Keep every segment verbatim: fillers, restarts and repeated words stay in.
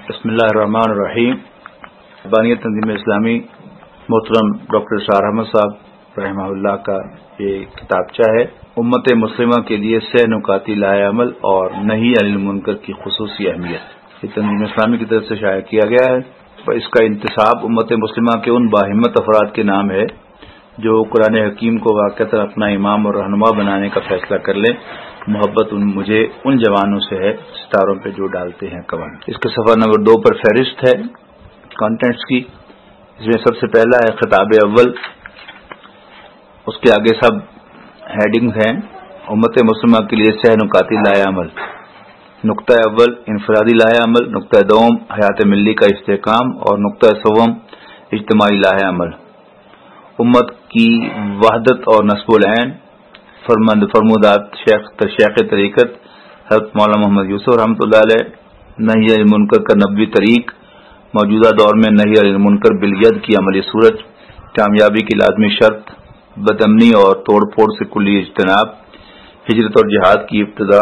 بسم اللہ الرحمن الرحیم. بانی تنظیم اسلامی محترم ڈاکٹر اسرار احمد صاحب رحمہ اللہ کا یہ کتابچہ ہے امت مسلمہ کے لیے سہ نکاتی لائے عمل اور نہی عن المنکر کی خصوصی اہمیت. یہ تنظیم اسلامی کی طرف سے شائع کیا گیا ہے. اس کا انتصاب امت مسلمہ کے ان باہمت افراد کے نام ہے جو قرآن حکیم کو واقعتاً اپنا امام اور رہنما بنانے کا فیصلہ کر لیں. محبت ان مجھے ان جوانوں سے ہے ستاروں پہ جو ڈالتے ہیں کون. اس کے صفحہ نمبر دو پر فہرست ہے کانٹینٹس کی. اس میں سب سے پہلا ہے خطاب اول. اس کے آگے سب ہیڈنگز ہیں. امت مسلمہ کے لیے سہ نکاتی لائے عمل. نقطہ اول انفرادی لائے عمل، نقطہ دوم حیات ملی کا استحکام اور نقطہ سوم اجتماعی لائے عمل. امت کی وحدت اور نصب العین فرمند فرمودات شیخ شیخ طریقت حضرت مولانا محمد یوسف رحمۃ اللہ علیہ. نہی عن المنکر کا نبوی طریق. موجودہ دور میں نہی عن المنکر بالید کی عملی صورت. کامیابی کی لازمی شرط. بدامنی اور توڑ پھوڑ سے کلی اجتناب. ہجرت اور جہاد کی ابتدا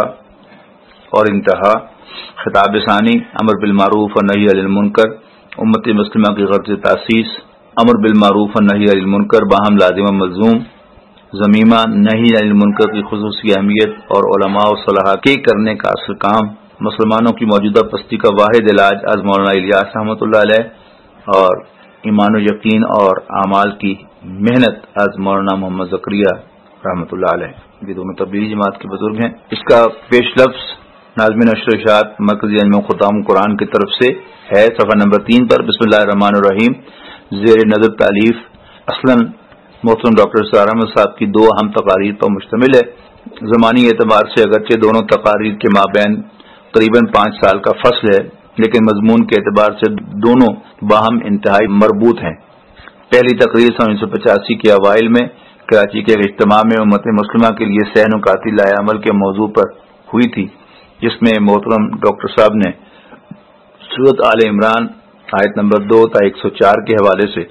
اور انتہا. خطاب ثانی امر بالمعروف اور نہی عن المنکر. امت مسلمہ کی غرض تاسیس. امر بالمعروف اور نہی عن المنکر باہم لازم و ملزوم. ضمیمہ نہی عن المنکر کی خصوصی اہمیت اور علماء و صلاح کے کرنے کا اصل کام. مسلمانوں کی موجودہ پستی کا واحد علاج از مولانا الیاس رحمۃ اللہ علیہ اور ایمان و یقین اور اعمال کی محنت از مولانا محمد زکریا رحمۃ اللہ علیہ. یہ دونوں تبلیغی جماعت کے بزرگ ہیں. اس کا پیش لفظ ناظمین نشر اشاعت مرکزی انجمن خطام قرآن کی طرف سے ہے صفحہ نمبر تین پر. بسم اللہ الرحمن الرحیم. زیر نظر تالیف اصلاً محترم ڈاکٹر اسرار احمد صاحب کی دو اہم تقاریر پر مشتمل ہے. زمانی اعتبار سے اگرچہ دونوں تقاریر کے مابین قریباً پانچ سال کا فصل ہے لیکن مضمون کے اعتبار سے دونوں باہم انتہائی مربوط ہیں. پہلی تقریر سن انیس سو پچاسی کے اوائل میں کراچی کے اجتماع میں امت مسلمہ کے لیے سہ نکاتی لائے عمل کے موضوع پر ہوئی تھی جس میں محترم ڈاکٹر صاحب نے سورۃ آل عمران آیت نمبر دو تا ایک سو چار کے حوالے سے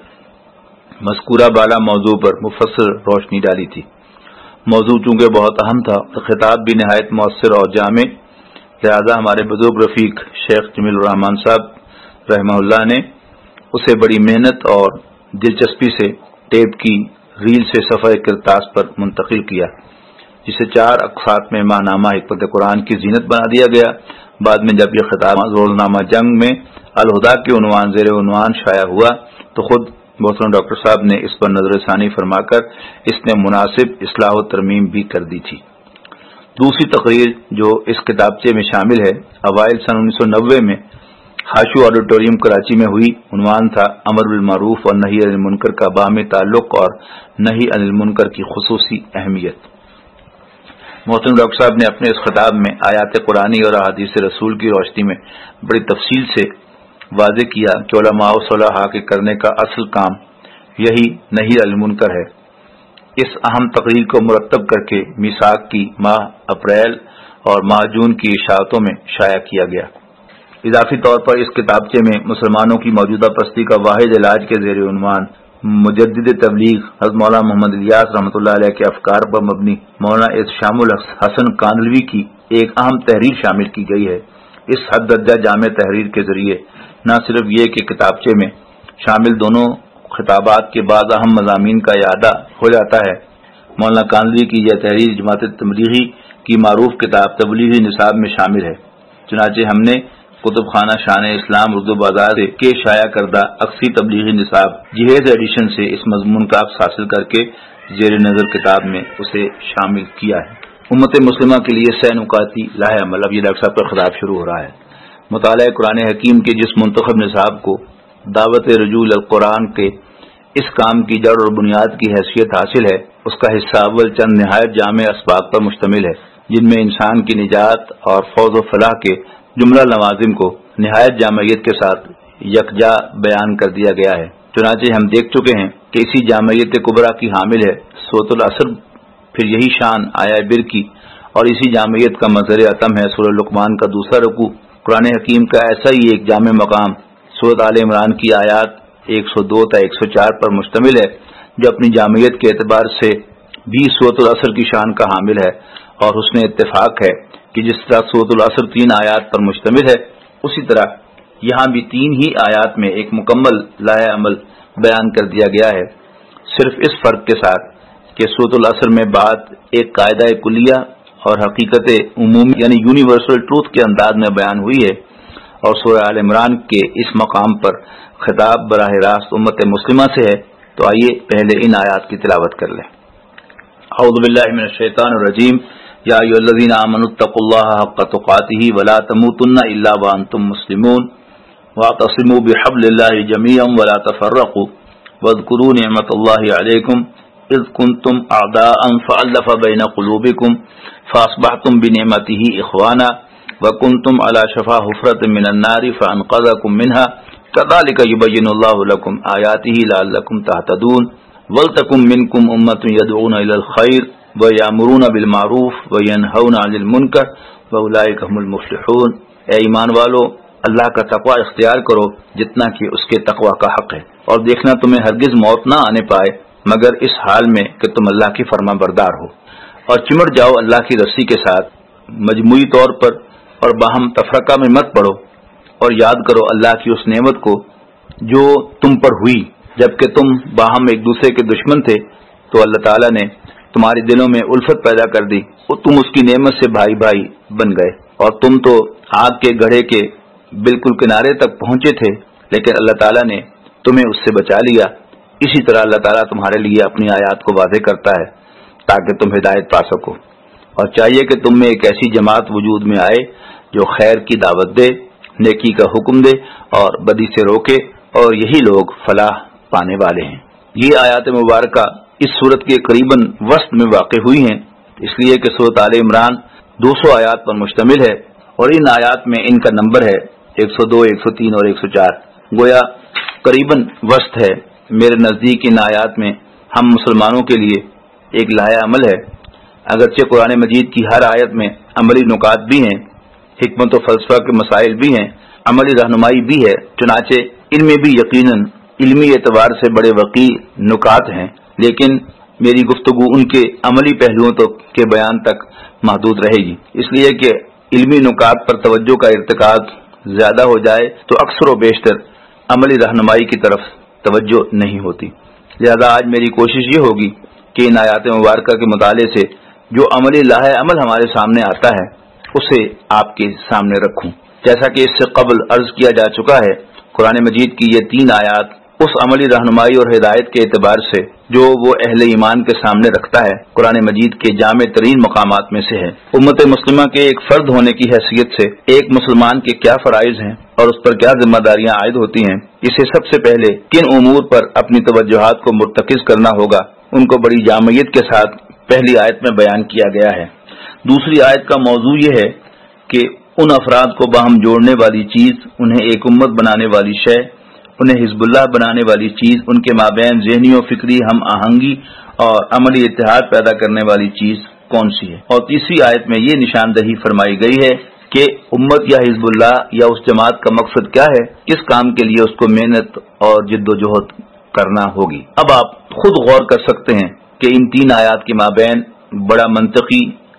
مذکورہ بالا موضوع پر مفصل روشنی ڈالی تھی. موضوع چونکہ بہت اہم تھا تو خطاب بھی نہایت مؤثر اور جامع، لہذا ہمارے بزرگ رفیق شیخ جمیل الرحمان صاحب رحمہ اللہ نے اسے بڑی محنت اور دلچسپی سے ٹیپ کی ریل سے صفحہ کرتاس پر منتقل کیا جسے چار اقساط میں ماہنامہ حکمت قرآن کی زینت بنا دیا گیا. بعد میں جب یہ خطاب روزنامہ جنگ میں الہدا کے عنوان زیر عنوان شائع ہوا تو خود محترم ڈاکٹر صاحب نے اس پر نظر ثانی فرما کر اس نے مناسب اصلاح و ترمیم بھی کر دی تھی. دوسری تقریر جو اس کتابچے میں شامل ہے اوائل سن انیس سو نوے میں ہاشو آڈیٹوریم کراچی میں ہوئی. عنوان تھا امر بالمعروف اور نہی عن المنکر کا باہمی تعلق اور نہی عن المنکر کی خصوصی اہمیت. محترم ڈاکٹر صاحب نے اپنے اس خطاب میں آیات قرآنی اور احادیث رسول کی روشنی میں بڑی تفصیل سے واضح کیا کہ علماء و صلاحہ کے کرنے کا اصل کام یہی نہی عن المنکر ہے. اس اہم تقریر کو مرتب کر کے میثاق کی ماہ اپریل اور ماہ جون کی اشاعتوں میں شائع کیا گیا. اضافی طور پر اس کتابچے میں مسلمانوں کی موجودہ پستی کا واحد علاج کے زیر عنوان مجدد تبلیغ حضرت مولانا محمد الیاس رحمۃ اللہ علیہ کے افکار پر مبنی مولانا شام الحسن کاندلوی کی ایک اہم تحریر شامل کی گئی ہے. اس حد درجہ جامع تحریر کے ذریعے نہ صرف یہ کہ کتابچے میں شامل دونوں خطابات کے بعض اہم مضامین کا اعادہ ہو جاتا ہے. مولانا کاندلوی کی یہ تحریر جماعت تبلیغی کی معروف کتاب تبلیغی نصاب میں شامل ہے. چنانچہ ہم نے کتب خانہ شان اسلام اردو بازار کے شائع کردہ اقصی تبلیغی نصاب جہیز ایڈیشن سے اس مضمون کا عکس حاصل کر کے زیر نظر کتاب میں اسے شامل کیا ہے. امت مسلمہ کے لیے سہ نکاتی لائے عمل. اب یہ ڈاکٹر صاحب کا خطاب شروع ہو رہا ہے. مطالعہ قرآن حکیم کے جس منتخب نصاب کو دعوت رجوع القرآن کے اس کام کی جڑ اور بنیاد کی حیثیت حاصل ہے اس کا حصہ اول چند نہایت جامع اسباق پر مشتمل ہے جن میں انسان کی نجات اور فوز و فلاح کے جملہ لوازم کو نہایت جامعیت کے ساتھ یکجا بیان کر دیا گیا ہے. چنانچہ ہم دیکھ چکے ہیں کہ اسی جامعیت کبریٰ کی حامل ہے سورۃ العصر، پھر یہی شان آیا بر کی، اور اسی جامعیت کا مظہر عتم ہے سورۃ لقمان کا دوسرا رکوع. قرآن حکیم کا ایسا ہی ایک جامع مقام سورۃ آل عمران کی آیات ایک سو دو تا ایک سو چار پر مشتمل ہے جو اپنی جامعیت کے اعتبار سے بھی سورۃ العصر کی شان کا حامل ہے، اور حسن اتفاق ہے کہ جس طرح سورۃ العصر تین آیات پر مشتمل ہے اسی طرح یہاں بھی تین ہی آیات میں ایک مکمل لائحہ عمل بیان کر دیا گیا ہے، صرف اس فرق کے ساتھ کہ سورۃ العصر میں بات ایک قاعدہ کلیہ اور حقیقت عمومی یعنی یونیورسل ٹروتھ کے انداز میں بیان ہوئی ہے، اور سورہ آل عمران کے اس مقام پر خطاب براہ راست امت مسلمہ سے ہے۔ تو آئیے پہلے ان آیات کی تلاوت کر لیں۔ اعوذ باللہ من الشیطان الرجیم، یا ایھا الذین آمنوا اتقوا اللہ حق تقاتہ ولا تموتن الا وانتم مسلمون واعتصموا بحبل اللہ جميعا ولا تفرقوا واذکروا نعمت اللہ علیکم اذ کنتم اعداء فألف بین قلوبکم فاصبحتم بنعمته اخوانا وکنتم علی شفا حفرۃ من النار فانقذکم منها کذالک یبین اللہ لکم آیاتہ لعلکم تہتدون ولتکن منکم امۃ یدعون الی الخیر ویأمرون بالمعروف وینہون عن المنکر واولئک هم المفلحون۔ اے ایمان والو، اللہ کا تقوی اختیار کرو جتنا کہ اس کے تقوی کا حق ہے، اور دیکھنا تمہیں ہرگز موت نہ آنے پائے مگر اس حال میں کہ تم اللہ کی فرما بردار ہو، اور چمٹ جاؤ اللہ کی رسی کے ساتھ مجموعی طور پر، اور باہم تفرقہ میں مت پڑو، اور یاد کرو اللہ کی اس نعمت کو جو تم پر ہوئی جبکہ تم باہم ایک دوسرے کے دشمن تھے، تو اللہ تعالیٰ نے تمہارے دلوں میں الفت پیدا کر دی اور تم اس کی نعمت سے بھائی بھائی بن گئے، اور تم تو آگ کے گڑھے کے بالکل کنارے تک پہنچے تھے لیکن اللہ تعالیٰ نے تمہیں اس سے بچا لیا۔ اسی طرح اللہ تعالیٰ تمہارے لیے اپنی آیات کو واضح کرتا ہے تاکہ تم ہدایت پا سکو، اور چاہیے کہ تم میں ایک ایسی جماعت وجود میں آئے جو خیر کی دعوت دے، نیکی کا حکم دے اور بدی سے روکے، اور یہی لوگ فلاح پانے والے ہیں۔ یہ آیات مبارکہ اس سورت کے قریباً وسط میں واقع ہوئی ہیں، اس لیے کہ سورت آل عمران دو سو آیات پر مشتمل ہے، اور ان آیات میں ان کا نمبر ہے ایک سو دو، ایک سو تین اور ایک سو چار، گویا قریباً وسط ہے۔ میرے نزدیک ان آیات میں ہم مسلمانوں کے لیے ایک لائحہ عمل ہے، اگرچہ قرآن مجید کی ہر آیت میں عملی نکات بھی ہیں، حکمت و فلسفہ کے مسائل بھی ہیں، عملی رہنمائی بھی ہے، چنانچہ ان میں بھی یقیناً علمی اعتبار سے بڑے وقیع نکات ہیں، لیکن میری گفتگو ان کے عملی پہلوؤں تک کے بیان تک محدود رہے گی، اس لیے کہ علمی نکات پر توجہ کا ارتکاز زیادہ ہو جائے تو اکثر و بیشتر عملی رہنمائی کی طرف توجہ نہیں ہوتی۔ لہذا آج میری کوشش یہ ہوگی کہ ان آیات مبارکہ کے مطالعے سے جو عملی لائحہ عمل ہمارے سامنے آتا ہے اسے آپ کے سامنے رکھوں۔ جیسا کہ اس سے قبل عرض کیا جا چکا ہے، قرآن مجید کی یہ تین آیات اس عملی رہنمائی اور ہدایت کے اعتبار سے جو وہ اہل ایمان کے سامنے رکھتا ہے قرآن مجید کے جامع ترین مقامات میں سے ہے۔ امت مسلمہ کے ایک فرد ہونے کی حیثیت سے ایک مسلمان کے کیا فرائض ہیں اور اس پر کیا ذمہ داریاں عائد ہوتی ہیں، اسے سب سے پہلے کن امور پر اپنی توجہات کو مرتکز کرنا ہوگا، ان کو بڑی جامعیت کے ساتھ پہلی آیت میں بیان کیا گیا ہے۔ دوسری آیت کا موضوع یہ ہے کہ ان افراد کو باہم جوڑنے والی چیز، انہیں ایک امت بنانے والی شے، انہیں حزب اللہ بنانے والی چیز، ان کے مابین ذہنی و فکری ہم آہنگی اور عملی اتحاد پیدا کرنے والی چیز کون سی ہے۔ اور تیسری آیت میں یہ نشاندہی فرمائی گئی ہے کہ امت یا حزب اللہ یا اس جماعت کا مقصد کیا ہے، کس کام کے لیے اس کو محنت اور جد و جہد کرنا ہوگی۔ اب آپ خود غور کر سکتے ہیں کہ ان تین آیات کے مابین بڑا منطقی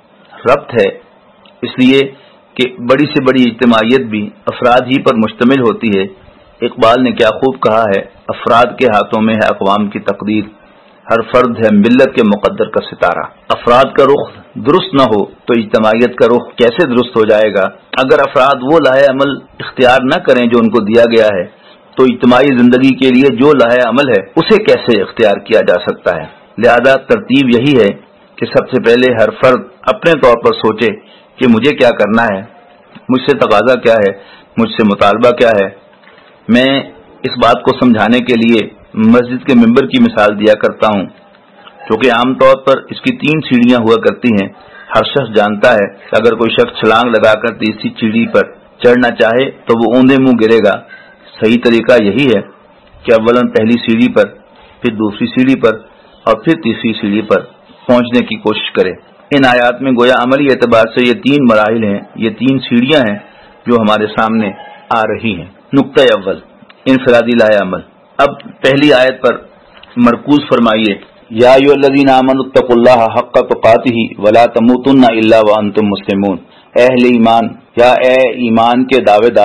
ربط ہے، اس لیے کہ بڑی سے بڑی اجتماعیت بھی افراد ہی پر مشتمل ہوتی ہے۔ اقبال نے کیا خوب کہا ہے، افراد کے ہاتھوں میں ہے اقوام کی تقدیر، ہر فرد ہے ملت کے مقدر کا ستارہ۔ افراد کا رخ درست نہ ہو تو اجتماعیت کا رخ کیسے درست ہو جائے گا؟ اگر افراد وہ لائحہ عمل اختیار نہ کریں جو ان کو دیا گیا ہے تو اجتماعی زندگی کے لیے جو لائحہ عمل ہے اسے کیسے اختیار کیا جا سکتا ہے؟ لہذا ترتیب یہی ہے کہ سب سے پہلے ہر فرد اپنے طور پر سوچے کہ مجھے کیا کرنا ہے، مجھ سے تقاضا کیا ہے، مجھ سے مطالبہ کیا ہے۔ میں اس بات کو سمجھانے کے لیے مسجد کے ممبر کی مثال دیا کرتا ہوں، کیونکہ عام طور پر اس کی تین سیڑھیاں ہوا کرتی ہیں۔ ہر شخص جانتا ہے کہ اگر کوئی شخص چھلانگ لگا کر تیسری سیڑھی پر چڑھنا چاہے تو وہ اوندے منہ گرے گا۔ صحیح طریقہ یہی ہے کہ اولاً پہلی سیڑھی پر، پھر دوسری سیڑھی پر اور پھر تیسری سیڑھی پر پہنچنے کی کوشش کرے۔ ان آیات میں گویا عملی اعتبار سے یہ تین مراحل ہیں، یہ تین سیڑھیاں ہیں جو ہمارے سامنے آ رہی ہیں۔ نقطہ اول، انفرادی لائحہ عمل۔ اب پہلی آیت پر مرکوز فرمائیے، یا ایھا الذین آمنوا اتقوا اللہ حق تقاتہ ولا تموتن الا وانتم مسلمون۔ اے اہل ایمان یا اے ایمان کے دعوے دارو،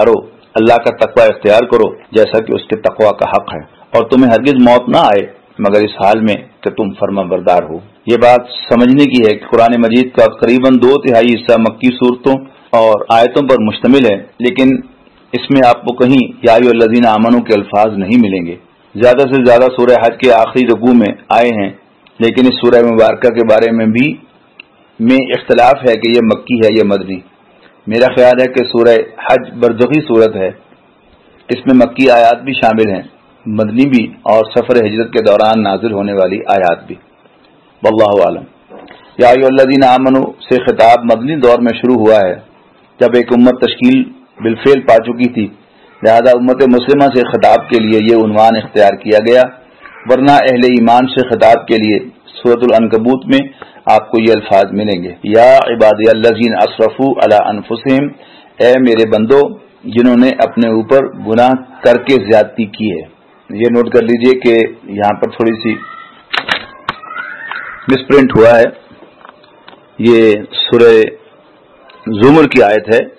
اللہ کا تقوی اختیار کرو جیسا کہ اس کے تقوی کا حق ہے، اور تمہیں ہرگز موت نہ آئے مگر اس حال میں کہ تم فرما بردار ہو۔ یہ بات سمجھنے کی ہے کہ قرآن مجید کا قریباً دو تہائی حصہ مکی صورتوں اور آیتوں پر مشتمل ہے، لیکن اس میں آپ کو کہیں یا ایھا الذین آمنوا کے الفاظ نہیں ملیں گے۔ زیادہ سے زیادہ سورہ حج کے آخری رکوع میں آئے ہیں، لیکن اس سورہ مبارکہ کے بارے میں بھی میں اختلاف ہے کہ یہ مکی ہے یا مدنی۔ میرا خیال ہے کہ سورہ حج برزخی صورت ہے، اس میں مکی آیات بھی شامل ہیں، مدنی بھی، اور سفر ہجرت کے دوران نازل ہونے والی آیات بھی۔ واللہ عالم۔ یا ایھا الذین آمنوا سے خطاب مدنی دور میں شروع ہوا ہے، جب ایک امت تشکیل بالفعل پا چکی تھی، لہذا امت مسلمہ سے خطاب کے لیے یہ عنوان اختیار کیا گیا، ورنہ اہل ایمان سے خطاب کے لیے سورۃ العنکبوت میں آپ کو یہ الفاظ ملیں گے، یا عبادی الذین اسرفوا علی انفسہم، اے میرے بندو جنہوں نے اپنے اوپر گناہ کر کے زیادتی کی ہے۔ یہ نوٹ کر لیجئے کہ یہاں پر تھوڑی سی مس پرنٹ ہوا ہے، یہ سورہ زمر کی آیت ہے،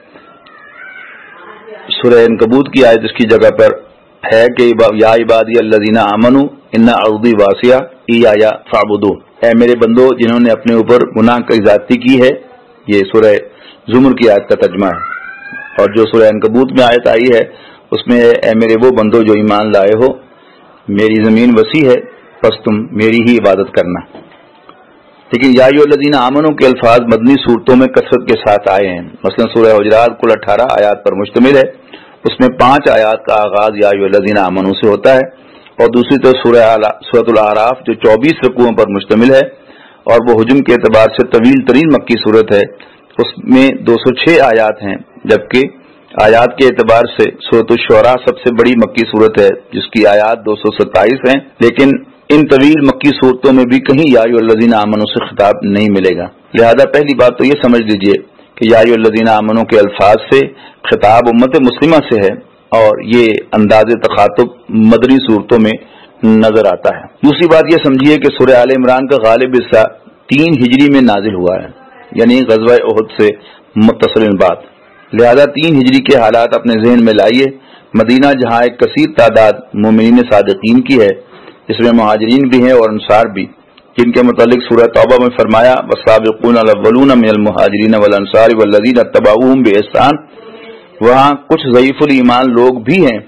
سورہ عنکبوت کی آیت اس کی جگہ پر ہے کہ یا عبادی الذین آمنوا ان ارضی واسعہ ایایا فاعبدون، اے میرے بندو جنہوں نے اپنے اوپر گناہ کی زیادتی کی ہے۔ یہ سورہ زمر کی آیت کا ترجمہ ہے، اور جو سورہ عنکبوت میں آیت آئی ہے اس میں اے میرے وہ بندو جو ایمان لائے ہو، میری زمین وسیع ہے بس تم میری ہی عبادت کرنا۔ لیکن یا ایھا الذین آمنوا کے الفاظ مدنی صورتوں میں کثرت کے ساتھ آئے ہیں، مثلا سورہ حجرات کل اٹھارہ آیات پر مشتمل ہے، اس میں پانچ آیات کا آغاز یا ایھا الذین آمنوا سے ہوتا ہے، اور دوسری طرف سورہ سورۃ الاعراف جو چوبیس رکوعوں پر مشتمل ہے اور وہ حجم کے اعتبار سے طویل ترین مکی صورت ہے، اس میں دو سو چھ آیات ہیں، جبکہ آیات کے اعتبار سے سورۃ الشعراء سب سے بڑی مکی صورت ہے جس کی آیات دو سو ستائیس ہیں، لیکن ان طویل مکی صورتوں میں بھی کہیں یا ایھا الذین آمنوا سے خطاب نہیں ملے گا۔ لہذا پہلی بات تو یہ سمجھ لیجئے کہ یا ایھا الذین آمنوا کے الفاظ سے خطاب امت مسلمہ سے ہے، اور یہ انداز تخاطب مدنی صورتوں میں نظر آتا ہے۔ دوسری بات یہ سمجھیے کہ سورہ آل عمران کا غالب حصہ تین ہجری میں نازل ہوا ہے، یعنی غزوہ احد سے متصل بات، لہذا تین ہجری کے حالات اپنے ذہن میں لائیے۔ مدینہ جہاں ایک کثیر تعداد مومنین صادقین کی ہے، اس میں مہاجرین بھی ہیں اور انصار بھی، جن کے متعلق سورہ توبہ میں فرمایا والسابقون الاولون من المہاجرین والانصار والذین اتبعوہم بإحسان، وہاں کچھ ضعیف الایمان لوگ بھی ہیں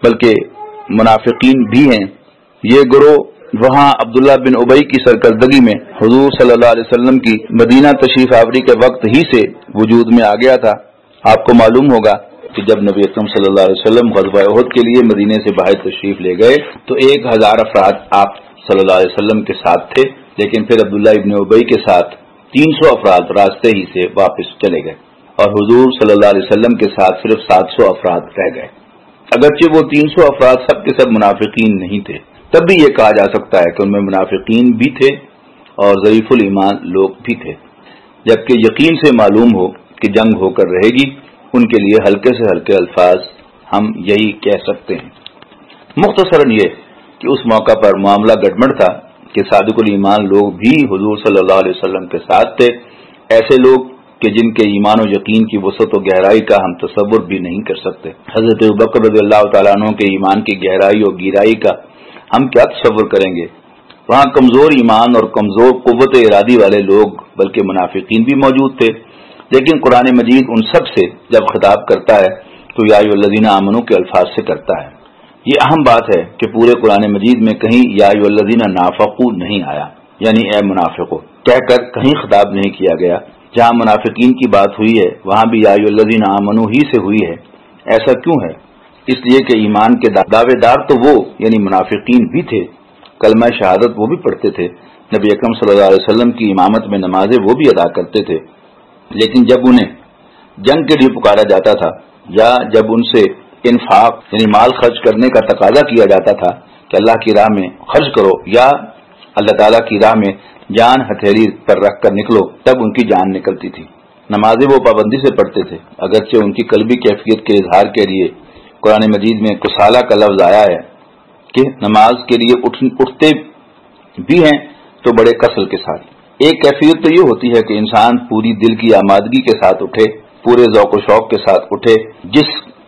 بلکہ منافقین بھی ہیں۔ یہ گروہ وہاں عبداللہ بن ابی کی سرکردگی میں حضور صلی اللہ علیہ وسلم کی مدینہ تشریف آوری کے وقت ہی سے وجود میں آ گیا تھا۔ آپ کو معلوم ہوگا کہ جب نبی اکرم صلی اللہ علیہ وسلم غزوہ احد کے لیے مدینے سے باہر تشریف لے گئے تو ایک ہزار افراد آپ صلی اللہ علیہ وسلم کے ساتھ تھے، لیکن پھر عبداللہ ابن ابی کے ساتھ تین سو افراد راستے ہی سے واپس چلے گئے، اور حضور صلی اللہ علیہ وسلم کے ساتھ صرف سات سو افراد رہ گئے۔ اگرچہ وہ تین سو افراد سب کے سب منافقین نہیں تھے، تب بھی یہ کہا جا سکتا ہے کہ ان میں منافقین بھی تھے اور ضعیف الایمان لوگ بھی تھے، جبکہ یقین سے معلوم ہو کہ جنگ ہو کر رہے گی، ان کے لیے ہلکے سے ہلکے الفاظ ہم یہی کہہ سکتے ہیں۔ مختصراً یہ کہ اس موقع پر معاملہ گڑبڑ تھا کہ صادق الایمان لوگ بھی حضور صلی اللہ علیہ وسلم کے ساتھ تھے، ایسے لوگ کہ جن کے ایمان و یقین کی وسعت و گہرائی کا ہم تصور بھی نہیں کر سکتے۔ حضرت ابوبکر رضی اللہ تعالیٰ عنہ کے ایمان کی گہرائی اور گہرائی کا ہم کیا تصور کریں گے؟ وہاں کمزور ایمان اور کمزور قوت ارادی والے لوگ بلکہ منافقین بھی موجود تھے، لیکن قرآن مجید ان سب سے جب خطاب کرتا ہے تو یا ایھا الذین آمنوا کے الفاظ سے کرتا ہے۔ یہ اہم بات ہے کہ پورے قرآن مجید میں کہیں یا ایھا الذین نافقوا نہیں آیا، یعنی اے منافقو کہہ کر کہیں خطاب نہیں کیا گیا۔ جہاں منافقین کی بات ہوئی ہے وہاں بھی یا ایھا الذین آمنوا ہی سے ہوئی ہے۔ ایسا کیوں ہے؟ اس لیے کہ ایمان کے دعوے دار تو وہ یعنی منافقین بھی تھے، کلمہ شہادت وہ بھی پڑھتے تھے، نبی اکرم صلی اللہ علیہ وسلم کی امامت میں نمازیں وہ بھی ادا کرتے تھے، لیکن جب انہیں جنگ کے لیے پکارا جاتا تھا یا جب ان سے انفاق یعنی مال خرچ کرنے کا تقاضا کیا جاتا تھا کہ اللہ کی راہ میں خرچ کرو یا اللہ تعالیٰ کی راہ میں جان ہتھیلی پر رکھ کر نکلو، تب ان کی جان نکلتی تھی۔ نمازیں وہ پابندی سے پڑھتے تھے، اگرچہ ان کی قلبی کیفیت کے اظہار کے لیے قرآن مجید میں کسالہ کا لفظ آیا ہے کہ نماز کے لیے اٹھتے بھی ہیں تو بڑے کسل کے ساتھ۔ ایک کیفیت تو یہ ہوتی ہے کہ انسان پوری دل کی آمادگی کے ساتھ اٹھے، پورے ذوق و شوق کے ساتھ اٹھے، جس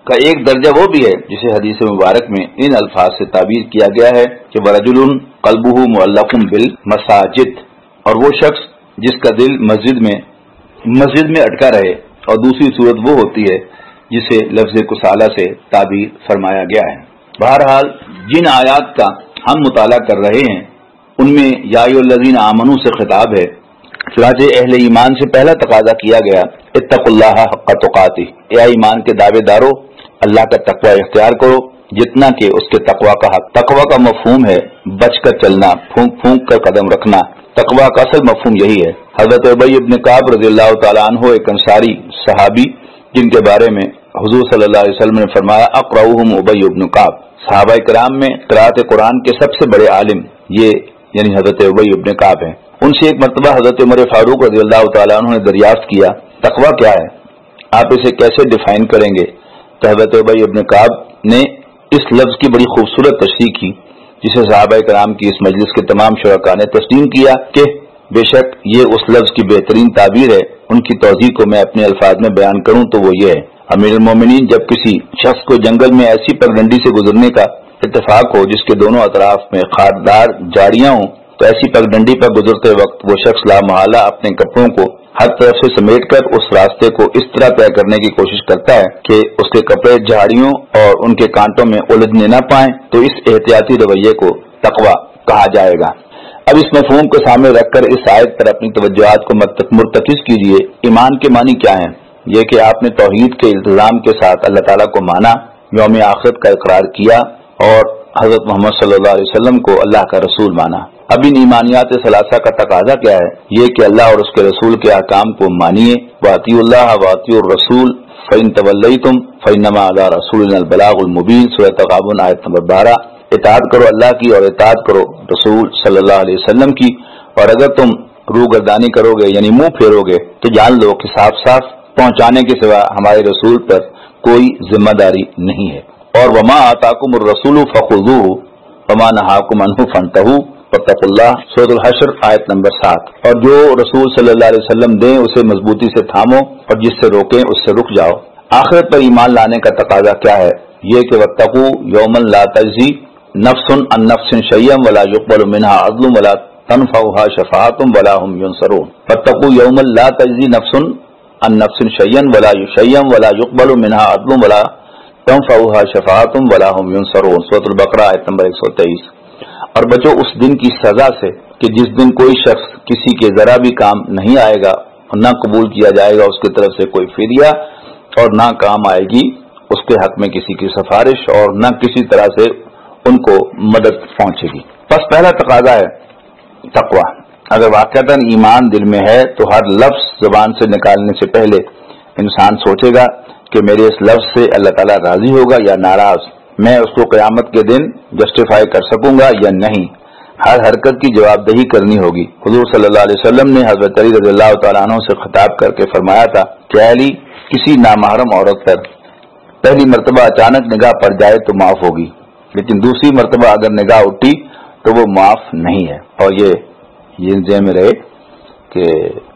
کا ایک درجہ وہ بھی ہے جسے حدیث مبارک میں ان الفاظ سے تعبیر کیا گیا ہے کہ ورجل قلبہ معلق بالمساجد، اور وہ شخص جس کا دل مسجد میں مسجد میں اٹکا رہے، اور دوسری صورت وہ ہوتی ہے جسے لفظ کسالہ سے تعبیر فرمایا گیا ہے۔ بہرحال جن آیات کا ہم مطالعہ کر رہے ہیں ان میں یا ایھا الذین آمنوا سے خطاب ہے، چنانچہ اہل ایمان سے پہلا تقاضا کیا گیا اتقوا اللہ حق تقاتہ، اے ایمان کے دعوے دارو اللہ کا تقوی اختیار کرو جتنا کہ اس کے تقوی کا حق۔ تقوی کا مفہوم ہے بچ کر چلنا، پھونک پھونک کر قدم رکھنا، تقوی کا اصل مفہوم یہی ہے۔ حضرت ابی بن کعب رضی اللہ تعالیٰ عنہ ایک انصاری صحابی جن کے بارے میں حضور صلی اللہ علیہ وسلم نے فرمایا اقرؤہم ابی بن کعب، صحابہ کرام میں قراءت قرآن کے سب سے بڑے عالم یہ یعنی حضرت ابی بن کعب ہیں۔ ان سے ایک مرتبہ حضرت عمر فاروق رضی اللہ تعالیٰ عنہ نے دریافت کیا تقوی کیا ہے، آپ اسے کیسے ڈیفائن کریں گے؟ تو حضرت ابی بن کعب نے اس لفظ کی بڑی خوبصورت تشریح کی جسے صحابہ کرام کی اس مجلس کے تمام شرکاء نے تسلیم کیا کہ بے شک یہ اس لفظ کی بہترین تعبیر ہے۔ ان کی توضیح کو میں اپنے الفاظ میں بیان کروں تو وہ یہ ہے، امیر المومنین جب کسی شخص کو جنگل میں ایسی پگڈنڈی سے گزرنے کا اتفاق ہو جس کے دونوں اطراف میں خاردار جھاڑیاں ہوں تو ایسی پگڈنڈی پر گزرتے وقت وہ شخص لا محالہ اپنے کپڑوں کو ہر طرف سے سمیٹ کر اس راستے کو اس طرح طے کرنے کی کوشش کرتا ہے کہ اس کے کپڑے جھاڑیوں اور ان کے کانٹوں میں الجھنے نہ پائیں، تو اس احتیاطی رویے کو تقوی کہا جائے گا۔ اب اس مفہوم کو سامنے رکھ کر اس آیت پر اپنی توجہات کو مرتکز کیجیے۔ ایمان کے معنی کیا ہیں؟ یہ کہ آپ نے توحید کے التزام کے ساتھ اللہ تعالیٰ کو مانا، یوم آخرت کا اقرار کیا اور حضرت محمد صلی اللہ علیہ وسلم کو اللہ کا رسول مانا۔ اب ان ایمانیات ثلاثہ کا تقاضا کیا ہے؟ یہ کہ اللہ اور اس کے رسول کے احکام کو مانیے، واطیعوا اللہ واطیعوا الرسول فإن تولیتم فإنما علی رسولنا البلاغ المبین، سورۃ تغابن آیت نمبر بارہ۔ اطاعت کرو اللہ کی اور اطاعت کرو رسول صلی اللہ علیہ وسلم کی، اور اگر تم روگردانی کرو گے یعنی منہ پھیرو گے تو جان لو کہ صاف صاف پہنچانے کے سوا ہمارے رسول پر کوئی ذمہ داری نہیں ہے۔ اور وما آتاکم الرسول فخذوہ وما نہاکم عنہ فانتہوا واتقوا اللہ، سورۃ الحشر آیت نمبر سات۔ اور جو رسول صلی اللہ علیہ وسلم دیں اسے مضبوطی سے تھامو اور جس سے روکیں اس سے رک جاؤ۔ آخرت پر ایمان لانے کا تقاضا کیا ہے؟ یہ کہ واتقوا یوما لا تجزی نفس عن نفس شیئا ولا يقبل منها عدل ولا تنفعها شفاعة ولا هم ينصرون۔ واتقوا یوما لا تجزی نفس عن نفس شیئا ولا شیئا ولا يقبل منها عدل ولا تنفعها شفاعة ولا هم ينصرون، سورۃ البقرہ آیت نمبر ایک سو تیئیس۔ اور بچو اس دن کی سزا سے کہ جس دن کوئی شخص کسی کے ذرا بھی کام نہیں آئے گا اور نہ قبول کیا جائے گا اس کی طرف سے کوئی فدیہ، اور نہ کام آئے گی اس کے حق میں کسی کی سفارش، اور نہ کسی طرح سے ان کو مدد پہنچے گی۔ بس پہلا تقاضا ہے تقوی۔ اگر واقعتاً ایمان دل میں ہے تو ہر لفظ زبان سے نکالنے سے پہلے انسان سوچے گا کہ میرے اس لفظ سے اللہ تعالیٰ راضی ہوگا یا ناراض، میں اس کو قیامت کے دن جسٹیفائی کر سکوں گا یا نہیں۔ ہر حرکت کی جواب دہی کرنی ہوگی۔ حضور صلی اللہ علیہ وسلم نے حضرت علی رضی اللہ تعالیٰ عنہ سے خطاب کر کے فرمایا تھا کہ علی، کسی نامحرم عورت پر پہلی مرتبہ اچانک نگاہ پڑ جائے تو معاف ہوگی، لیکن دوسری مرتبہ اگر نگاہ اٹھی تو وہ معاف نہیں ہے۔ اور یہ یہ ذہن میں رہے کہ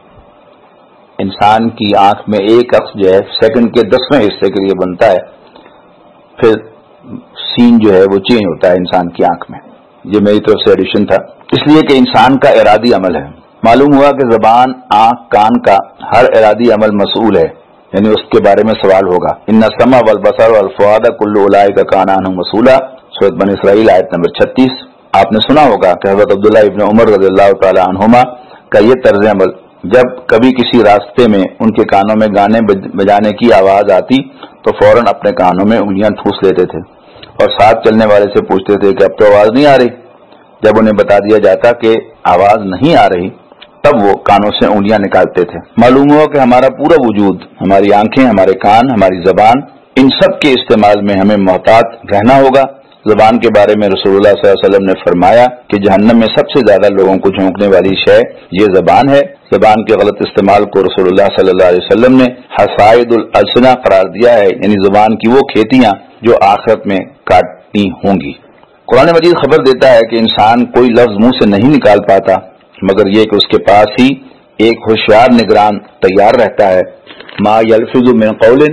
انسان کی آنکھ میں ایک عکس جو ہے سیکنڈ کے دسویں حصے کے لیے بنتا ہے، پھر سین جو ہے وہ چینج ہوتا ہے انسان کی آنکھ میں۔ یہ میری طرف سے ایڈیشن تھا، اس لیے کہ انسان کا ارادی عمل ہے۔ معلوم ہوا کہ زبان، آنکھ، کان کا ہر ارادی عمل مسئول ہے، یعنی اس کے بارے میں سوال ہوگا۔ ان السمع والبصر والفؤاد کل اولئک کان عنہ مسئولا، سورۃ بنی اسرائیل آیت نمبر چھتیس۔ آپ نے سنا ہوگا کہ حضرت عبداللہ ابن عمر رضی اللہ تعالی عنہما کا یہ طرز عمل، جب کبھی کسی راستے میں ان کے کانوں میں گانے بجانے کی آواز آتی تو فوراً اپنے کانوں میں انگلیاں ٹھوس لیتے تھے اور ساتھ چلنے والے سے پوچھتے تھے کہ اب تو آواز نہیں آ رہی۔ جب انہیں بتا دیا جاتا کہ آواز نہیں آ رہی تب وہ کانوں سے انگلیاں نکالتے تھے۔ معلوم ہوا کہ ہمارا پورا وجود، ہماری آنکھیں، ہمارے کان، ہماری زبان، ان سب کے استعمال میں ہمیں محتاط رہنا ہوگا۔ زبان کے بارے میں رسول اللہ صلی اللہ علیہ وسلم نے فرمایا کہ جہنم میں سب سے زیادہ لوگوں کو جھونکنے والی شے یہ زبان ہے۔ زبان کے غلط استعمال کو رسول اللہ صلی اللہ علیہ وسلم نے حصائد الالسنہ قرار دیا ہے، یعنی زبان کی وہ کھیتیاں جو آخرت میں کاٹنی ہوں گی۔ قرآن مجید خبر دیتا ہے کہ انسان کوئی لفظ منہ سے نہیں نکال پاتا مگر یہ کہ اس کے پاس ہی ایک ہوشیار نگران تیار رہتا ہے۔ ما یلفظ من قول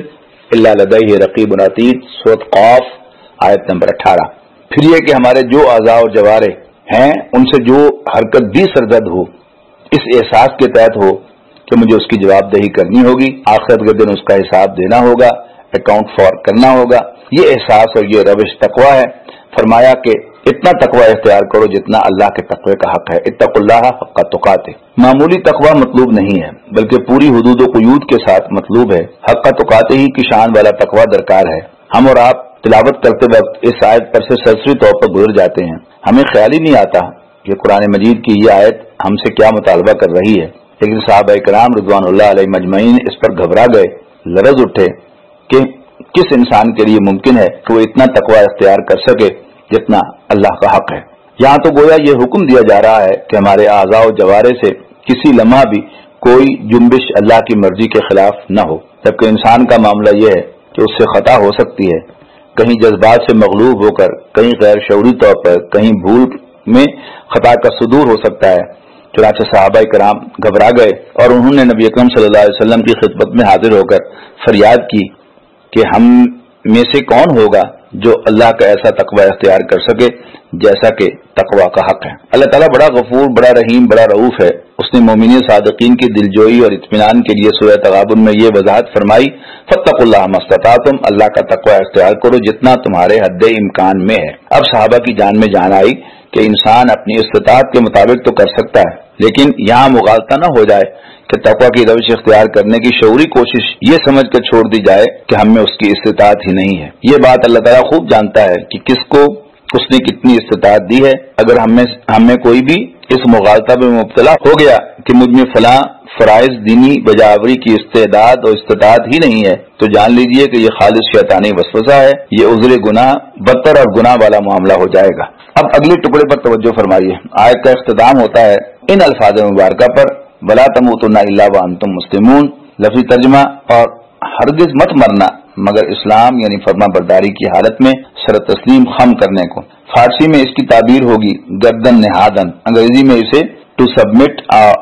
इल्ला लदैहि रकीबुन अतीद, सूरत क़ाफ आयत नंबर अठारह। फिर ये कि हमारे जो आज़ा और जवारे हैं उनसे जो हरकत भी सरजद हो, इस एहसास के तहत हो कि मुझे उसकी जवाबदेही करनी होगी, आखिरत के दिन उसका हिसाब देना होगा, अकाउंट फॉर करना होगा, ये एहसास और ये रविश तकवा है। फरमाया कि इतना तकवा इख्तियार करो जितना अल्लाह के तकवे का हक है। इत्तकुल्लाह हक्का तुकाते, मामूली तकवा मतलूब नहीं है बल्कि पूरी हुदूद व कुयूद के साथ मतलूब है। हक्का तुकाते ही की शान वाला तकवा दरकार है। हम और आप तिलावत करते वक्त इस आयत पर से सरसरी तौर पर गुजर जाते हैं, हमें ख्याल ही नहीं आता कि कुरान मजीद की ये आयत हमसे क्या मुतालबा कर रही है। लेकिन सहाबा इकराम रिज़वानुल्लाह अलैहिम मजमईन इस पर घबरा गए, लरज उठे कि किस इंसान के लिए मुमकिन है कि वो इतना तकवा इख्तियार कर सके जितना अल्लाह का हक है। यहाँ तो गोया ये हुक्म दिया जा रहा है कि हमारे आज़ा और जवारे से किसी लम्हा भी कोई जुम्बिश अल्लाह की मर्जी के खिलाफ न हो, जबकि इंसान का मामला यह है कि उससे खता हो सकती है, कहीं जज्बात से मगलूब होकर, कहीं गैर शऊरी तौर पर, कहीं भूल में खता का सुदूर हो सकता है। चुनांचे सहाबा इकराम घबरा गए और उन्होंने नबी अकरम सल्लल्लाहु अलैहि वसल्लम की खिदमत में हाजिर होकर फरियाद की कि हम में से कौन होगा जो अल्लाह का ऐसा तकवा इख्तियार कर सके जैसा कि तकवा का हक है। अल्लाह ताला बड़ा गफूर, बड़ा रहीम, बड़ा रऊफ है। उसने मोमिन सादिकीन की दिलजोई और इत्मीनान के लिए सूरह तगाबुन में ये वजाहत फरमाई, फत्तकुल्लाह मस्ततातुम, अल्लाह का तकवा इख्तियार करो जितना तुम्हारे हद इम्कान में है। अब सहाबा की जान में जान आई कि इंसान अपनी इस्तिताअत के मुताबिक तो कर सकता है, लेकिन यहाँ मुगालता न हो जाए कि तकवा की रविश इख्तियार करने की शऊरी कोशिश ये समझ कर छोड़ दी जाए कि हमें उसकी इस्तिताअत ही नहीं है। ये बात अल्लाह ताला खूब जानता है कि किसको उसने कितनी इस्तिताअत दी है। अगर हमें हमें कोई भी इस मुगालता में मुब्तला हो गया कि मुझ में फलां फराइज दीनी बजावरी की इस्तेदाद और इस्तिताअत ही नहीं है, तो जान लीजिए कि ये खालिस शैतानी वसवसा है, ये उज़्र गुनाह बदतर और गुनाह वाला मामला हो जाएगा। अब अगले टुकड़े पर तवज्जो फरमाइए। आयत का इख्तिताम होता है इन अल्फाज मुबारका पर, वला तमूतुन्ना इल्ला व अंतुम मुस्लिमून, लफ्ज़ी तर्जुमा, और हरगिज मत मरना मगर इस्लाम यानी फर्मा बरदारी की हालत में सर तस्लीम खम करने को। फारसी में इसकी ताबीर होगी गर्दन निहादन, अंग्रेजी में इसे टू सबमिट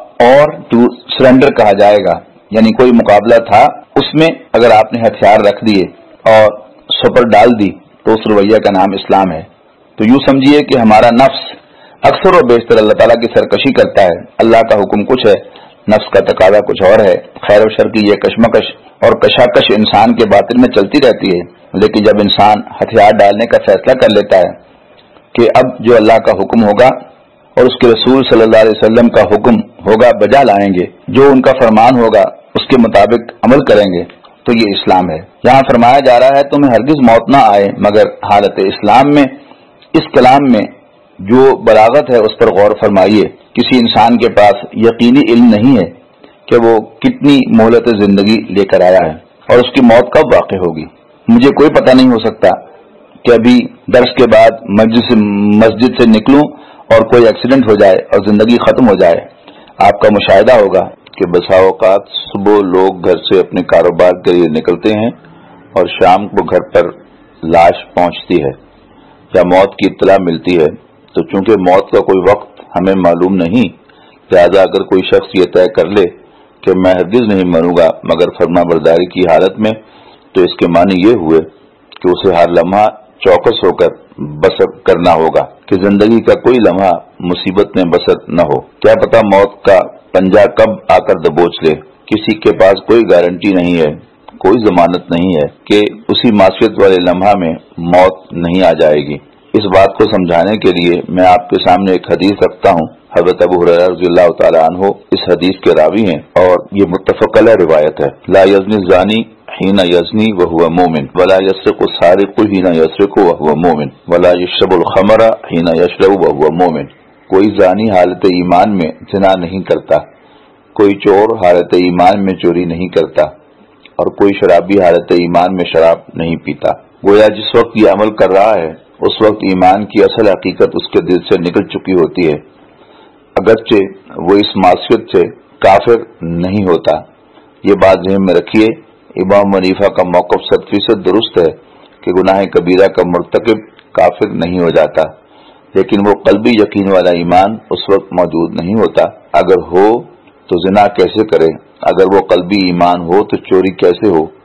और टू सरेंडर कहा जाएगा। यानी कोई मुकाबला था, उसमें अगर आपने हथियार रख दिए और सपर डाल दी तो उस रवैया का नाम इस्लाम है। तो यूं समझिए कि हमारा नफ्स अक्सर और बेशतर अल्लाह ताला की सरकशी करता है। अल्लाह का हुक्म कुछ है, नफ्स का तकाजा कुछ और है। खैर और शर की ये कशमकश और कशाकश इंसान के बातिन में चलती रहती है, लेकिन जब इंसान हथियार डालने का फैसला कर लेता है कि अब जो अल्लाह का हुक्म होगा और उसके रसूल सल्लल्लाहु अलैहि वसल्लम का हुक्म होगा बजा लाएंगे, जो उनका फरमान होगा उसके मुताबिक अमल करेंगे, तो ये इस्लाम है। यहाँ फरमाया जा रहा है तुम्हें हरगिज मौत ना आए मगर हालत इस्लाम में। इस कलाम में जो बलागत है उस पर गौर फरमाइए। किसी इंसान के पास यकीनी इल्म नहीं है कि वो कितनी मोहलत जिंदगी लेकर आया है और उसकी मौत कब वाक़ई होगी। मुझे कोई पता नहीं हो सकता कि अभी दर्स के बाद मस्जिद से मस्जिद से निकलूं और कोई एक्सीडेंट हो जाए और जिंदगी खत्म हो जाए। आपका मुशाहिदा होगा कि बसा औकात सुबह लोग घर से अपने कारोबार के लिए निकलते हैं और शाम को घर पर लाश पहुंचती है या मौत की इत्तला मिलती है, तो चूंकि मौत का कोई वक्त हमें मालूम नहीं, लिहाजा अगर कोई शख्स ये तय कर ले कि मैं हरगिज नहीं मरूंगा मगर फरमाबरदारी की हालत में, तो इसके मानी ये हुए कि उसे हर लम्हा चौकस होकर बसर करना होगा कि जिंदगी का कोई लम्हा मुसीबत में बसर न हो। क्या पता मौत का पंजा कब आकर दबोच ले। किसी के पास कोई गारंटी नहीं है, कोई जमानत नहीं है कि उसी मासियत वाले लम्हा में मौत नहीं आ जाएगी। इस बात को समझाने के लिए मैं आपके सामने एक हदीस रखता हूँ। हज़रत अबू हुरैरा रज़ियल्लाहु ताला अन्हु इस हदीस के रावी हैं और ये मुत्तफ़क़ अलैह रिवायत है। ला यज़नी ज़ानी हीना यज़नी व हुवा मोमिन वला यस्रिक़ु सारिक़ु हीना यस्रिक़ु व हुवा मोमिन वला यशरबुल ख़मरा हीना यशरबु व हुवा मोमिन। कोई जानी हालत ईमान में ज़िना नहीं करता, कोई चोर हालत ईमान में चोरी नहीं करता और कोई शराबी हालत ईमान में शराब नहीं पीता। गोया जिस वक्त ये अमल कर रहा है उस वक्त ईमान की असल हकीकत उसके दिल से निकल चुकी होती है, अगरचे वो इस मासियत से काफिर नहीं होता। ये बात ज़हन में रखिए। इमाम हनीफा का मौक़िफ़ सद फीसद दुरुस्त है कि गुनाह कबीरा का मुर्तकिब काफिर नहीं हो जाता, लेकिन वो कल्बी यकीन वाला ईमान उस वक्त मौजूद नहीं होता। अगर हो तो जिना कैसे करे, अगर वो कल्बी ईमान हो तो चोरी कैसे हो,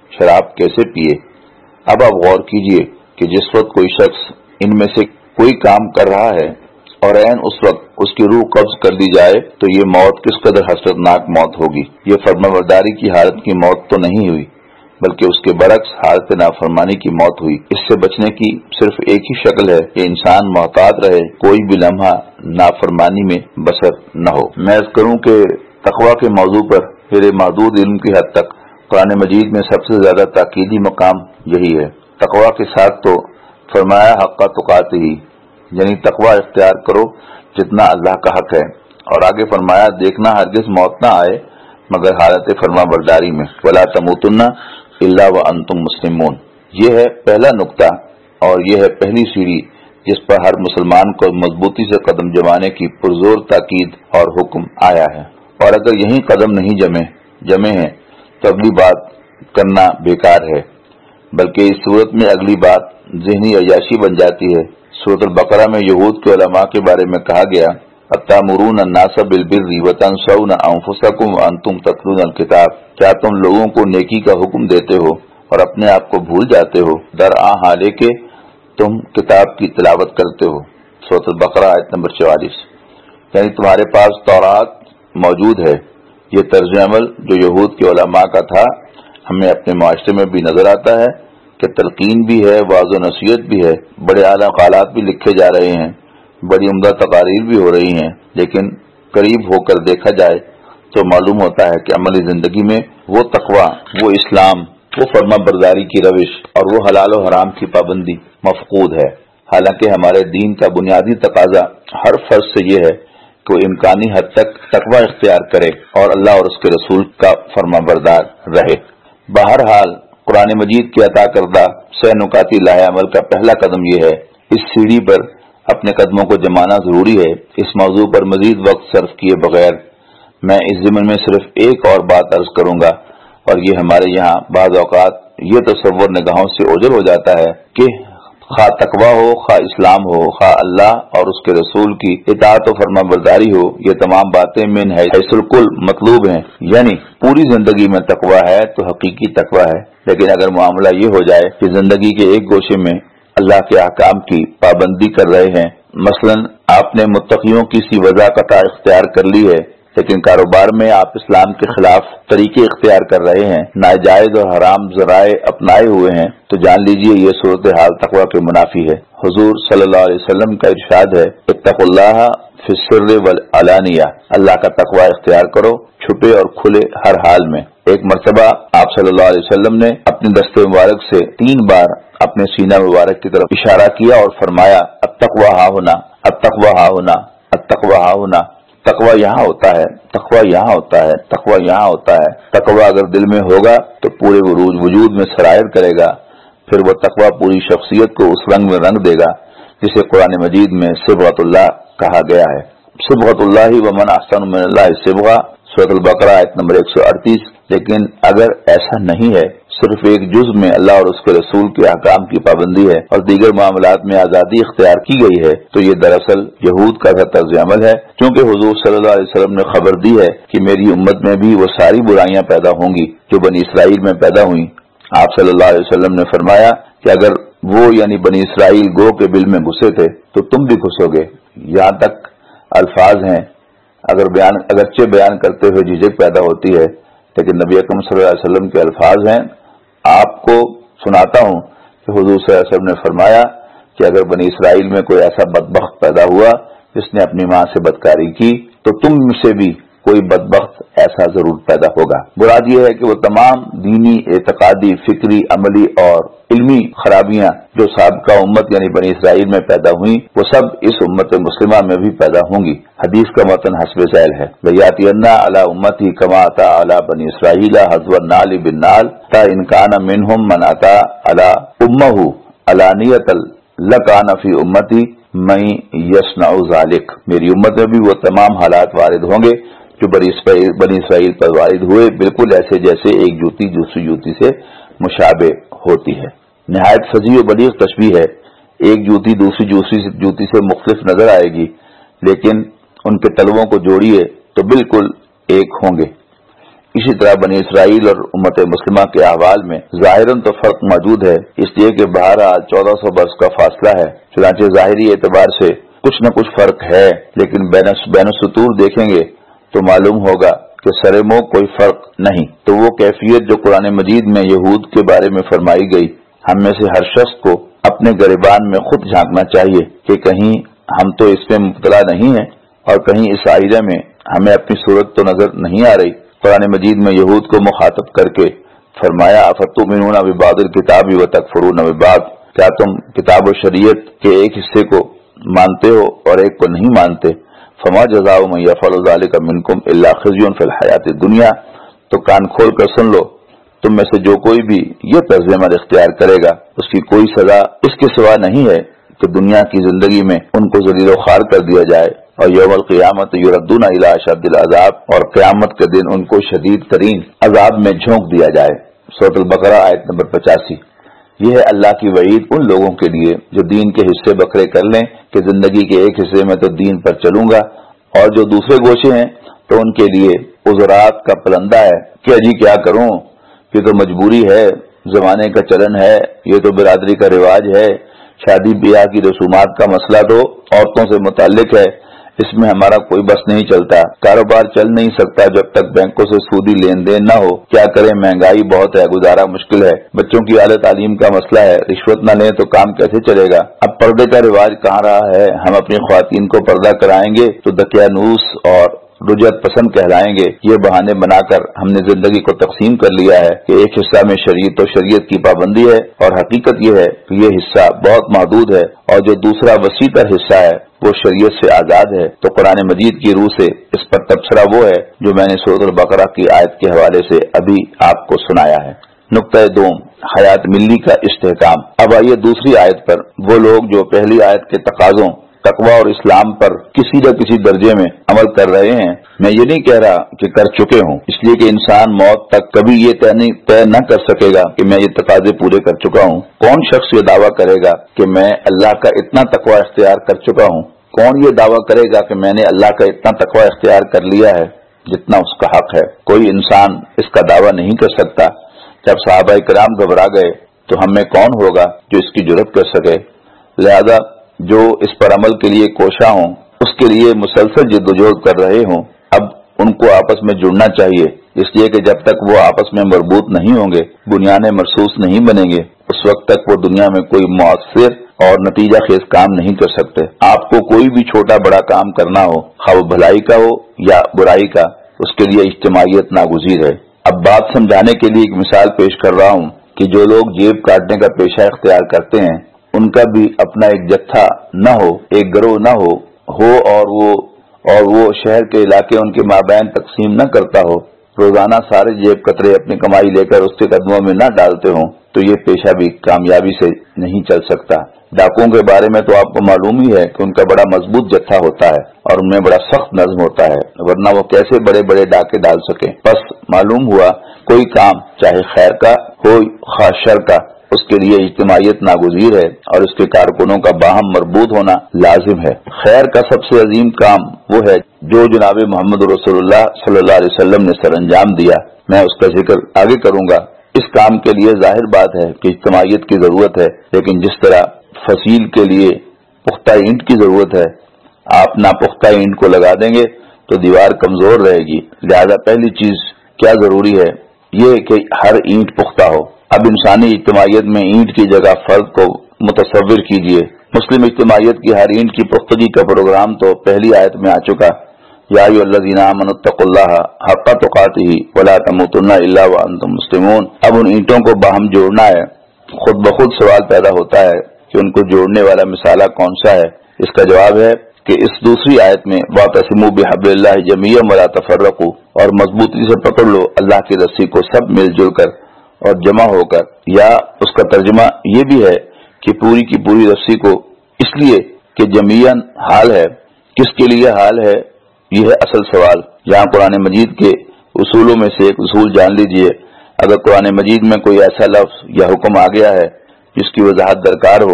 شراب کیسے پیے۔ اب آپ غور کیجئے کہ جس وقت کوئی شخص ان میں سے کوئی کام کر رہا ہے اور عین اس وقت اس کی روح قبض کر دی جائے تو یہ موت کس قدر حسرتناک موت ہوگی۔ یہ فرمانبرداری کی حالت کی موت تو نہیں ہوئی، بلکہ اس کے برعکس حالت نافرمانی کی موت ہوئی۔ اس سے بچنے کی صرف ایک ہی شکل ہے کہ انسان محتاط رہے، کوئی بھی لمحہ نافرمانی میں بسر نہ ہو۔ میں عرض کروں کہ تقویٰ کے موضوع پر میرے محدود علم کی حد تک قرآن مجید میں سب سے زیادہ تاکیدی مقام یہی ہے۔ تقویٰ کے ساتھ تو فرمایا حق تقاتہ ہی، یعنی تقویٰ اختیار کرو جتنا اللہ کا حق ہے، اور آگے فرمایا دیکھنا ہرگز موت نہ آئے مگر حالت فرما برداری میں، ولا تموتن الا وانتم مسلمون۔ یہ ہے پہلا نقطہ اور یہ ہے پہلی سیڑھی جس پر ہر مسلمان کو مضبوطی سے قدم جمانے کی پرزور تاکید اور حکم آیا ہے، اور اگر یہیں قدم نہیں جمے جمے ہیں تو اگلی بات کرنا بیکار ہے، بلکہ اس صورت میں اگلی بات ذہنی عیاشی بن جاتی ہے۔ سورۃ البقرہ میں یہود کے علماء کے بارے میں کہا گیا اتامرون الناس بالبر وتنسون انفسکم وانتم تتلون الکتاب، کیا تم لوگوں کو نیکی کا حکم دیتے ہو اور اپنے آپ کو بھول جاتے ہو، درآں حالے کہ تم کتاب کی تلاوت کرتے ہو۔ سورۃ البقرہ آیت نمبر چوالیس۔ یعنی تمہارے پاس تورات موجود ہے۔ یہ طرز عمل جو یہود کے علماء کا تھا ہمیں اپنے معاشرے میں بھی نظر آتا ہے کہ تلقین بھی ہے، واعظ و نصیحت بھی ہے، بڑے اعلیٰ مقالات بھی لکھے جا رہے ہیں، بڑی عمدہ تقاریر بھی ہو رہی ہیں، لیکن قریب ہو کر دیکھا جائے تو معلوم ہوتا ہے کہ عملی زندگی میں وہ تقویٰ، وہ اسلام، وہ فرما برداری کی روش اور وہ حلال و حرام کی پابندی مفقود ہے۔ حالانکہ ہمارے دین کا بنیادی تقاضا ہر فرد سے یہ ہے کہ وہ امکانی حد تک تقویٰ اختیار کرے اور اللہ اور اس کے رسول کا فرما بردار رہے۔ بہرحال قرآن مجید کی عطا کردہ سہ نکاتی لاہ عمل کا پہلا قدم یہ ہے۔ اس سیڑھی پر اپنے قدموں کو جمانا ضروری ہے۔ اس موضوع پر مزید وقت صرف کیے بغیر میں اس ضمن میں صرف ایک اور بات عرض کروں گا، اور یہ ہمارے یہاں بعض اوقات یہ تصور نگاہوں سے اوجھل ہو جاتا ہے کہ خواہ تقویٰ ہو، خواہ اسلام ہو، خواہ اللہ اور اس کے رسول کی اطاعت و فرما برداری ہو، یہ تمام باتیں من حیث الکل مطلوب ہیں، یعنی پوری زندگی میں تقویٰ ہے تو حقیقی تقویٰ ہے۔ لیکن اگر معاملہ یہ ہو جائے کہ زندگی کے ایک گوشے میں اللہ کے احکام کی پابندی کر رہے ہیں، مثلا آپ نے متقیوں کی سی وضاقت اختیار کر لی ہے لیکن کاروبار میں آپ اسلام کے خلاف طریقے اختیار کر رہے ہیں، ناجائز اور حرام ذرائع اپنائے ہوئے ہیں، تو جان لیجئے یہ صورتحال تقویٰ کے منافی ہے۔ حضور صلی اللہ علیہ وسلم کا ارشاد ہے اتقوا اللہ فی السر والعلانیہ، اللہ کا تقویٰ اختیار کرو چھپے اور کھلے ہر حال میں۔ ایک مرتبہ آپ صلی اللہ علیہ وسلم نے اپنے دست مبارک سے تین بار اپنے سینہ مبارک کی طرف اشارہ کیا اور فرمایا التقویٰ ہاہنا، التقویٰ ہاہنا، التقویٰ ہاہنا۔ تقویٰ یہاں ہوتا ہے، تقویٰ یہاں ہوتا ہے، تقویٰ یہاں ہوتا ہے۔ تقویٰ اگر دل میں ہوگا تو پورے وجود میں سرائر کرے گا، پھر وہ تقویٰ پوری شخصیت کو اس رنگ میں رنگ دے گا جسے قرآن مجید میں صبغۃ اللہ کہا گیا ہے۔ صبغۃ اللہ ومن احسن من اللہ صبغہ، سورۃ البقرہ آیت نمبر ایک سو اڑتیس۔ لیکن اگر ایسا نہیں ہے، صرف ایک جز میں اللہ اور اس کے رسول کے احکام کی پابندی ہے اور دیگر معاملات میں آزادی اختیار کی گئی ہے، تو یہ دراصل یہود کا طرز عمل ہے، کیونکہ حضور صلی اللہ علیہ وسلم نے خبر دی ہے کہ میری امت میں بھی وہ ساری برائیاں پیدا ہوں گی جو بنی اسرائیل میں پیدا ہوئیں۔ آپ صلی اللہ علیہ وسلم نے فرمایا کہ اگر وہ یعنی بنی اسرائیل گو کے بل میں گھسے تھے تو تم بھی گھسو گے۔ یہاں تک الفاظ ہیں، اگر بیان اگرچہ بیان کرتے ہوئے جھجک پیدا ہوتی ہے، لیکن نبی اکرم صلی اللہ علیہ وسلم کے الفاظ ہیں۔ آپ کو سناتا ہوں کہ حضور صلی اللہ علیہ وسلم نے فرمایا کہ اگر بنی اسرائیل میں کوئی ایسا بدبخت پیدا ہوا جس نے اپنی ماں سے بدکاری کی تو تم سے بھی کوئی بدبخت ایسا ضرور پیدا ہوگا۔ مراد یہ ہے کہ وہ تمام دینی، اعتقادی، فکری، عملی اور علمی خرابیاں جو سابقہ امت یعنی بنی اسرائیل میں پیدا ہوئیں وہ سب اس امت مسلمہ میں بھی پیدا ہوں گی۔ حدیث کا متن حسب ذیل ہے وَيَأْتِيَنَّ عَلَىٰ أُمَّتِي كَمَا أَتَىٰ عَلَىٰ بَنِي إِسْرَائِيلَ حَذْوَ النَّعْلِ بِالنَّعْلِ حَتَّىٰ إِنْ كَانَ مِنْهُمْ مَنْ أَتَىٰ عَلَىٰ أُمَّهُ عَلَانِيَةً لَكَانَ فِي أُمَّتِي مَن يَصْنَعُ ذَلِكَ۔ میری امت میں بھی وہ تمام حالات وارد ہوں گے جو بنی اسرائیل پر وارد ہوئے، بالکل ایسے جیسے ایک جوتی دوسری جوتی سے مشابہ ہوتی ہے۔ نہایت فضی و بلیغ تشبیہ ہے۔ ایک جوتی دوسری جوتی سے مختلف نظر آئے گی، لیکن ان کے تلووں کو جوڑیے تو بالکل ایک ہوں گے۔ اسی طرح بنی اسرائیل اور امت مسلمہ کے احوال میں ظاہراً تو فرق موجود ہے، اس لیے کہ بہرحال چودہ سو برس کا فاصلہ ہے، چنانچہ ظاہری اعتبار سے کچھ نہ کچھ فرق ہے، لیکن بین السطور دیکھیں گے تو معلوم ہوگا کہ سر موہ کوئی فرق نہیں۔ تو وہ کیفیت جو قرآن مجید میں یہود کے بارے میں فرمائی گئی، ہم میں سے ہر شخص کو اپنے گریبان میں خود جھانکنا چاہیے کہ کہیں ہم تو اس میں مبتلا نہیں ہیں اور کہیں اس آئیرہ میں ہمیں اپنی صورت تو نظر نہیں آ رہی۔ قرآن مجید میں یہود کو مخاطب کر کے فرمایا افتؤمنون ببعض الکتاب وتکفرون ببعض، کیا تم کتاب و شریعت کے ایک حصے کو مانتے ہو اور ایک کو نہیں مانتے؟ فما جزاء من یفعل ذلک منکم الا خزی فی الحیات الدنیا، تو کان کھول کر سن لو، تم میں سے جو کوئی بھی یہ طرز عمل اختیار کرے گا اس کی کوئی سزا اس کے سوا نہیں ہے کہ دنیا کی زندگی میں ان کو ذلیل و خوار کر دیا جائے، اور یوم القیامت یردون الی اشد العذاب، اور قیامت کے دن ان کو شدید ترین عذاب میں جھونک دیا جائے۔ سورۃ البقرہ آیت نمبر پچاسی۔ یہ ہے اللہ کی وعید ان لوگوں کے لیے جو دین کے حصے بکھرے کر لیں کہ زندگی کے ایک حصے میں تو دین پر چلوں گا، اور جو دوسرے گوشے ہیں تو ان کے لیے عذرات کا پلندہ ہے کہ اجی کیا کروں، یہ تو مجبوری ہے، زمانے کا چلن ہے، یہ تو برادری کا رواج ہے، شادی بیاہ کی رسومات کا مسئلہ تو عورتوں سے متعلق ہے، اس میں ہمارا کوئی بس نہیں چلتا، کاروبار چل نہیں سکتا جب تک بینکوں سے سودی لین دین نہ ہو، کیا کریں مہنگائی بہت ہے، گزارا مشکل ہے، بچوں کی اعلیٰ تعلیم کا مسئلہ ہے، رشوت نہ لیں تو کام کیسے چلے گا، اب پردے کا رواج کہاں رہا ہے، ہم اپنی خواتین کو پردہ کرائیں گے تو دقیانوس اور رجعت پسند کہلائیں گے۔ یہ بہانے بنا کر ہم نے زندگی کو تقسیم کر لیا ہے کہ ایک حصہ میں شریعت و شریعت کی پابندی ہے، اور حقیقت یہ ہے کہ یہ حصہ بہت محدود ہے، اور جو دوسرا وسیع تر حصہ ہے وہ شریعت سے آزاد ہے۔ تو قرآن مجید کی روح سے اس پر تبصرہ وہ ہے جو میں نے سورۃ البقرہ کی آیت کے حوالے سے ابھی آپ کو سنایا ہے۔ نقطہ دوم، حیات ملی کا استحکام۔ اب آئیے دوسری آیت پر۔ وہ لوگ جو پہلی آیت کے تقاضوں تقوی اور اسلام پر کسی نہ کسی درجے میں عمل کر رہے ہیں، میں یہ نہیں کہہ رہا کہ کر چکے ہوں، اس لیے کہ انسان موت تک کبھی یہ طے نہیں طے نہ کر سکے گا کہ میں یہ تقاضے پورے کر چکا ہوں۔ کون شخص یہ دعویٰ کرے گا کہ میں اللہ کا اتنا تقوی اختیار کر چکا ہوں؟ کون یہ دعویٰ کرے گا کہ میں نے اللہ کا اتنا تقوی اختیار کر لیا ہے جتنا اس کا حق ہے؟ کوئی انسان اس کا دعویٰ نہیں کر سکتا۔ جب صحابہ کرام گھبرا گئے تو ہم میں کون ہوگا جو اس کی جرات کر سکے؟ لہذا جو اس پر عمل کے لیے کوشاں ہوں، اس کے لیے مسلسل جدوجہد کر رہے ہوں، اب ان کو آپس میں جڑنا چاہیے، اس لیے کہ جب تک وہ آپس میں مربوط نہیں ہوں گے، بنیادیں مرصوص نہیں بنیں گے، اس وقت تک وہ دنیا میں کوئی مؤثر اور نتیجہ خیز کام نہیں کر سکتے۔ آپ کو کوئی بھی چھوٹا بڑا کام کرنا ہو، خواہ بھلائی کا ہو یا برائی کا، اس کے لیے اجتماعیت ناگزیر ہے۔ اب بات سمجھانے کے لیے ایک مثال پیش کر رہا ہوں کہ جو لوگ جیب کاٹنے کا پیشہ اختیار کرتے ہیں، ان کا بھی اپنا ایک جتھا نہ ہو، ایک گروہ نہ ہو ہو اور وہ اور وہ شہر کے علاقے ان کے مابین تقسیم نہ کرتا ہو، روزانہ سارے جیب کترے اپنی کمائی لے کر اس کے قدموں میں نہ ڈالتے ہوں، تو یہ پیشہ بھی کامیابی سے نہیں چل سکتا۔ ڈاکوؤں کے بارے میں تو آپ کو معلوم ہی ہے کہ ان کا بڑا مضبوط جتھا ہوتا ہے اور ان میں بڑا سخت نظم ہوتا ہے، ورنہ وہ کیسے بڑے بڑے ڈاکے ڈال سکیں۔ بس معلوم ہوا کوئی کام چاہے خیر کا ہو خواہ شر کا، اس کے لیے اجتماعیت ناگزیر ہے اور اس کے کارکنوں کا باہم مربوط ہونا لازم ہے۔ خیر کا سب سے عظیم کام وہ ہے جو جناب محمد رسول اللہ صلی اللہ علیہ وسلم نے سر انجام دیا، میں اس کا ذکر آگے کروں گا۔ اس کام کے لیے ظاہر بات ہے کہ اجتماعیت کی ضرورت ہے، لیکن جس طرح فصیل کے لیے پختہ اینٹ کی ضرورت ہے، آپ ناپختہ اینٹ کو لگا دیں گے تو دیوار کمزور رہے گی، لہذا پہلی چیز کیا ضروری ہے، یہ کہ ہر اینٹ پختہ ہو۔ اب انسانی اجتماعیت میں اینٹ کی جگہ فرد کو متصور کیجئے۔ مسلم اجتماعیت کی ہر اینٹ کی پختگی کا پروگرام تو پہلی آیت میں آ چکا، یا ایھا الذین آمنوا اتقوا اللہ حق تقاتہ ولا تموتن الا وانتم مسلمون۔ اب ان اینٹوں کو باہم جوڑنا ہے۔ خود بخود سوال پیدا ہوتا ہے کہ ان کو جوڑنے والا مثالہ کون سا ہے؟ اس کا جواب ہے کہ اس دوسری آیت میں واعتصموا بحبل اللہ جميعا ولا تفرقوا، اور مضبوطی سے پکڑ لو اللہ کی رسی کو سب مل جل کر اور جمع ہو کر، یا اس کا ترجمہ یہ بھی ہے کہ پوری کی پوری رسی کو، اس لیے کہ جمیعاً حال ہے۔ کس کے لیے حال ہے؟ یہ ہے اصل سوال۔ یہاں قرآن مجید کے اصولوں میں سے ایک اصول جان لیجئے، اگر قرآن مجید میں کوئی ایسا لفظ یا حکم آ گیا ہے جس کی وضاحت درکار ہو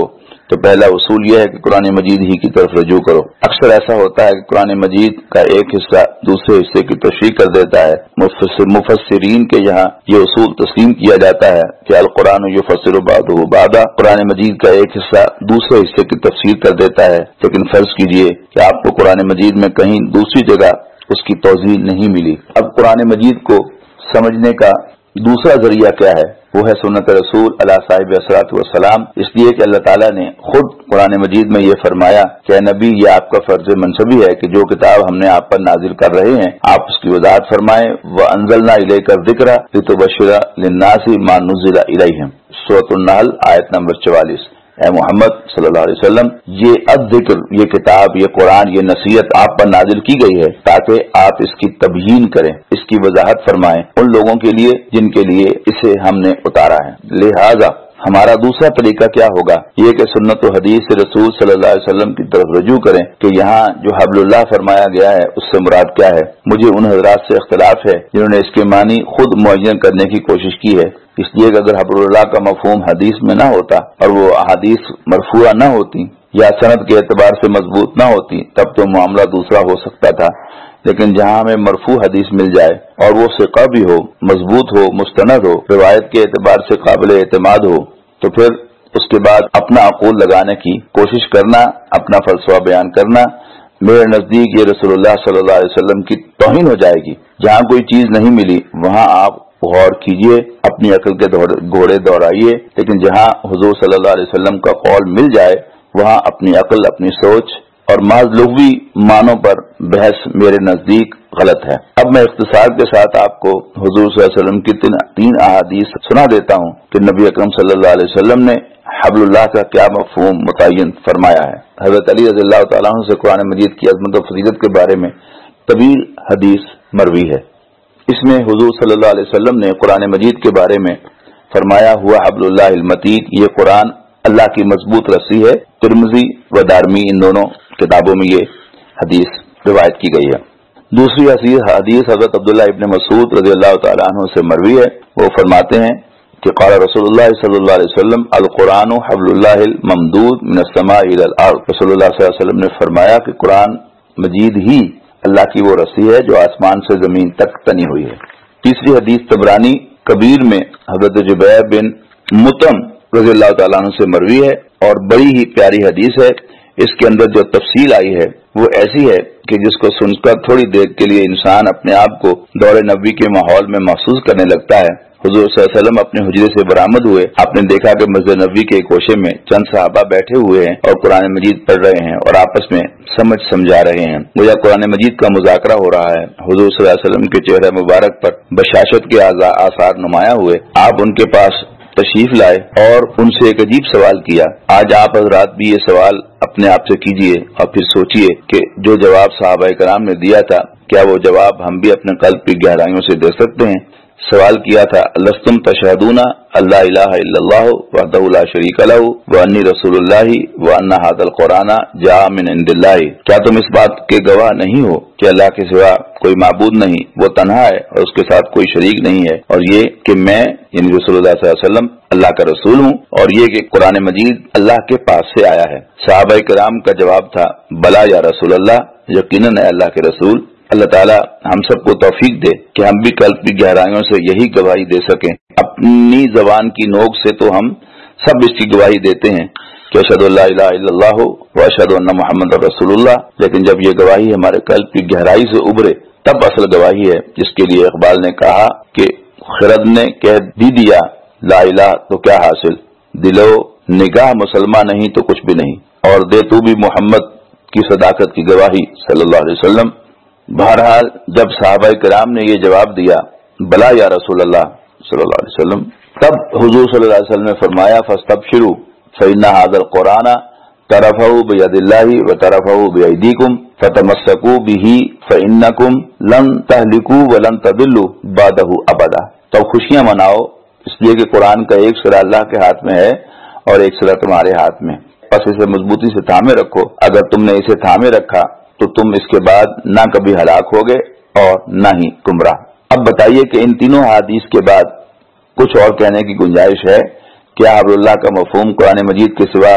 تو پہلا اصول یہ ہے کہ قرآن مجید ہی کی طرف رجوع کرو۔ اکثر ایسا ہوتا ہے کہ قرآن مجید کا ایک حصہ دوسرے حصے کی تشریح کر دیتا ہے۔ مفسرین کے یہاں یہ اصول تسلیم کیا جاتا ہے کہ القرآن یفسر بعضہ بعضا، قرآن مجید کا ایک حصہ دوسرے حصے کی تفسیر کر دیتا ہے، لیکن فرض کیجئے کہ آپ کو قرآن مجید میں کہیں دوسری جگہ اس کی توضیح نہیں ملی۔ اب قرآن مجید کو سمجھنے کا دوسرا ذریعہ کیا ہے؟ وہ ہے سنت رسول علیہ صاحب الصلاۃ والسلام، اس لیے کہ اللہ تعالیٰ نے خود قرآن مجید میں یہ فرمایا کہ اے نبی، یہ آپ کا فرض منصبی ہے کہ جو کتاب ہم نے آپ پر نازل کر رہے ہیں آپ اس کی وضاحت فرمائیں۔ وَأَنزَلْنَا إِلَيْكَ الذِّكْرَ لِتُبَشِّرَ لِلنَّاسِ مَا نُزِّلَ إِلَيْهِمْ، سورۃ النحل آیت نمبر چوالیس۔ اے محمد صلی اللہ علیہ وسلم، یہ الذکر، یہ کتاب، یہ قرآن، یہ نصیحت آپ پر نازل کی گئی ہے تاکہ آپ اس کی تبیین کریں، اس کی وضاحت فرمائیں ان لوگوں کے لیے جن کے لیے اسے ہم نے اتارا ہے۔ لہذا ہمارا دوسرا طریقہ کیا ہوگا؟ یہ کہ سنت و حدیث رسول صلی اللہ علیہ وسلم کی طرف رجوع کریں کہ یہاں جو حبل اللہ فرمایا گیا ہے اس سے مراد کیا ہے۔ مجھے ان حضرات سے اختلاف ہے جنہوں نے اس کے معنی خود معین کرنے کی کوشش کی ہے، اس لیے کہ اگر حبل اللہ کا مفہوم حدیث میں نہ ہوتا اور وہ احادیث مرفوعہ نہ ہوتی یا سند کے اعتبار سے مضبوط نہ ہوتی تب تو معاملہ دوسرا ہو سکتا تھا، لیکن جہاں ہمیں مرفوع حدیث مل جائے اور وہ ثقہ بھی ہو، مضبوط ہو، مستند ہو، روایت کے اعتبار سے قابل اعتماد ہو، تو پھر اس کے بعد اپنا عقول لگانے کی کوشش کرنا، اپنا فلسفہ بیان کرنا، میرے نزدیک یہ رسول اللہ صلی اللہ علیہ وسلم کی توہین ہو جائے گی۔ جہاں کوئی چیز نہیں ملی وہاں آپ غور کیجئے، اپنی عقل کے گھوڑے دوڑائیے، لیکن جہاں حضور صلی اللہ علیہ وسلم کا قول مل جائے وہاں اپنی عقل، اپنی سوچ اور محض لغوی معنوں پر بحث میرے نزدیک غلط ہے۔ اب میں اختصار کے ساتھ آپ کو حضور صلی اللہ علیہ وسلم کی تین, تین احادیث سنا دیتا ہوں کہ نبی اکرم صلی اللہ علیہ وسلم نے حبل اللہ کا کیا مفہوم متعین فرمایا ہے۔ حضرت علی رضی اللہ تعالیٰ عنہ سے قرآن مجید کی عظمت و فضیلت کے بارے میں طویل حدیث مروی ہے۔ اس میں حضور صلی اللہ علیہ وسلم نے قرآن مجید کے بارے میں فرمایا ہوا حبل اللہ المتین، یہ قرآن اللہ کی مضبوط رسی ہے۔ ترمذی و دارمی ان دونوں کتابوں میں یہ حدیث روایت کی گئی ہے۔ دوسری حدیث حضرت عبداللہ ابن مسعود رضی اللہ تعالیٰ عنہ سے مروی ہے، وہ فرماتے ہیں کہ قال رسول اللہ صلی اللہ علیہ وسلم القرآن حبل اللہ الممدود من السماء الى الارض، رسول اللہ صلی اللہ علیہ وسلم نے فرمایا کہ قرآن مجید ہی اللہ کی وہ رسی ہے جو آسمان سے زمین تک تنی ہوئی ہے۔ تیسری حدیث طبرانی کبیر میں حضرت جبیر بن مطعم رضی اللہ تعالیٰ عنہ سے مروی ہے اور بڑی ہی پیاری حدیث ہے۔ اس کے اندر جو تفصیل آئی ہے وہ ایسی ہے کہ جس کو سن کر تھوڑی دیر کے لیے انسان اپنے آپ کو دور نبوی کے ماحول میں محسوس کرنے لگتا ہے۔ حضور صلی اللہ علیہ وسلم اپنے حجرے سے برآمد ہوئے، آپ نے دیکھا کہ مسجد نبوی کے گوشے میں چند صحابہ بیٹھے ہوئے ہیں اور قرآن مجید پڑھ رہے ہیں اور آپس میں سمجھ سمجھا رہے ہیں، گویا قرآن مجید کا مذاکرہ ہو رہا ہے۔ حضور صلی اللہ علیہ وسلم کے چہرہ مبارک پر بشاشت کے آثار نمایاں ہوئے۔ آپ ان کے پاس تشریف لائے اور ان سے ایک عجیب سوال کیا۔ آج آپ حضرات بھی یہ سوال اپنے آپ سے کیجئے اور پھر سوچئے کہ جو جواب صحابہ کرام نے دیا تھا کیا وہ جواب ہم بھی اپنے قلب کی گہرائیوں سے دے سکتے ہیں؟ سوال کیا تھا لستم تشہدون اللہ الہ الا اللہ وحدہ لا شریک لہ وانی رسول اللہ وان ھذا القرآن جاء من عند اللہ، کیا تم اس بات کے گواہ نہیں ہو کہ اللہ کے سوا کوئی معبود نہیں، وہ تنہا ہے اور اس کے ساتھ کوئی شریک نہیں ہے، اور یہ کہ میں یعنی رسول اللہ صلی اللہ علیہ وسلم اللہ کا رسول ہوں، اور یہ کہ قرآن مجید اللہ کے پاس سے آیا ہے؟ صحابہ کرام کا جواب تھا بلا یا رسول اللہ، یقیناً ہے اللہ کے رسول۔ اللہ تعالیٰ ہم سب کو توفیق دے کہ ہم بھی قلب کی گہرائیوں سے یہی گواہی دے سکیں۔ اپنی زبان کی نوک سے تو ہم سب اس کی گواہی دیتے ہیں کہ اشہد ان لا الہ الا اللہ و اشہد ان محمد رسول اللہ، لیکن جب یہ گواہی ہمارے قلب کی گہرائی سے ابھرے تب اصل گواہی ہے، جس کے لیے اقبال نے کہا کہ خرد نے کہہ بھی دیا لا الہ تو کیا حاصل، دلو نگاہ مسلمان نہیں تو کچھ بھی نہیں، اور دے تو بھی محمد کی صداقت کی گواہی صلی اللہ علیہ وسلم۔ بہرحال جب صحابہ کرام نے یہ جواب دیا بلا یا رسول اللہ صلی اللہ علیہ وسلم، تب حضور صلی اللہ علیہ وسلم نے فرمایا فاستبشروا فإن هذا القرآن طرفه بيد الله وطرفه بأيديكم فتمسكوا به فإنكم لن تهلكوا ولن تضلوا بعده أبدا۔ تو خوشیاں مناؤ اس لیے کہ قرآن کا ایک سرا اللہ کے ہاتھ میں ہے اور ایک سرا تمہارے ہاتھ میں، بس اسے مضبوطی سے تھامے رکھو۔ اگر تم نے اسے تھامے رکھا تو تم اس کے بعد نہ کبھی ہلاک ہوگے اور نہ ہی گمراہ۔ اب بتائیے کہ ان تینوں حدیث کے بعد کچھ اور کہنے کی گنجائش ہے؟ کیا حبل اللہ کا مفہوم قرآن مجید کے سوا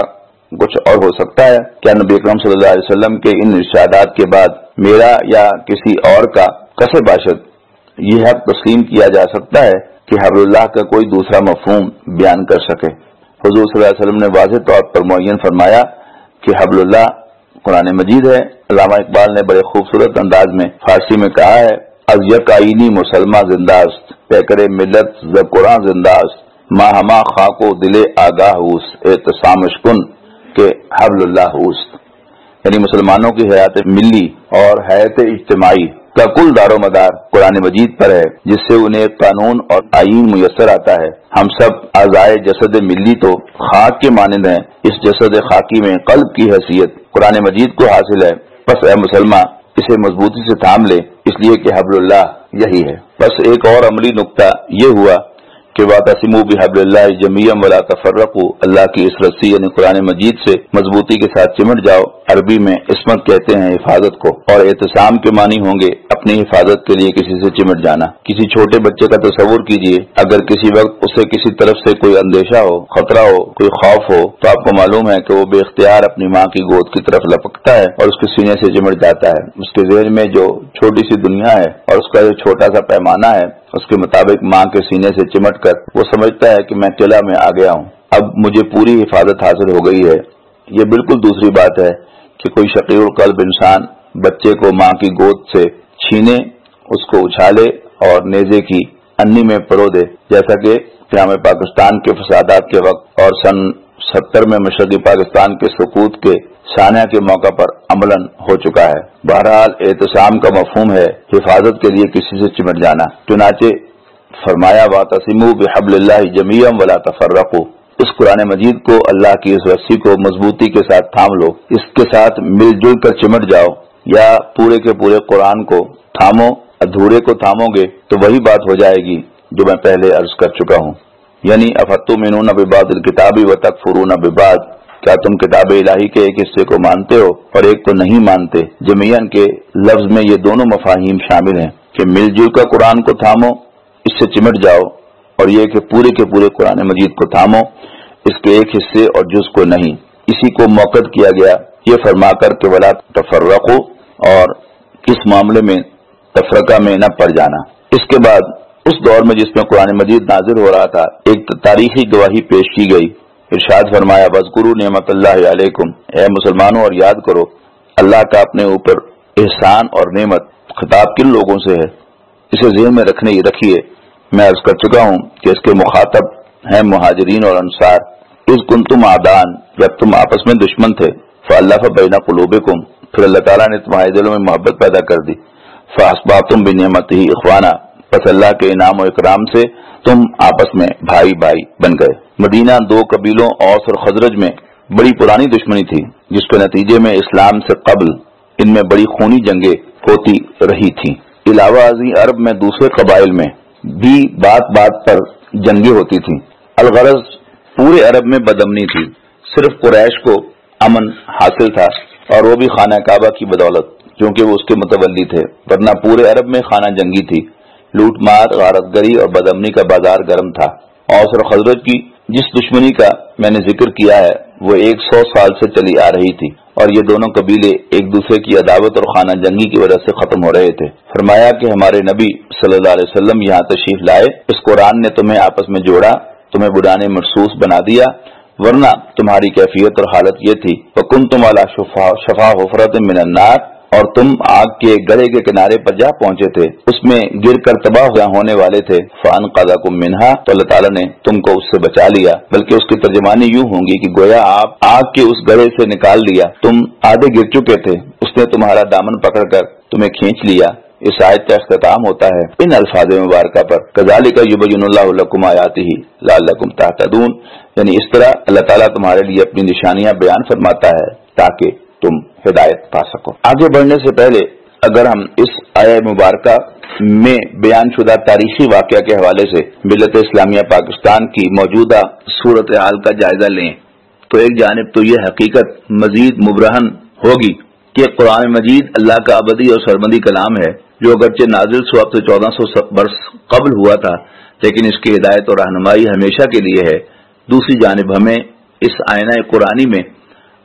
کچھ اور ہو سکتا ہے؟ کیا نبی اکرم صلی اللہ علیہ وسلم کے ان ارشادات کے بعد میرا یا کسی اور کا قصر باشد یہ حق تسلیم کیا جا سکتا ہے کہ حبل اللہ کا کوئی دوسرا مفہوم بیان کر سکے؟ حضور صلی اللہ علیہ وسلم نے واضح طور پر معین فرمایا کہ حبل اللہ قرآن مجید ہے۔ علامہ اقبال نے بڑے خوبصورت انداز میں فارسی میں کہا ہے، از یک آئینی مسلمہ زنداست پیکر ملت ز قرآن زنداست ماں ہما خاک و دل آگاہ اوس اعتصامش کن کہ حبل اللہ اوست، یعنی مسلمانوں کی حیات ملی اور حیات اجتماعی کا کل دار و مدار قرآن مجید پر ہے، جس سے انہیں ایک قانون اور آئین میسر آتا ہے۔ ہم سب اعضائے جسد ملی تو خاک کے مانند ہیں، اس جسد خاکی میں قلب کی حیثیت قرآن مجید کو حاصل ہے۔ بس اے مسلمان اسے مضبوطی سے تھام لے، اس لیے کہ حبل اللہ یہی ہے۔ بس ایک اور عملی نقطہ یہ ہوا کہ واعتصموا بحبل اللہ جمیعا ولا تفرقوا، اللہ کی اس رسی یعنی قرآن مجید سے مضبوطی کے ساتھ چمٹ جاؤ۔ عربی میں عصمت کہتے ہیں حفاظت کو، اور اعتصام کے معنی ہوں گے اپنی حفاظت کے لیے کسی سے چمٹ جانا۔ کسی چھوٹے بچے کا تصور کیجئے، اگر کسی وقت اسے کسی طرف سے کوئی اندیشہ ہو، خطرہ ہو، کوئی خوف ہو، تو آپ کو معلوم ہے کہ وہ بے اختیار اپنی ماں کی گود کی طرف لپکتا ہے اور اس کے سینے سے چمٹ جاتا ہے۔ اس کے ذہن میں جو چھوٹی سی دنیا ہے اور اس کا جو چھوٹا سا پیمانہ ہے، اس کے مطابق ماں کے سینے سے چمٹ کر وہ سمجھتا ہے کہ میں قلعہ میں آ گیا ہوں، اب مجھے پوری حفاظت حاصل ہو گئی ہے۔ یہ بالکل دوسری بات ہے کہ کوئی شقیق القلب انسان بچے کو ماں کی گود سے چھینے، اس کو اچھالے اور نیزے کی انی میں پرو دے، جیسا کہ قیام پاکستان کے فسادات کے وقت اور سن ستر میں مشرقی پاکستان کے سقوط کے سانحہ کے موقع پر عملاً ہو چکا ہے۔ بہرحال اعتصام کا مفہوم ہے حفاظت کے لیے کسی سے چمٹ جانا۔ چنانچہ فرمایا واعتصموا بحبل اللہ جمیعا ولا تفرقوا، اس قرآن مجید کو، اللہ کی اس رسی کو مضبوطی کے ساتھ تھام لو، اس کے ساتھ مل جل کر چمٹ جاؤ، یا پورے کے پورے قرآن کو تھامو، ادھورے کو تھامو گے تو وہی بات ہو جائے گی جو میں پہلے عرض کر چکا ہوں، یعنی افتؤمنون ببعض الکتاب وتکفرون ببعض، کیا تم کتاب الہی کے ایک حصے کو مانتے ہو اور ایک کو نہیں مانتے؟ جمیعاً کے لفظ میں یہ دونوں مفاہیم شامل ہیں کہ مل جل کر قرآن کو تھامو، اس سے چمٹ جاؤ، اور یہ کہ پورے کے پورے قرآن مجید کو تھامو، اس کے ایک حصے اور جز کو نہیں۔ اسی کو موقت کیا گیا یہ فرما کر کہ ولا تفرقوا، اور اس معاملے میں تفرقہ میں نہ پڑ جانا۔ اس کے بعد اس دور میں جس میں قرآن مجید نازل ہو رہا تھا، ایک تاریخی گواہی پیش کی گئی۔ ارشاد فرمایا وَاذْكُرُوا نعمت اللہ علیکم، اے مسلمانوں اور یاد کرو اللہ کا اپنے اوپر احسان اور نعمت۔ خطاب کن لوگوں سے ہے اسے ذہن میں رکھنے رکھیے۔ میں عرض کر چکا ہوں کہ اس کے مخاطب ہیں مہاجرین اور انصار۔ اذ کنتم اعداء، جب تم آپس میں دشمن تھے، فالف بین قلوبکم، پھر اللہ تعالیٰ نے تمہارے دلوں میں محبت پیدا کر دی، فاصبحتم بنعمتہ اخوانا، پس اللہ کے انعام و اکرام سے تم آپس میں بھائی بھائی بن گئے۔ مدینہ دو قبیلوں اوس اور خزرج میں بڑی پرانی دشمنی تھی، جس کے نتیجے میں اسلام سے قبل ان میں بڑی خونی جنگیں ہوتی رہی تھیں۔ علاوہ ازیں عرب میں دوسرے قبائل میں بھی بات بات پر جنگیں ہوتی تھیں۔ الغرض پورے عرب میں بدامنی تھی، صرف قریش کو امن حاصل تھا، اور وہ بھی خانہ کعبہ کی بدولت، کیونکہ وہ اس کے متولی تھے، ورنہ پورے عرب میں خانہ جنگی تھی، لوٹ مار، غارت گری اور بدامنی کا بازار گرم تھا۔ اوس اور خزرج کی جس دشمنی کا میں نے ذکر کیا ہے وہ ایک سو سال سے چلی آ رہی تھی، اور یہ دونوں قبیلے ایک دوسرے کی عداوت اور خانہ جنگی کی وجہ سے ختم ہو رہے تھے۔ فرمایا کہ ہمارے نبی صلی اللہ علیہ وسلم یہاں تشریف لائے، اس قرآن نے تمہیں آپس میں جوڑا، تمہیں بڑھانے محسوس بنا دیا، ورنہ تمہاری کیفیت اور حالت یہ تھی وَكُنْتُمْ عَلَى شَفَا حُفْرَةٍ مِّنَ النَّارِ، اور تم آگ کے گڑھے کے کنارے پر جا پہنچے تھے، اس میں گر کر تباہ ہونے والے تھے، فَأَنْقَذَكُم مِّنْهَا، تو اللہ تعالیٰ نے تم کو اس سے بچا لیا۔ بلکہ اس کی ترجمانی یوں ہوں گی کہ گویا آپ آگ کے اس گڑھے سے نکال لیا، تم آدھے گر چکے تھے، اس نے تمہارا دامن پکڑ کر تمہیں کھینچ لیا۔ اس آیت کا اختتام ہوتا ہے ان الفاظ مبارکہ پر کذالک یبین اللہ لکم آیاتہ لعلکم تہتدون، یعنی اس طرح اللہ تعالیٰ تمہارے لیے اپنی نشانیاں بیان فرماتا ہے تاکہ تم ہدایت پا سکو۔ آگے بڑھنے سے پہلے اگر ہم اس آیہ مبارکہ میں بیان شدہ تاریخی واقعہ کے حوالے سے ملت اسلامیہ پاکستان کی موجودہ صورتحال کا جائزہ لیں تو ایک جانب تو یہ حقیقت مزید مبرہن ہوگی کہ قرآن مجید اللہ کا ابدی اور سرمدی کلام ہے، جو اگرچہ نازل سو اب سے چودہ سو برس قبل ہوا تھا، لیکن اس کی ہدایت اور رہنمائی ہمیشہ کے لیے ہے۔ دوسری جانب ہمیں اس آئینہ قرآنی میں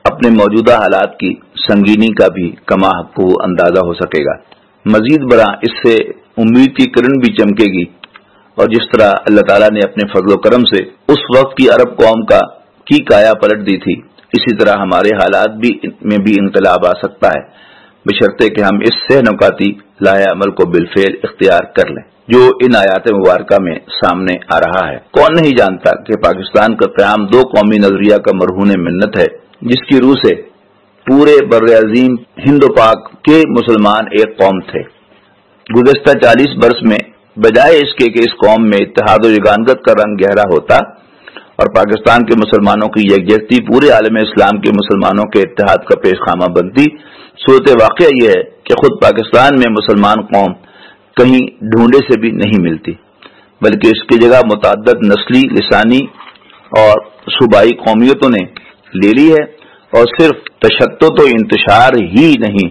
اپنے موجودہ حالات کی سنگینی کا بھی کما حق اندازہ ہو سکے گا۔ مزید برآں اس سے امید کی کرن بھی چمکے گی، اور جس طرح اللہ تعالیٰ نے اپنے فضل و کرم سے اس وقت کی عرب قوم کا کی کایا پلٹ دی تھی، اسی طرح ہمارے حالات بھی میں بھی انقلاب آ سکتا ہے، بشرطے کہ ہم اس سہ نکاتی لایا عمل کو بالفعل اختیار کر لیں جو ان آیات مبارکہ میں سامنے آ رہا ہے۔ کون نہیں جانتا کہ پاکستان کا قیام دو قومی نظریہ کا مرہون منت ہے، جس کی روح سے پورے بر عظیم ہند و پاک کے مسلمان ایک قوم تھے۔ گزشتہ چالیس برس میں بجائے اس کے کہ اس قوم میں اتحاد و یگانگت کا رنگ گہرا ہوتا اور پاکستان کے مسلمانوں کی یکجہتی پورے عالم اسلام کے مسلمانوں کے اتحاد کا پیش خامہ بنتی، صورت واقعہ یہ ہے کہ خود پاکستان میں مسلمان قوم کہیں ڈھونڈے سے بھی نہیں ملتی، بلکہ اس کی جگہ متعدد نسلی، لسانی اور صوبائی قومیتوں نے لے لی ہے، اور صرف تشدد و انتشار ہی نہیں،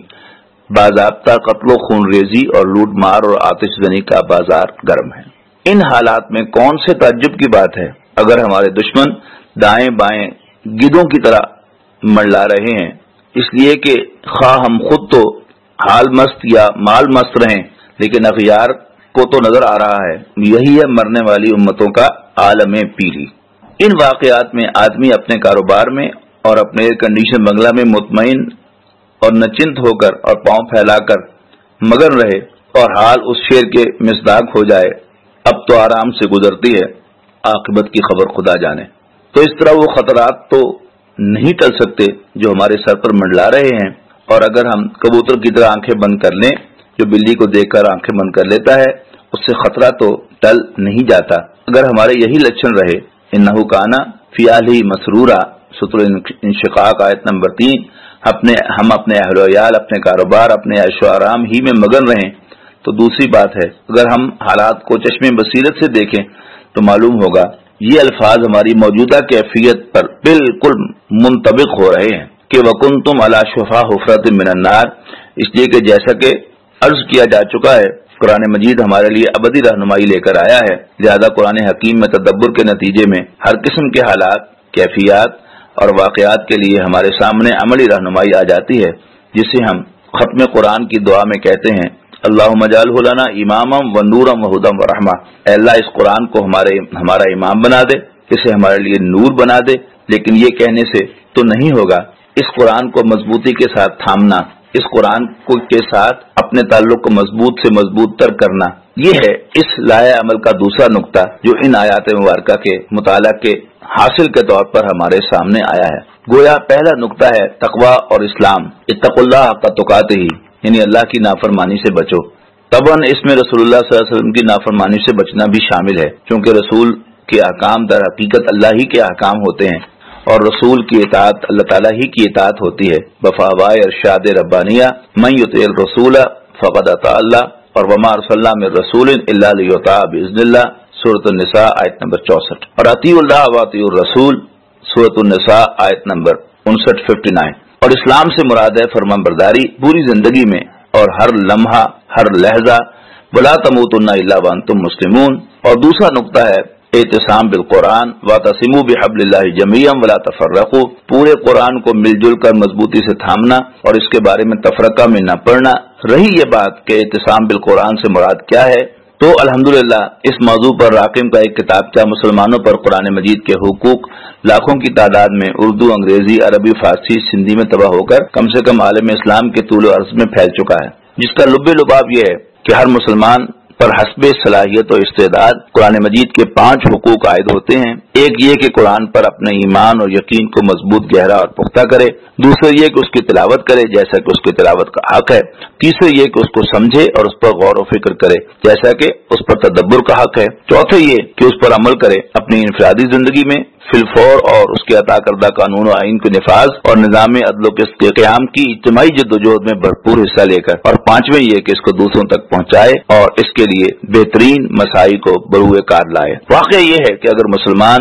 باضابطہ قتل و خون ریزی اور لوٹ مار اور آتش زنی کا بازار گرم ہے۔ ان حالات میں کون سے تعجب کی بات ہے اگر ہمارے دشمن دائیں بائیں گدوں کی طرح منڈلا رہے ہیں، اس لیے کہ خواہ ہم خود تو حال مست یا مال مست رہیں، لیکن اغیار کو تو نظر آ رہا ہے یہی ہے مرنے والی امتوں کا عالم پیری۔ ان واقعات میں آدمی اپنے کاروبار میں اور اپنے ایئر کنڈیشن بنگلہ میں مطمئن اور نچنت ہو کر اور پاؤں پھیلا کر مگن رہے اور حال اس شعر کے مصداق ہو جائے، اب تو آرام سے گزرتی ہے، عاقبت کی خبر خدا جانے۔ تو اس طرح وہ خطرات تو نہیں ٹل سکتے جو ہمارے سر پر منڈلا رہے ہیں، اور اگر ہم کبوتر کی طرح آنکھیں بند کر لیں، جو بلی کو دیکھ کر آنکھیں بند کر لیتا ہے، اس سے خطرہ تو ٹل نہیں جاتا۔ اگر ہمارے یہی لچھن رہے، انہو کانا فی اہلہ مسرورا، سورۃ انشقاق آیت نمبر تین، اپنے ہم اپنے اہل و عیال، اپنے کاروبار، اپنے عیش و آرام ہی میں مگن رہیں، تو دوسری بات ہے اگر ہم حالات کو چشم بصیرت سے دیکھیں تو معلوم ہوگا یہ الفاظ ہماری موجودہ کیفیت پر بالکل منطبق ہو رہے ہیں کہ وَكُنْتُمْ عَلَى شَفَا حُفْرَةٍ مِّنَ النَّارِ، اس لیے کہ جیسا کہ عرض کیا جا چکا ہے قرآن مجید ہمارے لیے ابدی رہنمائی لے کر آیا ہے، لہذا قرآن حکیم میں تدبر کے نتیجے میں ہر قسم کے حالات، کیفیات اور واقعات کے لیے ہمارے سامنے عملی رہنمائی آ جاتی ہے، جسے ہم ختم قرآن کی دعا میں کہتے ہیں اللہم اجعلہ لنا اماما و نورا و ہدی و رحمہ، اے اللہ اس قرآن کو ہمارے ہمارا امام بنا دے، اسے ہمارے لیے نور بنا دے۔ لیکن یہ کہنے سے تو نہیں ہوگا، اس قرآن کو مضبوطی کے ساتھ تھامنا، اس قرآن کو کے ساتھ اپنے تعلق کو مضبوط سے مضبوط تر کرنا، یہ ہے اس لائحہ عمل کا دوسرا نقطہ جو ان آیات مبارکہ کے مطالعہ کے حاصل کے طور پر ہمارے سامنے آیا ہے۔ گویا پہلا نقطہ ہے تقوی اور اسلام، اتقوا اللہ حق تقاتہ، یعنی اللہ کی نافرمانی سے بچو۔ طبعاً اس میں رسول اللہ صلی اللہ علیہ وسلم کی نافرمانی سے بچنا بھی شامل ہے، کیونکہ رسول کے احکام در حقیقت اللہ ہی کے احکام ہوتے ہیں، اور رسول کی اطاعت اللہ تعالیٰ ہی کی اطاعت ہوتی ہے۔ بفاوائے ارشاد ربانیہ من یطع الرسول فقد اطاع اللہ، اور وما ارسلنا من رسول الا لیطاع باذن اللہ، سورۃ النساء آیت نمبر چونسٹھ، اور اطیعوا اللہ واطیعوا الرسول، سورۃ النساء آیت نمبر انسٹھ ففٹی نائن۔ اور اسلام سے مراد ہے فرمان برداری پوری زندگی میں اور ہر لمحہ ہر لہجہ، ولا تموتن الا وانتم مسلمون۔ اور دوسرا نقطہ ہے اعتصام بالقرآن، واعتصموا بحبل اللہ جمیعا ولا تفرقوا، پورے قرآن کو مل جل کر مضبوطی سے تھامنا اور اس کے بارے میں تفرقہ میں نہ پڑنا۔ رہی یہ بات کہ اعتصام بالقرآن سے مراد کیا ہے، تو الحمدللہ اس موضوع پر راقم کا ایک کتابچہ مسلمانوں پر قرآن مجید کے حقوق لاکھوں کی تعداد میں اردو، انگریزی، عربی، فارسی، سندھی میں طبع ہو کر کم سے کم عالم اسلام کے طول و عرض میں پھیل چکا ہے، جس کا لب لباب یہ ہے کہ ہر مسلمان پر حسب صلاحیت و استعداد قرآن مجید کے پانچ حقوق عائد ہوتے ہیں۔ ایک یہ کہ قرآن پر اپنے ایمان اور یقین کو مضبوط، گہرا اور پختہ کرے، دوسرا یہ کہ اس کی تلاوت کرے جیسا کہ اس کی تلاوت کا حق ہے، تیسرا یہ کہ اس کو سمجھے اور اس پر غور و فکر کرے جیسا کہ اس پر تدبر کا حق ہے، چوتھا یہ کہ اس پر عمل کرے اپنی انفرادی زندگی میں فی الفور اور اس کے عطا کردہ قانون و آئین کے نفاذ اور نظام عدل و قسط کے قیام کی اجتماعی جدوجہد میں بھرپور حصہ لے کر، اور پانچویں یہ کہ اس کو دوسروں تک پہنچائے اور اس کے لیے بہترین مساعی کو بروئے کار لائے۔ واقعہ یہ ہے کہ اگر مسلمان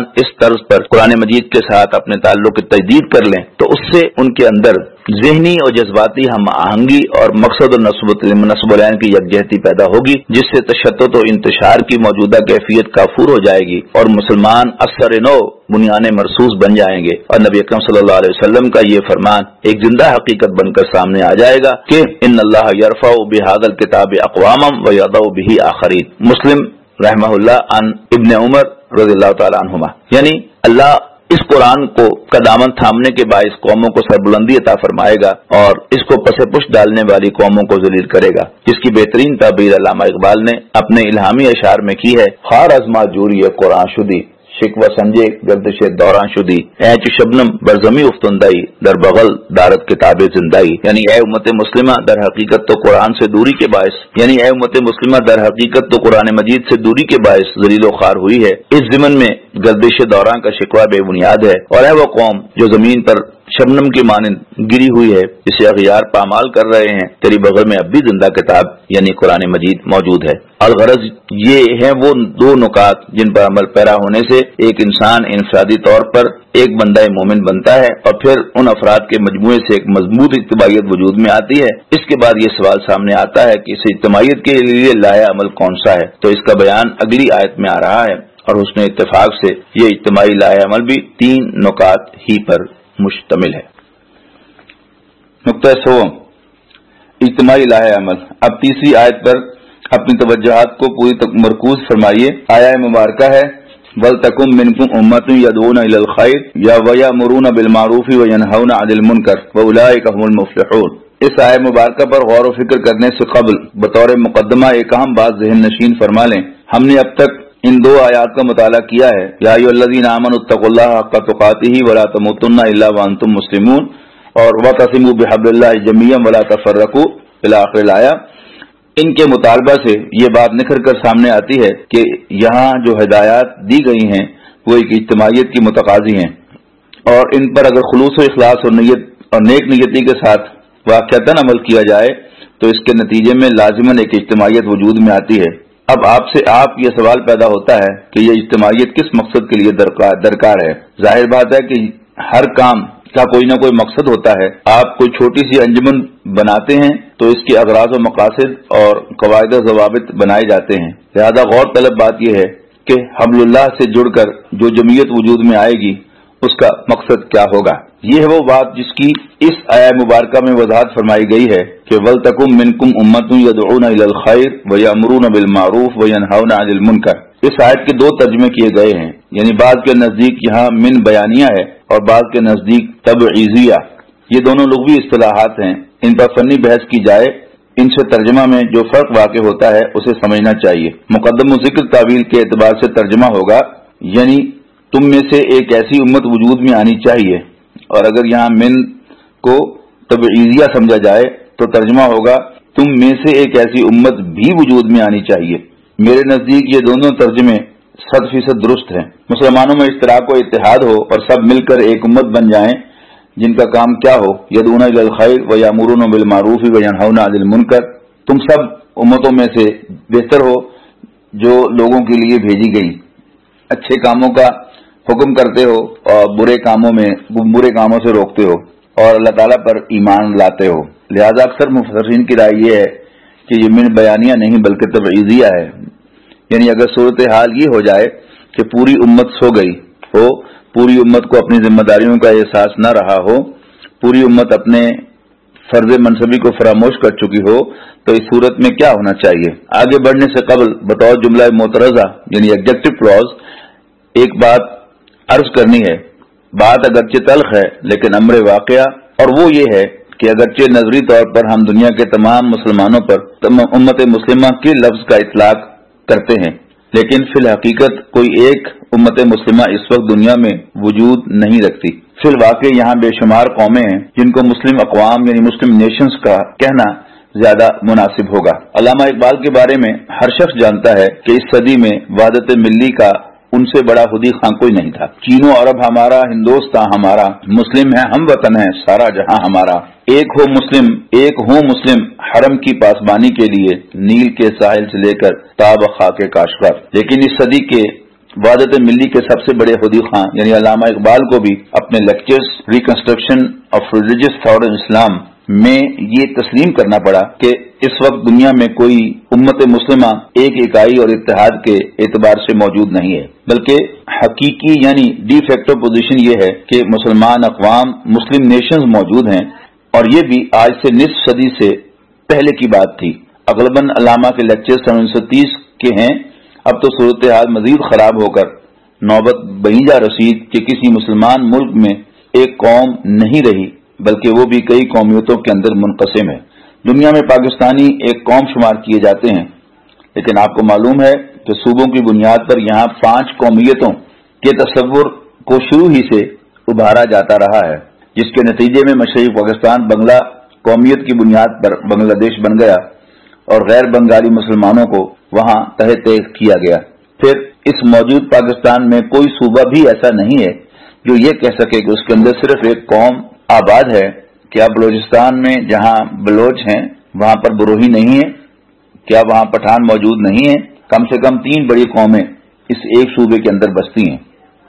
مسلمان اس طرز پر قرآن مجید کے ساتھ اپنے تعلق کی تجدید کر لیں تو اس سے ان کے اندر ذہنی اور جذباتی ہم آہنگی اور مقصد اور نصب العین کی یکجہتی پیدا ہوگی، جس سے تشدد و انتشار کی موجودہ کیفیت کافور ہو جائے گی اور مسلمان اثر نو بنیان مرصوص بن جائیں گے، اور نبی اکرم صلی اللہ علیہ وسلم کا یہ فرمان ایک زندہ حقیقت بن کر سامنے آ جائے گا کہ ان اللہ یرفع بہذا الکتاب اقواما ویضع بہ آخرین۔ مسلم رحمہ اللہ عن ابن عمر رضی اللہ تعالی عنہما، یعنی اللہ اس قرآن کو کا دامن تھامنے کے باعث قوموں کو سربلندی عطا فرمائے گا اور اس کو پس پش ڈالنے والی قوموں کو ذلیل کرے گا، جس کی بہترین تعبیر علامہ اقبال نے اپنے الہامی اشعار میں کی ہے۔ خار ازما جوری قرآن شدی شکوہ سنجے گردش دوران شدی، ایچ شبنم برزمی افتندائی در بغل دارت کتاب زندائی، یعنی اے امت مسلمہ در حقیقت تو قرآن سے دوری کے باعث یعنی اے امت مسلمہ در حقیقت تو قرآن مجید سے دوری کے باعث ذلیل و خوار ہوئی ہے، اس ضمن میں گردش دوران کا شکوہ بے بنیاد ہے، اور ہے وہ قوم جو زمین پر شبنم کی مانند گری ہوئی ہے جسے اغیار پامال کر رہے ہیں، تیری بغل میں اب بھی زندہ کتاب یعنی قرآن مجید موجود ہے۔ الغرض یہ ہیں وہ دو نکات جن پر عمل پیرا ہونے سے ایک انسان انفرادی طور پر ایک بندہ مومن بنتا ہے اور پھر ان افراد کے مجموعے سے ایک مضبوط اجتماعیت وجود میں آتی ہے۔ اس کے بعد یہ سوال سامنے آتا ہے کہ اس اجتماعیت کے لیے لایا عمل کون سا ہے، تو اس کا بیان اگلی آیت میں آ رہا ہے، اور حسن اتفاق سے یہ اجتماعی لایا عمل بھی تین نکات ہی پر مشتمل ہے۔ نقطہ سوم، اجتماعی لاہ عمل۔ اب تیسری آیت پر اپنی توجہات کو پوری تک مرکوز فرمائیے۔ آیہ مبارکہ ہے وَلْتَكُن مِّنكُمْ أُمَّةٌ يَدْعُونَ إِلَى الْخَيْرِ یا وَيَأْمُرُونَ بِالْمَعْرُوفِ وَيَنْهَوْنَ عَنِ الْمُنكَرِ وَأُولَٰئِكَ هُمُ الْمُفْلِحُونَ۔ اس آیہ مبارکہ پر غور و فکر کرنے سے قبل بطور مقدمہ ایک اہم بات ذہن نشین فرما لیں۔ ہم نے اب تک ان دو آیات کا مطالعہ کیا ہے، یا ایھا الذین آمنوا اتقوا اللہ حق تقاتہ ولا تموتن الا وانتم مسلمون، اور واعتصموا بحبل اللہ جميعا ولا تفرقوا الی آخر الآیہ۔ ان کے مطالبہ سے یہ بات نکھر کر سامنے آتی ہے کہ یہاں جو ہدایات دی گئی ہیں وہ ایک اجتماعیت کی متقاضی ہیں، اور ان پر اگر خلوص و اخلاص اور نیت اور نیک نیتی کے ساتھ واقعتاً عمل کیا جائے تو اس کے نتیجے میں لازماً ایک اجتماعیت وجود میں آتی ہے۔ اب آپ سے آپ یہ سوال پیدا ہوتا ہے کہ یہ اجتماعیت کس مقصد کے لیے درکار ہے؟ ظاہر بات ہے کہ ہر کام کا کوئی نہ کوئی مقصد ہوتا ہے۔ آپ کوئی چھوٹی سی انجمن بناتے ہیں تو اس کے اغراض و مقاصد اور قواعد و ضوابط بنائے جاتے ہیں، لہذا غور طلب بات یہ ہے کہ حبل اللہ سے جڑ کر جو جمعیت وجود میں آئے گی اس کا مقصد کیا ہوگا۔ یہ ہے وہ بات جس کی اس آیہ مبارکہ میں وضاحت فرمائی گئی ہے کہ وَلْتَكُن مِّنكُمْ أُمَّةٌ يَدْعُونَ إِلَى الْخَيْرِ وَيَأْمُرُونَ بِالْمَعْرُوفِ وَيَنْهَوْنَ عَنِ الْمُنكَرِ۔ اس آیت کے دو ترجمے کیے گئے ہیں، یعنی بعض کے نزدیک یہاں من بیانیہ ہے اور بعض کے نزدیک تبعیضیہ۔ یہ دونوں لغوی اصطلاحات ہیں، ان پر فنی بحث کی جائے ان سے ترجمہ میں جو فرق واقع ہوتا ہے اسے سمجھنا چاہیے۔ مقدم و ذکر تعویل کے اعتبار سے ترجمہ ہوگا یعنی تم میں سے ایک ایسی امت وجود میں آنی چاہیے، اور اگر یہاں من کو تبعیضیہ سمجھا جائے تو ترجمہ ہوگا تم میں سے ایک ایسی امت بھی وجود میں آنی چاہیے۔ میرے نزدیک یہ دونوں ترجمے صد فیصد درست ہیں۔ مسلمانوں میں اشتراک و اتحاد ہو اور سب مل کر ایک امت بن جائیں جن کا کام کیا ہو، یدعون الی الخیر ویامرون بالمعروف وینہون عن المنکر۔ تم سب امتوں میں سے بہتر ہو جو لوگوں کے لیے بھیجی گئی، اچھے کاموں کا حکم کرتے ہو اور برے کاموں میں برے کاموں سے روکتے ہو اور اللہ تعالیٰ پر ایمان لاتے ہو۔ لہذا اکثر مفسرین کی رائے یہ ہے کہ یہ من بیانیہ نہیں بلکہ تبعیضیہ ہے، یعنی اگر صورتحال یہ ہو جائے کہ پوری امت سو گئی ہو، پوری امت کو اپنی ذمہ داریوں کا احساس نہ رہا ہو، پوری امت اپنے فرض منصبی کو فراموش کر چکی ہو، تو اس صورت میں کیا ہونا چاہیے؟ آگے بڑھنے سے قبل بطور جملہ معترضہ یعنی ایڈجیکٹو کلوز ایک بات عرض کرنی ہے۔ بات اگرچہ تلخ ہے لیکن امر واقعہ، اور وہ یہ ہے کہ اگرچہ نظری طور پر ہم دنیا کے تمام مسلمانوں پر امت مسلمہ کے لفظ کا اطلاق کرتے ہیں، لیکن فی الحقیقت کوئی ایک امت مسلمہ اس وقت دنیا میں وجود نہیں رکھتی۔ فی الواقع یہاں بے شمار قومیں ہیں جن کو مسلم اقوام یعنی مسلم نیشنز کا کہنا زیادہ مناسب ہوگا۔ علامہ اقبال کے بارے میں ہر شخص جانتا ہے کہ اس صدی میں وحدت ملی کا ان سے بڑا خودی خواہ کوئی نہیں تھا۔ چین و عرب ہمارا، ہندوستان ہمارا، مسلم ہے ہم وطن ہے سارا جہاں ہمارا، ایک ہو مسلم ایک ہو مسلم حرم کی پاسبانی کے لیے، نیل کے ساحل سے لے کر تاب خاک کاشغر۔ لیکن اس صدی کے وحدت ملی کے سب سے بڑے خودی خواں یعنی علامہ اقبال کو بھی اپنے lectures reconstruction of religious thought in Islam میں یہ تسلیم کرنا پڑا کہ اس وقت دنیا میں کوئی امت مسلمہ ایک اکائی اور اتحاد کے اعتبار سے موجود نہیں ہے، بلکہ حقیقی یعنی ڈی فیکٹو پوزیشن یہ ہے کہ مسلمان اقوام مسلم نیشنز موجود ہیں، اور یہ بھی آج سے نصف صدی سے پہلے کی بات تھی۔ اغلباً علامہ کے لیکچر سن انیس سو تیس کے ہیں۔ اب تو صورتحال مزید خراب ہو کر نوبت بہیجا رسید کہ کسی مسلمان ملک میں ایک قوم نہیں رہی، بلکہ وہ بھی کئی قومیتوں کے اندر منقسم ہے۔ دنیا میں پاکستانی ایک قوم شمار کیے جاتے ہیں، لیکن آپ کو معلوم ہے کہ صوبوں کی بنیاد پر یہاں پانچ قومیتوں کے تصور کو شروع ہی سے ابھارا جاتا رہا ہے، جس کے نتیجے میں مشرقی پاکستان بنگلہ قومیت کی بنیاد پر بنگلہ دیش بن گیا اور غیر بنگالی مسلمانوں کو وہاں تحت کیا گیا۔ پھر اس موجود پاکستان میں کوئی صوبہ بھی ایسا نہیں ہے جو یہ کہہ سکے کہ اس کے اندر صرف ایک قوم آباد ہے۔ کیا بلوچستان میں جہاں بلوچ ہیں وہاں پر بروہی نہیں ہے؟ کیا وہاں پٹھان موجود نہیں ہے؟ کم سے کم تین بڑی قومیں اس ایک صوبے کے اندر بستی ہیں۔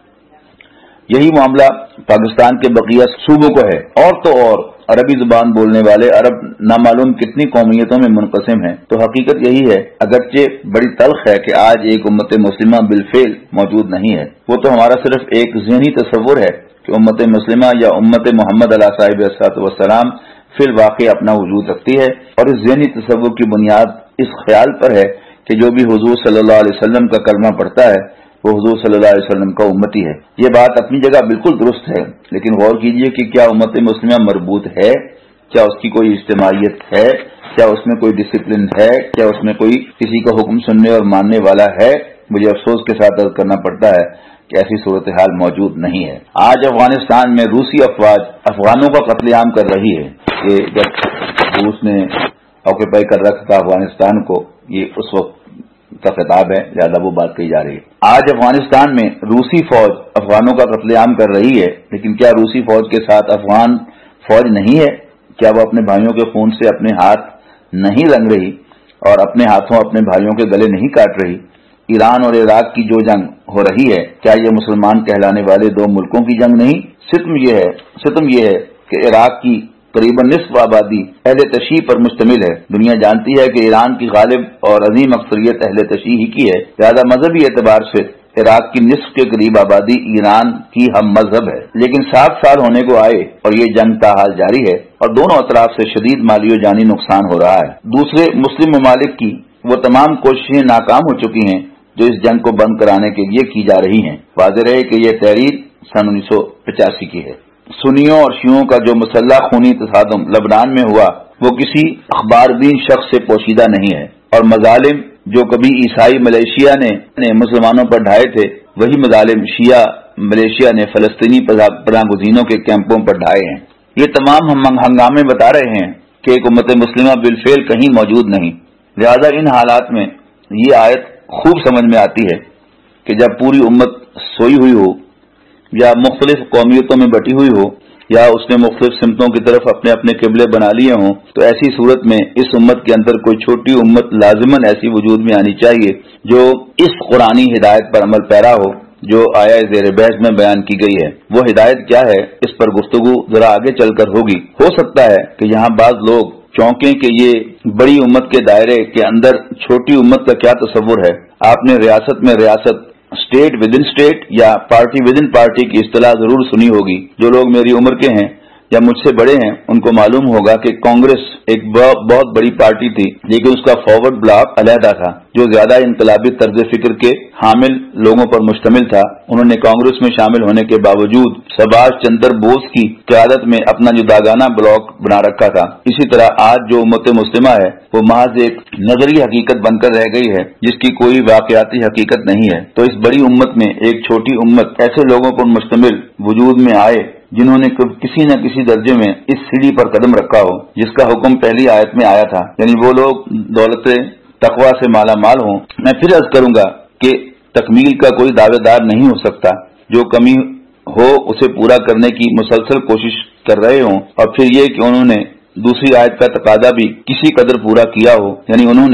یہی معاملہ پاکستان کے بقیہ صوبوں کو ہے، اور تو اور عربی زبان بولنے والے عرب نامعلوم کتنی قومیتوں میں منقسم ہیں۔ تو حقیقت یہی ہے، اگرچہ بڑی تلخ ہے کہ آج ایک امت مسلمہ بالفعل موجود نہیں ہے، وہ تو ہمارا صرف ایک ذہنی تصور ہے کہ امت مسلمہ یا امت محمد علیہ صاحب الصلوۃ والسلام فی الواقع اپنا وجود رکھتی ہے، اور اس ذہنی تصور کی بنیاد اس خیال پر ہے کہ جو بھی حضور صلی اللہ علیہ وسلم کا کلمہ پڑھتا ہے وہ حضور صلی اللہ علیہ وسلم کا امتی ہے۔ یہ بات اپنی جگہ بالکل درست ہے، لیکن غور کیجئے کہ کیا امت مسلمہ مربوط ہے؟ کیا اس کی کوئی اجتماعیت ہے؟ کیا اس میں کوئی ڈسپلن ہے؟ کیا اس میں کوئی کسی کا حکم سننے اور ماننے والا ہے؟ مجھے افسوس کے ساتھ عرض کرنا پڑتا ہے کہ ایسی صورتحال موجود نہیں ہے۔ آج افغانستان میں روسی افواج افغانوں کا قتل عام کر رہی ہے۔ یہ جب روس نے آکوپائی کر رکھا تھا افغانستان کو، یہ اس وقت کا خطاب ہے، لہٰذا وہ بات کہی جا رہی ہے۔ آج افغانستان میں روسی فوج افغانوں کا قتل عام کر رہی ہے، لیکن کیا روسی فوج کے ساتھ افغان فوج نہیں ہے؟ کیا وہ اپنے بھائیوں کے خون سے اپنے ہاتھ نہیں رنگ رہی اور اپنے ہاتھوں اپنے بھائیوں کے گلے نہیں کاٹ رہی؟ ایران اور عراق کی جو جنگ ہو رہی ہے، کیا یہ مسلمان کہلانے والے دو ملکوں کی جنگ نہیں؟ ستم یہ ہے ستم یہ ہے کہ عراق کی قریباً نصف آبادی اہل تشیع پر مشتمل ہے۔ دنیا جانتی ہے کہ ایران کی غالب اور عظیم اکثریت اہل تشیع ہی کی ہے، لہذا مذہبی اعتبار سے عراق کی نصف کے قریب آبادی ایران کی ہم مذہب ہے، لیکن سات سال ہونے کو آئے اور یہ جنگ تاحال جاری ہے اور دونوں اطراف سے شدید مالی و جانی نقصان ہو رہا ہے۔ دوسرے مسلم ممالک کی وہ تمام کوششیں ناکام ہو چکی ہیں جو اس جنگ کو بند کرانے کے لیے کی جا رہی ہیں۔ واضح رہے کہ یہ تحریر سن انیس سو پچاسی کی ہے۔ سنیوں اور شیعوں کا جو مسلح خونی تصادم لبنان میں ہوا وہ کسی اخبار بین شخص سے پوشیدہ نہیں ہے، اور مظالم جو کبھی عیسائی ملیشیا نے مسلمانوں پر ڈھائے تھے وہی مظالم شیعہ ملیشیا نے فلسطینی پناہ گزینوں کے کیمپوں پر ڈھائے ہیں۔ یہ تمام ہم ہنگامے بتا رہے ہیں کہ ایک امت مسلمہ بالفعل کہیں موجود نہیں، لہذا ان حالات میں یہ آیت خوب سمجھ میں آتی ہے کہ جب پوری امت سوئی ہوئی ہو یا مختلف قومیتوں میں بٹی ہوئی ہو یا اس نے مختلف سمتوں کی طرف اپنے اپنے قبلے بنا لیے ہوں، تو ایسی صورت میں اس امت کے اندر کوئی چھوٹی امت لازماً ایسی وجود میں آنی چاہیے جو اس قرآنی ہدایت پر عمل پیرا ہو جو آیا زیر بحث میں بیان کی گئی ہے۔ وہ ہدایت کیا ہے، اس پر گفتگو ذرا آگے چل کر ہوگی۔ ہو سکتا ہے کہ یہاں بعض لوگ چونکیں کہ یہ بڑی امت کے دائرے کے اندر چھوٹی امت کا کیا تصور ہے۔ آپ نے ریاست میں ریاست، اسٹیٹ ود ان اسٹیٹ یا پارٹی ود ان پارٹی کی اصطلاح ضرور سنی ہوگی۔ جو لوگ میری عمر کے ہیں یا مجھ سے بڑے ہیں ان کو معلوم ہوگا کہ کانگریس ایک بہت بڑی پارٹی تھی، لیکن اس کا فارورڈ بلاک علیحدہ تھا جو زیادہ انقلابی طرز فکر کے حامل لوگوں پر مشتمل تھا۔ انہوں نے کانگریس میں شامل ہونے کے باوجود سبھاش چندر بوس کی قیادت میں اپنا جداگانہ بلاک بنا رکھا تھا۔ اسی طرح آج جو امت مسلمہ ہے وہ محض ایک نظری حقیقت بن کر رہ گئی ہے جس کی کوئی واقعاتی حقیقت نہیں ہے۔ تو اس بڑی امت میں ایک چھوٹی امت ایسے لوگوں پر مشتمل وجود میں آئے جنہوں نے کسی نہ کسی درجے میں اس سیڑھی پر قدم رکھا ہو جس کا حکم پہلی آیت میں آیا تھا، یعنی وہ لوگ دولت تقوی سے مالا مال ہوں۔ میں پھر عرض کروں گا کہ تکمیل کا کوئی دعوے دار نہیں ہو سکتا، جو کمی ہو اسے پورا کرنے کی مسلسل کوشش کر رہے ہوں، اور پھر یہ کہ انہوں نے دوسری آیت کا تقاضا بھی کسی قدر پورا کیا ہو، یعنی انہوں نے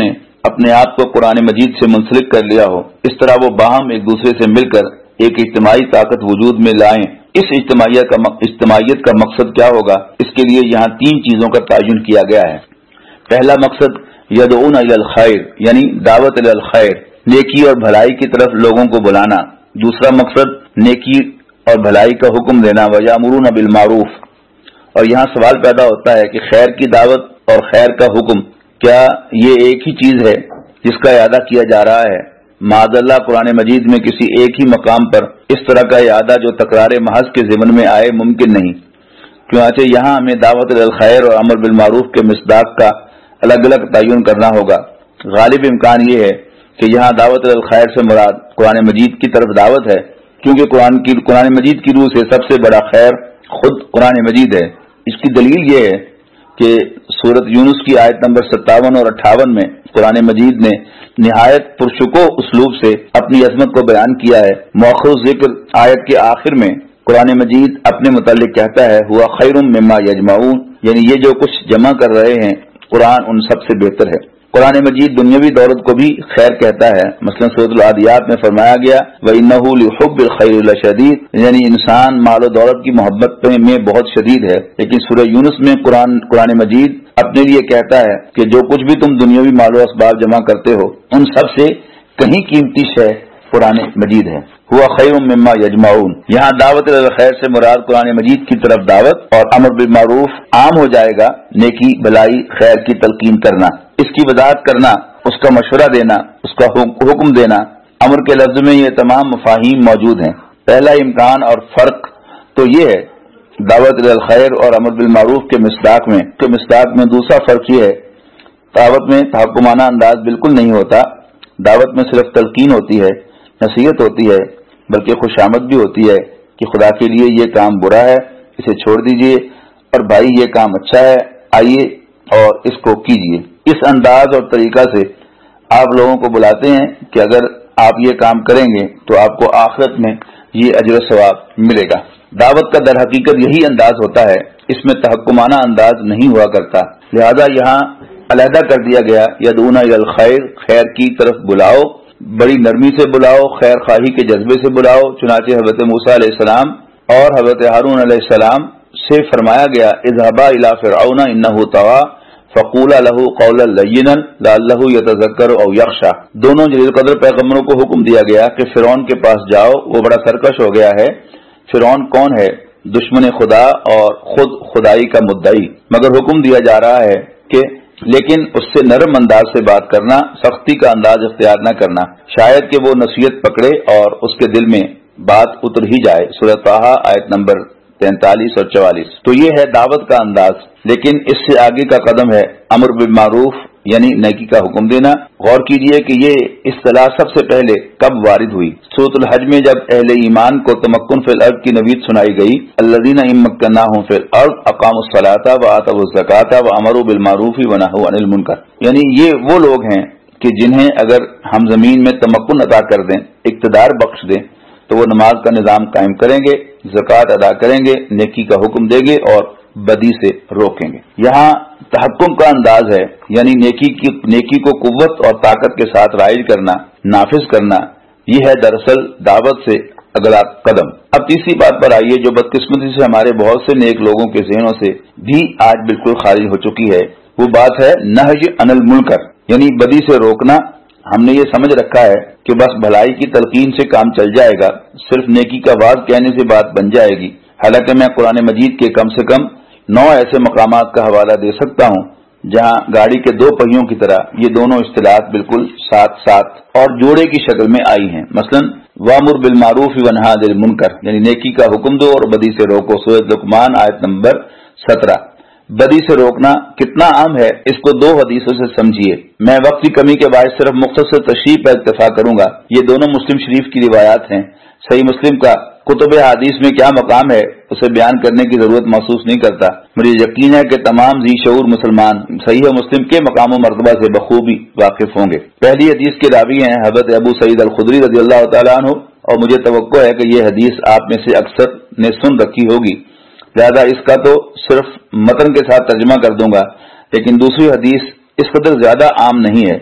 اپنے آپ کو قرآن مجید سے منسلک کر لیا ہو، اس طرح وہ باہم ایک دوسرے سے مل کر ایک اجتماعی طاقت وجود میں لائیں۔ اس اجتماعیت کا اجتماعیت کا مقصد کیا ہوگا؟ اس کے لیے یہاں تین چیزوں کا تعین کیا گیا ہے۔ پہلا مقصد یدعون الی الخیر، یعنی دعوت الی الخیر، نیکی اور بھلائی کی طرف لوگوں کو بلانا۔ دوسرا مقصد نیکی اور بھلائی کا حکم دینا، ویامرون بالمعروف۔ اور یہاں سوال پیدا ہوتا ہے کہ خیر کی دعوت اور خیر کا حکم کیا یہ ایک ہی چیز ہے جس کا اعادہ کیا جا رہا ہے؟ معاذ اللہ قرآن مجید میں کسی ایک ہی مقام پر اس طرح کا اعادہ جو تکرار محض کے ضمن میں آئے ممکن نہیں، چنانچہ یہاں ہمیں دعوت الخیر اور امر بالمعروف کے مصداق کا الگ الگ تعین کرنا ہوگا۔ غالب امکان یہ ہے کہ یہاں دعوت الخیر سے مراد قرآن مجید کی طرف دعوت ہے، کیونکہ قرآن کی قرآن مجید کی روح سے سب سے بڑا خیر خود قرآن مجید ہے۔ اس کی دلیل یہ ہے کہ سورت یونس کی آیت نمبر ستاون اور اٹھاون میں قرآن مجید نے نہایت پرشکو اسلوب سے اپنی عظمت کو بیان کیا ہے۔ مؤخر ذکر آیت کے آخر میں قرآن مجید اپنے متعلق کہتا ہے ہوا خیر مما یجمعون، یعنی یہ جو کچھ جمع کر رہے ہیں قرآن ان سب سے بہتر ہے۔ قرآن مجید دنیاوی دولت کو بھی خیر کہتا ہے، مثلا سورۃ العادیات میں فرمایا گیا وَإِنَّهُ لِحُبِّ الْخَيْرِ لَشَدِيدٌ، یعنی انسان مال و دولت کی محبت میں بہت شدید ہے۔ لیکن سورہ یونس میں قرآن قرآن مجید اپنے لیے کہتا ہے کہ جو کچھ بھی تم دنیاوی مال و اسباب جمع کرتے ہو ان سب سے کہیں قیمتی شے قرآن مجید ہے۔ ہوا خیر مما یجمعون، یہاں دعوت الخیر سے مراد قرآن مجید کی طرف دعوت اور امر بالمعروف عام ہو جائے گا، نیکی بھلائی خیر کی تلقین کرنا، اس کی وضاحت کرنا، اس کا مشورہ دینا، اس کا حکم دینا۔ امر کے لفظ میں یہ تمام مفاہیم موجود ہیں۔ پہلا امکان اور فرق تو یہ ہے دعوت الخیر اور امر بالمعروف کے مصداق میں کے مصداق میں دوسرا فرق یہ ہے دعوت میں تحکمانہ انداز بالکل نہیں ہوتا، دعوت میں صرف تلقین ہوتی ہے، نصیحت ہوتی ہے، بلکہ خوشامد بھی ہوتی ہے کہ خدا کے لیے یہ کام برا ہے، اسے چھوڑ دیجئے، اور بھائی یہ کام اچھا ہے، آئیے اور اس کو کیجئے۔ اس انداز اور طریقہ سے آپ لوگوں کو بلاتے ہیں کہ اگر آپ یہ کام کریں گے تو آپ کو آخرت میں یہ اجر و ثواب ملے گا۔ دعوت کا در حقیقت یہی انداز ہوتا ہے، اس میں تحکمانہ انداز نہیں ہوا کرتا، لہذا یہاں علیحدہ کر دیا گیا یدعون الی الخیر، خیر کی طرف بلاؤ، بڑی نرمی سے بلاؤ، خیر خواہی کے جذبے سے بلاؤ۔ چنانچہ حضرت موسیٰ علیہ السلام اور حضرت ہارون علیہ السلام سے فرمایا گیا اذهبا الی فرعون انه طغى فقولا له قولا لینا لعلہ یتذکر او یخشی، دونوں جلیل قدر پیغمبروں کو حکم دیا گیا کہ فرعون کے پاس جاؤ، وہ بڑا سرکش ہو گیا ہے۔ فرعون کون ہے؟ دشمن خدا اور خود خدائی کا مدعی، مگر حکم دیا جا رہا ہے کہ لیکن اس سے نرم انداز سے بات کرنا، سختی کا انداز اختیار نہ کرنا، شاید کہ وہ نصیحت پکڑے اور اس کے دل میں بات اتر ہی جائے۔ سورہ طٰہٰ آیت نمبر تینتالیس اور چوالیس۔ تو یہ ہے دعوت کا انداز، لیکن اس سے آگے کا قدم ہے امر بالمعروف یعنی نیکی کا حکم دینا۔ غور کیجئے کہ یہ اصطلاح سب سے پہلے کب وارد ہوئی؟ سورۃ الحج میں جب اہل ایمان کو تمکن فی الارض کی نوید سنائی گئی، الذین ان مکناہم فی الارض اقاموا الصلاۃ وآتوا الزکاۃ وامروا بالمعروف ونہوا عن المنکر، یعنی یہ وہ لوگ ہیں کہ جنہیں اگر ہم زمین میں تمکن عطا کر دیں، اقتدار بخش دیں، تو وہ نماز کا نظام قائم کریں گے، زکوٰۃ ادا کریں گے، نیکی کا حکم دیں گے اور بدی سے روکیں گے۔ یہاں تحکم کا انداز ہے، یعنی نیکی کی نیکی کو قوت اور طاقت کے ساتھ رائج کرنا، نافذ کرنا، یہ ہے دراصل دعوت سے اگلا قدم۔ اب تیسری بات پر آئیے جو بدقسمتی سے ہمارے بہت سے نیک لوگوں کے ذہنوں سے بھی آج بالکل خارج ہو چکی ہے، وہ بات ہے نہی عن المنکر، یعنی بدی سے روکنا۔ ہم نے یہ سمجھ رکھا ہے کہ بس بھلائی کی تلقین سے کام چل جائے گا، صرف نیکی کا واز کہنے سے بات بن جائے گی، حالانکہ میں قرآن مجید کے کم سے کم نو ایسے مقامات کا حوالہ دے سکتا ہوں جہاں گاڑی کے دو پہیوں کی طرح یہ دونوں اصطلاحات بالکل ساتھ ساتھ اور جوڑے کی شکل میں آئی ہیں۔ مثلا وامر بالمعروف ونہی عن المنکر، یعنی نیکی کا حکم دو اور بدی سے روکو، سورۃ لقمان آیت نمبر سترہ۔ بدی سے روکنا کتنا عام ہے اس کو دو حدیثوں سے سمجھیے۔ میں وقت کی کمی کے باعث صرف مختصر تشریح پر اکتفا کروں گا۔ یہ دونوں مسلم شریف کی روایات ہیں۔ صحیح مسلم کا کتب حدیث میں کیا مقام ہے اسے بیان کرنے کی ضرورت محسوس نہیں کرتا۔ مجھے یقین ہے کہ تمام ذی شعور مسلمان صحیح مسلم کے مقام و مرتبہ سے بخوبی واقف ہوں گے۔ پہلی حدیث کے راوی ہیں حضرت ابو سعید الخدری رضی اللہ تعالیٰ عنہ، اور مجھے توقع ہے کہ یہ حدیث آپ میں سے اکثر نے سن رکھی ہوگی، لہذا اس کا تو صرف متن کے ساتھ ترجمہ کر دوں گا، لیکن دوسری حدیث اس قدر زیادہ عام نہیں ہے۔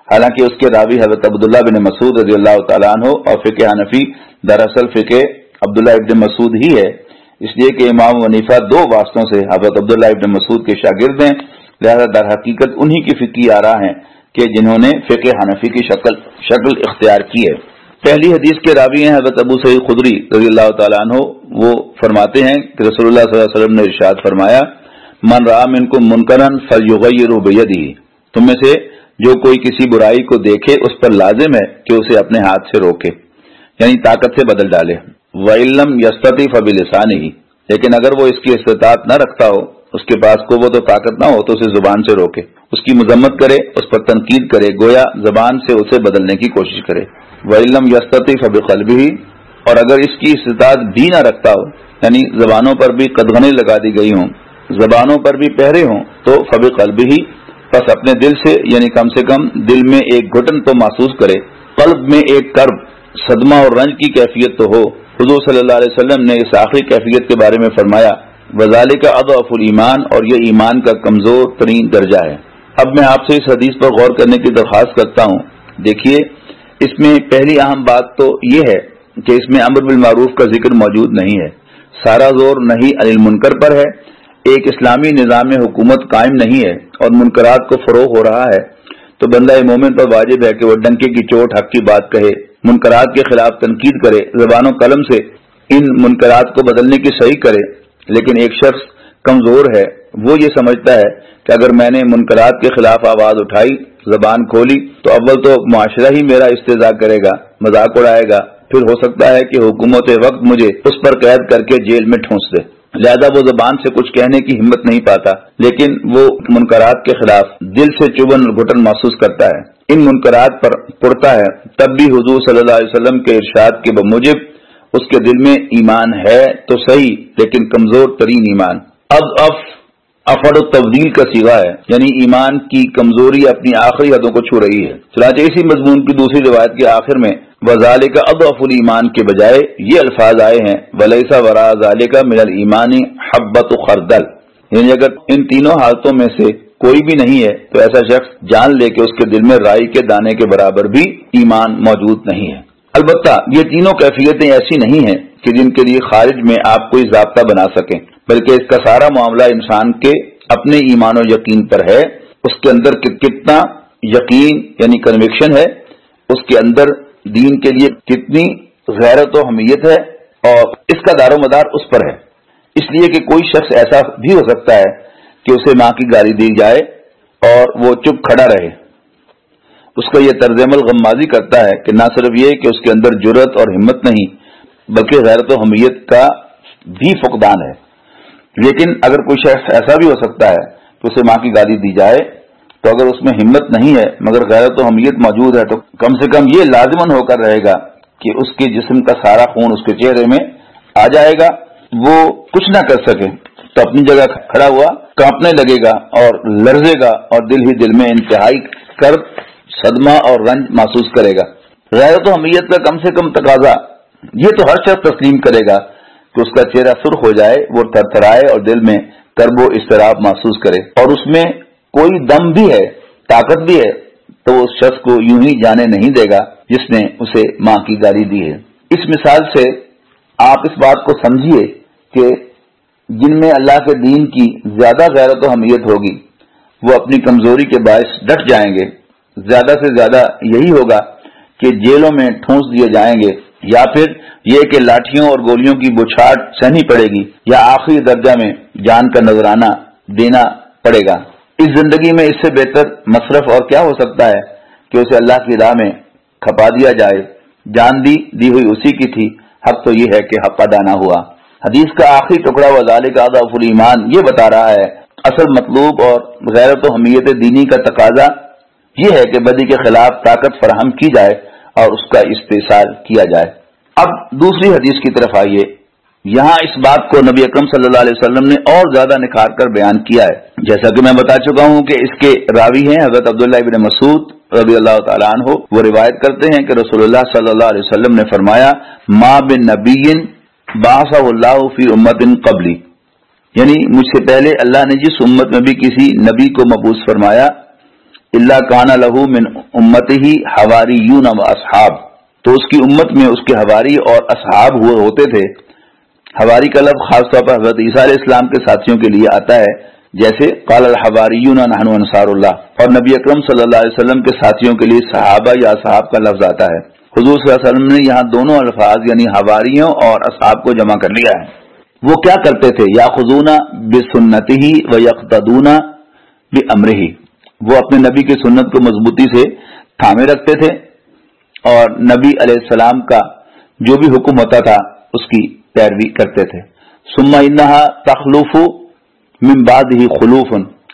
حالانکہ اس کے راوی حضرت عبداللہ بن مسعود رضی اللہ تعالیٰ عنہ اور فقہ حنفی دراصل فقہ عبداللہ ابن مسعود ہی ہے، اس لیے کہ امام حنیفہ دو واسطوں سے حضرت عبداللہ ابن مسعود کے شاگرد ہیں، لہذا در حقیقت انہی کی فقہی آراء ہیں کہ جنہوں نے فقہ حنفی کی شکل شکل اختیار کی ہے۔ پہلی حدیث کے راوی ہیں حضرت ابو سعید خدری رضی اللہ تعالیٰ عنہ، وہ فرماتے ہیں کہ رسول اللہ صلی اللہ علیہ وسلم نے ارشاد فرمایا، من رأى منکم منکرا فلیغیرہ بیدہ، تم میں سے جو کوئی کسی برائی کو دیکھے اس پر لازم ہے کہ اسے اپنے ہاتھ سے روکے، یعنی طاقت سے بدل ڈالے۔ وَإِن لَّمْ يَسْتَطِعْ فَبِلِسَانِهِ، لیکن اگر وہ اس کی استطاعت نہ رکھتا ہو، اس کے پاس قوت و طاقت نہ ہو، تو اسے زبان سے روکے، اس کی مذمت کرے، اس پر تنقید کرے، گویا زبان سے اسے بدلنے کی کوشش کرے۔ وَإِن لَّمْ يَسْتَطِعْ فَبِقَلْبِهِ، اور اگر اس کی استطاعت بھی نہ رکھتا ہو، یعنی زبانوں پر بھی قدغنیں لگا دی گئی ہوں، زبانوں پر بھی پہرے ہوں، تو فَبِقَلْبِهِ، بس اپنے دل سے، یعنی کم سے کم دل میں ایک گھٹن تو محسوس کرے، قلب میں ایک کرب، صدمہ اور رنج کی کیفیت تو ہو۔ حضور صلی اللہ علیہ وسلم نے اس آخری کیفیت کے بارے میں فرمایا، وذالک اضعف الایمان، اور یہ ایمان کا کمزور ترین درجہ ہے۔ اب میں آپ سے اس حدیث پر غور کرنے کی درخواست کرتا ہوں۔ دیکھیے، اس میں پہلی اہم بات تو یہ ہے کہ اس میں امر بالمعروف کا ذکر موجود نہیں ہے، سارا زور نہی عن المنکر پر ہے۔ ایک اسلامی نظام حکومت قائم نہیں ہے اور منکرات کو فروغ ہو رہا ہے، تو بندہ مومن پر واجب ہے کہ وہ ڈنکے کی چوٹ حق کی بات کہے، منکرات کے خلاف تنقید کرے، زبان و قلم سے ان منکرات کو بدلنے کی صحیح کرے۔ لیکن ایک شخص کمزور ہے، وہ یہ سمجھتا ہے کہ اگر میں نے منکرات کے خلاف آواز اٹھائی، زبان کھولی، تو اول تو معاشرہ ہی میرا استہزاء کرے گا، مذاق اڑائے گا، پھر ہو سکتا ہے کہ حکومت وقت مجھے اس پر قید کر کے جیل میں ٹھونس دے، لہذا وہ زبان سے کچھ کہنے کی ہمت نہیں پاتا، لیکن وہ منکرات کے خلاف دل سے چبھن اور گھٹن محسوس کرتا ہے، ان منکرات پر پڑتا ہے، تب بھی حضور صلی اللہ علیہ وسلم کے ارشاد کے بموجب اس کے دل میں ایمان ہے تو صحیح، لیکن کمزور ترین ایمان۔ اب اف افر التفضیل کا صیغہ ہے، یعنی ایمان کی کمزوری اپنی آخری حدوں کو چھو رہی ہے۔ چنانچہ اسی مضمون کی دوسری روایت کے آخر میں وذالک اضعف الایمان کے بجائے یہ الفاظ آئے ہیں، ولیس وراء ذالک من الایمان حبۃ خردل، یعنی اگر ان تینوں حالتوں میں سے کوئی بھی نہیں ہے تو ایسا شخص جان لے کہ اس کے دل میں رائی کے دانے کے برابر بھی ایمان موجود نہیں ہے۔ البتہ یہ تینوں کیفیتیں ایسی نہیں ہیں کہ جن کے لیے خارج میں آپ کوئی ضابطہ بنا سکیں، بلکہ اس کا سارا معاملہ انسان کے اپنے ایمان و یقین پر ہے، اس کے اندر کتنا یقین یعنی کنوکشن ہے، اس کے اندر دین کے لیے کتنی غیرت و حمیت ہے، اور اس کا دار و مدار اس پر ہے۔ اس لیے کہ کوئی شخص ایسا بھی ہو سکتا ہے کہ اسے ماں کی گالی دی جائے اور وہ چپ کھڑا رہے، اس کا یہ طرز عمل غمازی کرتا ہے کہ نہ صرف یہ کہ اس کے اندر جرأت اور ہمت نہیں، بلکہ غیرت و حمیت کا بھی فقدان ہے۔ لیکن اگر کوئی شخص ایسا بھی ہو سکتا ہے کہ اسے ماں کی گالی دی جائے، تو اگر اس میں ہمت نہیں ہے مگر غیرت و حمیت موجود ہے، تو کم سے کم یہ لازماً ہو کر رہے گا کہ اس کے جسم کا سارا خون اس کے چہرے میں آ جائے گا، وہ کچھ نہ کر سکے تو اپنی جگہ کھڑا ہوا کانپنے لگے گا اور لرزے گا، اور دل ہی دل میں انتہائی کرب، صدمہ اور رنج محسوس کرے گا۔ غیرت و حمیت کا کم سے کم تقاضا یہ تو ہر شخص تسلیم کرے گا کہ اس کا چہرہ سرخ ہو جائے، وہ تھرتھرائے اور دل میں کرب و اضطراب محسوس کرے، اور اس میں کوئی دم بھی ہے، طاقت بھی ہے، تو اس شخص کو یوں ہی جانے نہیں دے گا جس نے اسے ماں کی گالی دی ہے۔ اس مثال سے آپ اس بات کو سمجھیے کہ جن میں اللہ کے دین کی زیادہ غیرت و حمیت ہوگی وہ اپنی کمزوری کے باعث ڈٹ جائیں گے، زیادہ سے زیادہ یہی ہوگا کہ جیلوں میں ٹھونس دیے جائیں گے، یا پھر یہ کہ لاٹھیوں اور گولیوں کی بچھاڑ سہنی پڑے گی، یا آخری درجہ میں جان کا نذرانہ دینا پڑے گا۔ اس زندگی میں اس سے بہتر مصرف اور کیا ہو سکتا ہے کہ اسے اللہ کی راہ میں کھپا دیا جائے، جان دی دی ہوئی اسی کی تھی، حق تو یہ ہے کہ حق ادا نہ ہوا۔ حدیث کا آخری ٹکڑا وذالک اضعف الایمان یہ بتا رہا ہے اصل مطلوب اور غیرت و حمیت دینی کا تقاضا یہ ہے کہ بدی کے خلاف طاقت فراہم کی جائے اور اس کا استحصال کیا جائے۔ اب دوسری حدیث کی طرف آئیے، یہاں اس بات کو نبی اکرم صلی اللہ علیہ وسلم نے اور زیادہ نکھار کر بیان کیا ہے۔ جیسا کہ میں بتا چکا ہوں کہ اس کے راوی ہیں حضرت عبداللہ ابن مسعود رضی اللہ تعالیٰ عنہ، وہ روایت کرتے ہیں کہ رسول اللہ صلی اللہ علیہ وسلم نے فرمایا، ما بن نبی بعثہ اللہ فی امت قبلی، یعنی مجھ سے پہلے اللہ نے جس امت میں بھی کسی نبی کو مبعوث فرمایا، الا کان لہ من امتہ حواریون و اصحاب، تو اس کی امت میں اس کے حواری اور اصحاب ہوئے ہوتے تھے۔ حواری کا لفظ خاص طور پر حضرت عیسیٰ علیہ السلام کے ساتھیوں کے لیے آتا ہے، جیسے قال الحواریون نحن انصار اللہ، اور نبی اکرم صلی اللہ علیہ وسلم کے ساتھیوں کے لیے صحابہ یا اصحاب کا لفظ آتا ہے۔ حضور صلی اللہ علیہ وسلم نے یہاں دونوں الفاظ یعنی حواریوں اور اصحاب کو جمع کر لیا ہے۔ وہ کیا کرتے تھے؟ یاخذون بسنتہ ویقتدون بامرہ، وہ اپنے نبی کی سنت کو مضبوطی سے تھامے رکھتے تھے اور نبی علیہ السلام کا جو بھی حکم ہوتا تھا اس کی پیروی کرتے تھے۔ ثم انہا تخلف من بعدہ خلوف،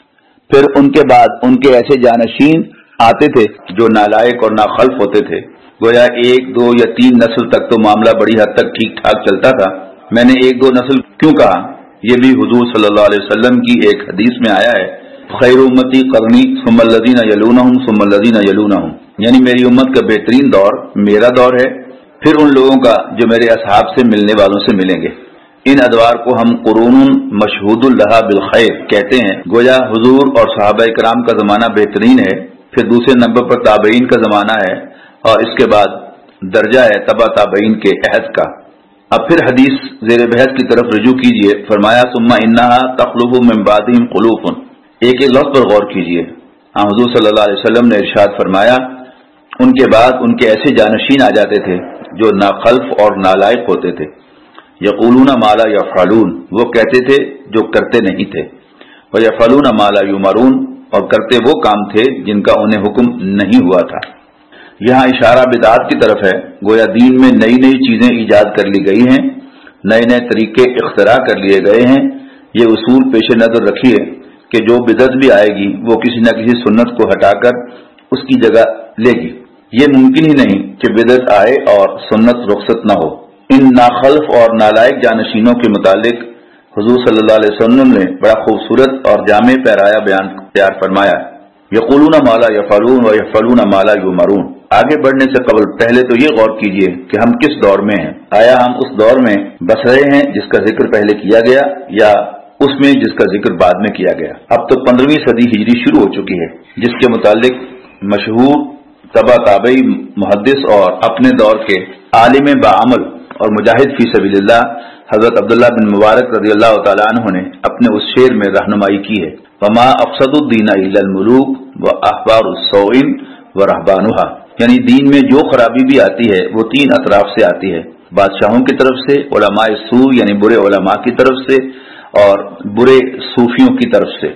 پھر ان کے بعد ان کے ایسے جانشین آتے تھے جو نالائق اور ناخلف ہوتے تھے۔ گویا ایک دو یا تین نسل تک تو معاملہ بڑی حد تک ٹھیک ٹھاک چلتا تھا۔ میں نے ایک دو نسل کیوں کہا؟ یہ بھی حضور صلی اللہ علیہ وسلم کی ایک حدیث میں آیا ہے، خیر امتی قرنی ثم الذین یلونہم ثم الذین یلونہم، یعنی میری امت کا بہترین دور میرا دور ہے، پھر ان لوگوں کا جو میرے اصحاب سے ملنے والوں سے ملیں گے۔ ان ادوار کو ہم قرون مشہود لہا بالخیر کہتے ہیں۔ گویا حضور اور صحابہ کرام کا زمانہ بہترین ہے، پھر دوسرے نمبر پر تابعین کا زمانہ ہے، اور اس کے بعد درجہ ہے تبع تابعین کے عہد کا۔ اب پھر حدیث زیر بحث کی طرف رجوع کیجئے۔ فرمایا ثم انہا تخلف من بعدہم خلوف، ایک ایک لفظ پر غور کیجئے۔ ہاں حضور صلی اللہ علیہ وسلم نے ارشاد فرمایا ان کے بعد ان کے ایسے جانشین آ جاتے تھے جو ناخلف اور نالائق ہوتے تھے۔ یقولون ما لا یفعلون، وہ کہتے تھے جو کرتے نہیں تھے، ویفعلون ما لا یؤمرون، اور کرتے وہ کام تھے جن کا انہیں حکم نہیں ہوا تھا۔ یہاں اشارہ بدعات کی طرف ہے، گویا دین میں نئی نئی چیزیں ایجاد کر لی گئی ہیں، نئے نئے طریقے اختراع کر لیے گئے ہیں۔ یہ اصول پیش نظر رکھیے کہ جو بدعت بھی آئے گی وہ کسی نہ کسی سنت کو ہٹا کر اس کی جگہ لے گی۔ یہ ممکن ہی نہیں کہ بدعت آئے اور سنت رخصت نہ ہو۔ ان ناخلف اور نالائق جانشینوں کے متعلق حضور صلی اللہ علیہ وسلم نے بڑا خوبصورت اور جامع پیرایا بیان تیار فرمایا ہے۔ یقولون ما لا یفعلون ویفعلون ما لا یؤمرون۔ آگے بڑھنے سے قبل پہلے تو یہ غور کیجئے کہ ہم کس دور میں ہیں۔ آیا ہم اس دور میں بس رہے ہیں جس کا ذکر پہلے کیا گیا، یا اس میں جس کا ذکر بعد میں کیا گیا؟ اب تو پندرہویں صدی ہجری شروع ہو چکی ہے، جس کے متعلق مشہور تبع تابعی محدث اور اپنے دور کے عالم بعمل اور مجاہد فی سبیل اللہ حضرت عبداللہ بن مبارک رضی اللہ تعالیٰ عنہ نے اپنے اس شعر میں رہنمائی کی ہے، وما افسد الدین الا الملوک واحبار السوء ورہبانھا، یعنی دین میں جو خرابی بھی آتی ہے وہ تین اطراف سے آتی ہے، بادشاہوں کی طرف سے، علماء سوء یعنی برے علماء کی طرف سے، اور برے صوفیوں کی طرف سے۔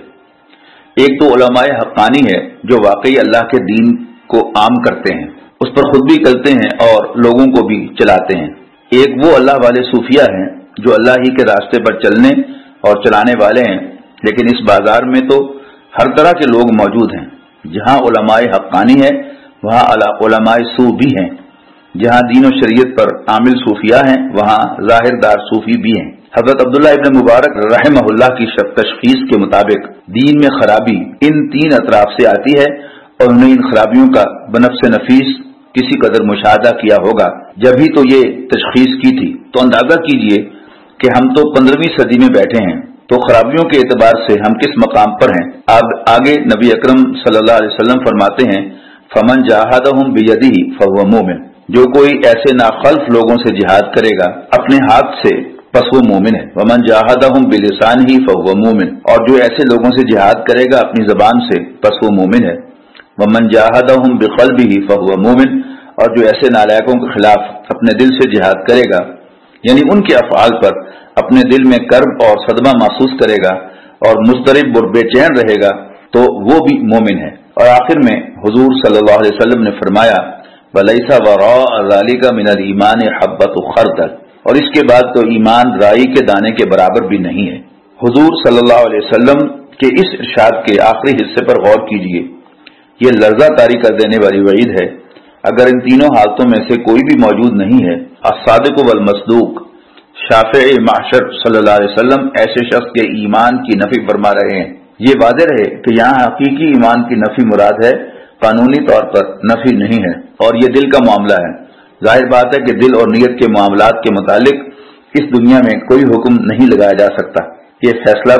ایک تو علماء حقانی ہے جو واقعی اللہ کے دین کو عام کرتے ہیں، اس پر خود بھی چلتے ہیں اور لوگوں کو بھی چلاتے ہیں۔ ایک وہ اللہ والے صوفیہ ہیں جو اللہ ہی کے راستے پر چلنے اور چلانے والے ہیں، لیکن اس بازار میں تو ہر طرح کے لوگ موجود ہیں۔ جہاں علماء حقانی ہے وہاں علماء سوء بھی ہیں، جہاں دین و شریعت پر عامل صوفیہ ہیں وہاں ظاہر دار صوفی بھی ہیں۔ حضرت عبداللہ ابن مبارک رحمہ اللہ کی تشخیص کے مطابق دین میں خرابی ان تین اطراف سے آتی ہے، اور انہیں ان خرابیوں کا بنفس نفیس کسی قدر مشاہدہ کیا ہوگا جب ہی تو یہ تشخیص کی تھی۔ تو اندازہ کیجئے کہ ہم تو پندرہویں صدی میں بیٹھے ہیں، تو خرابیوں کے اعتبار سے ہم کس مقام پر ہیں۔ اب آگے نبی اکرم صلی اللہ علیہ وسلم فرماتے ہیں فمن جاہدہم بیدہ فہو مومن، جو کوئی ایسے ناخلف لوگوں سے جہاد کرے گا اپنے ہاتھ سے پس وہ مومن ہے۔ ومن جاہدہم بلسانہ فہو مومن، اور جو ایسے لوگوں سے جہاد کرے گا اپنی زبان سے پس وہ مومن ہے۔ ومن جاہدہم بقلبہ فہو مومن، اور جو ایسے نالائقوں کے خلاف اپنے دل سے جہاد کرے گا، یعنی ان کے افعال پر اپنے دل میں کرب اور صدمہ محسوس کرے گا اور مضطرب اور بے چین رہے گا، تو وہ بھی مومن ہے۔ اور آخر میں حضور صلی اللہ علیہ وسلم نے فرمایا وَلَيْسَ وَرَاءَ ذَلِكَ مِنَ الْإِيمَانِ حَبَّةُ خَرْدَلٍ، اور اس کے بعد تو ایمان رائی کے دانے کے برابر بھی نہیں ہے۔ حضور صلی اللہ علیہ وسلم کے اس ارشاد کے آخری حصے پر غور کیجئے، یہ لرزہ طاری کر دینے والی وعید ہے۔ اگر ان تینوں حالتوں میں سے کوئی بھی موجود نہیں ہے، الصادق والمصدوق شافع معشر صلی اللہ علیہ وسلم ایسے شخص کے ایمان کی نفی فرما رہے ہیں۔ یہ واضح رہے کہ یہاں حقیقی ایمان کی نفی مراد ہے، قانونی طور پر نفی نہیں ہے، اور یہ دل کا معاملہ ہے۔ ظاہر بات ہے کہ دل اور نیت کے معاملات کے متعلق اس دنیا میں کوئی حکم نہیں لگایا جا سکتا، یہ فیصلہ تو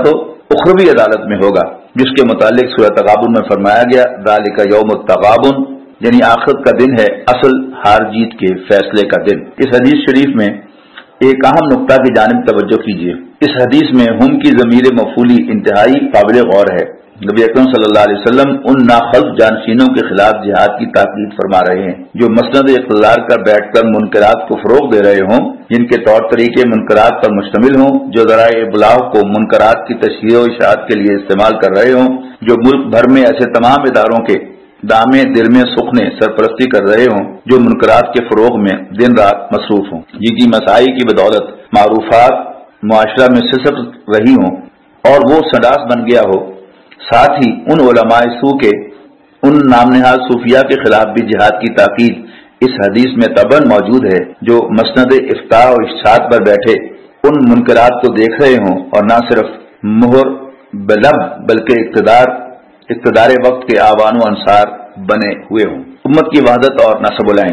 اخروی عدالت میں ہوگا، جس کے متعلق سورہ تغابن میں فرمایا گیا ذالک یوم التغابن، یعنی آخرت کا دن ہے اصل ہار جیت کے فیصلے کا دن۔ اس حدیث شریف میں ایک اہم نقطہ کی جانب توجہ کیجیے۔ اس حدیث میں ہم کی ضمیر مفعولی انتہائی قابل غور ہے۔ نبی اکرم صلی اللہ علیہ وسلم ان ناخلف جانشینوں کے خلاف جہاد کی تاکید فرما رہے ہیں جو مسند اقتدار پر بیٹھ کر منکرات کو فروغ دے رہے ہوں، جن کے طور طریقے منکرات پر مشتمل ہوں، جو ذرائع ابلاغ کو منکرات کی تشہیر و اشاعت کے لیے استعمال کر رہے ہوں، جو ملک بھر میں ایسے تمام اداروں کے دامے درمے سکھنے سرپرستی کر رہے ہوں جو منکرات کے فروغ میں دن رات مصروف ہوں، جن کی مساعی کی بدولت معروفات معاشرہ میں سسک رہی ہوں اور وہ سڈاس بن گیا ہو۔ ساتھ ہی ان علماء سو کے ان نام نہاد صوفیاء کے خلاف بھی جہاد کی تاکید اس حدیث میں طبعاً موجود ہے، جو مسند افتاء اور اشاعت پر بیٹھے ان منکرات کو دیکھ رہے ہوں اور نہ صرف مہر بلب بلکہ اقتدار اقتدار وقت کے آوان و انصار بنے ہوئے ہوں۔ امت کی وحدت اور نصب العین۔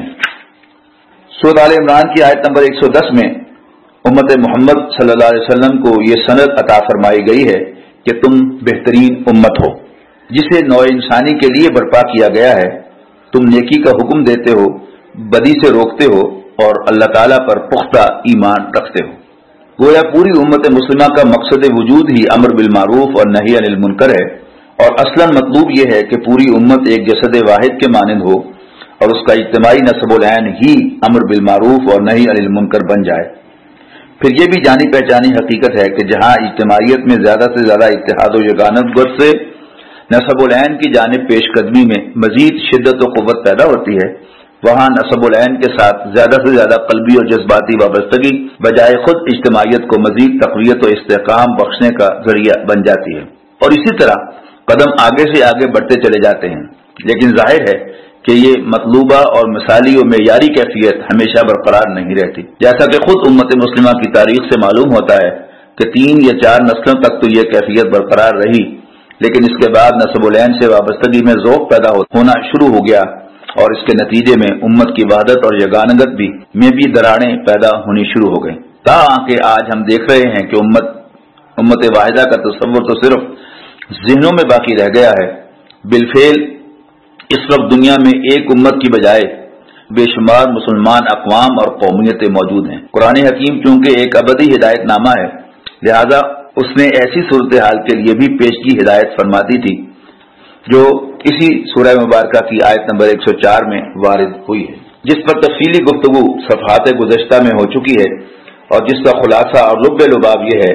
سورۃ آل عمران کی آیت نمبر ایک سو دس میں امت محمد صلی اللہ علیہ وسلم کو یہ سند عطا فرمائی گئی ہے کہ تم بہترین امت ہو، جسے نوع انسانی کے لیے برپا کیا گیا ہے۔ تم نیکی کا حکم دیتے ہو، بدی سے روکتے ہو اور اللہ تعالیٰ پر پختہ ایمان رکھتے ہو۔ گویا پوری امت مسلمہ کا مقصد وجود ہی امر بالمعروف اور نہی عن المنکر ہے، اور اصلاً مطلوب یہ ہے کہ پوری امت ایک جسد واحد کے مانند ہو اور اس کا اجتماعی نصب العین ہی امر بالمعروف اور نہی عن المنکر بن جائے۔ پھر یہ بھی جانی پہچانی حقیقت ہے کہ جہاں اجتماعیت میں زیادہ سے زیادہ اتحاد و یگانت گر سے نصب العین کی جانب پیش قدمی میں مزید شدت و قوت پیدا ہوتی ہے، وہاں نصب العین کے ساتھ زیادہ سے زیادہ قلبی اور جذباتی وابستگی بجائے خود اجتماعیت کو مزید تقویت و استحکام بخشنے کا ذریعہ بن جاتی ہے، اور اسی طرح قدم آگے سے آگے بڑھتے چلے جاتے ہیں۔ لیکن ظاہر ہے کہ یہ مطلوبہ اور مثالی و معیاری کیفیت ہمیشہ برقرار نہیں رہتی، جیسا کہ خود امت مسلمہ کی تاریخ سے معلوم ہوتا ہے کہ تین یا چار نسلوں تک تو یہ کیفیت برقرار رہی، لیکن اس کے بعد نصب العین سے وابستگی میں ذوق پیدا ہونا شروع ہو گیا، اور اس کے نتیجے میں امت کی وحدت اور یگانگت بھی میں بھی دراڑیں پیدا ہونی شروع ہو گئیں، تاکہ آج ہم دیکھ رہے ہیں کہ امت امت واحدہ کا تصور تو صرف ذہنوں میں باقی رہ گیا ہے، بالفعل اس وقت دنیا میں ایک امت کی بجائے بے شمار مسلمان اقوام اور قومیتیں موجود ہیں۔ قرآن حکیم چونکہ ایک ابدی ہدایت نامہ ہے، لہذا اس نے ایسی صورتحال کے لیے بھی پیشگی ہدایت فرما دی تھی جو اسی سورہ مبارکہ کی آیت نمبر ایک سو چار میں وارد ہوئی ہے، جس پر تفصیلی گفتگو صفحات گزشتہ میں ہو چکی ہے، اور جس کا خلاصہ اور لب لباب یہ ہے: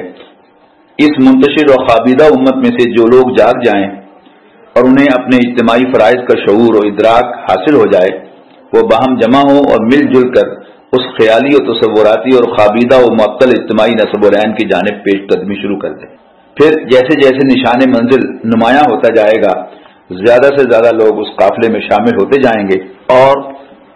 اس منتشر اور خابیدہ امت میں سے جو لوگ جاگ جائیں اور انہیں اپنے اجتماعی فرائض کا شعور و ادراک حاصل ہو جائے، وہ باہم جمع ہوں اور مل جل کر اس خیالی و تصوراتی اور خابیدہ و معطل اجتماعی نصب العین کی جانب پیش قدمی شروع کر دیں۔ پھر جیسے جیسے نشان منزل نمایاں ہوتا جائے گا، زیادہ سے زیادہ لوگ اس قافلے میں شامل ہوتے جائیں گے، اور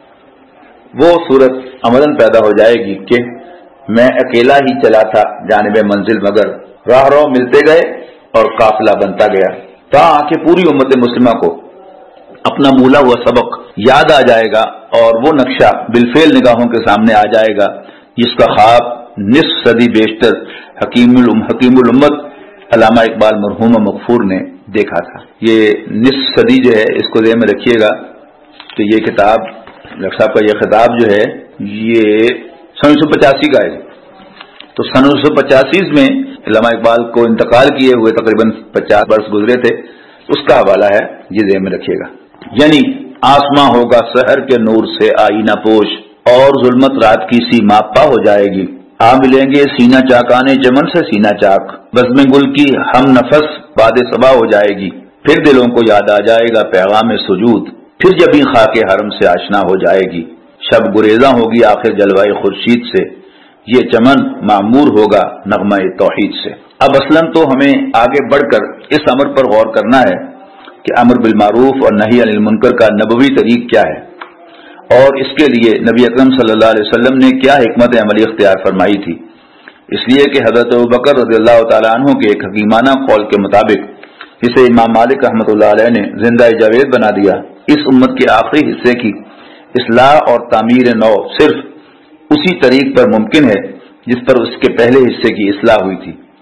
وہ صورت عملاً پیدا ہو جائے گی کہ میں اکیلا ہی چلا تھا جانب منزل، مگر راہ رو ملتے گئے اور قافلہ بنتا گیا، تاکہ پوری امت مسلمہ کو اپنا مولا ہوا سبق یاد آ جائے گا اور وہ نقشہ بالفعل نگاہوں کے سامنے آ جائے گا جس کا خواب نصف صدی بیشتر حکیم حکیم الامت علامہ اقبال مرحوم مغفور نے دیکھا تھا۔ یہ نصف صدی جو ہے اس کو ذہن میں رکھیے گا کہ یہ کتاب ڈاکٹر صاحب کا یہ خطاب جو ہے یہ سن انیس سو پچاسی کا ہے، تو سن انیس سو پچاسی میں علامہ اقبال کو انتقال کیے ہوئے تقریباً پچاس برس گزرے تھے، اس کا حوالہ ہے، یہ ذہن میں رکھیے گا۔ یعنی آسماں ہوگا سحر کے نور سے آئینہ پوش، اور ظلمت رات کی سی ماپا ہو جائے گی، آ ملیں گے سینہ چاکانے چمن سے سینہ چاک، بزم گل کی ہم نفس باد صبا ہو جائے گی، پھر دلوں کو یاد آ جائے گا پیغام سجود، پھر جبھی خاک حرم سے آشنا ہو جائے گی، شب گریزاں ہوگی آخر جلوائے خورشید سے، یہ چمن معمور ہوگا نغمہ توحید سے۔ اب اصلاً تو ہمیں آگے بڑھ کر اس امر پر غور کرنا ہے کہ امر بالمعروف اور نہی عن المنکر کا نبوی طریق کیا ہے، اور اس کے لیے نبی اکرم صلی اللہ علیہ وسلم نے کیا حکمت عملی اختیار فرمائی تھی۔ اس لیے کہ حضرت ابوبکر رضی اللہ تعالیٰ عنہ کے ایک حکیمانہ قول کے مطابق، جسے امام مالک رحمۃ اللہ علیہ نے زندہ جاوید بنا دیا، اس امت کے آخری حصے کی اصلاح اور تعمیر نو صرف اسی طریق پر ممکن ہے جس پر اس کے پہلے حصے کی اصلاح ہوئی تھی،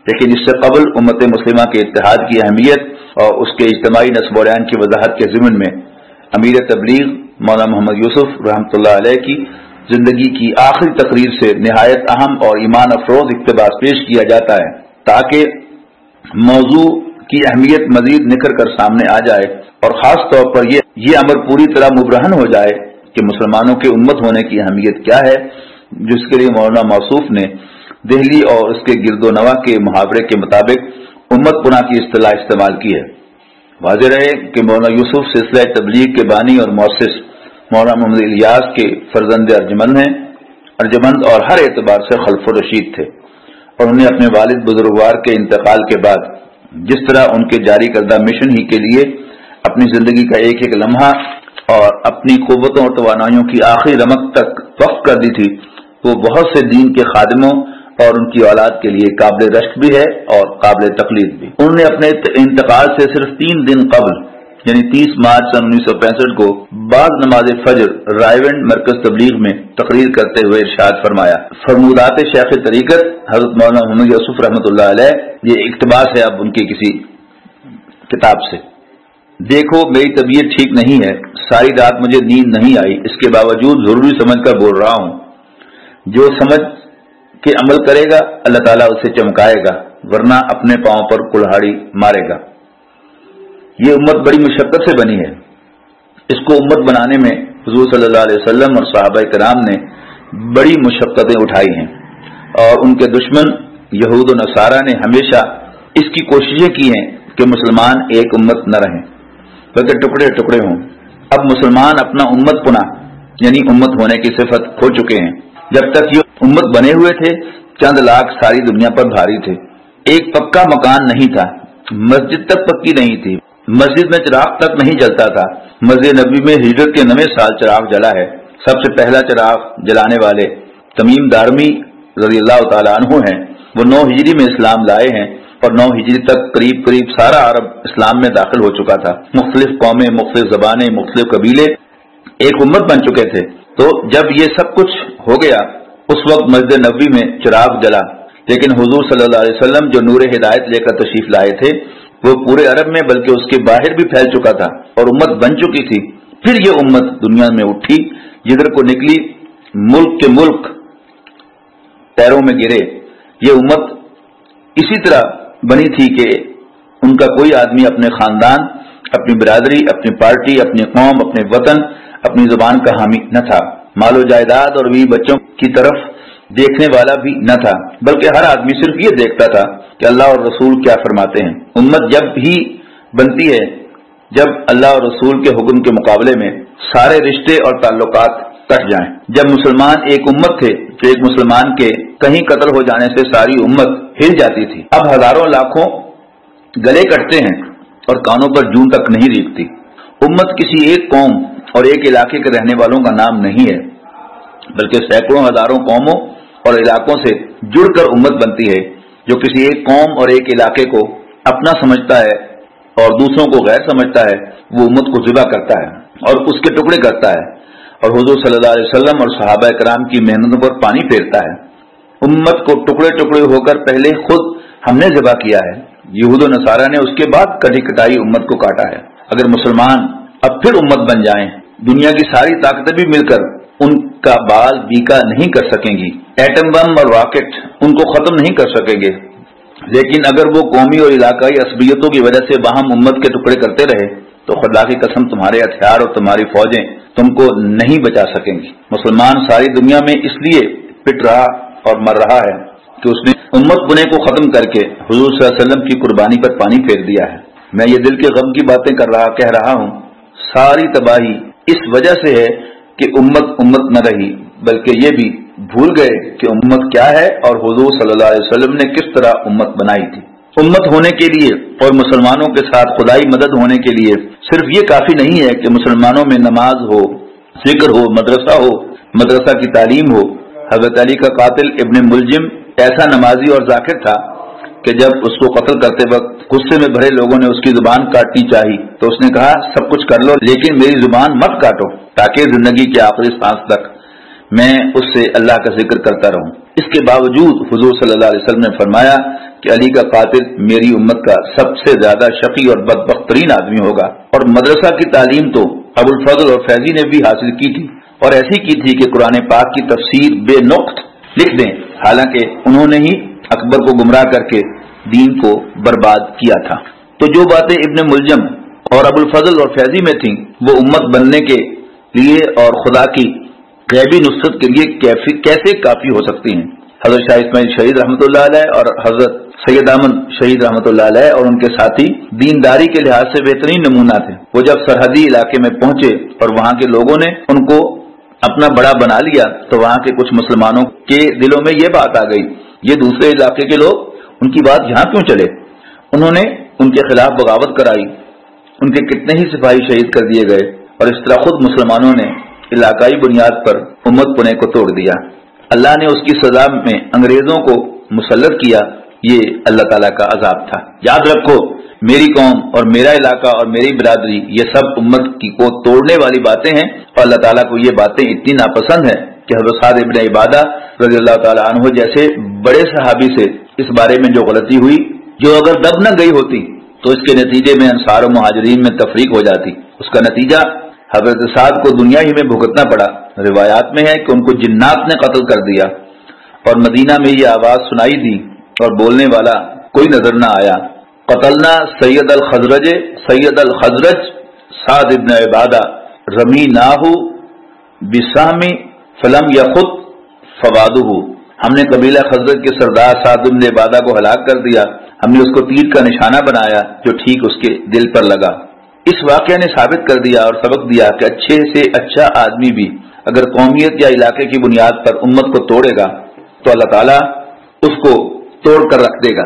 لیکن اس سے قبل امت مسلمہ کے اتحاد کی اہمیت اور اس کے اجتماعی نصب و بیان کی وضاحت کے ضمن میں امیر تبلیغ مولانا محمد یوسف رحمۃ اللہ علیہ کی زندگی کی آخری تقریر سے نہایت اہم اور ایمان افروز اقتباس پیش کیا جاتا ہے تاکہ موضوع کی اہمیت مزید نکھر کر سامنے آ جائے اور خاص طور پر یہ یہ امر پوری طرح مبرہن ہو جائے کہ مسلمانوں کے امت ہونے کی اہمیت کیا ہے، جس کے لیے مولانا موصوف نے دہلی اور اس کے گرد و نواح کے محاورے کے مطابق امت پناہ کی اصطلاح استعمال کی ہے۔ واضح رہے کہ مولانا یوسف سلسلہ تبلیغ کے بانی اور مؤسس مولانا محمد الیاس کے فرزند ارجمند ہیں، ارجمند اور ہر اعتبار سے خلف و رشید تھے، اور انہیں اپنے والد بزرگوار کے انتقال کے بعد جس طرح ان کے جاری کردہ مشن ہی کے لیے اپنی زندگی کا ایک ایک لمحہ اور اپنی قوتوں اور توانائیوں کی آخری رمق تک وقف کر دی تھی، وہ بہت سے دین کے خادموں اور ان کی اولاد کے لیے قابل رشک بھی ہے اور قابل تقلید بھی۔ انہوں نے اپنے انتقال سے صرف تین دن قبل یعنی تیس مارچ سن انیس سو پینسٹھ کو بعد نماز فجر رائیونڈ مرکز تبلیغ میں تقریر کرتے ہوئے ارشاد فرمایا، فرمودات شیخ طریقت حضرت مولانا محمد یوسف رحمۃ اللہ علیہ، یہ اقتباس ہے اب ان کی کسی کتاب سے۔ دیکھو میری طبیعت ٹھیک نہیں ہے، ساری رات مجھے نیند نہیں آئی، اس کے باوجود ضروری سمجھ کر بول رہا ہوں، جو سمجھ کے عمل کرے گا اللہ تعالیٰ اسے چمکائے گا، ورنہ اپنے پاؤں پر کلہاڑی مارے گا۔ یہ امت بڑی مشقت سے بنی ہے، اس کو امت بنانے میں حضور صلی اللہ علیہ وسلم اور صحابہ کرام نے بڑی مشقتیں اٹھائی ہیں، اور ان کے دشمن یہود و نصارہ نے ہمیشہ اس کی کوششیں کی ہیں کہ مسلمان ایک امت نہ رہیں بلکہ ٹکڑے ٹکڑے ہوں۔ اب مسلمان اپنا امت پناہ یعنی امت ہونے کی صفت کھو چکے ہیں۔ جب تک یہ امت بنے ہوئے تھے چند لاکھ ساری دنیا پر بھاری تھے، ایک پکا مکان نہیں تھا، مسجد تک پکی نہیں تھی، مسجد میں چراغ تک نہیں جلتا تھا۔ مسجد نبوی میں ہجرت کے نویں سال چراغ جلا ہے، سب سے پہلا چراغ جلانے والے تمیم دارمی رضی اللہ تعالیٰ عنہ ہیں، وہ نو ہجری میں اسلام لائے ہیں اور نو ہجری تک قریب قریب سارا عرب اسلام میں داخل ہو چکا تھا، مختلف قومیں، مختلف زبانیں، مختلف قبیلے ایک امت بن چکے تھے۔ تو جب یہ سب کچھ ہو گیا اس وقت مسجد نبوی میں چراغ جلا، لیکن حضور صلی اللہ علیہ وسلم جو نور ہدایت لے کر تشریف لائے تھے وہ پورے عرب میں بلکہ اس کے باہر بھی پھیل چکا تھا اور امت بن چکی تھی۔ پھر یہ امت دنیا میں اٹھی، جدھر کو نکلی ملک کے ملک پیروں میں گرے۔ یہ امت اسی طرح بنی تھی کہ ان کا کوئی آدمی اپنے خاندان، اپنی برادری، اپنی پارٹی، اپنی قوم، اپنے وطن، اپنی زبان کا حامی نہ تھا، مال و جائیداد اور بیوی بچوں کی طرف دیکھنے والا بھی نہ تھا، بلکہ ہر آدمی صرف یہ دیکھتا تھا کہ اللہ اور رسول کیا فرماتے ہیں۔ امت جب ہی بنتی ہے جب اللہ اور رسول کے حکم کے مقابلے میں سارے رشتے اور تعلقات کٹ جائیں۔ جب مسلمان ایک امت تھے تو ایک مسلمان کے کہیں قتل ہو جانے سے ساری امت ہل جاتی تھی، اب ہزاروں لاکھوں گلے کٹتے ہیں اور کانوں پر جون تک نہیں ریگتی۔ امت کسی ایک قوم اور ایک علاقے کے رہنے والوں کا نام نہیں ہے، بلکہ سینکڑوں ہزاروں قوموں اور علاقوں سے جڑ کر امت بنتی ہے۔ جو کسی ایک قوم اور ایک علاقے کو اپنا سمجھتا ہے اور دوسروں کو غیر سمجھتا ہے وہ امت کو ذبح کرتا ہے اور اس کے ٹکڑے کرتا ہے، اور حضور صلی اللہ علیہ وسلم اور صحابہ کرام کی محنتوں پر پانی پھیرتا ہے۔ امت کو ٹکڑے ٹکڑے ہو کر پہلے خود ہم نے ذبح کیا ہے، یہود و نصارہ نے اس کے بعد کٹی کٹائی امت کو کاٹا ہے۔ اگر مسلمان اب پھر امت بن جائیں، دنیا کی ساری طاقتیں بھی مل کر ان کا بال بیکا نہیں کر سکیں گی، ایٹم بم اور راکٹ ان کو ختم نہیں کر سکیں گے، لیکن اگر وہ قومی اور علاقائی عصبیتوں کی وجہ سے باہم امت کے ٹکڑے کرتے رہے تو خدا کی قسم تمہارے ہتھیار اور تمہاری فوجیں تم کو نہیں بچا سکیں گی۔ مسلمان ساری دنیا میں اس لیے پٹ رہا اور مر رہا ہے کہ اس نے امت بنے کو ختم کر کے حضور صلی اللہ علیہ وسلم کی قربانی پر پانی پھیر دیا ہے۔ میں یہ دل کے غم کی باتیں کر رہا کہہ رہا ہوں، ساری تباہی اس وجہ سے ہے کہ امت امت نہ رہی، بلکہ یہ بھی بھول گئے کہ امت کیا ہے اور حضور صلی اللہ علیہ وسلم نے کس طرح امت بنائی تھی۔ امت ہونے کے لیے اور مسلمانوں کے ساتھ خدائی مدد ہونے کے لیے صرف یہ کافی نہیں ہے کہ مسلمانوں میں نماز ہو، ذکر ہو، مدرسہ ہو، مدرسہ کی تعلیم ہو۔ حضرت علی کا قاتل ابن ملجم ایسا نمازی اور ذاکر تھا کہ جب اس کو قتل کرتے وقت غصے میں بھرے لوگوں نے اس کی زبان کاٹنی چاہی تو اس نے کہا سب کچھ کر لو لیکن میری زبان مت کاٹو تاکہ زندگی کے آخری سانس تک میں اس سے اللہ کا ذکر کرتا رہوں۔ اس کے باوجود حضور صلی اللہ علیہ وسلم نے فرمایا کہ علی کا قاتل میری امت کا سب سے زیادہ شقی اور بدبخت ترین آدمی ہوگا. اور مدرسہ کی تعلیم تو ابو الفضل اور فیضی نے بھی حاصل کی تھی، اور ایسی کی تھی کہ قرآن پاک کی تفسیر بے نقط لکھ دیں، حالانکہ انہوں نے ہی اکبر کو گمراہ کر کے دین کو برباد کیا تھا. تو جو باتیں ابن ملجم اور ابو الفضل اور فیضی میں تھیں وہ امت بننے کے لیے اور خدا کی غیبی نصرت کے لیے کیسے کافی ہو سکتی ہیں. حضرت شاہ اسماعیل شہید رحمۃ اللہ علیہ اور حضرت سید امن شہید رحمۃ اللہ علیہ اور ان کے ساتھی دینداری کے لحاظ سے بہترین نمونہ تھے. وہ جب سرحدی علاقے میں پہنچے اور وہاں کے لوگوں نے ان کو اپنا بڑا بنا لیا تو وہاں کے کچھ مسلمانوں کے دلوں میں یہ بات آ گئی، یہ دوسرے علاقے کے لوگ ان کی بات یہاں کیوں چلے. انہوں نے ان کے خلاف بغاوت کرائی، ان کے کتنے ہی سپاہی شہید کر دیے گئے، اور اس طرح خود مسلمانوں نے علاقائی بنیاد پر امت پنے کو توڑ دیا. اللہ نے اس کی سزا میں انگریزوں کو مسلط کیا. یہ اللہ تعالیٰ کا عذاب تھا. یاد رکھو، میری قوم اور میرا علاقہ اور میری برادری یہ سب امت کی کو توڑنے والی باتیں ہیں، اور اللہ تعالیٰ کو یہ باتیں اتنی ناپسند ہیں کہ حضرت سعد ابن عبادہ رضی اللہ تعالیٰ عنہ جیسے بڑے صحابی سے اس بارے میں جو غلطی ہوئی، جو اگر دب نہ گئی ہوتی تو اس کے نتیجے میں انصار و مہاجرین میں تفریق ہو جاتی. اس کا نتیجہ حضرت سعد کو دنیا ہی میں بھگتنا پڑا. روایات میں ہے کہ ان کو جنات نے قتل کر دیا، اور مدینہ میں یہ آواز سنائی دی اور بولنے والا کوئی نظر نہ آیا. قتلنا سید الخزرج سید الخزرج سعد ابن عبادہ رمی ناہو بسامی فلم یخط فوادہ. ہم نے قبیلہ خزرج کے سردار سعد ابن عبادہ کو ہلاک کر دیا، ہم نے اس کو تیر کا نشانہ بنایا جو ٹھیک اس کے دل پر لگا. اس واقعہ نے ثابت کر دیا اور سبق دیا کہ اچھے سے اچھا آدمی بھی اگر قومیت یا علاقے کی بنیاد پر امت کو توڑے گا تو اللہ تعالیٰ اس کو توڑ کر رکھ دے گا.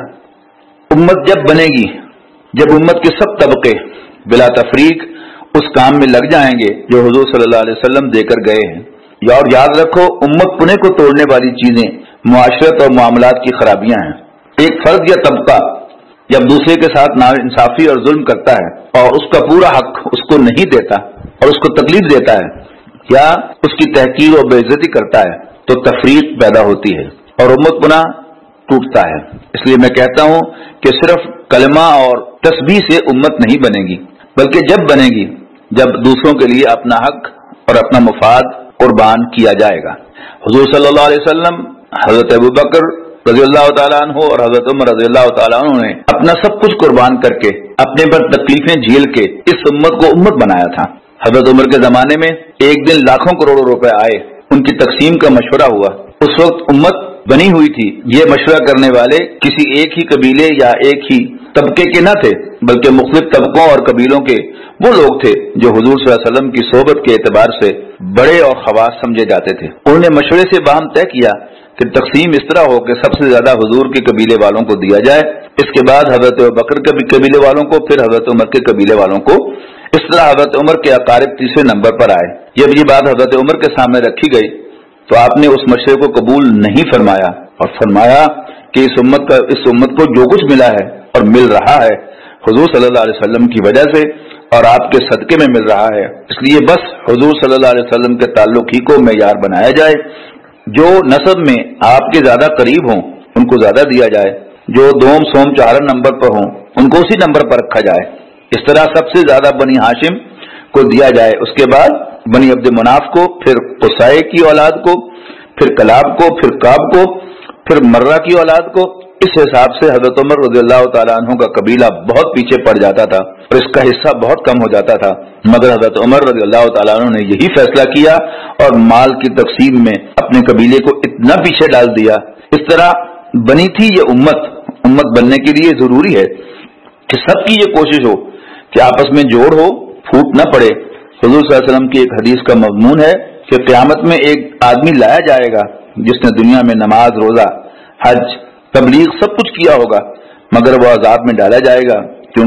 امت جب بنے گی، جب امت کے سب طبقے بلا تفریق اس کام میں لگ جائیں گے جو حضور صلی اللہ علیہ وسلم دے کر گئے ہیں. اور یاد رکھو، امت پنے کو توڑنے والی چیزیں معاشرت اور معاملات کی خرابیاں ہیں. ایک فرد یا طبقہ جب دوسرے کے ساتھ ناانصافی اور ظلم کرتا ہے اور اس کا پورا حق اس کو نہیں دیتا اور اس کو تکلیف دیتا ہے یا اس کی تحقیر اور بے عزتی کرتا ہے تو تفریق پیدا ہوتی ہے اور امت پناہ ٹوٹتا ہے. اس لیے میں کہتا ہوں کہ صرف کلمہ اور تسبیح سے امت نہیں بنے گی، بلکہ جب بنے گی جب دوسروں کے لیے اپنا حق اور اپنا مفاد قربان کیا جائے گا. حضور صلی اللہ علیہ وسلم، حضرت ابوبکر رضی اللہ تعالیٰ عنہ اور حضرت عمر رضی اللہ تعالیٰ عنہ نے اپنا سب کچھ قربان کر کے اپنے پر تکلیفیں جھیل کے اس امت کو امت بنایا تھا. حضرت عمر کے زمانے میں ایک دن لاکھوں کروڑوں روپے آئے، ان کی تقسیم کا مشورہ ہوا. اس وقت امت بنی ہوئی تھی. یہ مشورہ کرنے والے کسی ایک ہی قبیلے یا ایک ہی طبقے کے نہ تھے، بلکہ مختلف طبقوں اور قبیلوں کے وہ لوگ تھے جو حضور صلی اللہ علیہ وسلم کی صحبت کے اعتبار سے بڑے اور خواص سمجھے جاتے تھے. انہوں نے مشورے سے باہم طے کیا کہ تقسیم اس طرح ہو کہ سب سے زیادہ حضور کے قبیلے والوں کو دیا جائے، اس کے بعد حضرت بکر کے قبیلے والوں کو، پھر حضرت عمر کے قبیلے والوں کو. اس طرح حضرت عمر کے اقارب تیسرے نمبر پر آئے. جب یہ بات حضرت عمر کے سامنے رکھی گئی تو آپ نے اس مشورے کو قبول نہیں فرمایا اور فرمایا کہ اس امت کا اس امت کو جو کچھ ملا ہے اور مل رہا ہے حضور صلی اللہ علیہ وسلم کی وجہ سے اور آپ کے صدقے میں مل رہا ہے. اس لیے بس حضور صلی اللہ علیہ وسلم کے تعلق ہی کو معیار بنایا جائے. جو نسب میں آپ کے زیادہ قریب ہوں ان کو زیادہ دیا جائے، جو دوم سوم چہارم نمبر پر ہوں ان کو اسی نمبر پر رکھا جائے. اس طرح سب سے زیادہ بنی ہاشم کو دیا جائے، اس کے بعد بنی عبد مناف کو، پھر قصائے کی اولاد کو، پھر کلاب کو، پھر کعب کو، پھر مرہ کی اولاد کو. اس حساب سے حضرت عمر رضی اللہ تعالیٰ عنہ کا قبیلہ بہت پیچھے پڑ جاتا تھا اور اس کا حصہ بہت کم ہو جاتا تھا، مگر حضرت عمر رضی اللہ تعالیٰ عنہ نے یہی فیصلہ کیا اور مال کی تقسیم میں اپنے قبیلے کو اتنا پیچھے ڈال دیا. اس طرح بنی تھی یہ امت. امت بننے کے لیے ضروری ہے کہ سب کی یہ کوشش ہو کہ آپس میں جوڑ ہو، پھوٹ نہ پڑے. حضور صلی اللہ علیہ وسلم کی ایک حدیث کا مضمون ہے کہ قیامت میں ایک آدمی لایا جائے گا جس نے دنیا میں نماز، روزہ، حج، تبلیغ سب کچھ کیا ہوگا، مگر وہ عذاب میں ڈالا جائے گا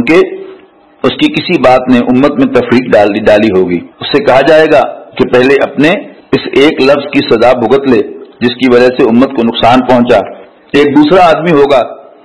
کیونکہ اس کی کسی بات نے امت میں تفریق ڈالی ڈالی ہوگی. اس سے کہا جائے گا کہ پہلے اپنے اس ایک لفظ کی سزا بھگت لے جس کی وجہ سے امت کو نقصان پہنچا. ایک دوسرا آدمی ہوگا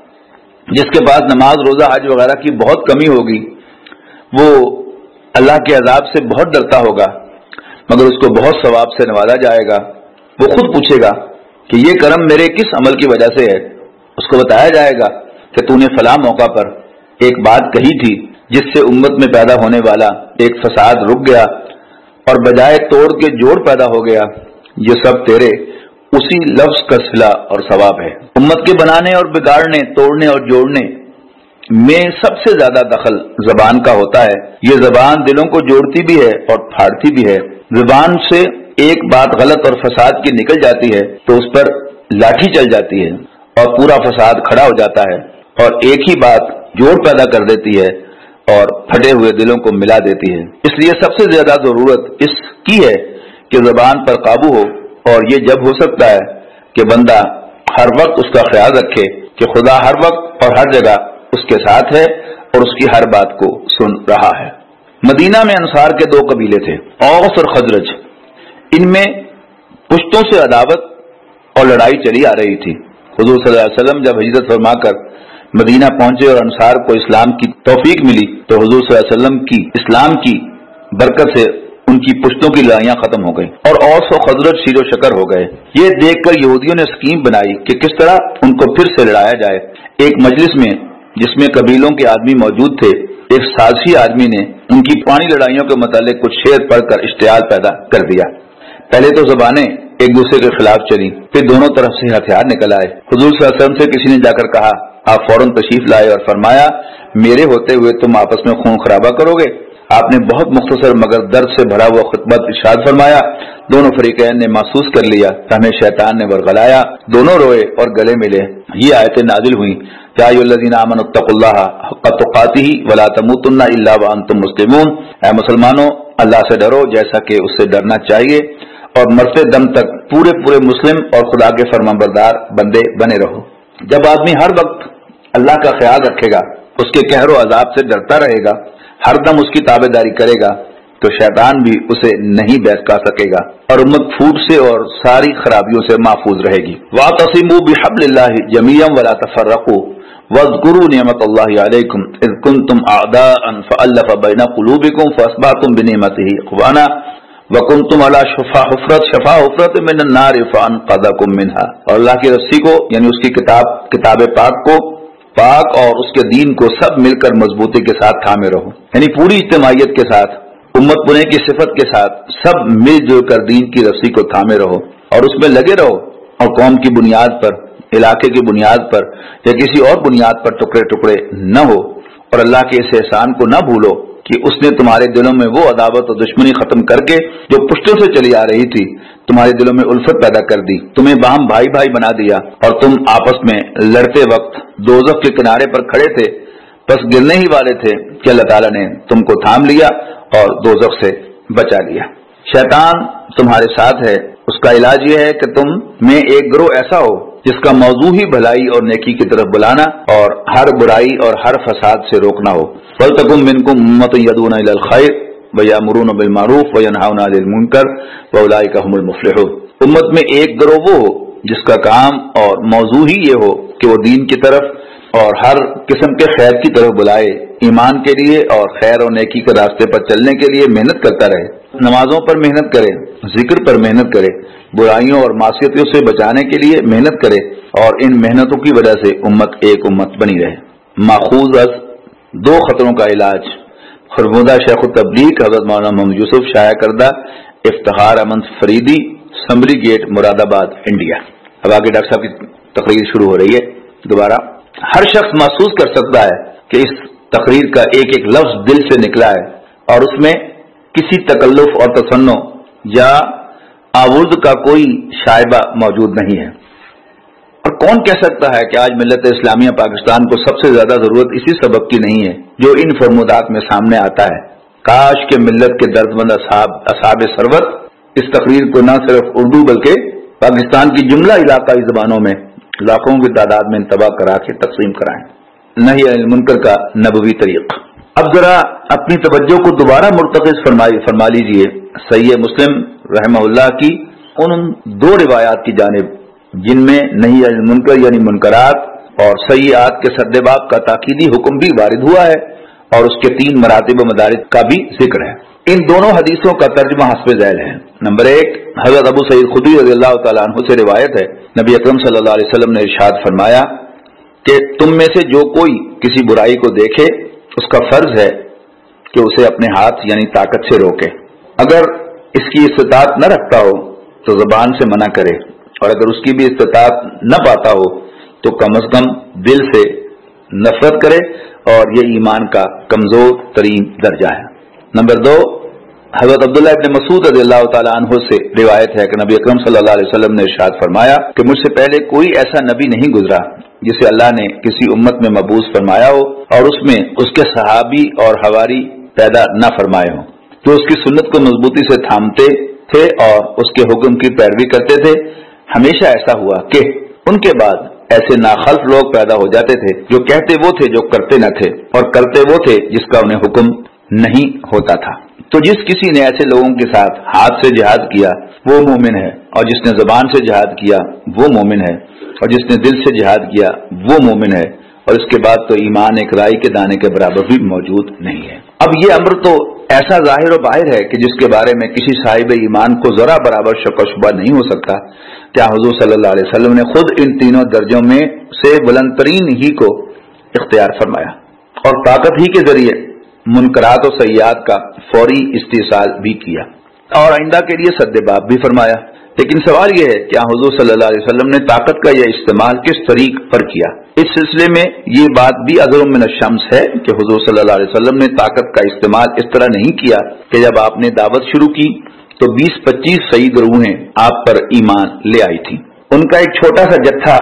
جس کے پاس نماز، روزہ، حج وغیرہ کی بہت کمی ہوگی، وہ اللہ کے عذاب سے بہت ڈرتا ہوگا، مگر اس کو بہت ثواب سے نوازا جائے گا. وہ خود پوچھے گا کہ یہ کرم میرے کس عمل کی وجہ سے ہے. اس کو بتایا جائے گا کہ تو نے فلاں موقع پر ایک بات کہی تھی جس سے امت میں پیدا ہونے والا ایک فساد رک گیا اور بجائے توڑ کے جوڑ پیدا ہو گیا، یہ سب تیرے اسی لفظ کا صلہ اور ثواب ہے۔ امت کے بنانے اور بگاڑنے، توڑنے اور جوڑنے میں سب سے زیادہ دخل زبان کا ہوتا ہے۔ یہ زبان دلوں کو جوڑتی بھی ہے اور پھاڑتی بھی ہے۔ زبان سے ایک بات غلط اور فساد کی نکل جاتی ہے تو اس پر لاٹھی چل جاتی ہے اور پورا فساد کھڑا ہو جاتا ہے، اور ایک ہی بات جوڑ پیدا کر دیتی ہے اور پھٹے ہوئے دلوں کو ملا دیتی ہے۔ اس لیے سب سے زیادہ ضرورت اس کی ہے کہ زبان پر قابو ہو، اور یہ جب ہو سکتا ہے کہ بندہ ہر وقت اس کا خیال رکھے کہ خدا ہر وقت اور ہر جگہ اس کے ساتھ ہے اور اس کی ہر بات کو سن رہا ہے۔ مدینہ میں انصار کے دو قبیلے تھے، اوس اور خزرج۔ ان میں پشتوں سے عداوت اور لڑائی چلی آ رہی تھی۔ حضور صلی اللہ علیہ وسلم جب ہجرت فرما کر مدینہ پہنچے اور انصار کو اسلام کی توفیق ملی تو حضور صلی اللہ علیہ وسلم کی اسلام کی برکت سے ان کی پشتوں کی لڑائیاں ختم ہو گئی اور اوس و خزرج شیر و شکر ہو گئے۔ یہ دیکھ کر یہودیوں نے اسکیم بنائی کہ کس طرح ان کو پھر سے لڑایا جائے۔ ایک مجلس میں جس میں قبیلوں کے آدمی موجود تھے، ایک سازشی آدمی نے ان کی پرانی لڑائیوں کے متعلق کچھ شعر پڑھ کر اشتعال پیدا کر دیا۔ پہلے تو زبانیں ایک دوسرے کے خلاف چلی، پھر دونوں طرف سے ہتھیار نکل آئے۔ حضور صلی اللہ علیہ وسلم سے کسی نے جا کر کہا، آپ فوراً تشریف لائے اور فرمایا، میرے ہوتے ہوئے تم آپس میں خون خرابہ کرو گے؟ آپ نے بہت مختصر مگر درد سے بھرا ہوا خطبہ ارشاد فرمایا۔ دونوں فریقین نے محسوس کر لیا کہ ہمیں شیطان نے ورغلایا، دونوں روئے اور گلے ملے۔ یہ آیتیں نازل ہوئیں، یا ایھا الذین آمنوا اتقوا اللہ حق تقاتہ ولا تموتن الا وانتم مسلمون۔ اے مسلمانوں، اللہ سے ڈرو جیسا کہ اس سے ڈرنا چاہیے، اور مرتے دم تک پورے پورے مسلم اور خدا کے فرمانبردار بندے بنے رہو۔ جب آدمی ہر وقت اللہ کا خیال رکھے گا، اس کے قہر و عذاب سے ڈرتا رہے گا، ہر دم اس کی تابع داری کرے گا، تو شیطان بھی اسے نہیں بہکا سکے گا اور امت پھوٹ سے اور ساری خرابیوں سے محفوظ رہے گی۔ وَاعْتَصِمُوا بِحَبْلِ اللَّهِ جَمِيعًا وَلَا تَفَرَّقُوا وَاذْكُرُوا نِعْمَتَ اللَّهِ عَلَيْكُمْ إِذْ كُنْتُمْ أَعْدَاءً فَأَلَّفَ بَيْنَ قُلُوبِكُمْ فَأَصْبَحْتُمْ بِنِعْمَتِهِ إِخْوَانًا وَكُنْتُمْ عَلَى شَفَا حُفْرَةٍ شَفَا حُفْرَةٍ مِنَ النَّارِ فَأَنْقَذَكُم مِّنْهَا۔ اور اللہ کی رسی کو یعنی اس کی کتاب کتاب پاک کو پاک اور اس کے دین کو سب مل کر مضبوطی کے ساتھ تھامے رہو، یعنی پوری اجتماعیت کے ساتھ، امت بنے کی صفت کے ساتھ سب مل جل کر دین کی رسی کو تھامے رہو اور اس میں لگے رہو، اور قوم کی بنیاد پر، علاقے کی بنیاد پر یا کسی اور بنیاد پر ٹکڑے ٹکڑے نہ ہو، اور اللہ کے اس احسان کو نہ بھولو کہ اس نے تمہارے دلوں میں وہ عداوت اور دشمنی ختم کر کے جو پشتوں سے چلی آ رہی تھی، تمہارے دلوں میں الفت پیدا کر دی، تمہیں باہم بھائی بھائی بنا دیا، اور تم آپس میں لڑتے وقت دوزخ کے کنارے پر کھڑے تھے، بس گرنے ہی والے تھے کہ اللہ تعالیٰ نے تم کو تھام لیا اور دوزخ سے بچا لیا۔ شیطان تمہارے ساتھ ہے، اس کا علاج یہ ہے کہ تم میں ایک گروہ ایسا ہو جس کا موضوع ہی بھلائی اور نیکی کی طرف بلانا اور ہر برائی اور ہر فساد سے روکنا ہو۔ وَلْتَكُن مِّنكُمْ أُمَّةٌ يَدْعُونَ إِلَى الْخَيْرِ وَيَأْمُرُونَ بِالْمَعْرُوفِ وَيَنْهَوْنَ عَنِ الْمُنكَرِ وَأُولَٰئِكَ هُمُ الْمُفْلِحُونَ۔ امت میں ایک گروہ وہ ہو جس کا کام اور موضوع ہی یہ ہو کہ وہ دین کی طرف اور ہر قسم کے خیر کی طرف بلائے، ایمان کے لیے اور خیر اور نیکی کے راستے پر چلنے کے لیے محنت کرتا رہے، نمازوں پر محنت کرے، ذکر پر محنت کرے، برائیوں اور معصیتوں سے بچانے کے لیے محنت کرے، اور ان محنتوں کی وجہ سے امت ایک امت بنی رہے۔ ماخوذ از دو خطروں کا علاج، خرمودہ شیخ التبلیغ حضرت مولانا محمد یوسف شائع کردہ افتخار امن فریدی، اسمبلی گیٹ، مراد آباد، انڈیا۔ اب آگے ڈاکٹر صاحب کی تقریر شروع ہو رہی ہے۔ دوبارہ ہر شخص محسوس کر سکتا ہے کہ اس تقریر کا ایک ایک لفظ دل سے نکلا ہے اور اس میں کسی تکلف اور تصنع یا آورد کا کوئی شائبہ موجود نہیں ہے۔ اور کون کہہ سکتا ہے کہ آج ملت اسلامیہ پاکستان کو سب سے زیادہ ضرورت اسی سبق کی نہیں ہے جو ان فرمودات میں سامنے آتا ہے۔ کاش کہ ملت کے دردمند اصحاب اصحاب سرورت اس تقریر کو نہ صرف اردو بلکہ پاکستان کی جملہ علاقائی زبانوں میں لاکھوں کی تعداد میں انتباہ کرا کے تقسیم کرائیں۔ نہی عن المنکر کا نبوی طریق۔ اب ذرا اپنی توجہ کو دوبارہ مرتکز فرما لیجئے صحیح مسلم رحمہ اللہ کی ان دو روایات کی جانب جن میں نہی عن المنکر یعنی منکرات اور سیئات کے سدباب کا تاکیدی حکم بھی وارد ہوا ہے اور اس کے تین مراتب و مدارج کا بھی ذکر ہے۔ ان دونوں حدیثوں کا ترجمہ حسب ذیل ہے۔ نمبر ایک، حضرت ابو سعید خدری رضی اللہ تعالیٰ عنہ سے روایت ہے، نبی اکرم صلی اللہ علیہ وسلم نے ارشاد فرمایا، کہ تم میں سے جو کوئی کسی برائی کو دیکھے اس کا فرض ہے کہ اسے اپنے ہاتھ یعنی طاقت سے روکے، اگر اس کی استطاعت نہ رکھتا ہو تو زبان سے منع کرے، اور اگر اس کی بھی استطاعت نہ پاتا ہو تو کم از کم دل سے نفرت کرے، اور یہ ایمان کا کمزور ترین درجہ ہے۔ نمبر دو، حضرت عبداللہ ابن مسعود رضی اللہ تعالیٰ عنہ سے روایت ہے کہ نبی اکرم صلی اللہ علیہ وسلم نے ارشاد فرمایا کہ مجھ سے پہلے کوئی ایسا نبی نہیں گزرا جسے اللہ نے کسی امت میں مبعوث فرمایا ہو اور اس میں اس کے صحابی اور حواری پیدا نہ فرمائے ہوں، جو اس کی سنت کو مضبوطی سے تھامتے تھے اور اس کے حکم کی پیروی کرتے تھے۔ ہمیشہ ایسا ہوا کہ ان کے بعد ایسے ناخلف لوگ پیدا ہو جاتے تھے جو کہتے وہ تھے جو کرتے نہ تھے، اور کرتے وہ تھے جس کا انہیں حکم نہیں ہوتا تھا۔ تو جس کسی نے ایسے لوگوں کے ساتھ ہاتھ سے جہاد کیا وہ مومن ہے، اور جس نے زبان سے جہاد کیا وہ مومن ہے، اور جس نے دل سے جہاد کیا وہ مومن ہے، اور اس کے بعد تو ایمان ایک رائی کے دانے کے برابر بھی موجود نہیں ہے۔ اب یہ امر تو ایسا ظاہر و باہر ہے کہ جس کے بارے میں کسی صاحب ایمان کو ذرا برابر شک و شبہ نہیں ہو سکتا۔ کیا حضور صلی اللہ علیہ وسلم نے خود ان تینوں درجوں میں سے بلند ترین ہی کو اختیار فرمایا، اور طاقت ہی کے ذریعے منکرات و سیئات کا فوری استحصال بھی کیا، اور آئندہ کے لیے سد باب بھی فرمایا۔ لیکن سوال یہ ہے کہ حضور صلی اللہ علیہ وسلم نے طاقت کا یہ استعمال کس طریق پر کیا؟ اس سلسلے میں یہ بات بھی ازر من الشمس ہے کہ حضور صلی اللہ علیہ وسلم نے طاقت کا استعمال اس طرح نہیں کیا کہ جب آپ نے دعوت شروع کی تو بیس پچیس سعید روحیں آپ پر ایمان لے آئی تھی، ان کا ایک چھوٹا سا جتھا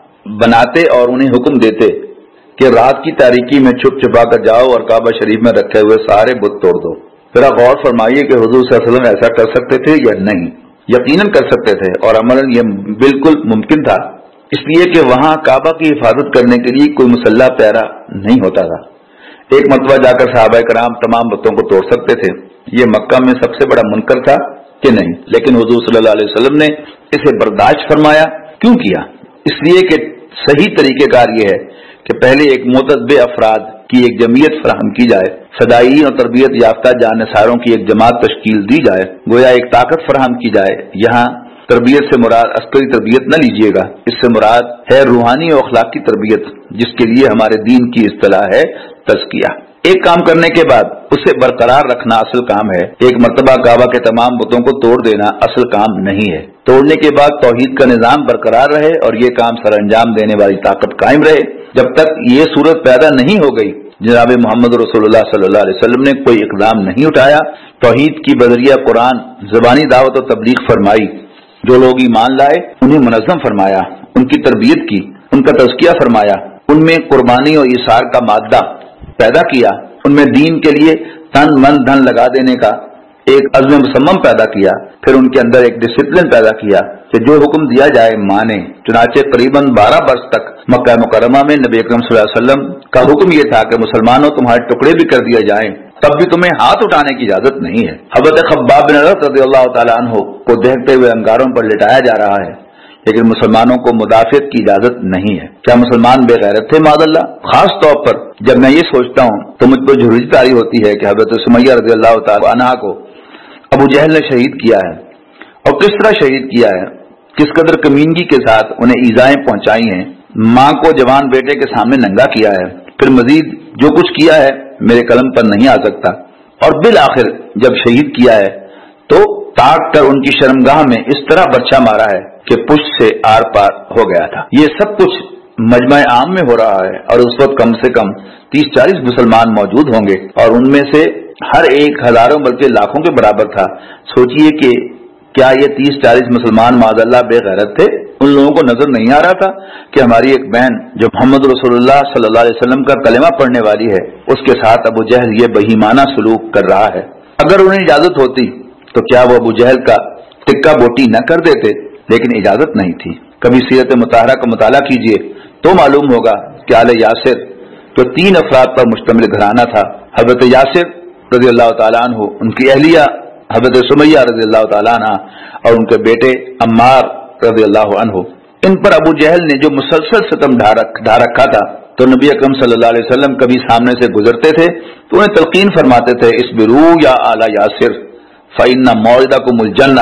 بناتے اور انہیں حکم دیتے کہ رات کی تاریکی میں چھپ چھپا کر جاؤ اور کعبہ شریف میں رکھے ہوئے سارے بت توڑ دو۔ ذرا غور فرمائیے کہ حضور صلی اللہ علیہ وسلم ایسا کر سکتے تھے یا نہیں؟ یقیناً کر سکتے تھے، اور عملاً یہ بالکل ممکن تھا، اس لیے کہ وہاں کعبہ کی حفاظت کرنے کے لیے کوئی مسلح پیرا نہیں ہوتا تھا۔ ایک مرتبہ جا کر صحابہ کرام تمام بتوں کو توڑ سکتے تھے، یہ مکہ میں سب سے بڑا منکر تھا کہ نہیں؟ لیکن حضور صلی اللہ علیہ وسلم نے اسے برداشت فرمایا۔ کیوں کیا؟ اس لیے کہ صحیح طریقہ کار یہ ہے کہ پہلے ایک متدبر افراد کی ایک جمعیت فراہم کی جائے، فدائیین اور تربیت یافتہ جانثاروں کی ایک جماعت تشکیل دی جائے، گویا ایک طاقت فراہم کی جائے۔ یہاں تربیت سے مراد عسکری تربیت نہ لیجیے گا، اس سے مراد ہے روحانی اور اخلاقی تربیت، جس کے لیے ہمارے دین کی اصطلاح ہے تزکیہ۔ ایک کام کرنے کے بعد اسے برقرار رکھنا اصل کام ہے، ایک مرتبہ کعبہ کے تمام بتوں کو توڑ دینا اصل کام نہیں ہے۔ توڑنے کے بعد توحید کا نظام برقرار رہے اور یہ کام سر انجام دینے والی طاقت قائم رہے۔ جب تک یہ صورت پیدا نہیں ہو گئی جناب محمد رسول اللہ صلی اللہ علیہ وسلم نے کوئی اقدام نہیں اٹھایا، توحید کی بدریہ قرآن زبانی دعوت و تبلیغ فرمائی، جو لوگ ایمان لائے انہیں منظم فرمایا، ان کی تربیت کی، ان کا تزکیہ فرمایا، ان میں قربانی اور ایثار کا مادہ پیدا کیا، ان میں دین کے لیے تن من دھن لگا دینے کا ایک عزم مصمم پیدا کیا، پھر ان کے اندر ایک ڈسپلن پیدا کیا کہ جو حکم دیا جائے مانے۔ چنانچہ قریباً بارہ برس تک مکہ مکرمہ میں نبی اکرم صلی اللہ علیہ وسلم کا حکم یہ تھا کہ مسلمانوں تمہارے ٹکڑے بھی کر دیے جائیں، تب بھی تمہیں ہاتھ اٹھانے کی اجازت نہیں ہے۔ حضرت خباب بن عرط رضی اللہ تعالیٰ عنہ کو دیکھتے ہوئے انگاروں پر لٹایا جا رہا ہے، لیکن مسلمانوں کو مدافعت کی اجازت نہیں ہے۔ کیا مسلمان بے غیرت تھے معاذ اللہ؟ خاص طور پر جب میں یہ سوچتا ہوں تو مجھ پر جھرجھ طاری ہوتی ہے کہ حضرت سمیہ رضی اللہ تعالیٰ عنہا کو ابو جہل نے شہید کیا ہے، اور کس طرح شہید کیا ہے، کس قدر کمینگی کے ساتھ انہیں ایذائیں پہنچائی ہیں، ماں کو جوان بیٹے کے سامنے ننگا کیا ہے، پھر مزید جو کچھ کیا ہے میرے قلم پر نہیں آ سکتا، اور بالآخر جب شہید کیا ہے تو تاک کر ان کی شرمگاہ میں اس طرح برچا مارا ہے کہ پشت سے آر پار ہو گیا تھا۔ یہ سب کچھ مجمع عام میں ہو رہا ہے، اور اس وقت کم سے کم تیس چالیس مسلمان موجود ہوں گے، اور ان میں سے ہر ایک ہزاروں بلکہ لاکھوں کے برابر تھا۔ سوچئے کہ کیا یہ تیس چالیس مسلمان معاذ اللہ بے غیرت تھے؟ ان لوگوں کو نظر نہیں آ رہا تھا کہ ہماری ایک بہن جو محمد رسول اللہ صلی اللہ علیہ وسلم کا کلمہ پڑھنے والی ہے، اس کے ساتھ ابو جہل یہ بہیمانہ سلوک کر رہا ہے؟ اگر انہیں اجازت ہوتی تو کیا وہ ابو جہل کا ٹکا بوٹی نہ کر دیتے؟ لیکن اجازت نہیں تھی۔ کبھی سیرت مطہرہ کا مطالعہ کیجئے تو معلوم ہوگا کہ آل یاسر جو تین افراد پر مشتمل گھرانہ تھا، حضرت یاسر رضی اللہ تعالیٰ عنہ، ان کی اہلیہ حضرت سمیہ رضی اللہ تعالیٰ عنہ، اور ان کے بیٹے عمار رضی اللہ عنہ، ان پر ابو جہل نے جو مسلسل ستم ڈھا رکھا تھا، تو نبی اکرم صلی اللہ علیہ وسلم کبھی سامنے سے گزرتے تھے تو انہیں تلقین فرماتے تھے، اصبروا یا آل یاسر فإن موعدکم الجنہ،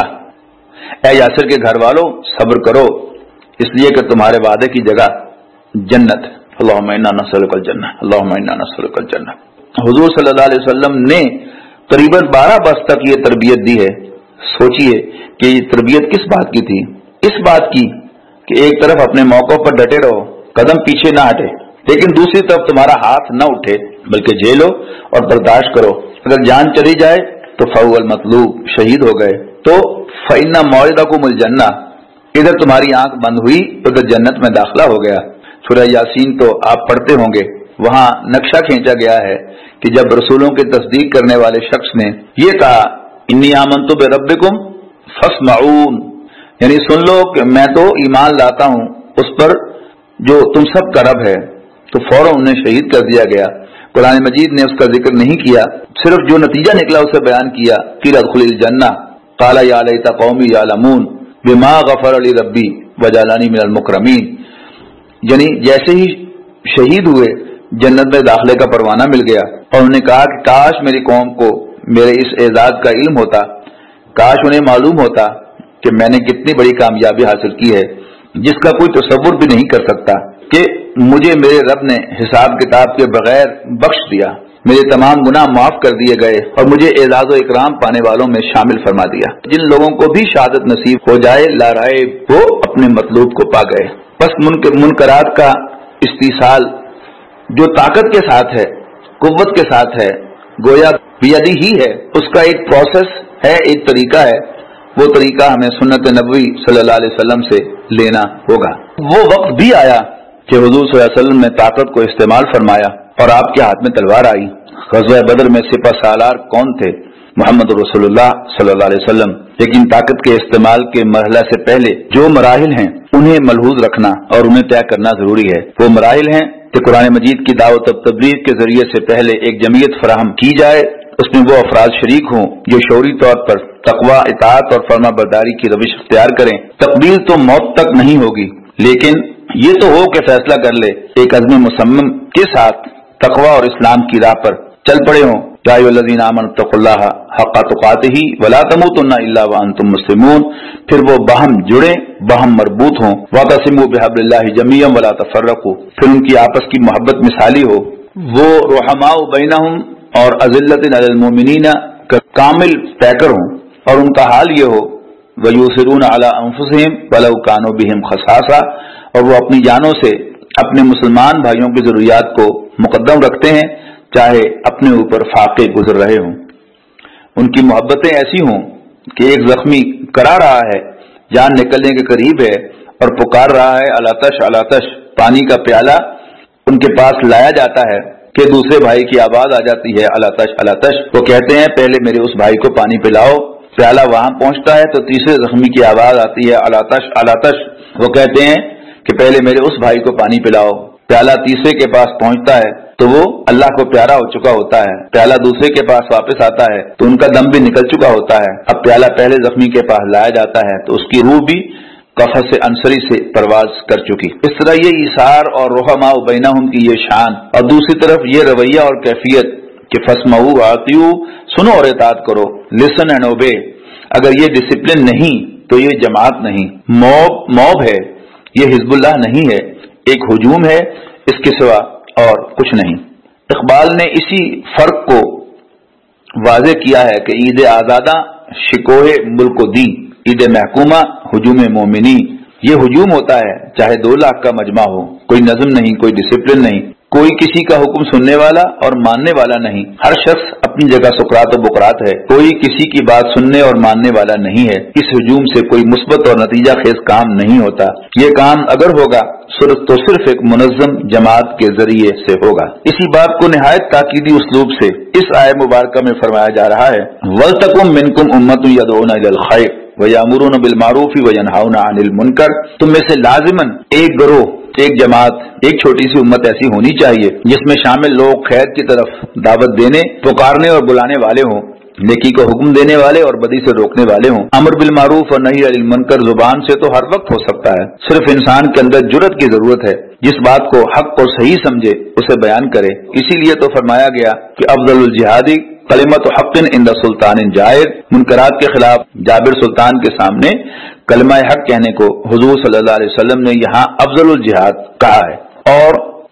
اے یاسر کے گھر والوں صبر کرو، اس لیے کہ تمہارے وعدے کی جگہ جنت۔ اللہم انا نسألک الجنہ، اللہم انا نسألک الجنہ۔ حضور صلی اللہ علیہ وسلم نے قریباً بارہ برس تک یہ تربیت دی ہے۔ سوچئے کہ یہ تربیت کس بات کی تھی؟ اس بات کی کہ ایک طرف اپنے موقع پر ڈٹے رہو، قدم پیچھے نہ ہٹے، لیکن دوسری طرف تمہارا ہاتھ نہ اٹھے، بلکہ جھیلو اور برداشت کرو۔ اگر جان چلی جائے تو فهو المطلوب، شہید ہو گئے، تو فإن موعدکم الجنہ، ادھر تمہاری آنکھ بند ہوئی ادھر جنت میں داخلہ ہو گیا۔ سورہ یاسین تو آپ پڑھتے ہوں گے، وہاں نقشہ کھینچا گیا ہے کہ جب رسولوں کی تصدیق کرنے والے شخص نے یہ کہا انی آمنت بربکم فاسمعون، یعنی سن لو کہ میں تو ایمان لاتا ہوں اس پر جو تم سب کا رب ہے، تو فوراً انہیں شہید کر دیا گیا۔ قرآن مجید نے اس کا ذکر نہیں کیا، صرف جو نتیجہ نکلا اسے بیان کیا۔ قیل ادخل الجنہ قال یا لیت قومی یعلمون بما غفر لی ربی وجعلنی من المکرمین، یعنی جیسے ہی شہید ہوئے جنت میں داخلے کا پروانہ مل گیا، اور انہوں نے کہا کہ کاش میری قوم کو میرے اس اعزاز کا علم ہوتا، کاش انہیں معلوم ہوتا کہ میں نے کتنی بڑی کامیابی حاصل کی ہے جس کا کوئی تصور بھی نہیں کر سکتا، کہ مجھے میرے رب نے حساب کتاب کے بغیر بخش دیا، میرے تمام گناہ معاف کر دیے گئے اور مجھے اعزاز و اکرام پانے والوں میں شامل فرما دیا۔ جن لوگوں کو بھی شہادت نصیب ہو جائے لا ریب وہ اپنے مطلوب کو پا گئے۔ بس منکرات کا استیصال جو طاقت کے ساتھ ہے، قوت کے ساتھ ہے، گویا بیدی ہی ہے، اس کا ایک پروسیس ہے، ایک طریقہ ہے، وہ طریقہ ہمیں سنت نبوی صلی اللہ علیہ وسلم سے لینا ہوگا۔ وہ وقت بھی آیا کہ حضور صلی اللہ علیہ وسلم نے طاقت کو استعمال فرمایا اور آپ کے ہاتھ میں تلوار آئی۔ غزوہ بدر میں سپہ سالار کون تھے؟ محمد رسول اللہ صلی اللہ علیہ وسلم۔ لیکن طاقت کے استعمال کے مرحلہ سے پہلے جو مراحل ہیں انہیں ملحوظ رکھنا اور انہیں طے کرنا ضروری ہے۔ وہ مراحل ہیں کہ قرآن مجید کی دعوت و تبلیغ کے ذریعے سے پہلے ایک جمعیت فراہم کی جائے، اس میں وہ افراد شریک ہوں جو شعوری طور پر تقوی، اطاعت اور فرما برداری کی روش اختیار کریں۔ تقبیل تو موت تک نہیں ہوگی، لیکن یہ تو ہو کہ فیصلہ کر لے، ایک عزم مصمم کے ساتھ تقوی اور اسلام کی راہ پر چل پڑے ہوں۔ یا ایھا الذین آمنوا اتقوا اللہ حق تقاتہ ولا تموتن الا وانتم مسلمون، پھر وہ باہم جڑے، باہم مربوط ہوں۔ واعتصموا بحبل اللہ جميعا ولا تفرقوا، پھر ان کی آپس کی محبت مثالی ہو۔ وہ رحماء بینہم اور اذلۃ علی المؤمنین کا کامل پیکر ہوں، اور ان کا حال یہ ہو ویؤثرون علی انفسہم ولو کانوا بہم خصاصہ، اور وہ اپنی جانوں سے اپنے مسلمان بھائیوں کی ضروریات کو مقدم رکھتے ہیں چاہے اپنے اوپر فاقے گزر رہے ہوں۔ ان کی محبتیں ایسی ہوں کہ ایک زخمی کرا رہا ہے، جان نکلنے کے قریب ہے اور پکار رہا ہے الاتش الاتش، پانی کا پیالہ ان کے پاس لایا جاتا ہے کہ دوسرے بھائی کی آواز آ جاتی ہے الاتش الاتش، وہ کہتے ہیں پہلے میرے اس بھائی کو پانی پلاؤ، پیالہ وہاں پہنچتا ہے تو تیسرے زخمی کی آواز آتی ہے الاتش الاتش، وہ کہتے ہیں کہ پہلے میرے اس بھائی کو پانی پلاؤ، پیالہ تیسرے کے پاس پہنچتا ہے تو وہ اللہ کو پیارا ہو چکا ہوتا ہے، پیالہ دوسرے کے پاس واپس آتا ہے تو ان کا دم بھی نکل چکا ہوتا ہے، اب پیالہ پہلے زخمی کے پاس لایا جاتا ہے تو اس کی روح بھی قفص انصری سے پرواز کر چکی۔ اس طرح یہ ایثار اور رحماء بینہم کی یہ شان، اور دوسری طرف یہ رویہ اور کیفیت کہ فاسمعوا واطیعوا، سنو اور اطاعت کرو، لسن اینڈ اوبے۔ اگر یہ ڈسپلن نہیں تو یہ جماعت نہیں، موب موب ہے، یہ حزب اللہ نہیں ہے، ایک ہجوم ہے، اس کے سوا اور کچھ نہیں۔ اقبال نے اسی فرق کو واضح کیا ہے کہ عید آزادہ شکوہ ملک و دی، عید محکومہ ہجوم مومنی۔ یہ ہجوم ہوتا ہے چاہے دو لاکھ کا مجمع ہو، کوئی نظم نہیں، کوئی ڈسپلن نہیں، کوئی کسی کا حکم سننے والا اور ماننے والا نہیں، ہر شخص اپنی جگہ سقراط و بقراط ہے، کوئی کسی کی بات سننے اور ماننے والا نہیں ہے۔ اس ہجوم سے کوئی مثبت اور نتیجہ خیز کام نہیں ہوتا، یہ کام اگر ہوگا صرف تو صرف ایک منظم جماعت کے ذریعے سے ہوگا۔ اسی بات کو نہایت تاکیدی اسلوب سے اس آیت مبارکہ میں فرمایا جا رہا ہے وَلْتَكُن مِّنكُمْ أُمَّةٌ يَدْعُونَ إِلَى الْخَيْرِ وَيَأْمُرُونَ بِالْمَعْرُوفِ وَيَنْهَوْنَ عَنِ الْمُنكَرِ، تم میں سے لازماً ایک گروہ، ایک جماعت، ایک چھوٹی سی امت ایسی ہونی چاہیے جس میں شامل لوگ خیر کی طرف دعوت دینے، پکارنے اور بلانے والے ہوں، نیکی کو حکم دینے والے اور بدی سے روکنے والے ہوں۔ امر بالمعروف اور نہی عن المنکر زبان سے تو ہر وقت ہو سکتا ہے، صرف انسان کے اندر جرأت کی ضرورت ہے، جس بات کو حق اور صحیح سمجھے اسے بیان کرے۔ اسی لیے تو فرمایا گیا کہ افضل الجہادی کلمۃ حق عند سلطان جائر، منکرات کے خلاف جابر سلطان کے سامنے کلمہ حق کہنے کو حضور صلی اللہ علیہ وسلم نے یہاں افضل الجہاد کہا ہے۔ اور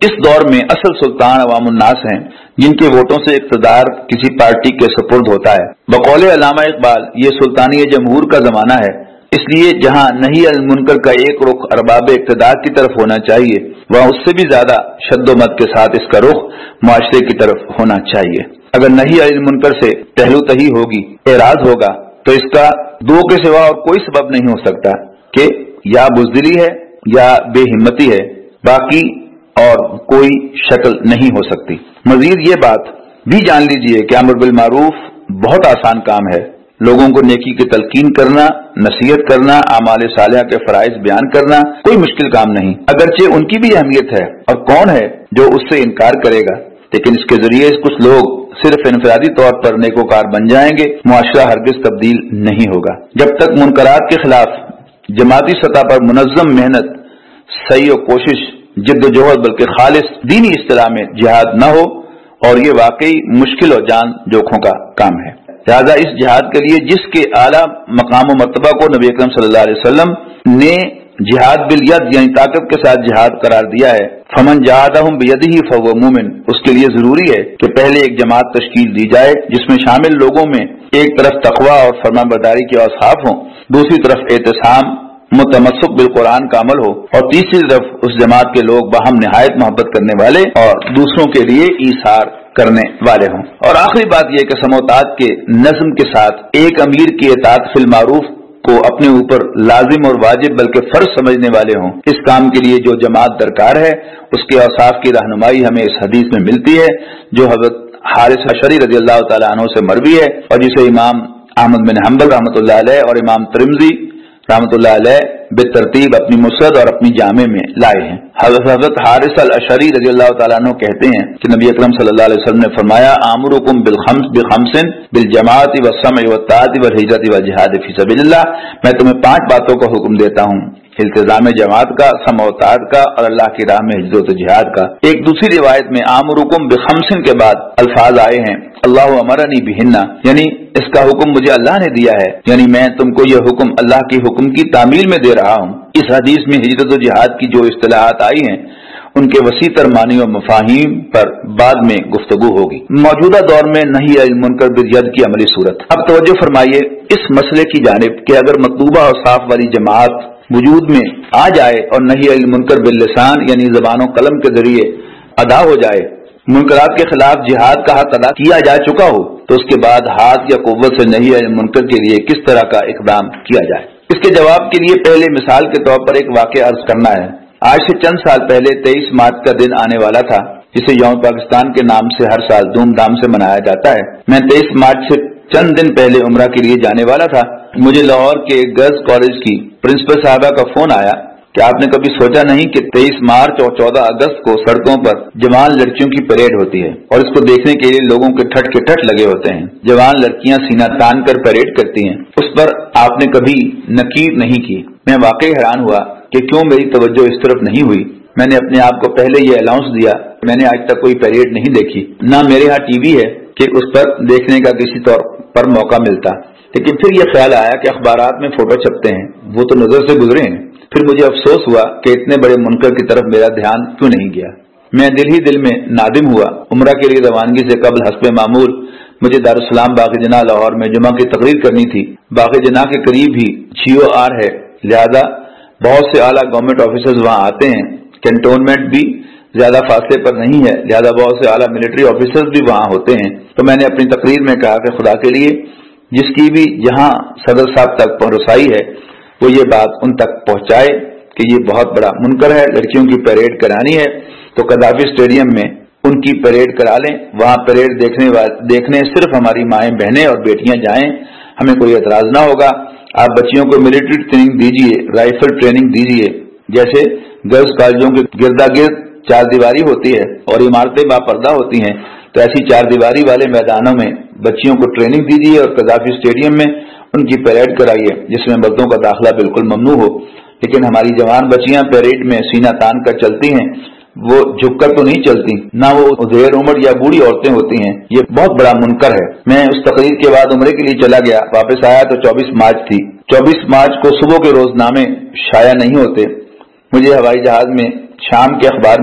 इस दौर में असल सुल्तान अवाम उन्नास हैं, जिनके वोटों से इक़्तिदार किसी पार्टी के सुपुर्द होता है। बकौले अल्लामा इकबाल, ये सुल्तानी जमहूर का जमाना है, इसलिए जहां नही अनिल मुनकर का एक रुख अरबाब इक़्तिदार की तरफ होना चाहिए, वहां उससे भी ज्यादा शद्दोमत के साथ इसका रुख मुआशरे की तरफ होना चाहिए। अगर नही अनिल मुनकर से पहलूतही होगी, एराज होगा, तो इसका दो के सिवा और कोई सबब नहीं हो सकता कि या बुज़दिली है या बेहिम्मती है, बाकी और कोई शक्ल नहीं हो सकती। मजीद ये बात भी जान लीजिए कि अम्र बिल मारूफ बहुत आसान काम है। लोगों को नेकी की तलकीन करना, नसीहत करना, आमाल सालिहा के फराइज बयान करना कोई मुश्किल काम नहीं, अगरचे उनकी भी अहमियत है, और कौन है जो उससे इनकार करेगा। लेकिन इसके जरिए कुछ लोग सिर्फ इनफरादी तौर पर नेकोकार बन जाएंगे, मुआशरा हरगिज तब्दील नहीं होगा। जब तक मुनकरात के खिलाफ जमाती सतह पर मुनज़्ज़म मेहनत, सही और कोशिश, जिद्दोजहद बल्कि खालिस दीनी इस्तिलाह में जिहाद न हो, और ये वाकई मुश्किल और जान जोखों का काम है। लिहाजा इस जिहाद के लिए जिसके आला मकाम व मर्तबा को नबी अकरम सल्लल्लाहु अलैहि वसल्लम ने जिहाद बिल यद यानी ताकत के साथ जिहाद करार दिया है, फमन जहादहुम बियदिही फहुव मुमिन, उसके लिए जरूरी है कि पहले एक जमात तश्कील दी जाए जिसमें शामिल लोगों में एक तरफ तकवा और फरमाबरदारी के औसाफ हों, दूसरी तरफ एहतिसाम मुतमस्सुक बिल कुरान का अमल हो, और तीसरी तरफ उस जमात के लोग बाहम निहायत मोहब्बत करने वाले और दूसरों के लिए ईसार करने वाले हों। और आखिरी बात यह कि समोतात के नज्म के साथ एक अमीर की इताअत फिल मारूफ को अपने ऊपर लाजिम और वाजिब बल्कि फर्ज समझने वाले हों। इस काम के लिए जो जमात दरकार है उसके औसाफ की रहनुमाई हमें इस हदीस में मिलती है, जो हज़रत हारिस अशरी रज़ी अल्लाह तआला अन्हु से मरवी है, और जिसे इमाम अहमद बिन हंबल रहमतुल्लाह अलैह और इमाम तिरमिज़ी रहमतुल्लाह अलैह बेतरतीब अपनी मुसनद और अपनी जामे में लाए हैं। हज़रत हारिस अल अशरी रज़ी अल्लाह तआला अन्हु कहते हैं कि नबी अकरम सल्लल्लाहु अलैहि वसल्लम ने फरमाया, आमुरुकुम बिल खम्स बि खम्सिन बिल जमाअति व समई व ताअति व हिजरति व जिहाद फी सबीलिल्लाह, मैं तुम्हें पांच बातों का हुक्म देता हूँ, इल्तिजाम जमात का, समओतात का, और अल्लाह की राह में हिजरत जिहाद का। एक दूसरी रिवायत में आमुरुकुम बि खम्सिन के बाद अल्फाज आए हैं, अल्लाह अमरनी बिहिन्ना, यानी इसका हुक्म मुझे अल्लाह ने दिया है, यानी मैं तुमको यह हुक्म अल्लाह के हुक्म की तामील में दे रहा हूँ। इस हदीस में हिजरत और जिहाद की जो इस्तिलाहात आई हैं उनके वसीतर मानी और मफाहीम पर बाद में गुफ्तगू होगी। मौजूदा दौर में नही अनिल मुनकर बिल यद की अमली सूरत। अब तवज्जो फरमाइए इस मसले की जानिब कि अगर मतलूबा और साफ वाली जमात वजूद में आ जाए और नही अनिल मुनकर बिल लिसान यानी ज़बान और कलम के जरिए अदा हो जाए, मुनकरात के खिलाफ जिहाद का हक अदा किया जा चुका हो, तो उसके बाद हाथ या कुव्वत से नही अनिल मुनकर के लिए किस तरह का इकदाम किया जाए। इसके जवाब के लिए पहले मिसाल के तौर पर एक वाक़या अर्ज करना है। आज से चंद साल पहले तेईस मार्च का दिन आने वाला था, जिसे यौम पाकिस्तान के नाम से हर साल धूमधाम से मनाया जाता है। मैं तेईस मार्च से चंद दिन पहले उम्रा के लिए जाने वाला था। मुझे लाहौर के गर्ल्स कॉलेज की प्रिंसिपल साहबा का फोन आया कि आपने कभी सोचा नहीं कि तेईस मार्च और चौदह अगस्त को सड़कों पर जवान लड़कियों की परेड होती है, और इसको देखने के लिए लोगों के ठट के ठट लगे होते हैं। जवान लड़कियां सीना तान कर परेड करती हैं, उस पर आपने कभी नकीर नहीं की। मैं वाकई हैरान हुआ कि क्यों मेरी तवज्जो इस तरफ नहीं हुई। मैंने अपने आप को पहले ये अनाउंस दिया, मैंने आज तक कोई परेड नहीं देखी, ना मेरे यहाँ टीवी है कि उस पर देखने का किसी तौर पर मौका मिलता। लेकिन फिर यह ख्याल आया कि अखबारात में फोटो छपते हैं, वो तो नजर से गुजरे हैं। फिर मुझे अफसोस हुआ कि इतने बड़े मुनकर की तरफ मेरा ध्यान क्यों नहीं गया। मैं दिल ही दिल में नादिम हुआ। उम्रा के लिए रवानगी से कबल हस्बे मामूल मुझे दारुस्सलाम बाग़ जनाह लाहौर में जुमा की तकरीर करनी थी। बाग़ जनाह के करीब ही जीओ आर है, लिहाजा बहुत से आला गवर्नमेंट ऑफिसर्स वहाँ आते हैं। कैंटोनमेंट भी ज्यादा फासले पर नहीं है, लिहाजा बहुत से आला मिलिट्री ऑफिसर्स भी वहाँ होते हैं। तो मैंने अपनी तकरीर में कहा कि खुदा के लिए जिसकी भी जहाँ सदर साहब तक रसाई है वो ये बात उन तक पहुंचाए कि ये बहुत बड़ा मुनकर है, लड़कियों की परेड करानी है तो कदाफी स्टेडियम में उनकी परेड करा लें। वहाँ परेड देखने देखने सिर्फ हमारी माएँ बहनें और बेटियां जाएं, हमें कोई एतराज ना होगा। आप बच्चियों को मिलिट्री ट्रेनिंग दीजिए, राइफल ट्रेनिंग दीजिए, जैसे गर्ल्स कॉलेजों के गिरदा गिर्द चार दीवारी होती है और इमारतें बापर्दा होती हैं, तो ऐसी चार दीवारी वाले मैदानों में बच्चियों को ट्रेनिंग दीजिए और कदाफी स्टेडियम में उनकी परेड कराइए, जिसमें मर्दों का दाखिला बिल्कुल ममनू हो। लेकिन हमारी जवान बच्चियां परेड में सीना तान कर चलती हैं, वो झुककर तो नहीं चलती, ना वो उधेर उम्र या बूढ़ी औरतें होती हैं। ये बहुत बड़ा मुनकर है। मैं उस तकरीर के बाद उम्रे के लिए चला गया, वापस आया तो चौबीस मार्च थी। चौबीस मार्च को सुबह के रोजनामे शाया नहीं होते। मुझे हवाई जहाज में शाम के अखबार मिले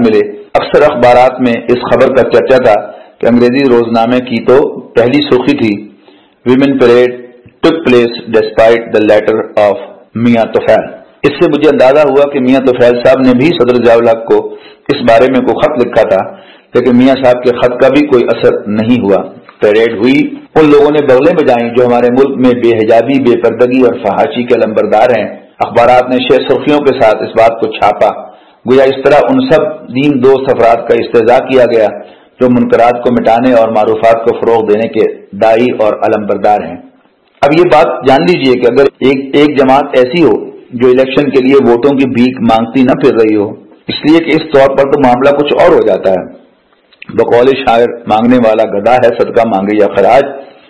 اکثر اخبارات میں اس خبر کا چرچا تھا کہ انگریزی روزنامے کی تو پہلی سرخی تھی، women parade took place despite the letter of Mian Tufail. اس سے مجھے اندازہ ہوا کہ میاں طفیل صاحب نے بھی صدر ضیاء الحق کو اس بارے میں کوئی خط لکھا تھا، لیکن میاں صاحب کے خط کا بھی کوئی اثر نہیں ہوا۔ پریڈ ہوئی، ان لوگوں نے بغلیں بجائیں جو ہمارے ملک میں بے حجابی، بے پردگی اور فحاشی کے علمبردار ہیں۔ اخبارات نے شہ سرخیوں کے ساتھ اس بات کو چھاپا، گویا اس طرح ان سب دین دوست افراد کا استحضاء کیا گیا جو منکرات کو مٹانے اور معروفات کو فروغ دینے کے داعی اور علمبردار ہیں۔ اب یہ بات جان لیجئے کہ اگر ایک ایک جماعت ایسی ہو جو الیکشن کے لیے ووٹوں کی بھیک مانگتی نہ پھر رہی ہو، اس لیے کہ اس طور پر تو معاملہ کچھ اور ہو جاتا ہے۔ بقول شاعر مانگنے والا گدھا ہے صدقہ مانگے یا خراج۔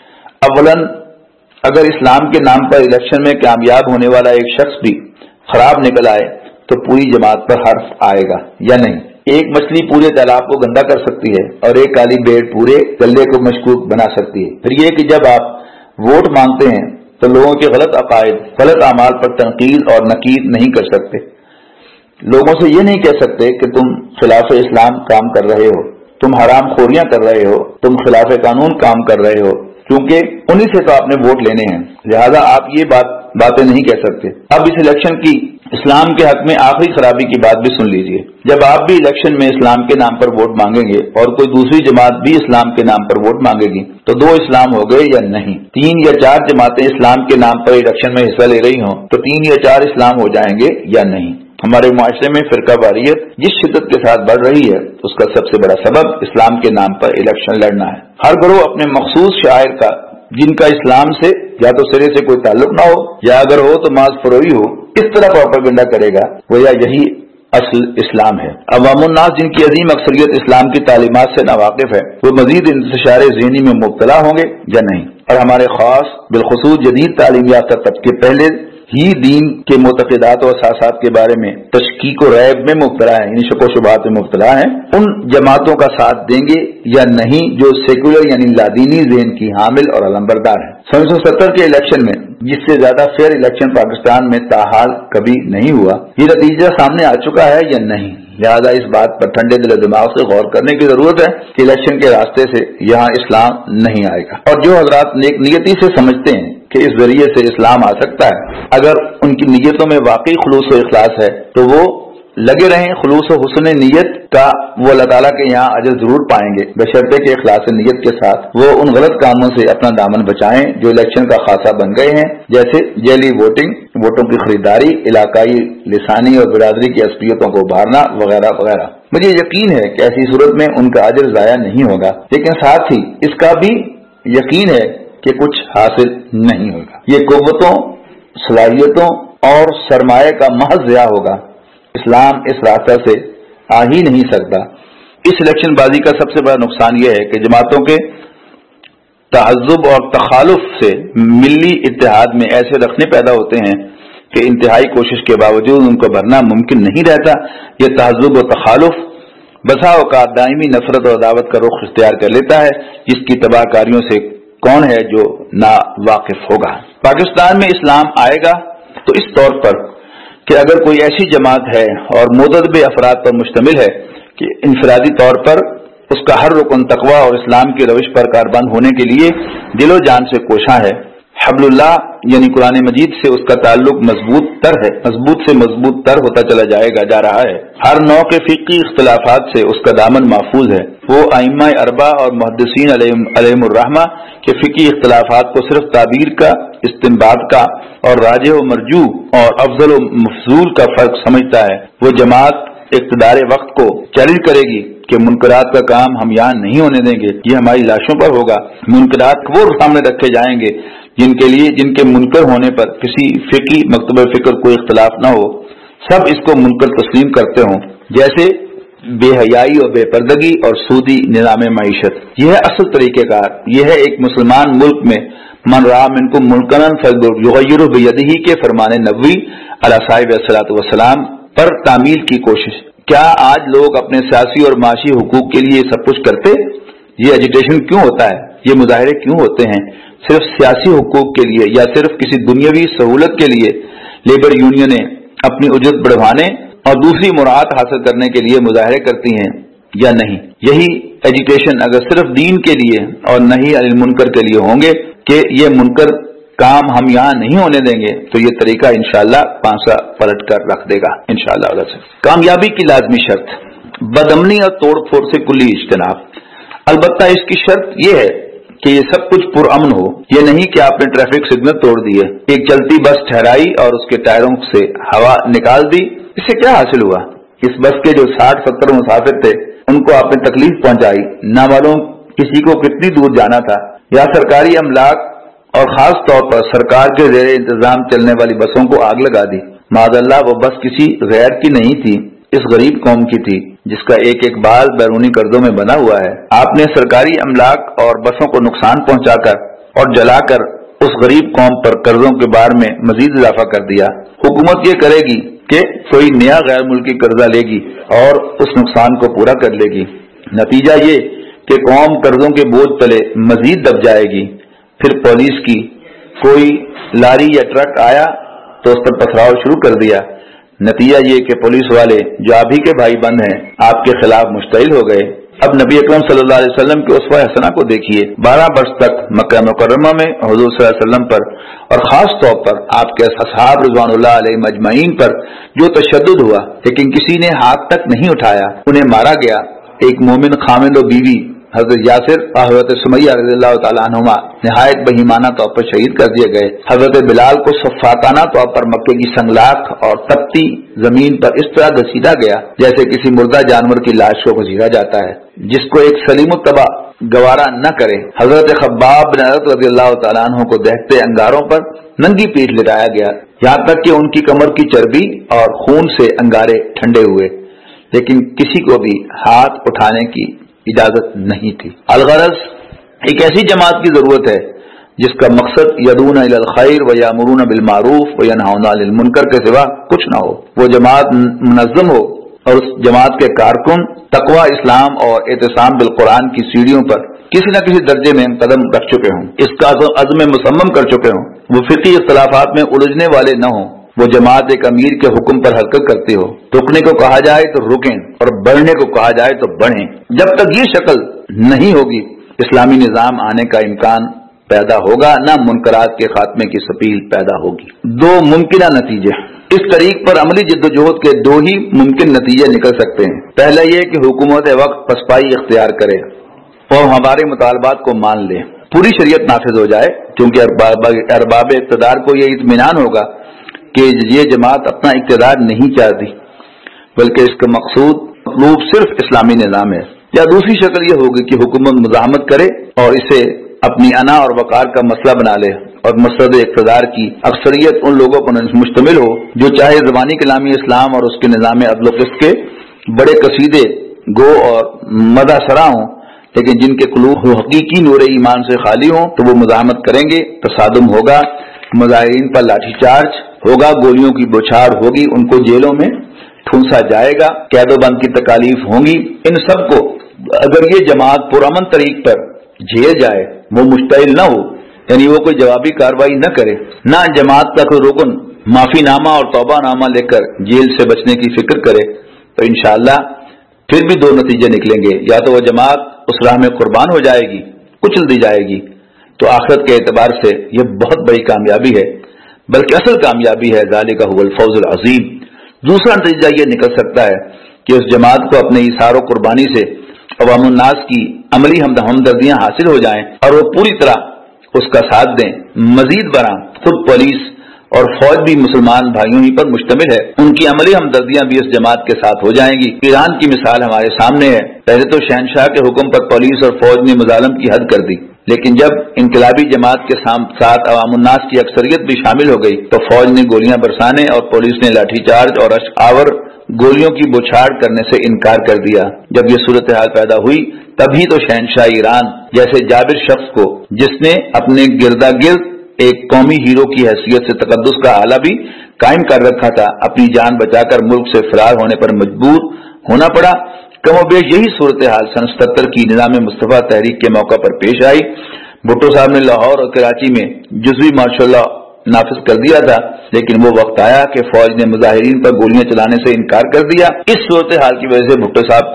اولاً اگر اسلام کے نام پر الیکشن میں کامیاب ہونے والا ایک شخص بھی خراب نکل آئے تو پوری جماعت پر حرف آئے گا یا نہیں؟ ایک مچھلی پورے تالاب کو گندا کر سکتی ہے اور ایک کالی بھیڑ پورے گلے کو مشکوک بنا سکتی ہے۔ پھر یہ کہ جب آپ ووٹ مانگتے ہیں تو لوگوں کے غلط عقائد، غلط اعمال پر تنقید اور نقید نہیں کر سکتے۔ لوگوں سے یہ نہیں کہہ سکتے کہ تم خلاف اسلام کام کر رہے ہو، تم حرام خوریاں کر رہے ہو، تم خلاف قانون کام کر رہے ہو، کیونکہ انہی سے تو آپ نے ووٹ لینے ہیں، لہذا آپ یہ بات باتیں نہیں کہہ سکتے۔ اب اس الیکشن کی اسلام کے حق میں آخری خرابی کی بات بھی سن لیجئے۔ جب آپ بھی الیکشن میں اسلام کے نام پر ووٹ مانگیں گے اور کوئی دوسری جماعت بھی اسلام کے نام پر ووٹ مانگے گی تو دو اسلام ہو گئے یا نہیں؟ تین یا چار جماعتیں اسلام کے نام پر الیکشن میں حصہ لے رہی ہوں تو تین یا چار اسلام ہو جائیں گے یا نہیں؟ ہمارے معاشرے میں فرقہ واریت جس شدت کے ساتھ بڑھ رہی ہے اس کا سب سے بڑا سبب اسلام کے نام پر الیکشن لڑنا ہے۔ ہر گروہ اپنے مخصوص شاعر کا، جن کا اسلام سے یا تو سرے سے کوئی تعلق نہ ہو یا اگر ہو تو ماس فروئی ہو، اس طرح پروپیگنڈا کرے گا، گویا یہی اصل اسلام ہے۔ عوام الناس جن کی عظیم اکثریت اسلام کی تعلیمات سے ناواقف ہے وہ مزید انتشار ذہنی میں مبتلا ہوں گے یا نہیں؟ اور ہمارے خاص بالخصوص جدید تعلیم یافتہ طبقے پہلے ہی دین کے معتقدات و اساسات کے بارے میں تشکیک و ریب میں مبتلا ہیں، یعنی شک و شبہات میں مبتلا ہیں۔ ان جماعتوں کا ساتھ دیں گے یا نہیں جو سیکولر یعنی لادینی ذہن کی حامل اور علمبردار ہیں؟ سن سو ستر کے الیکشن میں جس سے زیادہ فیئر الیکشن پاکستان میں تاحال کبھی نہیں ہوا، یہ نتیجہ سامنے آ چکا ہے یا نہیں؟ لہذا اس بات پر ٹھنڈے دل و دماغ سے غور کرنے کی ضرورت ہے کہ الیکشن کے راستے سے یہاں اسلام نہیں آئے گا، اور جو حضرات نیک نیتی سے سمجھتے ہیں کہ اس ذریعے سے اسلام آ سکتا ہے، اگر ان کی نیتوں میں واقعی خلوص و اخلاص ہے تو وہ لگے رہیں۔ خلوص و حسن نیت کا وہ اللہ تعالیٰ کے یہاں اجر ضرور پائیں گے، بشرطے کہ اخلاص نیت کے ساتھ وہ ان غلط کاموں سے اپنا دامن بچائیں جو الیکشن کا خاصہ بن گئے ہیں، جیسے جعلی ووٹنگ، ووٹوں کی خریداری، علاقائی لسانی اور برادری کی عصبیتوں کو ابھارنا وغیرہ وغیرہ۔ مجھے یقین ہے کہ ایسی صورت میں ان کا اجر ضائع نہیں ہوگا، لیکن ساتھ ہی اس کا بھی یقین ہے کہ کچھ حاصل نہیں ہوگا۔ یہ قوتوں، صلاحیتوں اور سرمایہ کا محض ضیاع ہوگا۔ اسلام اس راستہ سے آ ہی نہیں سکتا۔ اس الیکشن بازی کا سب سے بڑا نقصان یہ ہے کہ جماعتوں کے تہذب اور تخالف سے ملی اتحاد میں ایسے رخنے پیدا ہوتے ہیں کہ انتہائی کوشش کے باوجود ان کو بھرنا ممکن نہیں رہتا۔ یہ تہذب و تخالف بسا اوقات دائمی نفرت اور عداوت کا رخ اختیار کر لیتا ہے، جس کی تباہ کاریوں سے کون ہے جو نا واقف ہوگا۔ پاکستان میں اسلام آئے گا تو اس طور پر کہ اگر کوئی ایسی جماعت ہے اور متعدد افراد پر مشتمل ہے کہ انفرادی طور پر اس کا ہر رکن تقوی اور اسلام کی روش پر کاربند ہونے کے لیے دل و جان سے کوشاں ہے، حبل اللہ یعنی قرآن مجید سے اس کا تعلق مضبوط تر ہے، مضبوط سے مضبوط تر ہوتا چلا جائے گا جا رہا ہے، ہر نوع کے فقہی اختلافات سے اس کا دامن محفوظ ہے، وہ ائمہ اربعہ اور محدثین علیہم الرحمہ کے فقہی اختلافات کو صرف تعبیر کا، استنباط کا اور راجح و مرجوح اور افضل و مفضول کا فرق سمجھتا ہے۔ وہ جماعت اقتدار وقت کو چیلنج کرے گی کہ منکرات کا کام ہم یہاں نہیں ہونے دیں گے، یہ ہماری لاشوں پر ہوگا۔ منکرات وہ سامنے رکھے جائیں گے جن کے لیے جن کے منکر ہونے پر کسی فقہی مکتب فکر کوئی اختلاف نہ ہو، سب اس کو منکر تسلیم کرتے ہوں، جیسے بے حیائی اور بے پردگی اور سودی نظام معیشت۔ یہ ہے اصل طریقہ کار، یہ ہے ایک مسلمان ملک میں من رأى منکم منکرا فلیغیرہ بیدہ کے فرمان نبوی علیہ صاحب الصلاۃ والسلام پر تعمیل کی کوشش۔ کیا آج لوگ اپنے سیاسی اور معاشی حقوق کے لیے سب کچھ کرتے؟ یہ ایجیٹیشن کیوں ہوتا ہے؟ یہ مظاہرے کیوں ہوتے ہیں؟ صرف سیاسی حقوق کے لیے یا صرف کسی دنیاوی سہولت کے لیے لیبر یونینیں اپنی اجرت بڑھوانے اور دوسری مراعات حاصل کرنے کے لیے مظاہرے کرتی ہیں؟ یا نہیں. یہی ایجوکیشن اگر صرف دین کے لیے اور نہیں عن المنکر کے لیے ہوں گے کہ یہ منکر کام ہم یہاں نہیں ہونے دیں گے تو یہ طریقہ انشاءاللہ پانسا پلٹ کر رکھ دے گا انشاءاللہ. کامیابی کی لازمی شرط بدامنی اور توڑ پھوڑ سے کلی اجتناب. البتہ اس کی شرط یہ ہے کہ یہ سب کچھ پرامن ہو. یہ نہیں کہ آپ نے ٹریفک سگنل توڑ دیے، ایک چلتی بس ٹھہرائی اور اس کے ٹائروں سے ہوا نکال دی. اس سے کیا حاصل ہوا؟ اس بس کے جو ساٹھ ستر مسافر تھے ان کو آپ نے تکلیف پہنچائی، نہ معلوم کسی کو کتنی دور جانا تھا. یا سرکاری املاک اور خاص طور پر سرکار کے زیر انتظام چلنے والی بسوں کو آگ لگا دی. معاذ اللہ وہ بس کسی غیر کی نہیں تھی، اس غریب قوم کی تھی جس کا ایک ایک بال بیرونی قرضوں میں بنا ہوا ہے. آپ نے سرکاری املاک اور بسوں کو نقصان پہنچا کر اور جلا کر اس غریب قوم پر قرضوں کے بار میں مزید اضافہ کر دیا. حکومت یہ کرے گی کہ کوئی نیا غیر ملکی قرضہ لے گی اور اس نقصان کو پورا کر لے گی. نتیجہ یہ کہ قوم قرضوں کے بوجھ تلے مزید دب جائے گی. پھر پولیس کی کوئی لاری یا ٹرک آیا تو اس پر پتھراؤ شروع کر دیا. نتیجہ یہ کہ پولیس والے جو آپ ہی کے بھائی بند ہیں آپ کے خلاف مشتعل ہو گئے. اب نبی اکرم صلی اللہ علیہ وسلم کے اسوہ حسنہ کو دیکھیے. بارہ برس تک مکہ مکرمہ میں حضور صلی اللہ علیہ وسلم پر اور خاص طور پر آپ کے اصحاب رضوان اللہ علیہ مجمعین پر جو تشدد ہوا، لیکن کسی نے ہاتھ تک نہیں اٹھایا. انہیں مارا گیا. ایک مومن خامد و بیوی حضرت یاسر اور حضرت سمیہ رضی اللہ تعالیٰ عنہما نہایت بہیمانہ طور پر شہید کر دیے گئے. حضرت بلال کو صفاقانہ طور پر مکے کی سنگلاخ اور تپتی زمین پر اس طرح گھسیٹا گیا جیسے کسی مردہ جانور کی لاش کو گھسیٹا جاتا ہے، جس کو ایک سلیم الطبع گوارا نہ کرے. حضرت خباب بن عرت رضی اللہ تعالیٰ عنہ کو دہتے انگاروں پر ننگی پیٹھ لٹایا گیا، یہاں تک کہ ان کی کمر کی چربی اور خون سے انگارے ٹھنڈے ہوئے، لیکن کسی کو بھی ہاتھ اٹھانے کی اجازت نہیں تھی. الغرض ایک ایسی جماعت کی ضرورت ہے جس کا مقصد یدعون الی الخیر و یامرون بالمعروف و ینہون عن المنکر کے سوا کچھ نہ ہو. وہ جماعت منظم ہو اور اس جماعت کے کارکن تقوی، اسلام اور اعتصام بالقرآن کی سیڑھیوں پر کسی نہ کسی درجے میں قدم رکھ چکے ہوں، اس کا عزم مصمم کر چکے ہوں. وہ فقہی اختلافات میں الجھنے والے نہ ہوں. وہ جماعت ایک امیر کے حکم پر حرکت کرتی ہو. رکنے کو کہا جائے تو رکیں اور بڑھنے کو کہا جائے تو بڑھیں. جب تک یہ شکل نہیں ہوگی اسلامی نظام آنے کا امکان پیدا ہوگا، نہ منکرات کے خاتمے کی سبیل پیدا ہوگی. دو ممکنہ نتیجے. اس طریق پر عملی جدوجہد کے دو ہی ممکن نتیجے نکل سکتے ہیں. پہلا یہ کہ حکومت وقت پسپائی اختیار کرے اور ہمارے مطالبات کو مان لے، پوری شریعت نافذ ہو جائے، کیونکہ ارباب اقتدار کو یہ اطمینان ہوگا کہ یہ جماعت اپنا اقتدار نہیں چاہتی بلکہ اس کا مقصود مطلوب صرف اسلامی نظام ہے. یا دوسری شکل یہ ہوگی کہ حکومت مزاحمت کرے اور اسے اپنی انا اور وقار کا مسئلہ بنا لے اور مسرد اقتدار کی اکثریت ان لوگوں پر مشتمل ہو جو چاہے زبانی کلامی اسلام اور اس کے نظام عدل و قسط کے بڑے قصیدے گو اور مدح سرا ہوں، لیکن جن کے قلوب حقیقی نور ایمان سے خالی ہوں تو وہ مزاحمت کریں گے. تصادم ہوگا، مظاہرین پر لاٹھی چارج ہوگا، گولیوں کی بوچھاڑ ہوگی، ان کو جیلوں میں ٹھونسا جائے گا، قید و بند کی تکالیف ہوں گی. ان سب کو اگر یہ جماعت پرامن طریق پر جھیل جائے، وہ مشتعل نہ ہو، یعنی وہ کوئی جوابی کارروائی نہ کرے، نہ جماعت کا کوئی رکن معافی نامہ اور توبہ نامہ لے کر جیل سے بچنے کی فکر کرے، تو انشاءاللہ پھر بھی دو نتیجے نکلیں گے. یا تو وہ جماعت اس راہ میں قربان ہو جائے گی، کچل دی جائے گی، تو آخرت کے اعتبار سے یہ بہت بڑی کامیابی ہے، بلکہ اصل کامیابی ہے ذالک هو الفوز العظیم. دوسرا نتیجہ یہ نکل سکتا ہے کہ اس جماعت کو اپنے ایثار و قربانی سے عوام الناس کی عملی ہمدردیاں حاصل ہو جائیں اور وہ پوری طرح اس کا ساتھ دیں. مزید برآں خود پولیس اور فوج بھی مسلمان بھائیوں ہی پر مشتمل ہے، ان کی عملی ہمدردیاں بھی اس جماعت کے ساتھ ہو جائیں گی. ایران کی مثال ہمارے سامنے ہے. پہلے تو شہنشاہ کے حکم پر پولیس اور فوج نے مظالم کی حد کر دی، لیکن جب انقلابی جماعت کے ساتھ عوام الناس کی اکثریت بھی شامل ہو گئی تو فوج نے گولیاں برسانے اور پولیس نے لاٹھی چارج اور اشک آور گولیوں کی بوچھاڑ کرنے سے انکار کر دیا. جب یہ صورتحال پیدا ہوئی تبھی تو شہنشاہ ایران جیسے جابر شخص کو، جس نے اپنے گردا گرد ایک قومی ہیرو کی حیثیت سے تقدس کا آلہ بھی قائم کر رکھا تھا، اپنی جان بچا کر ملک سے فرار ہونے پر مجبور ہونا پڑا. کم و بیش یہی صورتحال سن ستر کی نظام مصطفیٰ تحریک کے موقع پر پیش آئی. بھٹو صاحب نے لاہور اور کراچی میں جزوی مارشل لا نافذ کر دیا تھا، لیکن وہ وقت آیا کہ فوج نے مظاہرین پر گولیاں چلانے سے انکار کر دیا. اس صورتحال کی وجہ سے بھٹو صاحب کو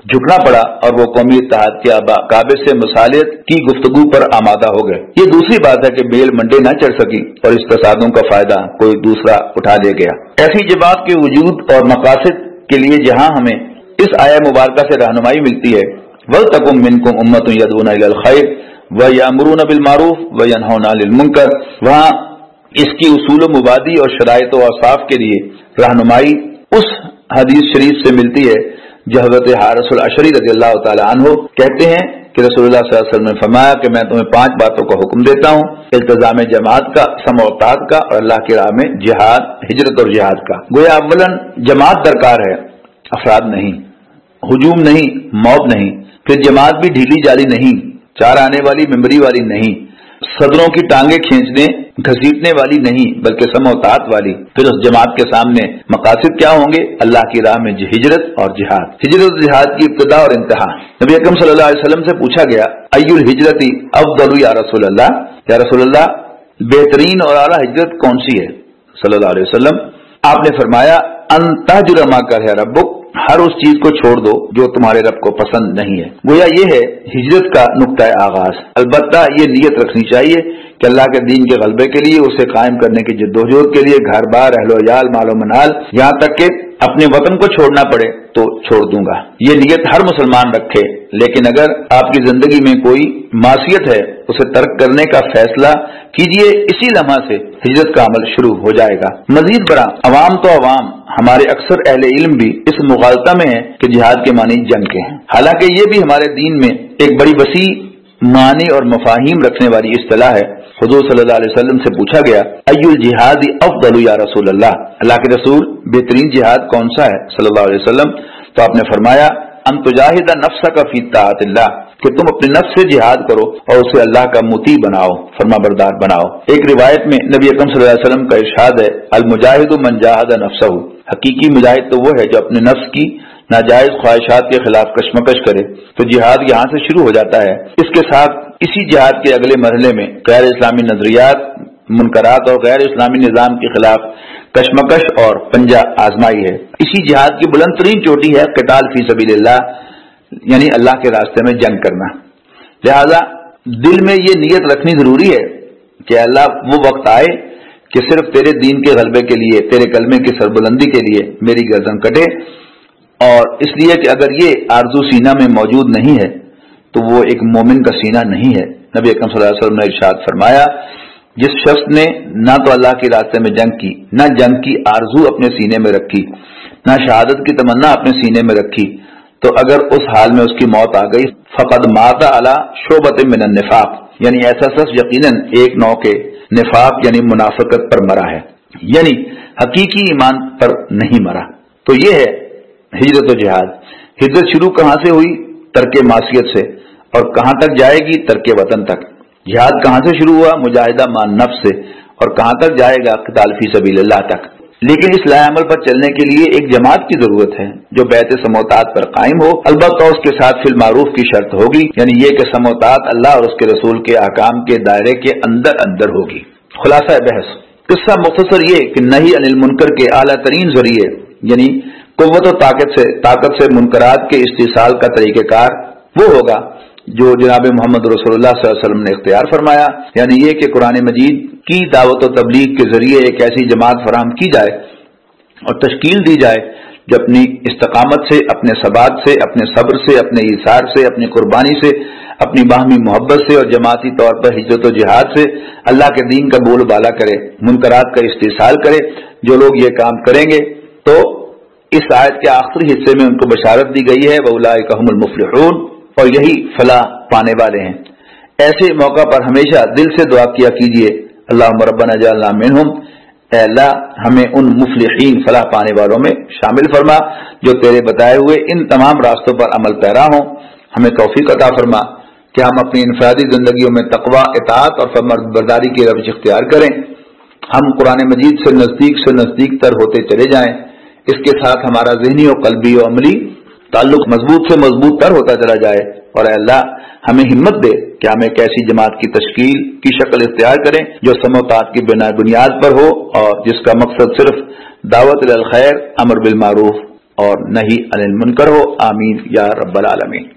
جھکنا پڑا اور وہ قومی اتحاد کے کعبے سے مصالحت کی گفتگو پر آمادہ ہو گئے۔ یہ دوسری بات ہے کہ بیل منڈے نہ چڑھ سکی اور اس تصادم کا فائدہ کوئی دوسرا اٹھا لے گیا۔ ایسی جماعت کے وجود اور مقاصد کے لیے جہاں ہمیں اس آیہ مبارکہ سے رہنمائی ملتی ہے، وَلْتَكُن مِّنكُمْ أُمَّةٌ يَدْعُونَ إِلَى الْخَيْرِ وَيَأْمُرُونَ بِالْمَعْرُوفِ وَيَنْهَوْنَ عَنِ الْمُنكَرِ، وہاں اس کی اصول و مبادی اور شرائط و اوصاف کے لیے رہنمائی اس حدیث شریف سے ملتی ہے جو حضرت حارث العشری رضی اللہ تعالی عنہ کہتے ہیں کہ رسول اللہ صلی اللہ علیہ وسلم نے فرمایا کہ میں تمہیں پانچ باتوں کا حکم دیتا ہوں: التزام جماعت کا، سمع و طاعت کا، اور اللہ کی راہ میں جہاد، ہجرت اور جہاد کا۔ گویا اولاً جماعت درکار ہے، افراد نہیں، ہجوم نہیں، موت نہیں، پھر جماعت بھی ڈھیلی جالی نہیں، چار آنے والی ممبری والی نہیں، صدروں کی ٹانگیں کھینچنے گھسیٹنے والی نہیں، بلکہ سمع و طاعت والی۔ پھر اس جماعت کے سامنے مقاصد کیا ہوں گے؟ اللہ کی راہ میں ہجرت اور جہاد۔ ہجرت اور جہاد کی ابتدا اور انتہا۔ نبی اکرم صلی اللہ علیہ وسلم سے پوچھا گیا، ای الہجرت افضل یا رسول اللہ، یا رسول اللہ بہترین اور اعلیٰ ہجرت کون سی ہے صلی اللہ علیہ وسلم؟ آپ نے فرمایا، ان تہجر ما کرہ ربک، ہر اس چیز کو چھوڑ دو جو تمہارے رب کو پسند نہیں ہے۔ گویا یہ ہے ہجرت کا نقطۂ آغاز۔ البتہ یہ نیت رکھنی چاہیے کہ اللہ کے دین کے غلبے کے لیے، اسے قائم کرنے کی جدوجہد کے لیے گھر بار، اہل و عیال، مال و منال، یہاں تک کہ اپنے وطن کو چھوڑنا پڑے تو چھوڑ دوں گا۔ یہ نیت ہر مسلمان رکھے، لیکن اگر آپ کی زندگی میں کوئی معصیت ہے اسے ترک کرنے کا فیصلہ کیجئے، اسی لمحہ سے ہجرت کا عمل شروع ہو جائے گا۔ مزید برآں، عوام تو عوام، ہمارے اکثر اہل علم بھی اس مغالطہ میں ہیں کہ جہاد کے معنی جنگ کے ہیں، حالانکہ یہ بھی ہمارے دین میں ایک بڑی وسیع معنی اور مفاہیم رکھنے والی اصطلاح ہے۔ حضور صلی اللہ علیہ وسلم سے پوچھا گیا، ای الجہاد افضل یا رسول اللہ، اللہ کے رسول بہترین جہاد کون سا ہے صلی اللہ علیہ وسلم؟ تو آپ نے فرمایا، ان تجاہد نفسک فی طاعت اللہ، کہ تم اپنے نفس سے جہاد کرو اور اسے اللہ کا مطیع بناؤ، فرما بردار بناؤ۔ ایک روایت میں نبی اکرم صلی اللہ علیہ وسلم کا ارشاد ہے، المجاہد من جاہد نفسہ، حقیقی مجاہد تو وہ ہے جو اپنے نفس کی ناجائز خواہشات کے خلاف کشمکش کرے۔ تو جہاد یہاں سے شروع ہو جاتا ہے۔ اس کے ساتھ اسی جہاد کے اگلے مرحلے میں غیر اسلامی نظریات، منکرات اور غیر اسلامی نظام کے خلاف کشمکش اور پنجہ آزمائی ہے۔ اسی جہاد کی بلند ترین چوٹی ہے قتال فی سبیل اللہ، یعنی اللہ کے راستے میں جنگ کرنا۔ لہذا دل میں یہ نیت رکھنی ضروری ہے کہ اللہ وہ وقت آئے کہ صرف تیرے دین کے غلبے کے لیے، تیرے کلمے کی سربلندی کے لیے میری گردن کٹے، اور اس لیے کہ اگر یہ آرزو سینہ میں موجود نہیں ہے تو وہ ایک مومن کا سینہ نہیں ہے۔ نبی اکرم صلی اللہ علیہ وسلم نے ارشاد فرمایا، جس شخص نے نہ تو اللہ کے راستے میں جنگ کی، نہ جنگ کی آرزو اپنے سینے میں رکھی، نہ شہادت کی تمنا اپنے سینے میں رکھی، تو اگر اس حال میں اس کی موت آ گئی، فقد مات علی شعبۃ من النفاق، یعنی ایسا شخص یقیناً ایک نوع کے نفاق یعنی منافقت پر مرا ہے، یعنی حقیقی ایمان پر نہیں مرا۔ تو یہ ہے ہجرت و جہاد۔ ہجرت شروع کہاں سے ہوئی؟ ترک معصیت سے، اور کہاں تک جائے گی؟ ترک وطن تک۔ جہاد کہاں سے شروع ہوا؟ مجاہدہ مان نفس سے، اور کہاں تک جائے گا؟ قتال فی سبیل اللہ تک۔ لیکن اس لائے عمل پر چلنے کے لیے ایک جماعت کی ضرورت ہے جو بیعت سموتات پر قائم ہو، البتہ اس کے ساتھ فی المعروف کی شرط ہوگی، یعنی یہ کہ سموتات اللہ اور اس کے رسول کے احکام کے دائرے کے اندر اندر ہوگی۔ خلاصہ بحث، قصہ مختصر یہ کہ نہی عن المنکر کے اعلیٰ ترین ذریعے، یعنی قوت و طاقت سے طاقت سے منکرات کے استحصال کا طریقہ کار وہ ہوگا جو جناب محمد رسول اللہ صلی اللہ علیہ وسلم نے اختیار فرمایا، یعنی یہ کہ قرآن مجید کی دعوت و تبلیغ کے ذریعے ایک ایسی جماعت فراہم کی جائے اور تشکیل دی جائے جو اپنی استقامت سے، اپنے ثبات سے، اپنے صبر سے، اپنے ایثار سے، اپنی قربانی سے، اپنی باہمی محبت سے اور جماعتی طور پر ہجرت و جہاد سے اللہ کے دین کا بول بالا کرے، منکرات کا استحصال کرے۔ جو لوگ یہ کام کریں گے تو اس آیت کے آخری حصے میں ان کو بشارت دی گئی ہے، وَأُولَٰئِكَ هُمُ الْمُفْلِحُونَ، اور یہی فلاح پانے والے ہیں۔ ایسے موقع پر ہمیشہ دل سے دعا کیا کیجیے، اللہم ربنا اجعلنا منہم، اے اللہ ہمیں ان مفلحین فلاح پانے والوں میں شامل فرما جو تیرے بتائے ہوئے ان تمام راستوں پر عمل پیرا ہوں۔ ہمیں توفیق عطا فرما کہ ہم اپنی انفرادی زندگیوں میں تقوی، اطاعت اور فرمانبرداری کی روش اختیار کریں، ہم قرآن مجید سے نزدیک سے نزدیک تر ہوتے چلے جائیں، اس کے ساتھ ہمارا ذہنی و قلبی و عملی تعلق مضبوط سے مضبوط تر ہوتا چلا جائے، اور اے اللہ ہمیں ہمت دے کہ ہم ایک ایسی جماعت کی تشکیل کی شکل اختیار کریں جو سموتات کی بنا بنیاد پر ہو اور جس کا مقصد صرف دعوت الی الخیر، امر بالمعروف اور نہی عن المنکر ہو. آمین یا رب العالمین.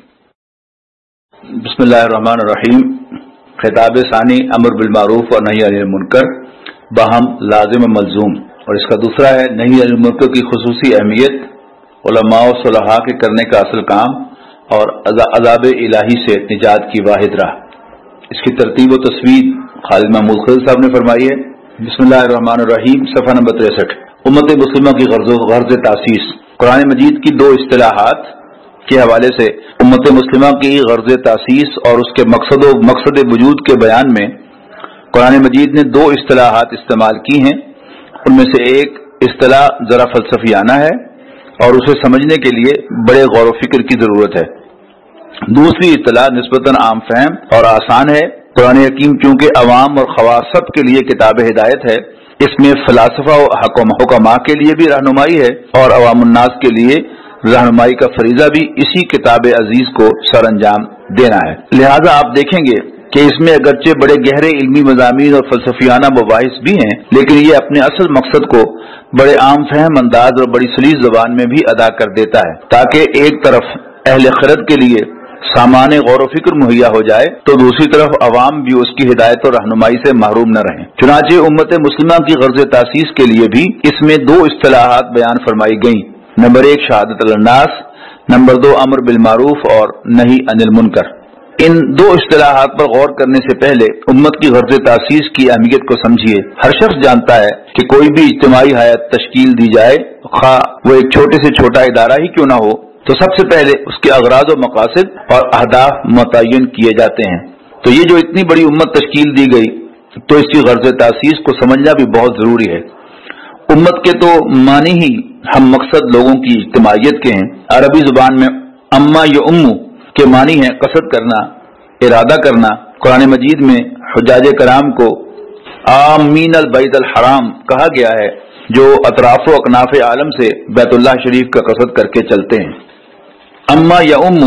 بسم اللہ الرحمن الرحیم. خطاب ثانی امر بالمعروف اور نہی عن المنکر باہم لازم و ملزوم، اور اس کا دوسرا ہے نہی عن المنکر کی خصوصی اہمیت، علماء و صلحاء کے کرنے کا اصل کام، اور عذاب الہی سے نجات کی واحد راہ. اس کی ترتیب و تصویر خالد محمود خضر صاحب نے فرمائی ہے. بسم اللہ الرحمن الرحیم. صفحہ نمبر تریسٹھ. امت مسلمہ کی غرض و غرض تاسیس. قرآن مجید کی دو اصطلاحات کے حوالے سے امت مسلمہ کی غرض تاسیس اور اس کے مقصد و مقصد وجود کے بیان میں قرآن مجید نے دو اصطلاحات استعمال کی ہیں. ان میں سے ایک اصطلاح ذرا فلسفیانہ ہے اور اسے سمجھنے کے لیے بڑے غور و فکر کی ضرورت ہے. دوسری اصطلاح نسبتاً عام فہم اور آسان ہے. قرآن حکیم چونکہ عوام اور خواص سب کے لیے کتاب ہدایت ہے، اس میں فلاسفہ و حکماء کے لیے بھی رہنمائی ہے اور عوام الناس کے لیے رہنمائی کا فریضہ بھی اسی کتاب عزیز کو سر انجام دینا ہے. لہذا آپ دیکھیں گے کہ اس میں اگرچہ بڑے گہرے علمی مضامین اور فلسفیانہ مباحث بھی ہیں، لیکن یہ اپنے اصل مقصد کو بڑے عام فہم انداز اور بڑی سلیس زبان میں بھی ادا کر دیتا ہے، تاکہ ایک طرف اہل خرد کے لیے سامان غور و فکر مہیا ہو جائے تو دوسری طرف عوام بھی اس کی ہدایت اور رہنمائی سے محروم نہ رہیں. چنانچہ امت مسلمہ کی غرض تاسیس کے لیے بھی اس میں دو اصطلاحات بیان فرمائی گئیں. نمبر ایک شہادت الناس، نمبر دو امر بالمعروف اور نہی عن المنکر. ان دو اصطلاحات پر غور کرنے سے پہلے امت کی غرض تاسیس کی اہمیت کو سمجھیے. ہر شخص جانتا ہے کہ کوئی بھی اجتماعی حیات تشکیل دی جائے، خواہ وہ ایک چھوٹے سے چھوٹا ادارہ ہی کیوں نہ ہو، تو سب سے پہلے اس کے اغراض و مقاصد اور اہداف متعین کیے جاتے ہیں. تو یہ جو اتنی بڑی امت تشکیل دی گئی تو اس کی غرض تاسیس کو سمجھنا بھی بہت ضروری ہے. امت کے تو معنی ہی ہم مقصد لوگوں کی اجتماعیت کے ہیں. عربی زبان میں اما یا امو کے معنی ہیں قصد کرنا، ارادہ کرنا. قرآن مجید میں حجاج کرام کو آمین البیت الحرام کہا گیا ہے، جو اطراف و اکناف عالم سے بیت اللہ شریف کا قصد کر کے چلتے ہیں. اما یا امو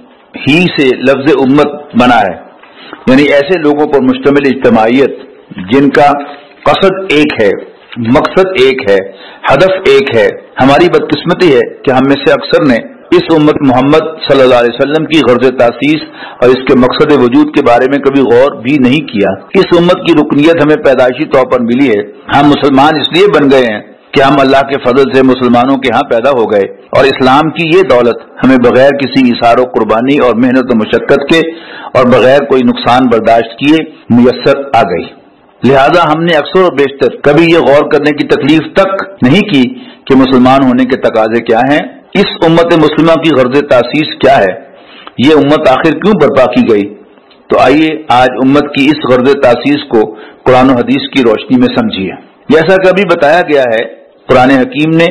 ہی سے لفظ امت بنا ہے، یعنی ایسے لوگوں پر مشتمل اجتماعیت جن کا قصد ایک ہے، مقصد ایک ہے، ہدف ایک ہے. ہماری بدقسمتی ہے کہ ہم میں سے اکثر نے اس امت محمد صلی اللہ علیہ وسلم کی غرض تاسیس اور اس کے مقصد وجود کے بارے میں کبھی غور بھی نہیں کیا. اس امت کی رکنیت ہمیں پیدائشی طور پر ملی ہے. ہم مسلمان اس لیے بن گئے ہیں کہ ہم اللہ کے فضل سے مسلمانوں کے ہاں پیدا ہو گئے، اور اسلام کی یہ دولت ہمیں بغیر کسی اثار و قربانی اور محنت و مشقت کے اور بغیر کوئی نقصان برداشت کیے میسر آ گئی. لہذا ہم نے اکثر و بیشتر کبھی یہ غور کرنے کی تکلیف تک نہیں کی کہ مسلمان ہونے کے تقاضے کیا ہیں، اس امت مسلمہ کی غرض تاسیس کیا ہے، یہ امت آخر کیوں برپا کی گئی. تو آئیے آج امت کی اس غرض تاسیس کو قرآن و حدیث کی روشنی میں سمجھیے. جیسا کہ ابھی بتایا گیا ہے، قرآن حکیم نے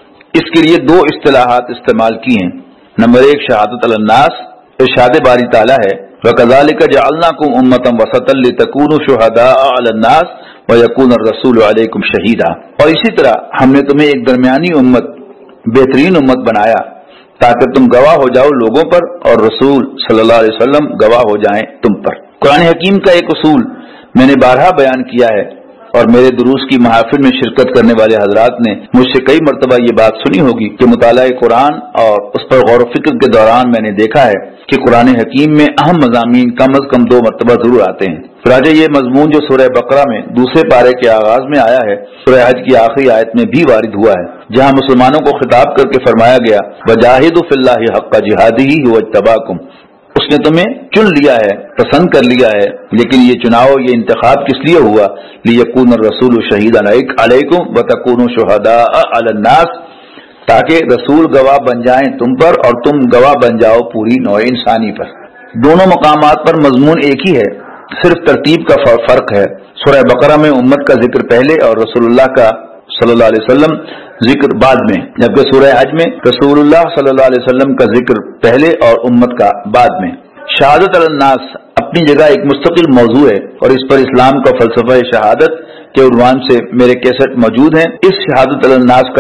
اس کے لیے دو اصطلاحات استعمال کی ہیں. نمبر ایک شہادت الناس. ارشاد باری تعالیٰ ہے وَكَذَلِكَ جَعَلْنَاكُمْ أُمَّةً وَسَطًا لِتَكُونُوا شُهَدَاءَ عَلَى النَّاسِ وَيَكُونَ الرَّسُولُ عَلَيْكُمْ شَهِيدًا. اور اسی طرح ہم نے تمہیں ایک درمیانی امت، بہترین امت بنایا تاکہ تم گواہ ہو جاؤ لوگوں پر اور رسول صلی اللہ علیہ وسلم گواہ ہو جائیں تم پر. قرآن حکیم کا ایک اصول میں نے بارہا بیان کیا ہے، اور میرے دروس کی محافل میں شرکت کرنے والے حضرات نے مجھ سے کئی مرتبہ یہ بات سنی ہوگی کہ مطالعہ قرآن اور اس پر غور و فکر کے دوران میں نے دیکھا ہے کہ قرآن حکیم میں اہم مضامین کم از کم دو مرتبہ ضرور آتے ہیں. راجہ یہ مضمون جو سورہ بقرہ میں دوسرے پارے کے آغاز میں آیا ہے، سورہ حج کی آخری آیت میں بھی وارد ہوا ہے، جہاں مسلمانوں کو خطاب کر کے فرمایا گیا وَجَاهِدُوا فِي اللَّهِ حَقَّ جِهَادِهِ هُوَ اجْتَبَاكُمْ. اس نے تمہیں چن لیا ہے، پسند کر لیا ہے، لیکن یہ چناؤ، یہ انتخاب کس لیے ہوا؟ لِيَكُونَ الرَّسُولُ شَهِيدًا عَلَيْكُمْ وَتَكُونُوا شُهَدَاءَ عَلَى النَّاسِ، تاکہ رسول گواہ بن جائیں تم پر اور تم گواہ بن جاؤ پوری نوع انسانی پر. دونوں مقامات پر مضمون ایک ہی ہے، صرف ترتیب کا فرق ہے. سورہ بقرہ میں امت کا ذکر پہلے اور رسول اللہ کا صلی اللہ علیہ وسلم ذکر بعد میں، جبکہ سورہ حج میں رسول اللہ صلی اللہ علیہ وسلم کا ذکر پہلے اور امت کا بعد میں. شہادت الناس اپنی جگہ ایک مستقل موضوع ہے، اور اس پر اسلام کا فلسفہ شہادت کے عنوان سے میرے کیسٹ موجود ہیں. اس شہادت الناس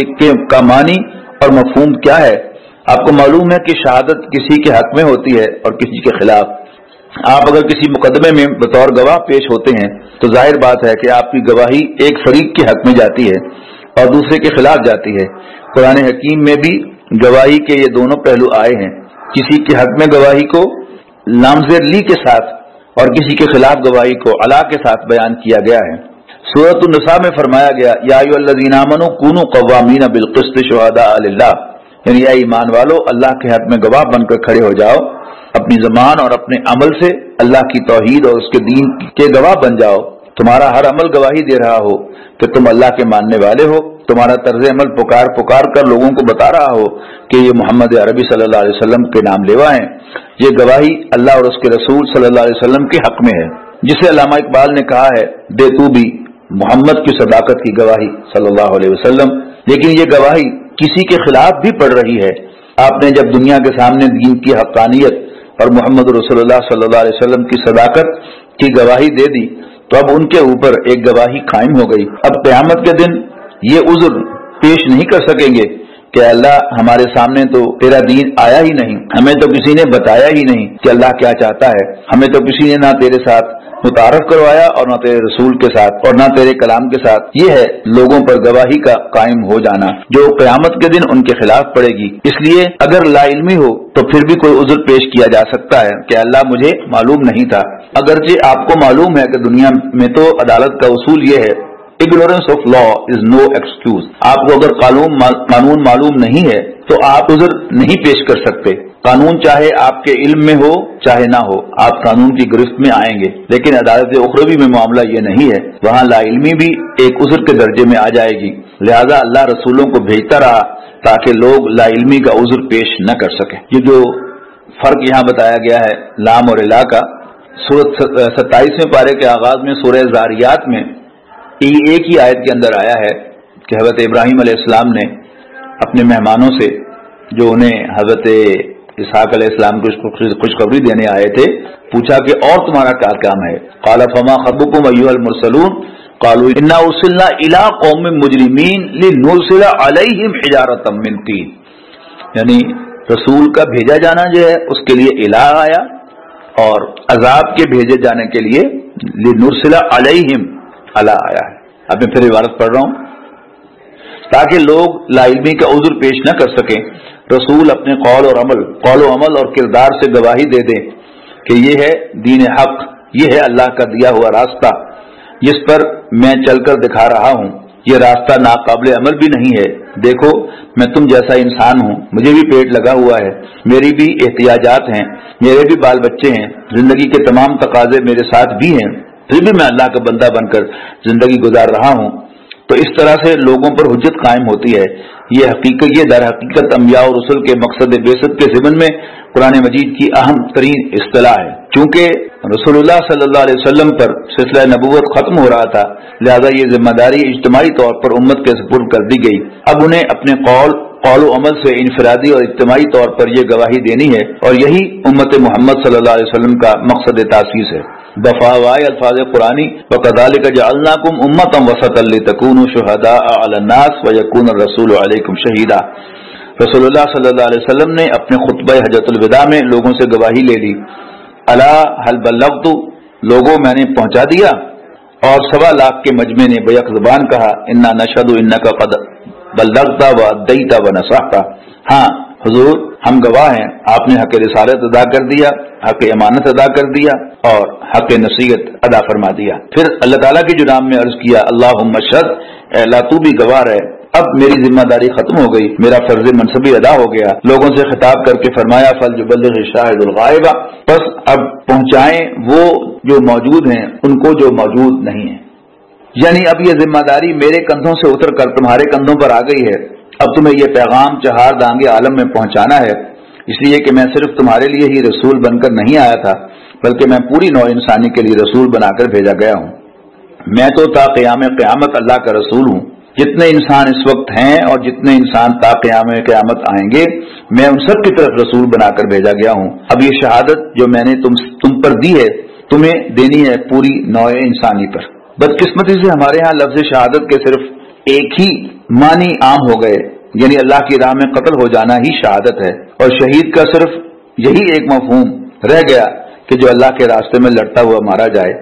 کا معنی اور مفہوم کیا ہے؟ آپ کو معلوم ہے کہ شہادت کسی کے حق میں ہوتی ہے اور کسی کے خلاف. آپ اگر کسی مقدمے میں بطور گواہ پیش ہوتے ہیں تو ظاہر بات ہے کہ آپ کی گواہی ایک فریق کے حق میں جاتی ہے اور دوسرے کے خلاف جاتی ہے۔ قرآن حکیم میں بھی گواہی کے یہ دونوں پہلو آئے ہیں، کسی کے حق میں گواہی کو لامزیر لی کے ساتھ اور کسی کے خلاف گواہی کو علا کے ساتھ بیان کیا گیا ہے۔ سورۃ النساء میں فرمایا گیا یا ایھا الذین آمنوا کونوا قوامین بالقسط شہداء للہ، یعنی اے ایمان والو اللہ کے حق میں گواہ بن کر کھڑے ہو جاؤ، اپنی زبان اور اپنے عمل سے اللہ کی توحید اور اس کے دین کے گواہ بن جاؤ، تمہارا ہر عمل گواہی دے رہا ہو کہ تم اللہ کے ماننے والے ہو، تمہارا طرز عمل پکار پکار کر لوگوں کو بتا رہا ہو کہ یہ محمد عربی صلی اللہ علیہ وسلم کے نام لیوا ہیں۔ یہ گواہی اللہ اور اس کے رسول صلی اللہ علیہ وسلم کے حق میں ہے، جسے علامہ اقبال نے کہا ہے دے تو بھی محمد کی صداقت کی گواہی صلی اللہ علیہ وسلم۔ لیکن یہ گواہی کسی کے خلاف بھی پڑ رہی ہے۔ آپ نے جب دنیا کے سامنے دین کی حقانیت اور محمد رسول اللہ صلی اللہ علیہ وسلم کی صداقت کی گواہی دے دی تو اب ان کے اوپر ایک گواہی قائم ہو گئی۔ اب قیامت کے دن یہ عذر پیش نہیں کر سکیں گے کہ اللہ ہمارے سامنے تو تیرا دین آیا ہی نہیں، ہمیں تو کسی نے بتایا ہی نہیں کہ اللہ کیا چاہتا ہے، ہمیں تو کسی نے نہ تیرے ساتھ متعارف کروایا اور نہ تیرے رسول کے ساتھ اور نہ تیرے کلام کے ساتھ۔ یہ ہے لوگوں پر گواہی کا قائم ہو جانا جو قیامت کے دن ان کے خلاف پڑے گی۔ اس لیے اگر لا علمی ہو تو پھر بھی کوئی عذر پیش کیا جا سکتا ہے کہ اللہ مجھے معلوم نہیں تھا، اگرچہ آپ کو معلوم ہے کہ دنیا میں تو عدالت کا اصول یہ ہے ignorance of law is no excuse۔ آپ کو اگر قانون قانون معلوم نہیں ہے تو آپ عذر نہیں پیش کر سکتے۔ قانون چاہے آپ کے علم میں ہو چاہے نہ ہو، آپ قانون کی گرفت میں آئیں گے، لیکن عدالت اخروی میں معاملہ یہ نہیں ہے، وہاں لا علمی بھی ایک عذر کے درجے میں آ جائے گی۔ لہذا اللہ رسولوں کو بھیجتا رہا تاکہ لوگ لا علمی کا عذر پیش نہ کر سکیں۔ یہ جو فرق یہاں بتایا گیا ہے لام اور الا کا، سورۃ ستائیسویں پارے کے آغاز میں سورہ زاریات میں ایک ہی آیت کے اندر آیا ہے کہ حضرت ابراہیم علیہ السلام نے اپنے مہمانوں سے جو انہیں حضرت اسحاق علیہ السلام کو خوشخبری دینے آئے تھے پوچھا کہ اور تمہارا کیا کام ہے؟ قال فما خطبكم ایھا المرسلون قالوا انا ارسلنا الى قوم مجرمین لنرسل علیہم حجارۃ من طین، یعنی رسول کا بھیجا جانا جو ہے اس کے لیے الہ آیا اور عذاب کے بھیجے جانے کے لیے لنرسل علیہم اللہ آیا ہے۔ اب میں پھر عبارت پڑھ رہا ہوں تاکہ لوگ لا علمی کا عذر پیش نہ کر سکیں۔ رسول اپنے قول اور عمل قول و عمل اور کردار سے گواہی دے دیں کہ یہ ہے دین حق، یہ ہے اللہ کا دیا ہوا راستہ جس پر میں چل کر دکھا رہا ہوں، یہ راستہ ناقابل عمل بھی نہیں ہے، دیکھو میں تم جیسا انسان ہوں، مجھے بھی پیٹ لگا ہوا ہے، میری بھی احتیاجات ہیں، میرے بھی بال بچے ہیں، زندگی کے تمام تقاضے میرے ساتھ بھی ہیں، پھر بھی میں اللہ کا بندہ بن کر زندگی گزار رہا ہوں۔ تو اس طرح سے لوگوں پر حجت قائم ہوتی ہے۔ یہ حقیقت یہ در حقیقت انبیاء اور رسل کے مقصد بعثت کے ضمن میں قرآن مجید کی اہم ترین اصطلاح ہے۔ چونکہ رسول اللہ صلی اللہ علیہ وسلم پر سلسلہ نبوت ختم ہو رہا تھا، لہذا یہ ذمہ داری اجتماعی طور پر امت کے سپرد کر دی گئی۔ اب انہیں اپنے قول قول و عمل سے انفرادی اور اجتماعی طور پر یہ گواہی دینی ہے، اور یہی امت محمد صلی اللہ علیہ وسلم کا مقصد تاسیس ہے۔ دفاوائے الفاظ قرآنی وَكَذَلِكَ جَعَلْنَاكُمْ أُمَّةً وَسَطًا لِتَكُونُوا شُهَدَاءَ عَلَى النَّاسِ وَيَكُونَ الرَّسُولُ عَلَيْكُمْ شَهِيدًا۔ رسول اللہ صلی اللہ علیہ وسلم نے اپنے خطبہ حجۃ الوداع میں لوگوں سے گواہی لے لی، الا هل بلغت، لوگوں میں نے پہنچا دیا؟ اور سوا لاکھ کے مجمع نے بیک زبان کہا انا نشهد انك قد بلغت وادیت ونصحت، ہاں حضور ہم گواہ ہیں آپ نے حق رسالت ادا کر دیا، حق امانت ادا کر دیا اور حق نصیحت ادا فرما دیا۔ پھر اللہ تعالیٰ کی جناب میں عرض کیا اللہم اشہد، اے اللہ تو بھی گواہ ہے، اب میری ذمہ داری ختم ہو گئی، میرا فرض منصبی ادا ہو گیا۔ لوگوں سے خطاب کر کے فرمایا فلیبلغ الشاہد الغائب، بس اب پہنچائیں وہ جو موجود ہیں ان کو جو موجود نہیں ہیں، یعنی اب یہ ذمہ داری میرے کندھوں سے اتر کر تمہارے کندھوں پر آ گئی ہے، اب تمہیں یہ پیغام چہار دانگے عالم میں پہنچانا ہے، اس لیے کہ میں صرف تمہارے لیے ہی رسول بن کر نہیں آیا تھا بلکہ میں پوری نوع انسانی کے لیے رسول بنا کر بھیجا گیا ہوں۔ میں تو تا قیام قیامت اللہ کا رسول ہوں، جتنے انسان اس وقت ہیں اور جتنے انسان تا قیام قیامت آئیں گے میں ان سب کی طرف رسول بنا کر بھیجا گیا ہوں۔ اب یہ شہادت جو میں نے تم تم پر دی ہے تمہیں دینی ہے پوری نوع انسانی پر۔ بدقسمتی سے ہمارے ہاں لفظ شہادت کے صرف ایک ہی معنی عام ہو گئے، یعنی اللہ کی راہ میں قتل ہو جانا ہی شہادت ہے، اور شہید کا صرف یہی ایک مفہوم رہ گیا کہ جو اللہ کے راستے میں لڑتا ہوا مارا جائے۔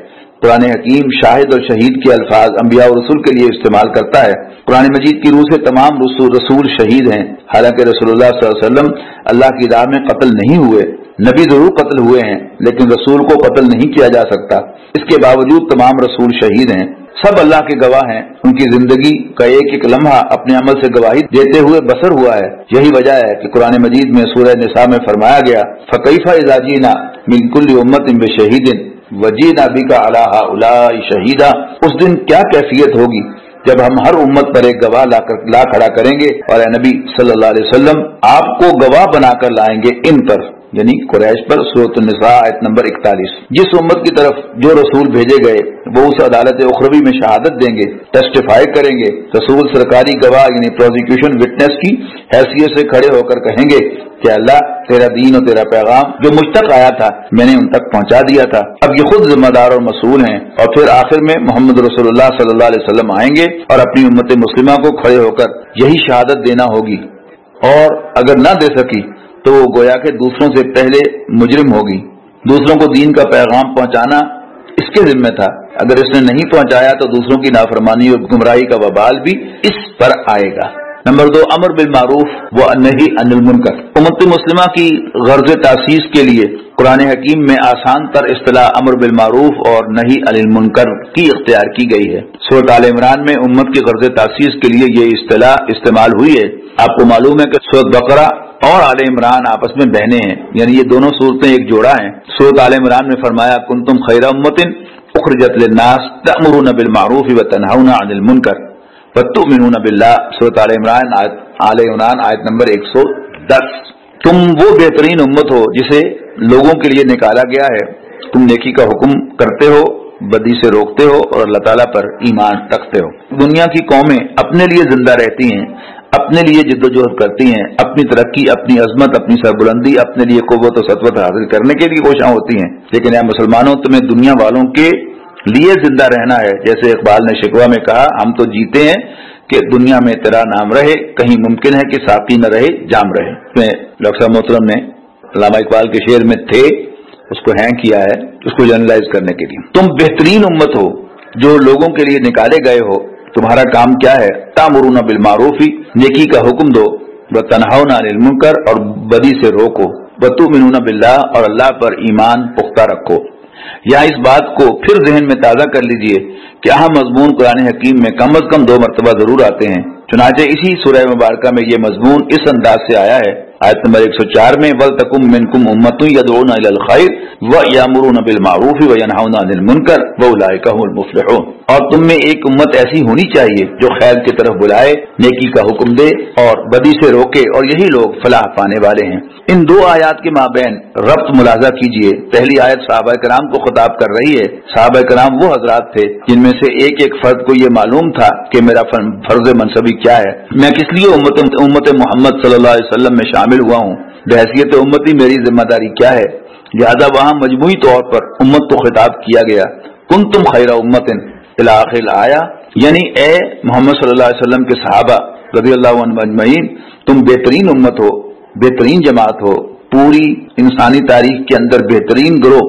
قرآن حکیم شاہد اور شہید کے الفاظ انبیاء اور رسول کے لیے استعمال کرتا ہے۔ قرآن مجید کی روح سے تمام رسول رسول شہید ہیں، حالانکہ رسول اللہ صلی اللہ علیہ وسلم اللہ کی راہ میں قتل نہیں ہوئے۔ نبی ضرور قتل ہوئے ہیں لیکن رسول کو قتل نہیں کیا جا سکتا، اس کے باوجود تمام رسول شہید ہیں۔ سب اللہ کے گواہ ہیں، ان کی زندگی کا ایک ایک لمحہ اپنے عمل سے گواہی دیتے ہوئے بسر ہوا ہے۔ یہی وجہ ہے کہ قرآن مجید میں سورہ نساء میں فرمایا گیا فَكَيْفَ إِذَا جِئْنَا مِنْ كُلِّ أُمَّةٍ بِشَهِيدٍ وَجِئْنَا بِكَ عَلَىٰ هَٰؤُلَاءِ شَهِيدًا۔ اس دن کیا کیفیت ہوگی جب ہم ہر امت پر ایک گواہ لا کر لا کھڑا کریں گے، اور اے نبی صلی اللہ علیہ وسلم آپ کو گواہ بنا کر لائیں گے ان پر، یعنی قریش پر۔ سورۃ النساء آیت نمبر اکتالیس۔ جس امت کی طرف جو رسول بھیجے گئے وہ اس عدالت اخروی میں شہادت دیں گے، ٹیسٹیفائی کریں گے۔ رسول سرکاری گواہ یعنی پروزیکیوشن وٹنس کی حیثیت سے کھڑے ہو کر کہیں گے کہ اللہ تیرا دین اور تیرا پیغام جو مجھ تک آیا تھا میں نے ان تک پہنچا دیا تھا۔ اب یہ خود ذمہ دار اور مسئول ہیں، اور پھر آخر میں محمد رسول اللہ صلی اللہ علیہ وسلم آئیں گے اور اپنی امت مسلمہ کو کھڑے ہو کر یہی شہادت دینا ہوگی، اور اگر نہ دے سکی تو وہ گویا کہ دوسروں سے پہلے مجرم ہوگی۔ دوسروں کو دین کا پیغام پہنچانا اس کے ذمہ تھا، اگر اس نے نہیں پہنچایا تو دوسروں کی نافرمانی اور گمراہی کا وبال بھی اس پر آئے گا۔ نمبر دو، امر بالمعروف و نہی عن المنکر۔ امت مسلمہ کی غرض تاسیس کے لیے قرآن حکیم میں آسان تر اصطلاح امر بالمعروف اور نہی عن المنکر کی اختیار کی گئی ہے۔ سورۃ آل عمران میں امت کی غرض تاسیس کے لیے یہ اصطلاح استعمال ہوئی ہے۔ آپ کو معلوم ہے کہ سورۃ بقرہ اور آل عمران آپس میں بہنیں ہیں، یعنی یہ دونوں صورتیں ایک جوڑا ہیں۔ سورۃ آل عمران میں فرمایا کنتم خیر امۃ اخرجت للناس تأمرون بالمعروف وتنہون عن المنکر وتؤمنون باللہ۔ سورۃ آل عمران آل عمران آیت نمبر ایک سو دس۔ تم وہ بہترین امت ہو جسے لوگوں کے لیے نکالا گیا ہے، تم نیکی کا حکم کرتے ہو، بدی سے روکتے ہو، اور اللہ تعالیٰ پر ایمان رکھتے ہو۔ دنیا کی قومیں اپنے لیے زندہ رہتی ہیں، اپنے لیے جد و جہد کرتی ہیں، اپنی ترقی، اپنی عظمت، اپنی سربلندی، اپنے لیے قوت و سطوت حاصل کرنے کے لیے کوشاں ہوتی ہیں، لیکن اے مسلمانوں تمہیں دنیا والوں کے لیے زندہ رہنا ہے۔ جیسے اقبال نے شکوہ میں کہا ہم تو جیتے ہیں کہ دنیا میں تیرا نام رہے، کہیں ممکن ہے کہ ساقی نہ رہے جام رہے۔ میں ڈاکٹر صاحب محترم نے علامہ اقبال کے شعر میں تھے اس کو ہینگ کیا ہے اس کو جنرلائز کرنے کے لیے۔ تم بہترین امت ہو جو لوگوں کے لیے نکالے گئے ہو، تمہارا کام کیا ہے؟ تامرون بالمعروف، نیکی کا حکم دو، وتنہون عن المنکر، اور بدی سے روکو، وتؤمنون باللہ، اور اللہ پر ایمان پختہ رکھو۔ یہاں اس بات کو پھر ذہن میں تازہ کر لیجئے کہ اہم مضمون قرآن حکیم میں کم از کم دو مرتبہ ضرور آتے ہیں، چنانچہ اسی سورہ مبارکہ میں یہ مضمون اس انداز سے آیا ہے۔ آیت نمبر ایک سو چار میں وَلْتَكُن مِّنكُمْ أُمَّةٌ يَدْعُونَ إِلَى الْخَيْرِ وَيَأْمُرُونَ بِالْمَعْرُوفِ وَيَنْهَوْنَ عَنِ الْمُنكَرِ وَأُولَٰئِكَ هُمُ الْمُفْلِحُونَ۔ اور تم میں ایک امت ایسی ہونی چاہیے جو خیر کی طرف بلائے، نیکی کا حکم دے اور بدی سے روکے، اور یہی لوگ فلاح پانے والے ہیں۔ ان دو آیات کے مابین ربط ملاحظہ کیجئے۔ پہلی آیت صحابہ کرام کو خطاب کر رہی ہے۔ صحابہ کرام وہ حضرات تھے جن میں سے ایک ایک فرد کو یہ معلوم تھا کہ میرا فرض منصبی کیا ہے، میں کس لیے امت امت محمد صلی اللہ علیہ وسلم میں شامل ہوا ہوں، بحیثیت امتی میری ذمہ داری کیا ہے۔ لہذا وہاں مجموعی طور پر امت کو خطاب کیا گیا، کنتم خیر امت الی آخر الآیہ، یعنی اے محمد صلی اللہ علیہ وسلم کے صحابہ رضی اللہ عنہم اجمعین، تم بہترین امت ہو، بہترین جماعت ہو، پوری انسانی تاریخ کے اندر بہترین گروہ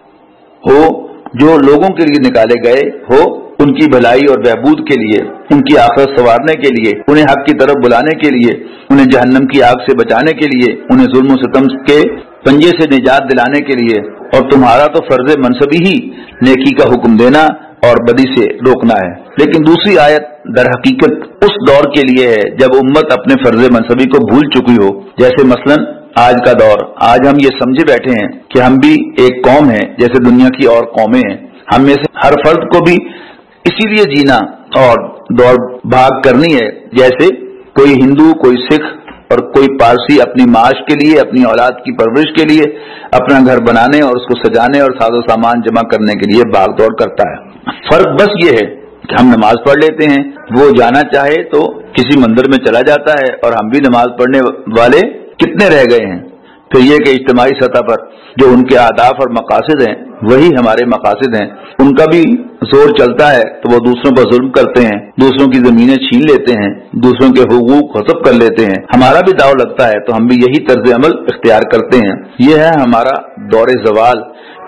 ہو جو لوگوں کے لیے نکالے گئے ہو، ان کی بھلائی اور بہبود کے لیے، ان کی آخرت سنوارنے کے لیے، انہیں حق کی طرف بلانے کے لیے، انہیں جہنم کی آگ سے بچانے کے لیے، انہیں ظلم و ستم کے پنجے سے نجات دلانے کے لیے۔ اور تمہارا تو فرض منصبی ہی نیکی کا حکم دینا اور بدی سے روکنا ہے۔ لیکن دوسری آیت در حقیقت اس دور کے لیے ہے جب امت اپنے فرض منصبی کو بھول چکی ہو، جیسے مثلاً آج کا دور۔ آج ہم یہ سمجھے بیٹھے ہیں کہ ہم بھی ایک قوم ہیں جیسے دنیا کی اور قومیں ہیں، ہم میں سے ہر فرد کو بھی اسی لیے جینا اور دوڑ بھاگ کرنی ہے جیسے کوئی ہندو، کوئی سکھ اور کوئی پارسی اپنی معاش کے لیے، اپنی اولاد کی پرورش کے لیے، اپنا گھر بنانے اور اس کو سجانے اور ساز و سامان جمع کرنے کے لیے بھاگ دوڑ کرتا ہے۔ فرق بس یہ ہے کہ ہم نماز پڑھ لیتے ہیں، وہ جانا چاہے تو کسی مندر میں چلا جاتا ہے، اور ہم بھی نماز پڑھنے والے کتنے رہ گئے ہیں۔ پھر یہ کہ اجتماعی سطح پر جو ان کے اہداف اور مقاصد ہیں وہی ہمارے مقاصد ہیں، ان کا بھی زور چلتا ہے تو وہ دوسروں پر ظلم کرتے ہیں، دوسروں کی زمینیں چھین لیتے ہیں، دوسروں کے حقوق غصب کر لیتے ہیں۔ ہمارا بھی داؤ لگتا ہے تو ہم بھی یہی طرز عمل اختیار کرتے ہیں۔ یہ ہے ہمارا دور زوال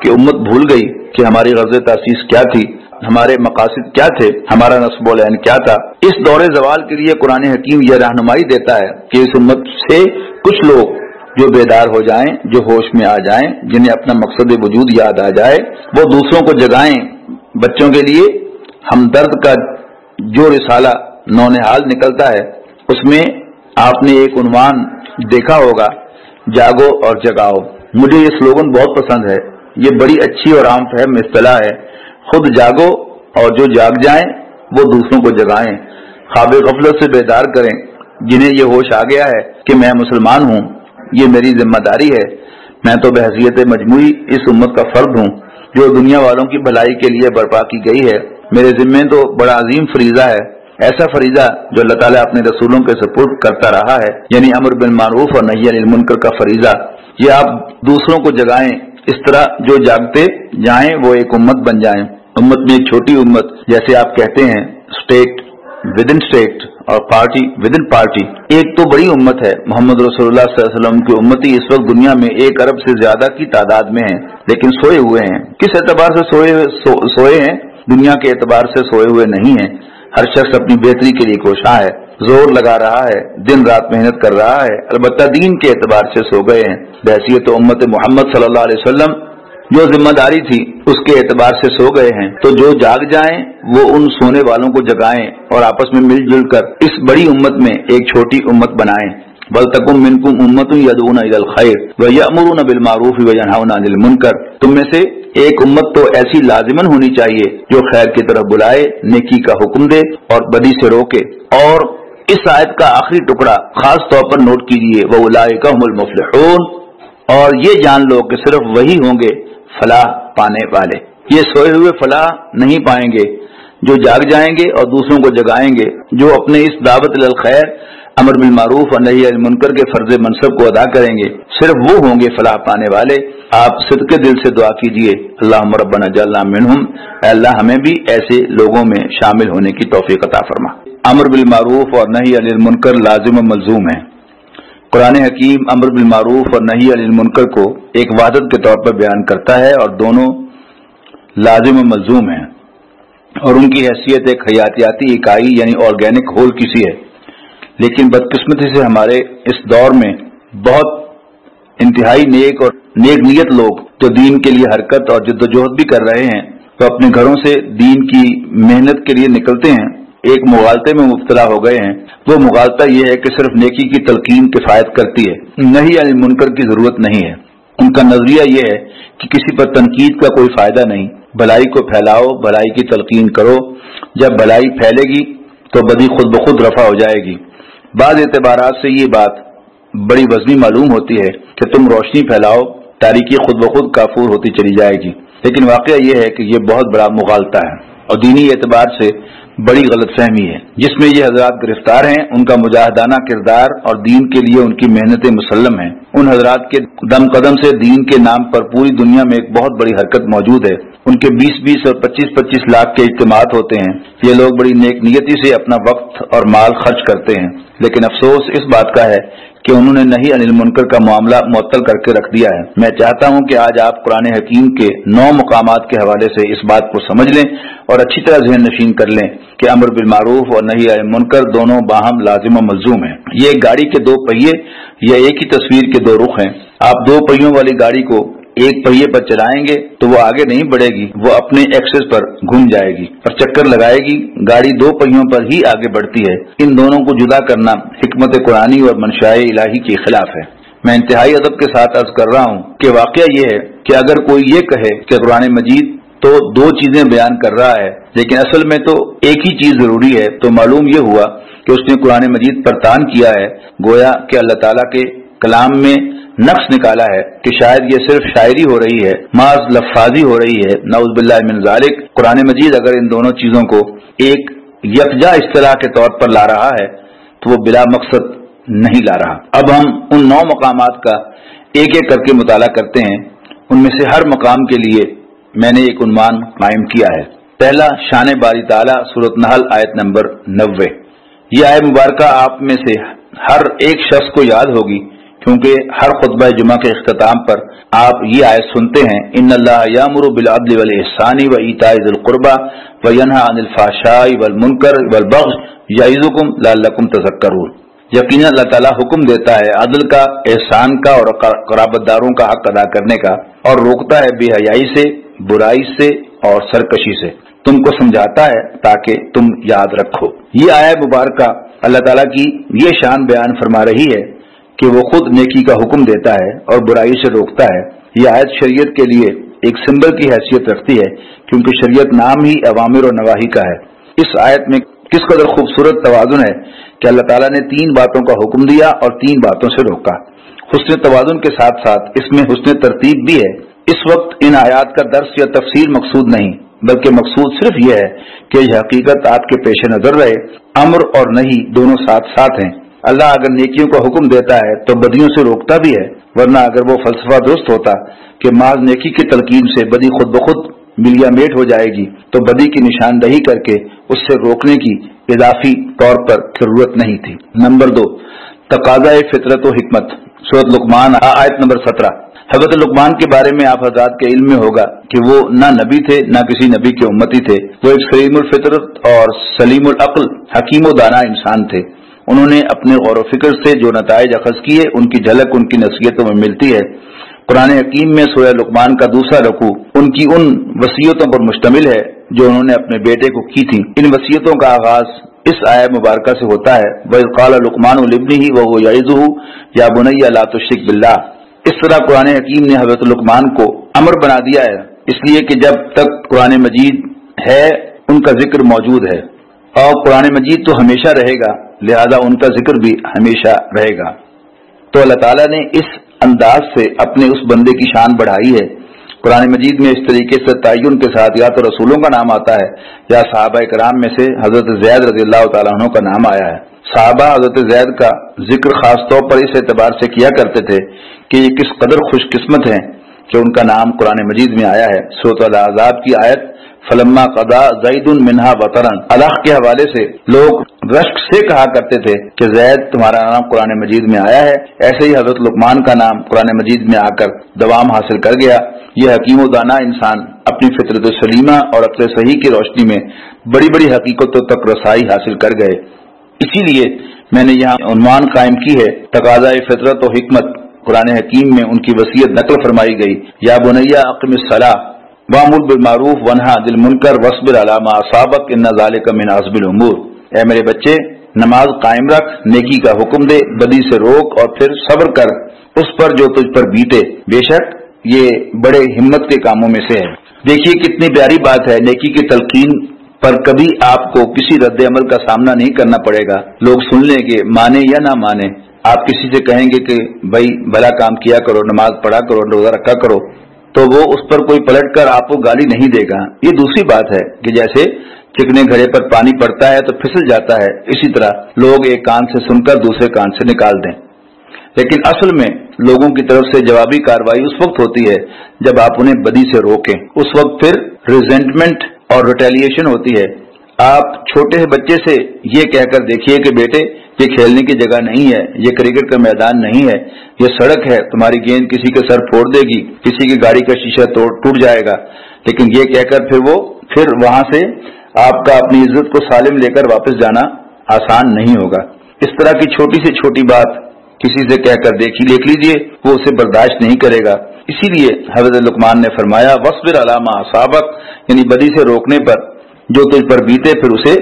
کہ امت بھول گئی کہ ہماری غرض تاسیس کیا تھی، ہمارے مقاصد کیا تھے، ہمارا نصب العین کیا تھا۔ اس دور زوال کے لیے قرآن حکیم یہ رہنمائی دیتا ہے کہ اس امت سے کچھ لوگ جو بیدار ہو جائیں، جو ہوش میں آ جائیں، جنہیں اپنا مقصد وجود یاد آ جائے، وہ دوسروں کو جگائیں۔ بچوں کے لیے ہمدرد کا جو رسالہ نونہال نکلتا ہے اس میں آپ نے ایک عنوان دیکھا ہوگا، جاگو اور جگاؤ۔ مجھے یہ سلوگن بہت پسند ہے، یہ بڑی اچھی اور عام فہم اصطلاح ہے۔ خود جاگو اور جو جاگ جائیں وہ دوسروں کو جگائیں، خواب غفلت سے بیدار کریں۔ جنہیں یہ ہوش آ گیا ہے کہ میں مسلمان ہوں، یہ میری ذمہ داری ہے، میں تو بحیثیت مجموعی اس امت کا فرد ہوں جو دنیا والوں کی بھلائی کے لیے برپا کی گئی ہے۔ میرے ذمے تو بڑا عظیم فریضہ ہے، ایسا فریضہ جو اللہ تعالیٰ اپنے رسولوں کے سپرد کرتا رہا ہے، یعنی امر بالمعروف اور نہی عن المنکر کا فریضہ۔ یہ آپ دوسروں کو جگائیں، اس طرح جو جاگتے جائیں وہ ایک امت بن جائیں۔ امت میں ایک چھوٹی امت، جیسے آپ کہتے ہیں، اسٹیٹ ود ان اسٹیٹ اور پارٹی ود ان پارٹی، ایک تو بڑی امت ہے۔ محمد رسول اللہ صلی اللہ علیہ وسلم کی امتی اس وقت دنیا میں ایک ارب سے زیادہ کی تعداد میں ہیں، لیکن سوئے ہوئے ہیں۔ کس اعتبار سے سوئے سو, سوئے ہیں؟ دنیا کے اعتبار سے سوئے ہوئے نہیں ہیں۔ ہر شخص اپنی بہتری کے لیے کوشاں ہے، زور لگا رہا ہے، دن رات محنت کر رہا ہے، البتہ دین کے اعتبار سے سو گئے ہیں۔ بحیثیت امت محمد صلی اللہ علیہ وسلم جو ذمہ داری تھی اس کے اعتبار سے سو گئے ہیں، تو جو جاگ جائیں وہ ان سونے والوں کو جگائیں اور آپس میں مل جل کر اس بڑی امت میں ایک چھوٹی امت بنائیں۔ وَلْتَكُن مِّنكُمْ أُمَّةٌ يَدْعُونَ إِلَى الْخَيْرِ وَيَأْمُرُونَ بِالْمَعْرُوفِ وَيَنْهَوْنَ عَنِ الْمُنكَرِ، تم میں سے ایک امت تو ایسی لازماً ہونی چاہیے جو خیر کی طرف بلائے، نیکی کا حکم دے اور بدی سے روکے۔ اور اس آیت کا آخری ٹکڑا خاص طور پر نوٹ کیجیے، وَأُولَٰئِكَ هُمُ الْمُفْلِحُونَ، اور یہ جان لو کہ صرف وہی ہوں گے فلاح پانے والے۔ یہ سوئے ہوئے فلاح نہیں پائیں گے، جو جاگ جائیں گے اور دوسروں کو جگائیں گے، جو اپنے اس دعوت الخیر، امر بالمعروف اور نہی عن المنکر کے فرض منصب کو ادا کریں گے، صرف وہ ہوں گے فلاح پانے والے۔ آپ صدقے دل سے دعا کیجیے، اللہم ربنا اجعلنا منہم، اے اللہ ہمیں بھی ایسے لوگوں میں شامل ہونے کی توفیق عطا فرما۔ امر بالمعروف اور نہی عن المنکر لازم و ملزوم ہے۔ قرآن حکیم امر بالمعروف اور نہی عن المنکر کو ایک وحدت کے طور پر بیان کرتا ہے، اور دونوں لازم و ملزوم ہیں، اور ان کی حیثیت ایک حیاتیاتی اکائی یعنی آرگینک ہول کی سی ہے۔ لیکن بدقسمتی سے ہمارے اس دور میں بہت انتہائی نیک اور نیک نیت لوگ جو دین کے لیے حرکت اور جدوجہد بھی کر رہے ہیں، تو اپنے گھروں سے دین کی محنت کے لیے نکلتے ہیں، ایک مغالطے میں مبتلا ہو گئے ہیں۔ وہ مغالطہ یہ ہے کہ صرف نیکی کی تلقین کفایت کرتی ہے، نہی عن المنکر کی ضرورت نہیں ہے۔ ان کا نظریہ یہ ہے کہ کسی پر تنقید کا کوئی فائدہ نہیں، بھلائی کو پھیلاؤ، بھلائی کی تلقین کرو، جب بھلائی پھیلے گی تو بدی خود بخود رفع ہو جائے گی۔ بعض اعتبارات سے یہ بات بڑی وزنی معلوم ہوتی ہے کہ تم روشنی پھیلاؤ، تاریکی خود بخود کافور ہوتی چلی جائے گی، لیکن واقعہ یہ ہے کہ یہ بہت بڑا مغالطہ ہے اور دینی اعتبار سے بڑی غلط فہمی ہے۔ جس میں یہ حضرات گرفتار ہیں، ان کا مجاہدانہ کردار اور دین کے لیے ان کی محنتیں مسلم ہیں۔ ان حضرات کے دم قدم سے دین کے نام پر پوری دنیا میں ایک بہت بڑی حرکت موجود ہے۔ ان کے بیس بیس اور پچیس پچیس لاکھ کے اجتماعات ہوتے ہیں۔ یہ لوگ بڑی نیک نیتی سے اپنا وقت اور مال خرچ کرتے ہیں، لیکن افسوس اس بات کا ہے کہ انہوں نے نہی عن المنکر کا معاملہ معطل کر کے رکھ دیا ہے۔ میں چاہتا ہوں کہ آج آپ قرآن حکیم کے نو مقامات کے حوالے سے اس بات کو سمجھ لیں اور اچھی طرح ذہن نشین کر لیں کہ امر بالمعروف اور نہی عن المنکر دونوں باہم لازم و ملزوم ہیں۔ یہ ایک گاڑی کے دو پہیے یا ایک ہی تصویر کے دو رخ ہیں۔ آپ دو پہیوں والی گاڑی کو ایک پہیے پر چلائیں گے تو وہ آگے نہیں بڑھے گی، وہ اپنے ایکسس پر گھوم جائے گی اور چکر لگائے گی۔ گاڑی دو پہیوں پر ہی آگے بڑھتی ہے۔ ان دونوں کو جدا کرنا حکمت قرآنی اور منشاء الہی کے خلاف ہے۔ میں انتہائی ادب کے ساتھ عرض کر رہا ہوں کہ واقعہ یہ ہے کہ اگر کوئی یہ کہے کہ قرآن مجید تو دو چیزیں بیان کر رہا ہے لیکن اصل میں تو ایک ہی چیز ضروری ہے، تو معلوم یہ ہوا کہ اس نے قرآن مجید پر تان کیا ہے، گویا کہ اللہ تعالیٰ کے کلام میں نقص نکالا ہے کہ شاید یہ صرف شاعری ہو رہی ہے، محض لفاظی ہو رہی ہے۔ نعوذ باللہ من ذالک۔ قرآن مجید اگر ان دونوں چیزوں کو ایک یکجا اصطلاح کے طور پر لا رہا ہے تو وہ بلا مقصد نہیں لا رہا۔ اب ہم ان نو مقامات کا ایک ایک کر کے مطالعہ کرتے ہیں۔ ان میں سے ہر مقام کے لیے میں نے ایک عنوان قائم کیا ہے۔ پہلا، شان باری تعالیٰ، سورۃ نحل آیت نمبر نوے۔ یہ آیت مبارکہ آپ میں سے ہر ایک شخص کو یاد ہوگی کیونکہ ہر خطبہ جمعہ کے اختتام پر آپ یہ آیت سنتے ہیں، ان اللہ یامر بالعدل والاحسان وایتاء ذی القربى وینہی عن الفحشاء والمنکر والبغی یعظکم لعلکم تذکرون۔ یقیناً اللہ تعالیٰ حکم دیتا ہے عدل کا، احسان کا اور قرابت داروں کا حق ادا کرنے کا، اور روکتا ہے بے حیائی سے، برائی سے اور سرکشی سے، تم کو سمجھاتا ہے تاکہ تم یاد رکھو۔ یہ آیت مبارکہ اللہ تعالیٰ کی یہ شان بیان فرما رہی ہے کہ وہ خود نیکی کا حکم دیتا ہے اور برائی سے روکتا ہے۔ یہ آیت شریعت کے لیے ایک سمبل کی حیثیت رکھتی ہے، کیونکہ شریعت نام ہی اوامر اور نواہی کا ہے۔ اس آیت میں کس قدر خوبصورت توازن ہے کہ اللہ تعالیٰ نے تین باتوں کا حکم دیا اور تین باتوں سے روکا۔ حسن توازن کے ساتھ ساتھ اس میں حسن ترتیب بھی ہے۔ اس وقت ان آیات کا درس یا تفصیل مقصود نہیں، بلکہ مقصود صرف یہ ہے کہ یہ حقیقت آپ کے پیش نظر رہے، امر اور نہیں دونوں ساتھ ساتھ ہیں۔ اللہ اگر نیکیوں کا حکم دیتا ہے تو بدیوں سے روکتا بھی ہے، ورنہ اگر وہ فلسفہ درست ہوتا کہ محض نیکی کی تلقین سے بدی خود بخود ملیا میٹ ہو جائے گی تو بدی کی نشاندہی کر کے اس سے روکنے کی اضافی طور پر ضرورت نہیں تھی۔ نمبر دو، تقاضۂ فطرت و حکمت، سورۃ لقمان آیت نمبر سترہ۔ حضرت لقمان کے بارے میں آپ حضرات کے علم میں ہوگا کہ وہ نہ نبی تھے نہ کسی نبی کے امتی تھے، وہ ایک سلیم الفطرت اور سلیم العقل، حکیم و دانا انسان تھے۔ انہوں نے اپنے غور و فکر سے جو نتائج اخذ کیے ان کی جھلک ان کی نصیحتوں میں ملتی ہے۔ قرآن حکیم میں سورہ لقمان کا دوسرا رکوع ان کی ان وصیتوں پر مشتمل ہے جو انہوں نے اپنے بیٹے کو کی تھی۔ ان وصیتوں کا آغاز اس آیت مبارکہ سے ہوتا ہے، وَإِذْ قَالَ لُقْمَانُ لِابْنِهِ وَهُوَ يَعِظُهُ يَا بُنَيَّ لَا تُشْرِكْ بِاللَّهِ۔ اس طرح قرآن حکیم نے حضرت لقمان کو امر بنا دیا ہے، اس لیے کہ جب تک قرآن مجید ہے ان کا ذکر موجود ہے، اور قرآن مجید تو ہمیشہ رہے گا، لہذا ان کا ذکر بھی ہمیشہ رہے گا۔ تو اللہ تعالیٰ نے اس انداز سے اپنے اس بندے کی شان بڑھائی ہے۔ قرآن مجید میں اس طریقے سے تعین کے ساتھ یا تو رسولوں کا نام آتا ہے یا صحابہ کرام میں سے حضرت زید رضی اللہ تعالیٰ عنہ کا نام آیا ہے۔ صحابہ حضرت زید کا ذکر خاص طور پر اس اعتبار سے کیا کرتے تھے کہ یہ کس قدر خوش قسمت ہیں کہ ان کا نام قرآن مجید میں آیا ہے۔ سورۃ الاحزاب کی آیت فلما قضا زید منہا وطرا، اللہ کے حوالے سے لوگ رشک سے کہا کرتے تھے کہ زید تمہارا نام قرآن مجید میں آیا ہے، ایسے ہی حضرت لقمان کا نام قرآن مجید میں آ کر دوام حاصل کر گیا۔ یہ حکیم و دانا انسان اپنی فطرت سلیمہ اور عقل صحیح کی روشنی میں بڑی بڑی حقیقتوں تک رسائی حاصل کر گئے۔ اسی لیے میں نے یہاں عنوان قائم کی ہے، تقاضۂ فطرت و حکمت۔ قرآن حکیم میں ان کی وصیت نقل فرمائی گئی، یا بنیا اقم الصلاۃ وامر بالمعروف وانہا عن المنکر واصبر علی ما اصابک ان ذلک من عزم الامور۔ اے میرے بچے، نماز قائم رکھ، نیکی کا حکم دے، بدی سے روک اور پھر صبر کر اس پر جو تجھ پر بیتے، بے شک یہ بڑے ہمت کے کاموں میں سے ہے۔ دیکھیے کتنی پیاری بات ہے، نیکی کی تلقین پر کبھی آپ کو کسی رد عمل کا سامنا نہیں کرنا پڑے گا۔ لوگ سن لیں گے، مانے یا نہ مانے۔ آپ کسی سے کہیں گے کہ بھائی بھلا کام کیا کرو، نماز پڑھا کرو، روزہ رکھا کرو، تو وہ اس پر کوئی پلٹ کر آپ کو گالی نہیں دے گا۔ یہ دوسری بات ہے کہ جیسے چکنے گھڑے پر پانی پڑتا ہے تو پھسل جاتا ہے، اسی طرح لوگ ایک کان سے سن کر دوسرے کان سے نکال دیں۔ لیکن اصل میں لوگوں کی طرف سے جوابی کارروائی اس وقت ہوتی ہے جب آپ انہیں بدی سے روکیں، اس وقت پھر ریزنٹمنٹ اور ریٹیلیشن ہوتی ہے۔ آپ چھوٹے سے بچے سے یہ کہہ کر دیکھیے کہ بیٹے یہ کھیلنے کی جگہ نہیں ہے، یہ کرکٹ کا میدان نہیں ہے، یہ سڑک ہے، تمہاری گیند کسی کے سر پھوڑ دے گی، کسی کی گاڑی کا شیشہ توڑ ٹوٹ جائے گا۔ لیکن یہ کہہ کر پھر وہ پھر وہاں سے آپ کا اپنی عزت کو سالم لے کر واپس جانا آسان نہیں ہوگا۔ اس طرح کی چھوٹی سے چھوٹی بات کسی سے کہہ کر دیکھ لیجیے، وہ اسے برداشت نہیں کرے گا۔ اسی لیے حضرت لقمان نے فرمایا وَاصْبِرْ عَلَىٰ مَا أَصَابَكَ، یعنی بدی سے روکنے پر جو تجھ پر بیتے پھر اسے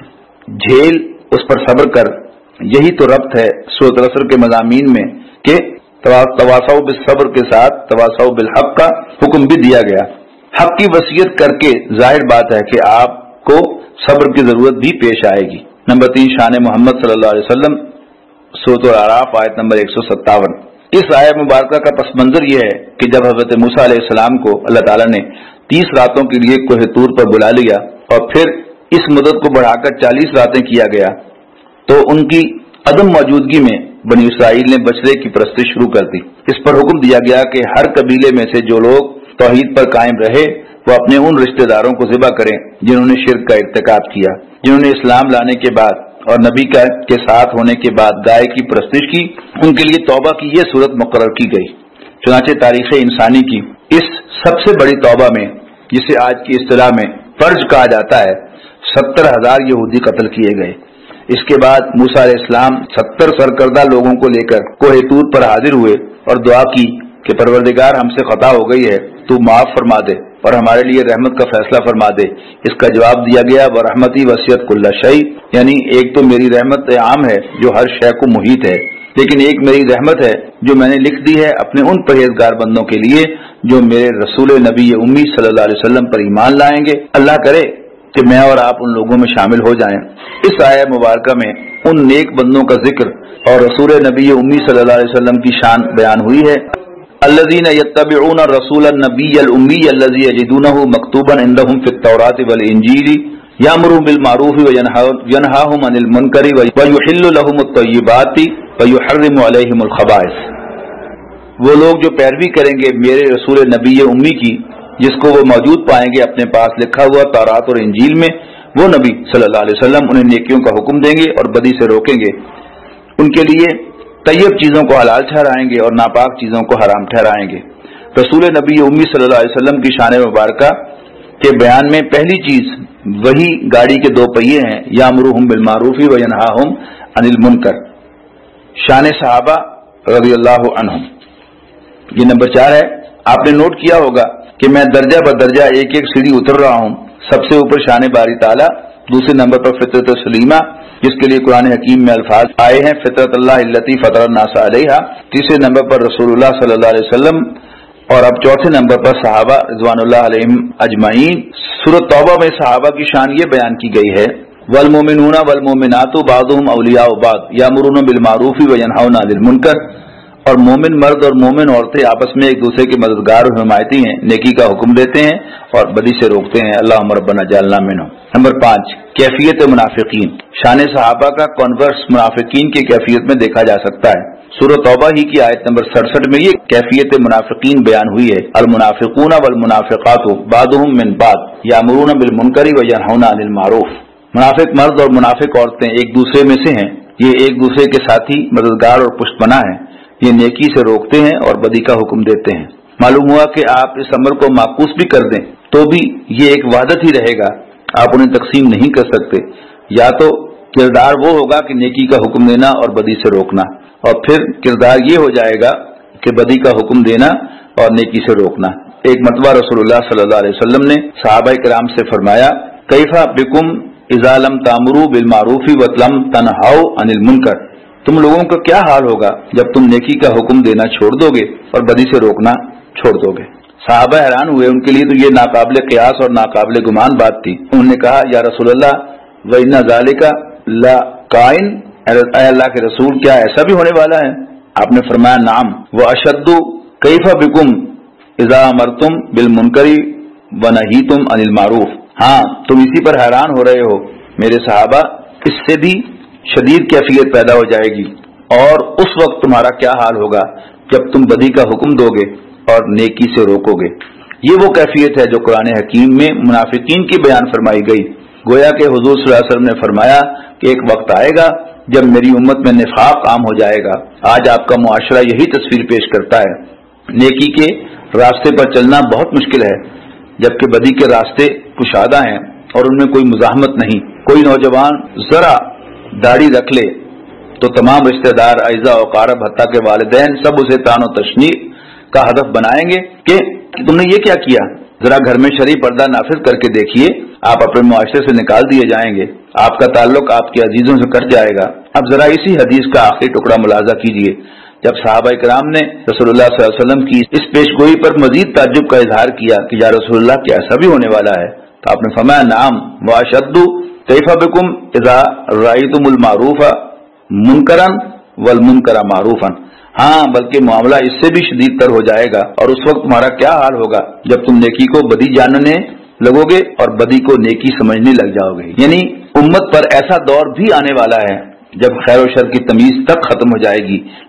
جھیل، اس پر صبر کر۔ یہی تو ربط ہے سورۃ العصر کے مضامین میں کہ تواصوا بالصبر کے ساتھ تواصوا بالحق کا حکم بھی دیا گیا۔ حق کی وصیت کر کے ظاہر بات ہے کہ آپ کو صبر کی ضرورت بھی پیش آئے گی۔ نمبر تین، شان محمد صلی اللہ علیہ وسلم، سورۃ الاعراف آیت نمبر ایک سو ستاون۔ اس آیت مبارکہ کا پس منظر یہ ہے کہ جب حضرت موسیٰ علیہ السلام کو اللہ تعالیٰ نے تیس راتوں کے لیے کوہ طور پر بلا لیا اور پھر اس مدت کو بڑھا کر چالیس راتیں کیا گیا، تو ان کی عدم موجودگی میں بنی اسرائیل نے بچڑے کی پرستش شروع کر دی۔ اس پر حکم دیا گیا کہ ہر قبیلے میں سے جو لوگ توحید پر قائم رہے وہ اپنے ان رشتہ داروں کو ذبح کریں جنہوں نے شرک کا ارتکاب کیا، جنہوں نے اسلام لانے کے بعد اور نبی کا کے ساتھ ہونے کے بعد گائے کی پرستش کی، ان کے لیے توبہ کی یہ صورت مقرر کی گئی۔ چنانچہ تاریخ انسانی کی اس سب سے بڑی توبہ میں، جسے آج کی اصطلاح میں فرج کہا جاتا ہے، ستر ہزار یہودی قتل کیے گئے۔ اس کے بعد موسیٰ علیہ السلام ستر سرکردہ لوگوں کو لے کر کوہ طور پر حاضر ہوئے اور دعا کی کہ پروردگار ہم سے خطا ہو گئی ہے، تو معاف فرما دے اور ہمارے لیے رحمت کا فیصلہ فرما دے۔ اس کا جواب دیا گیا وَرَحْمَتِي وَسِعَتْ كُلَّ شَيْءٍ، یعنی ایک تو میری رحمت عام ہے جو ہر شے کو محیط ہے، لیکن ایک میری رحمت ہے جو میں نے لکھ دی ہے اپنے ان پرہیزگار بندوں کے لیے جو میرے رسول نبی امی صلی اللہ علیہ وسلم پر ایمان لائیں گے۔ اللہ کرے کہ میں اور آپ ان لوگوں میں شامل ہو جائیں۔ اس آیہ مبارکہ میں ان نیک بندوں کا ذکر اور رسول نبی امی صلی اللہ علیہ وسلم کی شان بیان ہوئی ہے۔ الذین یتبعون الرسول النبی الامی الذی یجدونہ مکتوبا عندہم فی التوراۃ والانجیل یامرون بالمعروف وینہاہم عن المنکر ویحل لہم الطیبات ویحرم علیہم الخبائث۔ وہ لوگ جو پیروی کریں گے میرے رسول نبی امی کی، جس کو وہ موجود پائیں گے اپنے پاس لکھا ہوا تورات اور انجیل میں، وہ نبی صلی اللہ علیہ وسلم انہیں نیکیوں کا حکم دیں گے اور بدی سے روکیں گے، ان کے لیے طیب چیزوں کو حلال ٹھہرائیں گے اور ناپاک چیزوں کو حرام ٹھہرائیں گے۔ رسول نبی امی صلی اللہ علیہ وسلم کی شان مبارکہ کے بیان میں پہلی چیز وہی گاڑی کے دو پہیے ہیں، یامرہم بالمعروف وینہاہم عن المنکر۔ شان صحابہ رضی اللہ عنہم، یہ نمبر چار ہے۔ آپ نے نوٹ کیا ہوگا کہ میں درجہ بدرجہ ایک ایک سیڑھی اتر رہا ہوں۔ سب سے اوپر شان باری تعالیٰ، دوسرے نمبر پر فطرت سلیمہ جس کے لیے قرآن حکیم میں الفاظ آئے ہیں فطرت اللہ التی فطر الناس علیہا، تیسرے نمبر پر رسول اللہ صلی اللہ علیہ وسلم، اور اب چوتھے نمبر پر صحابہ رضوان اللہ علیہم اجمعین۔ سورۃ توبہ میں صحابہ کی شان یہ بیان کی گئی ہے والمؤمنون والمؤمنات بعضهم اولیاء بعض یامرون بالمعروف وینہون عن المنکر، اور مومن مرد اور مومن عورتیں آپس میں ایک دوسرے کے مددگار اور حمایتی ہیں، نیکی کا حکم دیتے ہیں اور بدی سے روکتے ہیں۔ اللہم ربنا جعلنا منہم۔ نمبر پانچ، کیفیت منافقین۔ شان صحابہ کا کنورس منافقین کی کیفیت میں دیکھا جا سکتا ہے۔ سورۃ توبہ ہی کی آیت نمبر سڑسٹھ میں یہ کیفیت منافقین بیان ہوئی ہے، المنافقون والمنافقات بعضهم من بعض یامرون بالمنکر وینہون عن المعروف۔ منافق مرد اور منافق عورتیں ایک دوسرے میں سے ہیں، یہ ایک دوسرے کے ساتھی، مددگار اور پشت پناہ ہیں، یہ نیکی سے روکتے ہیں اور بدی کا حکم دیتے ہیں۔ معلوم ہوا کہ آپ اس عمل کو معکوس بھی کر دیں تو بھی یہ ایک وحدت ہی رہے گا، آپ انہیں تقسیم نہیں کر سکتے۔ یا تو کردار وہ ہوگا کہ نیکی کا حکم دینا اور بدی سے روکنا، اور پھر کردار یہ ہو جائے گا کہ بدی کا حکم دینا اور نیکی سے روکنا۔ ایک مرتبہ رسول اللہ صلی اللہ علیہ وسلم نے صحابہ کرام سے فرمایا کیفا بکم اذا لم تامروا بالمعروف ولم تنہوا عن المنکر، تم لوگوں کا کیا حال ہوگا جب تم نیکی کا حکم دینا چھوڑ دو گے اور بدی سے روکنا چھوڑ دو گے۔ صحابہ حیران ہوئے، ان کے لیے تو یہ ناقابل قیاس اور ناقابل گمان بات تھی۔ انہوں نے کہا یا رسول اللہ وَإِنَّ ذَلِكَ لَقَائِنٌ، اے اللہ کے رسول کیا ایسا بھی ہونے والا ہے؟ آپ نے فرمایا نعم وَأَشَدُّ كَيْفَ بِكُمْ إِذَا أَمَرْتُمْ بِالْمُنْكَرِ وَنَهِيتُمْ عَنِ الْمَعْرُوفِ، ہاں تم اسی پر حیران ہو رہے ہو میرے صحابہ، اس سے بھی شدید کیفیت پیدا ہو جائے گی، اور اس وقت تمہارا کیا حال ہوگا جب تم بدی کا حکم دو گے اور نیکی سے روکو گے۔ یہ وہ کیفیت ہے جو قرآن حکیم میں منافقین کی بیان فرمائی گئی۔ گویا کہ حضور صلی اللہ علیہ وسلم نے فرمایا کہ ایک وقت آئے گا جب میری امت میں نفاق عام ہو جائے گا۔ آج آپ کا معاشرہ یہی تصویر پیش کرتا ہے، نیکی کے راستے پر چلنا بہت مشکل ہے، جبکہ بدی کے راستے کشادہ ہیں اور ان میں کوئی مزاحمت نہیں۔ کوئی نوجوان ذرا داڑھی رکھ لے تو تمام رشتہ دار، اعزاء و اقارب، حتیٰ کہ والدین سب اسے تان و تشنیع کا ہدف بنائیں گے کہ تم نے یہ کیا کیا، ذرا گھر میں شرعی پردہ نافذ کر کے دیکھیے، آپ اپنے معاشرے سے نکال دیے جائیں گے، آپ کا تعلق آپ کے عزیزوں سے کٹ جائے گا۔ اب ذرا اسی حدیث کا آخری ٹکڑا ملاحظہ کیجیے، جب صحابہ کرام نے رسول اللہ صلی اللہ علیہ وسلم کی اس پیش گوئی پر مزید تعجب کا اظہار کیا کہ یا رسول اللہ کیا ایسا بھی ہونے والا ہے، تو آپ نے فرمایا نعم واشد کیف بکم اذا رأیتم المعروف منکرا والمنکر معروفا، ہاں بلکہ معاملہ اس سے بھی شدید تر ہو جائے گا، اور اس وقت تمہارا کیا حال ہوگا جب تم نیکی کو بدی جاننے لگو گے اور بدی کو نیکی سمجھنے لگ جاؤ گے۔ یعنی امت پر ایسا دور بھی آنے والا ہے جب خیر و شر کی تمیز تک ختم ہو جائے گی،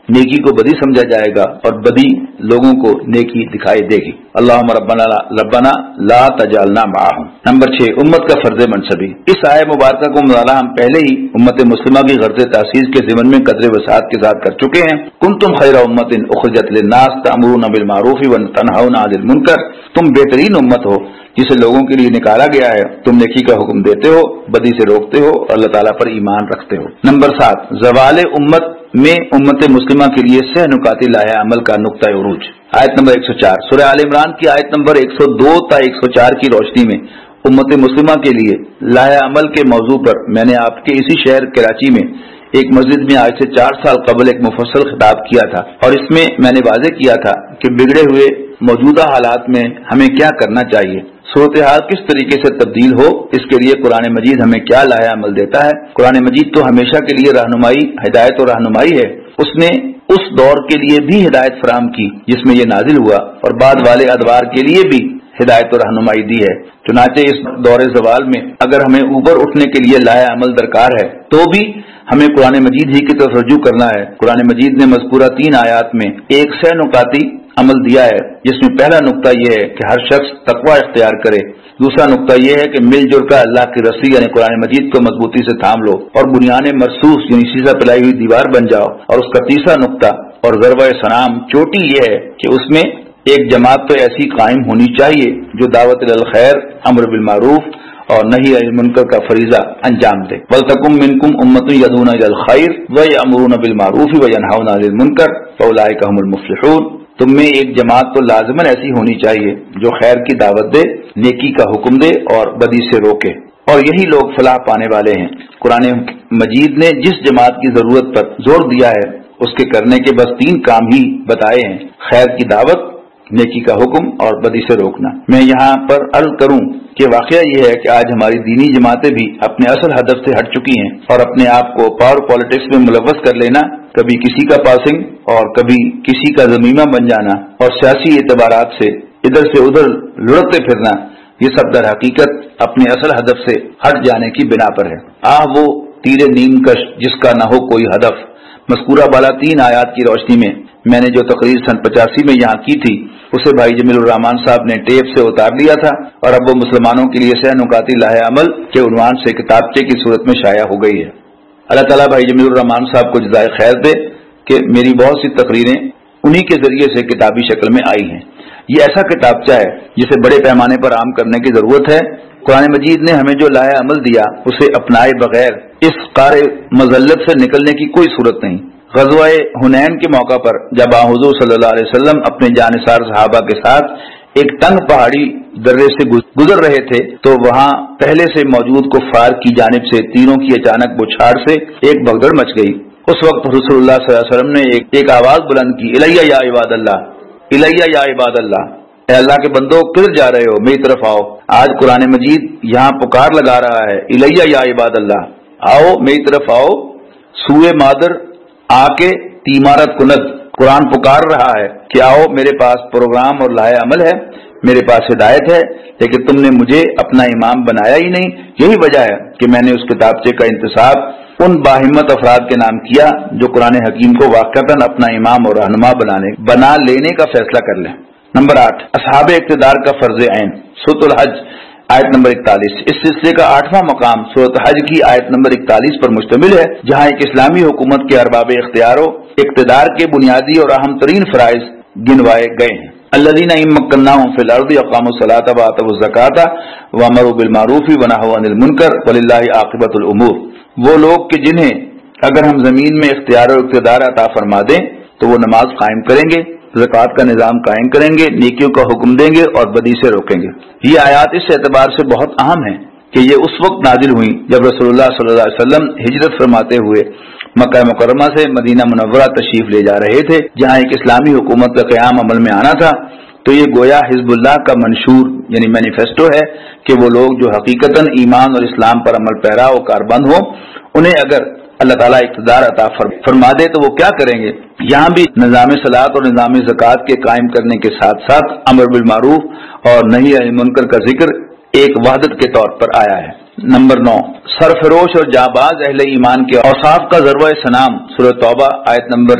نیکی کو بدی سمجھا جائے گا اور بدی لوگوں کو نیکی دکھائی دے گی۔ اللہم ربنا ربنا لا تجعلنا معهم۔ نمبر چھ، امت کا فرض منصبی۔ اس آیہ مبارکہ کو مطالعہ ہم پہلے ہی امت مسلمہ کی غرض تاسیس کے ضمن میں قدر وسعت کے ساتھ کر چکے ہیں۔ کنتم خیر امت اخرجت للناس تأمرون بالمعروف وتنہون عن المنکر، تم بہترین امت ہو جسے لوگوں کے لیے نکالا گیا ہے، تم نیکی کا حکم دیتے ہو، بدی سے روکتے ہو اور اللہ تعالیٰ پر ایمان رکھتے ہو۔ نمبر سات، زوال امت میں امت مسلمہ کے لیے سہ نکاتی لایا عمل کا نقطہ عروج۔ آیت نمبر ایک سو چار سورہ آل عمران کی آیت نمبر ایک سو دو تا ایک سو چار کی روشنی میں امت مسلمہ کے لیے لایا عمل کے موضوع پر میں نے آپ کے اسی شہر کراچی میں ایک مسجد میں آج سے چار سال قبل ایک مفصل خطاب کیا تھا، اور اس میں میں نے واضح کیا تھا کہ بگڑے ہوئے موجودہ حالات میں ہمیں کیا کرنا چاہیے، صورتحال کس طریقے سے تبدیل ہو، اس کے لیے قرآن مجید ہمیں کیا لایا عمل دیتا ہے۔ قرآن مجید تو ہمیشہ کے لیے رہنمائی، ہدایت اور رہنمائی ہے، اس نے اس دور کے لیے بھی ہدایت فراہم کی جس میں یہ نازل ہوا، اور بعد والے ادوار کے لیے بھی ہدایت اور رہنمائی دی ہے۔ چنانچہ اس دور زوال میں اگر ہمیں اوپر اٹھنے کے لیے لایا عمل درکار ہے تو بھی ہمیں قرآن مجید ہی کی طرف رجوع کرنا ہے۔ قرآن مجید نے مذکورہ تین آیات میں ایک سہ نکاتی عمل دیا ہے، جس میں پہلا نقطہ یہ ہے کہ ہر شخص تقوی اختیار کرے، دوسرا نقطہ یہ ہے کہ مل جل کر اللہ کی رسی یعنی قرآن مجید کو مضبوطی سے تھام لو اور بنیاد مرصوص یعنی سیسا پلائی ہوئی دیوار بن جاؤ، اور اس کا تیسرا نقطہ اور ضربہ سلام چوٹی یہ ہے کہ اس میں ایک جماعت تو ایسی قائم ہونی چاہیے جو دعوت الخیر، امر بالمعروف اور نہی عن المنکر کا فریضہ انجام دے۔ وَلْتَكُن مِّنكُمْ أُمَّةٌ يَدْعُونَ إِلَى الْخَيْرِ وَيَأْمُرُونَ بِالْمَعْرُوفِ وَيَنْهَوْنَ عَنِ الْمُنكَرِ فَأُولَٰئِكَ هُمُ الْمُفْلِحُونَ۔ تم میں ایک جماعت تو لازماً ایسی ہونی چاہیے جو خیر کی دعوت دے، نیکی کا حکم دے اور بدی سے روکے، اور یہی لوگ فلاح پانے والے ہیں۔ قرآن مجید نے جس جماعت کی ضرورت پر زور دیا ہے اس کے کرنے کے بس تین کام ہی بتائے ہیں: خیر کی دعوت، نیکی کا حکم اور بدی سے روکنا۔ میں یہاں پر عرض کروں کہ واقعہ یہ ہے کہ آج ہماری دینی جماعتیں بھی اپنے اصل ہدف سے ہٹ چکی ہیں، اور اپنے آپ کو پاور پالیٹکس میں ملوث کر لینا، کبھی کسی کا پاسنگ اور کبھی کسی کا ضمیمہ بن جانا اور سیاسی اعتبارات سے ادھر سے ادھر لڑتے پھرنا، یہ سب در حقیقت اپنے اصل ہدف سے ہٹ جانے کی بنا پر ہے۔ آہ وہ تیر نیم کش جس کا نہ ہو کوئی ہدف۔ مذکورہ بالا تین آیات کی روشنی میں میں نے جو تقریر سن پچاسی میں یہاں کی تھی اسے بھائی جمیل الرحمان صاحب نے ٹیپ سے اتار لیا تھا، اور اب وہ مسلمانوں کے لیے سہ نکاتی لاہ عمل کے عنوان سے کتابچے کی صورت میں شائع ہو گئی ہے۔ اللہ تعالیٰ بھائی جمیل الرحمان صاحب کو جزائے خیر دے کہ میری بہت سی تقریریں انہی کے ذریعے سے کتابی شکل میں آئی ہیں۔ یہ ایسا کتابچہ ہے جسے بڑے پیمانے پر عام کرنے کی ضرورت ہے۔ قرآن مجید نے ہمیں جو لاہ عمل دیا اسے اپنائے بغیر اس قار مذلت سے نکلنے کی کوئی صورت نہیں۔ غزوہ حنین کے موقع پر جب حضور صلی اللہ علیہ وسلم اپنے جانثار صحابہ کے ساتھ ایک تنگ پہاڑی درے سے گزر رہے تھے تو وہاں پہلے سے موجود کفار کی جانب سے تیروں کی اچانک بوچھاڑ سے ایک بھگدڑ مچ گئی۔ اس وقت رسول اللہ صلی اللہ علیہ وسلم نے ایک, ایک آواز بلند کی، الیہ یا عباد اللہ، الیہ یا عباد اللہ، اے اللہ کے بندو کدھر جا رہے ہو، میری طرف آؤ۔ آج قرآن مجید یہاں پکار لگا رہا ہے، الیہ یا عباد اللہ، آؤ میری طرف آؤ۔ سوئے مادر آ کے تیمارت کند، قرآن پکار رہا ہے کہ آؤ میرے پاس پروگرام اور لاہ عمل ہے، میرے پاس ہدایت ہے، لیکن تم نے مجھے اپنا امام بنایا ہی نہیں۔ یہی وجہ ہے کہ میں نے اس کتابچے کا انتصاب ان باہمت افراد کے نام کیا جو قرآن حکیم کو واقعتاً اپنا امام اور رہنما بنانے بنا لینے کا فیصلہ کر لیں۔ نمبر آٹھ، اصحاب اقتدار کا فرض عین، سورۃ الحج آیت نمبر اکتالیس۔ اس سلسلے کا آٹھواں مقام سورۃ حج کی آیت نمبر اکتالیس پر مشتمل ہے، جہاں ایک اسلامی حکومت کے ارباب اختیار و اقتدار کے بنیادی اور اہم ترین فرائض گنوائے گئے ہیں۔ الذین ان مکناہم فی الارض اقاموا الصلاۃ وآتوا الزکاۃ وامروا بالمعروف ونہوا عن المنکر وللہ عاقبۃ الامور، وہ لوگ کہ جنہیں اگر ہم زمین میں اختیار و اقتدار عطا فرما دیں تو وہ نماز قائم کریں گے، زکوٰۃ کا نظام قائم کریں گے، نیکیوں کا حکم دیں گے اور بدی سے روکیں گے۔ یہ آیات اس اعتبار سے بہت اہم ہیں کہ یہ اس وقت نازل ہوئی جب رسول اللہ صلی اللہ علیہ وسلم ہجرت فرماتے ہوئے مکہ مکرمہ سے مدینہ منورہ تشریف لے جا رہے تھے، جہاں ایک اسلامی حکومت کا قیام عمل میں آنا تھا۔ تو یہ گویا حزب اللہ کا منشور یعنی مینیفیسٹو ہے کہ وہ لوگ جو حقیقتاً ایمان اور اسلام پر عمل پیرا و کاربند ہوں، انہیں اگر اللہ تعالیٰ اقتدار عطا فرما دے تو وہ کیا کریں گے۔ یہاں بھی نظام صلاۃ اور نظام زکوٰۃ کے قائم کرنے کے ساتھ ساتھ امر بالمعروف اور نہی عن المنکر کا ذکر ایک وحدت کے طور پر آیا ہے۔ نمبر نو، سرفروش اور جاباز اہل ایمان کے اوصاف کا ذروہ سنام، سورۃ توبہ آیت نمبر ایک سو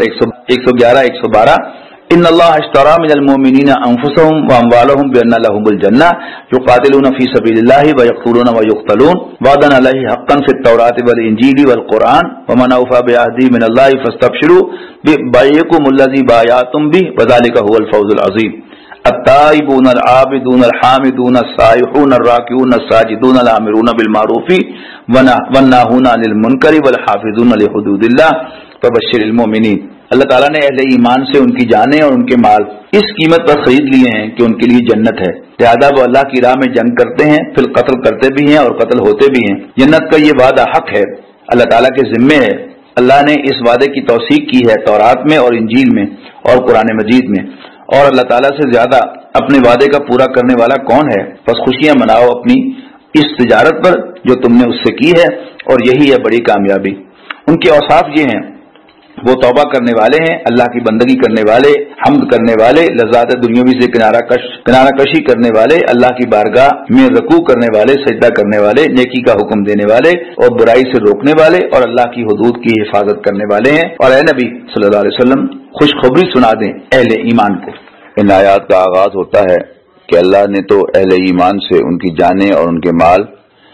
ایک سو گیارہ ایک سو بارہ ان اللہ اشترى من المؤمنین انفسهم واموالهم بان لهم الجنہ یقاتلون فی سبیل اللہ ویقتلون ویقتلون وعدا علیہ حقا فی التوراۃ والانجیل والقرآن ومن اوفى بعهده من اللہ فاستبشروا ببیعکم الذی بایعتم به وذلک هو الفوز العظیم التائبون العابدون الحامدون السائحون الراکعون الساجدون الآمرون بالمعروف والناہون عن المنکر والحافظون لحدود اللہ فبشر المؤمنین۔ اللہ تعالیٰ نے اہل ایمان سے ان کی جانیں اور ان کے مال اس قیمت پر خرید لیے ہیں کہ ان کے لیے جنت ہے، لہذا وہ اللہ کی راہ میں جنگ کرتے ہیں، پھر قتل کرتے بھی ہیں اور قتل ہوتے بھی ہیں۔ جنت کا یہ وعدہ حق ہے، اللہ تعالیٰ کے ذمے ہے۔ اللہ نے اس وعدے کی توثیق کی ہے تورات میں اور انجیل میں اور قرآن مجید میں، اور اللہ تعالیٰ سے زیادہ اپنے وعدے کا پورا کرنے والا کون ہے؟ بس خوشیاں مناؤ اپنی اس تجارت پر جو تم نے اس سے کی ہے، اور یہی ہے بڑی کامیابی۔ ان کے اوصاف یہ ہیں، وہ توبہ کرنے والے ہیں، اللہ کی بندگی کرنے والے، حمد کرنے والے، لذات دنیاوی سے کنارہ کش کنارہ کشی کرنے والے، اللہ کی بارگاہ میں رکوع کرنے والے، سجدہ کرنے والے، نیکی کا حکم دینے والے اور برائی سے روکنے والے، اور اللہ کی حدود کی حفاظت کرنے والے ہیں۔ اور اے نبی صلی اللہ علیہ وسلم خوشخبری سنا دیں اہل ایمان کو۔ ان آیات کا آغاز ہوتا ہے کہ اللہ نے تو اہل ایمان سے ان کی جانیں اور ان کے مال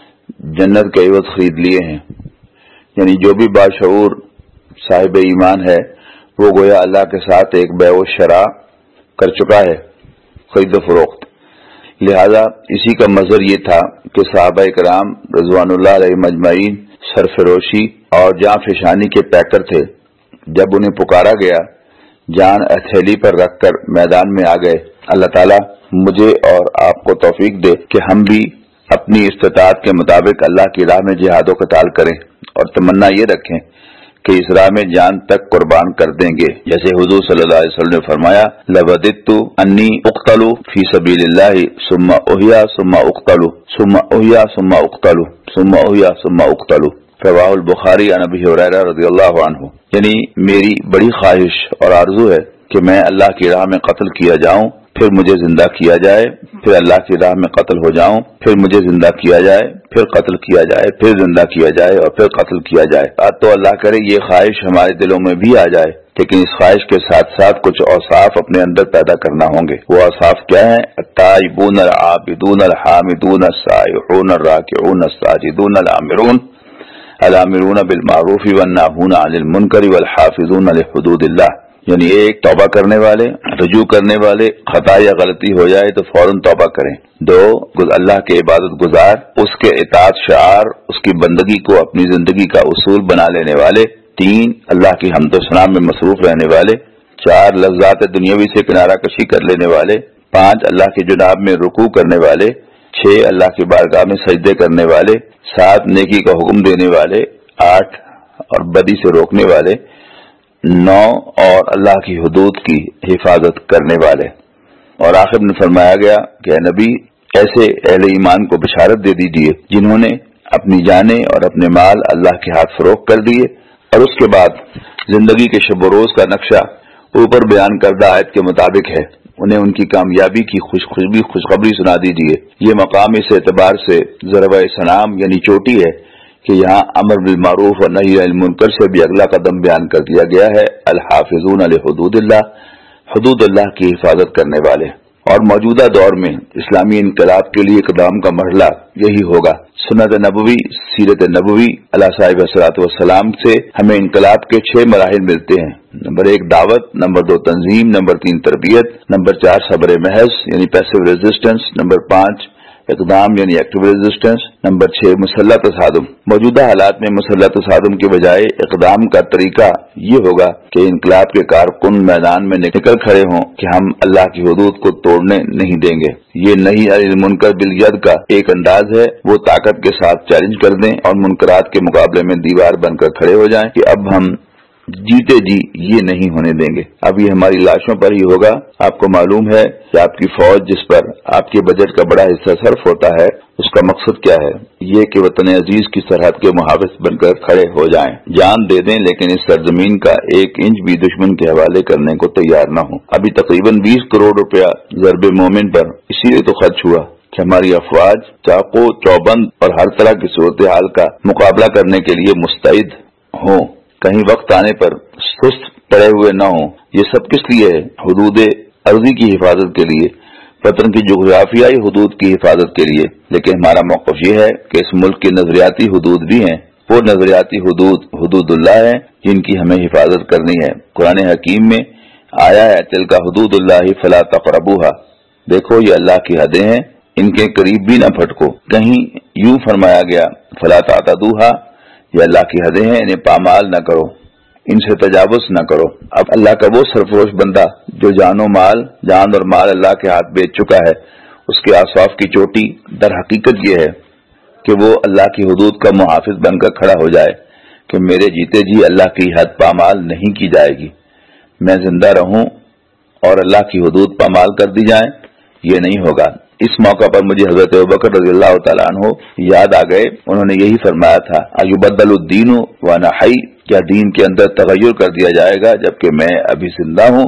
جنت کے عوض خرید لیے ہیں، یعنی جو بھی باشعور صاحب ایمان ہے وہ گویا اللہ کے ساتھ ایک بیع و شراء کر چکا ہے، خرید و فروخت۔ لہذا اسی کا مظہر یہ تھا کہ صحابہ کرام رضوان اللہ علیہ مجمعین سرفروشی اور جاں فشانی کے پیکر تھے۔ جب انہیں پکارا گیا جان ہتھیلی پر رکھ کر میدان میں آ گئے۔ اللہ تعالیٰ مجھے اور آپ کو توفیق دے کہ ہم بھی اپنی استطاعت کے مطابق اللہ کی راہ میں جہاد و قتال کریں اور تمنا یہ رکھیں کہ اس راہ میں جان تک قربان کر دیں گے، جیسے حضور صلی اللہ علیہ وسلم نے فرمایا لوددت انی اقتل فی سبیل اللہ ثم احیا ثم اقتل ثم احیا ثم اقتل ثم احیا ثم اقتل، رواہ البخاری عن ابی ہریرہ رضی اللہ عنہ۔ یعنی میری بڑی خواہش اور آرزو ہے کہ میں اللہ کی راہ میں قتل کیا جاؤں، پھر مجھے زندہ کیا جائے، پھر اللہ کی راہ میں قتل ہو جاؤں، پھر مجھے زندہ کیا جائے، پھر قتل کیا جائے، پھر زندہ کیا جائے اور پھر قتل کیا جائے۔ آج تو اللہ کرے یہ خواہش ہمارے دلوں میں بھی آ جائے، لیکن اس خواہش کے ساتھ ساتھ کچھ اوصاف اپنے اندر پیدا کرنا ہوں گے۔ وہ اوصاف کیا ہیں؟ التائبون العابدون الحامدون السائحون الراکعون الساجدون الآمرون الآمرون بالمعروف والناہون عن المنکر والحافظون لحدود اللہ، یعنی ایک توبہ کرنے والے، رجوع کرنے والے، خطا یا غلطی ہو جائے تو فوراً توبہ کریں۔ دو، اللہ کے عبادت گزار، اس کے اطاعت شعار، اس کی بندگی کو اپنی زندگی کا اصول بنا لینے والے۔ تین، اللہ کی حمد و ثنا میں مصروف رہنے والے۔ چار، لذات دنیاوی سے کنارہ کشی کر لینے والے۔ پانچ، اللہ کی جناب میں رکوع کرنے والے۔ چھ، اللہ کی بارگاہ میں سجدے کرنے والے۔ سات، نیکی کا حکم دینے والے۔ آٹھ، اور بدی سے روکنے والے۔ نو، اور اللہ کی حدود کی حفاظت کرنے والے۔ اور آخر میں فرمایا گیا کہ اے نبی ایسے اہل ایمان کو بشارت دے دیجئے جنہوں نے اپنی جانیں اور اپنے مال اللہ کے ہاتھ فروخت کر دیے۔ اور اس کے بعد زندگی کے شب و روز کا نقشہ اوپر بیان کردہ آیت کے مطابق ہے، انہیں ان کی کامیابی کی خوشخبری خوشخبری سنا دیجئے۔ یہ مقام اس اعتبار سے ضربہ سلام یعنی چوٹی ہے کہ یہاں امر بالمعروف اور نہی عن المنکر سے بھی اگلا قدم بیان کر دیا گیا ہے، الحافظون لحدود اللہ، حدود اللہ کی حفاظت کرنے والے۔ اور موجودہ دور میں اسلامی انقلاب کے لیے اقدام کا مرحلہ یہی ہوگا۔ سنت نبوی، سیرت نبوی علیہ صاحب الصلاۃ والسلام سے ہمیں انقلاب کے چھ مراحل ملتے ہیں۔ نمبر ایک دعوت، نمبر دو تنظیم، نمبر تین تربیت، نمبر چار صبر محض یعنی پیسو ریزسٹنس، نمبر پانچ اقدام یعنی ایکٹیو ریزسٹنس، نمبر چھ مسلح تصادم۔ موجودہ حالات میں مسلح تصادم کے بجائے اقدام کا طریقہ یہ ہوگا کہ انقلاب کے کارکن میدان میں نکل کھڑے ہوں کہ ہم اللہ کی حدود کو توڑنے نہیں دیں گے۔ یہ نہی عن المنکر بالید کا ایک انداز ہے، وہ طاقت کے ساتھ چیلنج کر دیں اور منکرات کے مقابلے میں دیوار بن کر کھڑے ہو جائیں کہ اب ہم جیتے جی یہ نہیں ہونے دیں گے، اب یہ ہماری لاشوں پر ہی ہوگا۔ آپ کو معلوم ہے کہ آپ کی فوج جس پر آپ کے بجٹ کا بڑا حصہ صرف ہوتا ہے، اس کا مقصد کیا ہے؟ یہ کہ وطن عزیز کی سرحد کے محافظ بن کر کھڑے ہو جائیں، جان دے دیں لیکن اس سرزمین کا ایک انچ بھی دشمن کے حوالے کرنے کو تیار نہ ہو۔ ابھی تقریباً بیس کروڑ روپیہ ضرب مومن پر اسی لیے تو خرچ ہوا کہ ہماری افواج چاقو چوبند اور ہر طرح کی صورتحال کا مقابلہ کرنے کے لیے مستعد ہوں، کہیں وقت آنے پر سست پڑے ہوئے نہ ہوں. یہ سب کس لیے ہے؟ حدود ارضی کی حفاظت کے لیے، وطن کی جغرافیائی حدود کی حفاظت کے لیے. لیکن ہمارا موقف یہ ہے کہ اس ملک کی نظریاتی حدود بھی ہیں. وہ نظریاتی حدود حدود اللہ ہیں جن کی ہمیں حفاظت کرنی ہے. قرآن حکیم میں آیا ہے تلک حدود اللہ فلا تقربوها، دیکھو یہ اللہ کی حدیں ہیں، ان کے قریب بھی نہ پھٹکو. کہیں یوں فرمایا گیا فلا تعتدوها، یہ اللہ کی حدیں ہیں، انہیں پامال نہ کرو، ان سے تجاوز نہ کرو. اب اللہ کا وہ سرفروش بندہ جو جان و مال جان اور مال اللہ کے ہاتھ بیچ چکا ہے، اس کے آصاف کی چوٹی در حقیقت یہ ہے کہ وہ اللہ کی حدود کا محافظ بن کر کھڑا ہو جائے کہ میرے جیتے جی اللہ کی حد پامال نہیں کی جائے گی، میں زندہ رہوں اور اللہ کی حدود پامال کر دی جائیں، یہ نہیں ہوگا. اس موقع پر مجھے حضرت ابوبکر رضی اللہ تعالیٰ عنہ یاد آ گئے. انہوں نے یہی فرمایا تھا ایبدل الدین وانا حی، کیا دین کے اندر تغیر کر دیا جائے گا جبکہ میں ابھی زندہ ہوں.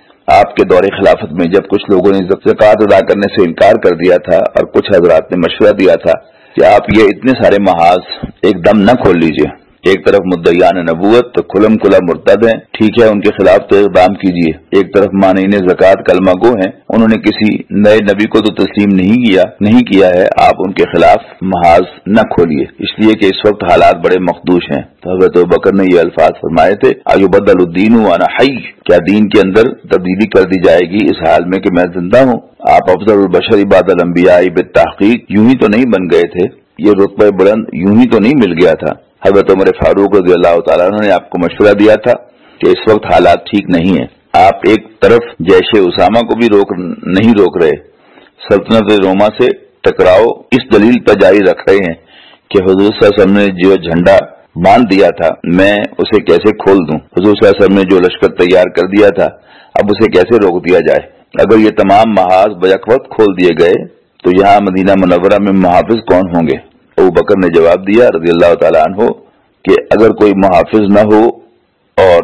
آپ کے دور خلافت میں جب کچھ لوگوں نے زکوٰۃ ادا کرنے سے انکار کر دیا تھا اور کچھ حضرات نے مشورہ دیا تھا کہ آپ یہ اتنے سارے محاذ ایک دم نہ کھول لیجئے، ایک طرف مدعیان نبوت تو کھلم کھلا مرتد ہیں، ٹھیک ہے ان کے خلاف تو اقدام کیجیے، ایک طرف مانعین زکوٰۃ کلمہ گو ہیں، انہوں نے کسی نئے نبی کو تو تسلیم نہیں کیا نہیں کیا ہے، آپ ان کے خلاف محاذ نہ کھولیے، اس لیے کہ اس وقت حالات بڑے مخدوش ہیں. تو حضرت ابوبکر نے یہ الفاظ فرمائے تھے ایبدل الدین وانا حی، کیا دین کے اندر تبدیلی کر دی جائے گی اس حال میں کہ میں زندہ ہوں. آپ افضل البشر بعد الانبیاء بالتحقیق یوں ہی تو نہیں بن گئے تھے، یہ رتبہ بلند یوں ہی تو نہیں مل گیا تھا. حضرت عمر فاروق رضی اللہ تعالیٰ عنہ نے آپ کو مشورہ دیا تھا کہ اس وقت حالات ٹھیک نہیں ہیں، آپ ایک طرف جیش اسامہ کو بھی روک نہیں روک رہے، سلطنت روما سے ٹکراؤ اس دلیل پر جاری رکھ رہے ہیں کہ حضور صلی اللہ علیہ وسلم نے جو جھنڈا باندھ دیا تھا میں اسے کیسے کھول دوں، حضور صلی اللہ علیہ وسلم نے جو لشکر تیار کر دیا تھا اب اسے کیسے روک دیا جائے. اگر یہ تمام محاذ بیک وقت کھول دیے گئے تو یہاں مدینہ منورہ میں محافظ کون ہوں گے؟ ابو بکر نے جواب دیا رضی اللہ تعالیٰ عنہ کہ اگر کوئی محافظ نہ ہو اور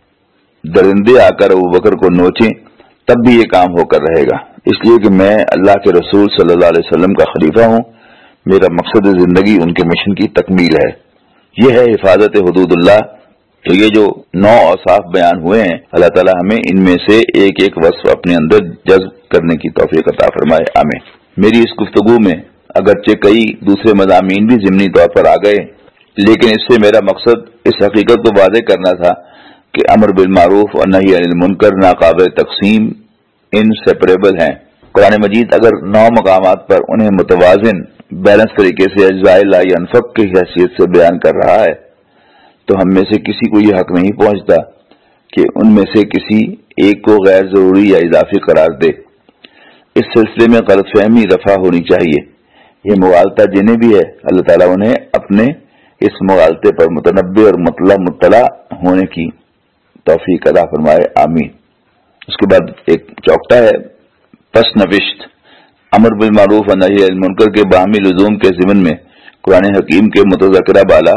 درندے آ کر ابو بکر کو نوچیں تب بھی یہ کام ہو کر رہے گا، اس لیے کہ میں اللہ کے رسول صلی اللہ علیہ وسلم کا خلیفہ ہوں، میرا مقصد زندگی ان کے مشن کی تکمیل ہے. یہ ہے حفاظت حدود اللہ. تو یہ جو نو اوصاف بیان ہوئے ہیں اللہ تعالیٰ ہمیں ان میں سے ایک ایک وصف اپنے اندر جذب کرنے کی توفیق عطا فرمائے، آمین. میری اس گفتگو میں اگرچہ کئی دوسرے مضامین بھی ضمنی طور پر آ گئے لیکن اس سے میرا مقصد اس حقیقت کو واضح کرنا تھا کہ امر بالمعروف اور نہی عن المنکر ناقابل تقسیم انسیپریبل ہیں. قرآن مجید اگر نو مقامات پر انہیں متوازن بیلنس طریقے سے اجزائے لا ینفق کی حیثیت سے بیان کر رہا ہے تو ہم میں سے کسی کو یہ حق نہیں پہنچتا کہ ان میں سے کسی ایک کو غیر ضروری یا اضافی قرار دے. اس سلسلے میں غلط فہمی رفع ہونی چاہیے. یہ مغالطہ جنہیں بھی ہے اللہ تعالیٰ انہیں اپنے اس مغالطے پر متنبع اور مطلع مطلع ہونے کی توفیق عطا فرمائے، آمین. اس کے بعد ایک چوکٹا ہے پس نوشت امر بالمعروف اور نہی عن المنکر کے باہمی لزوم کے ضمن میں قرآن حکیم کے متذکرہ بالا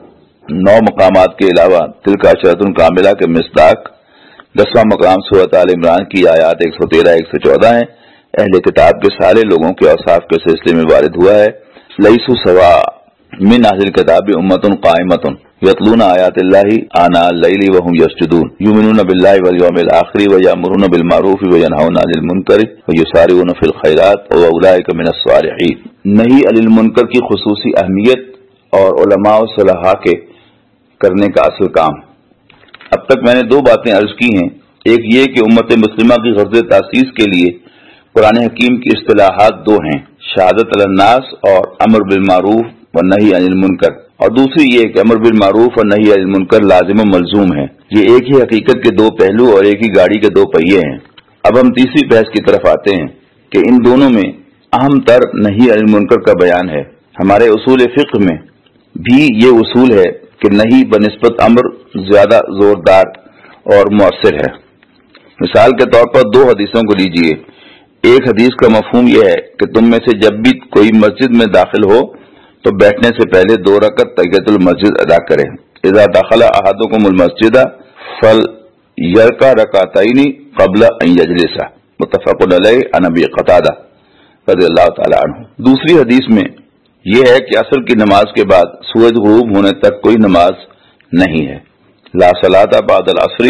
نو مقامات کے علاوہ تلک عشرۃ کاملہ کے مصداق دسواں مقام سورۃ آل عمران کی آیات ایک سو تیرہ ایک سو چودہ ہیں. اہل کتاب کے سارے لوگوں کے اوصاف کے سلسلے میں وارد ہوا ہے. لیسوا سواء من اہل الکتاب امۃ قائمۃ یتلون آیات اللہ آناء اللیل وهم یسجدون یؤمنون باللہ والیوم الآخر ویأمرون بالمعروف وینہون عن المنکر ویسارعون فی الخیرات واولئک من الصالحین. نہی عن المنکر کی خصوصی اہمیت اور علماء و صلحاء کے کرنے کا اصل کام. اب تک میں نے دو باتیں عرض کی ہیں، ایک یہ کہ امت مسلمہ کی غرض تاسیس کے لیے قرآن حکیم کی اصطلاحات دو ہیں، شہادت علی الناس اور امر بالمعروف و نہی عن المنکر، اور دوسری یہ کہ امر بالمعروف اور نہی عن المنکر لازم و ملزوم ہے. یہ ایک ہی حقیقت کے دو پہلو اور ایک ہی گاڑی کے دو پہیے ہیں. اب ہم تیسری بحث کی طرف آتے ہیں کہ ان دونوں میں اہم تر نہی عن المنکر کا بیان ہے. ہمارے اصول فقہ میں بھی یہ اصول ہے کہ نہی بنسبت امر زیادہ زوردار اور مؤثر ہے. مثال کے طور پر دو حدیثوں کو لیجئے. ایک حدیث کا مفہوم یہ ہے کہ تم میں سے جب بھی کوئی مسجد میں داخل ہو تو بیٹھنے سے پہلے دو رکعت تحیۃ المسجد ادا کرے. اذا دخل احدکم المسجد فلیرکع رکعتین قبل ان یجلس، متفق علیہ عن ابی قتادہ رضی اللہ تعالی عنہ. دوسری حدیث میں یہ ہے کہ عصر کی نماز کے بعد سورج غروب ہونے تک کوئی نماز نہیں ہے. لا صلاۃ بعد العصر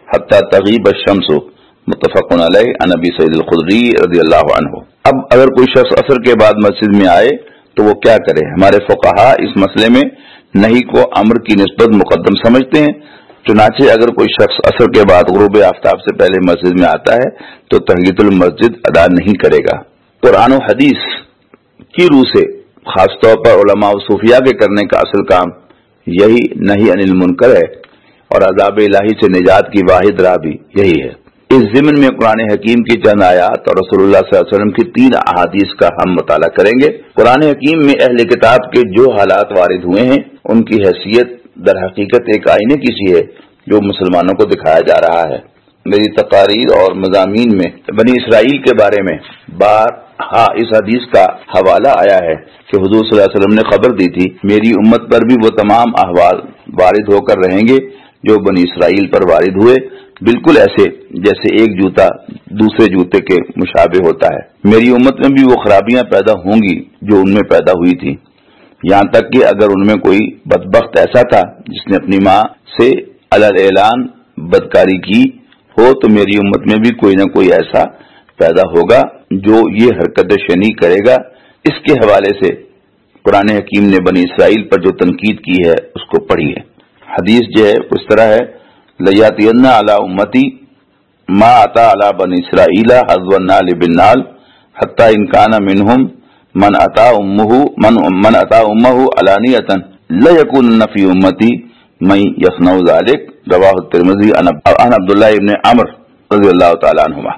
حتی تغیب الشمس متفق علیہ عن ابی سعید الخدری رضی اللہ عنہ۔ اب اگر کوئی شخص عصر کے بعد مسجد میں آئے تو وہ کیا کرے؟ ہمارے فقہا اس مسئلے میں نہیں کو امر کی نسبت مقدم سمجھتے ہیں، چنانچہ اگر کوئی شخص عصر کے بعد غروب آفتاب سے پہلے مسجد میں آتا ہے تو تحیۃ المسجد ادا نہیں کرے گا۔ قرآن و حدیث کی روح سے خاص طور پر علماء و صوفیاء کے کرنے کا اصل کام یہی نہی عن المنکر ہے، اور عذاب الہی سے نجات کی واحد راہ بھی یہی ہے۔ اس ضمن میں قرآن حکیم کی چند آیات اور رسول اللہ صلی اللہ علیہ وسلم کی تین احادیث کا ہم مطالعہ کریں گے۔ قرآن حکیم میں اہل کتاب کے جو حالات وارد ہوئے ہیں ان کی حیثیت در حقیقت ایک آئینے کی سی ہے جو مسلمانوں کو دکھایا جا رہا ہے۔ میری تقاریر اور مضامین میں بنی اسرائیل کے بارے میں بار ہاں اس حدیث کا حوالہ آیا ہے کہ حضور صلی اللہ علیہ وسلم نے خبر دی تھی میری امت پر بھی وہ تمام احوال وارد ہو کر رہیں گے جو بنی اسرائیل پر وارد ہوئے، بالکل ایسے جیسے ایک جوتا دوسرے جوتے کے مشابہ ہوتا ہے۔ میری امت میں بھی وہ خرابیاں پیدا ہوں گی جو ان میں پیدا ہوئی تھی، یہاں تک کہ اگر ان میں کوئی بدبخت ایسا تھا جس نے اپنی ماں سے علی اعلان بدکاری کی ہو تو میری امت میں بھی کوئی نہ کوئی ایسا پیدا ہوگا جو یہ حرکت شنیع کرے گا۔ اس کے حوالے سے قرآن حکیم نے بنی اسرائیل پر جو تنقید کی ہے اس کو پڑھی ہے۔ حدیث جو ہے اس طرح ہے، لیاتین علی امتی ما اتا علی بنی اسرائیل حظو النال بالنال حتی ان کان منہم من اتا امہ من من اتا امہ علانیۃ لا یکون فی امتی من یصنع ذلک، رواہ الترمذی عن عبداللہ ابن عمرو رضی اللہ تعالی عنہما۔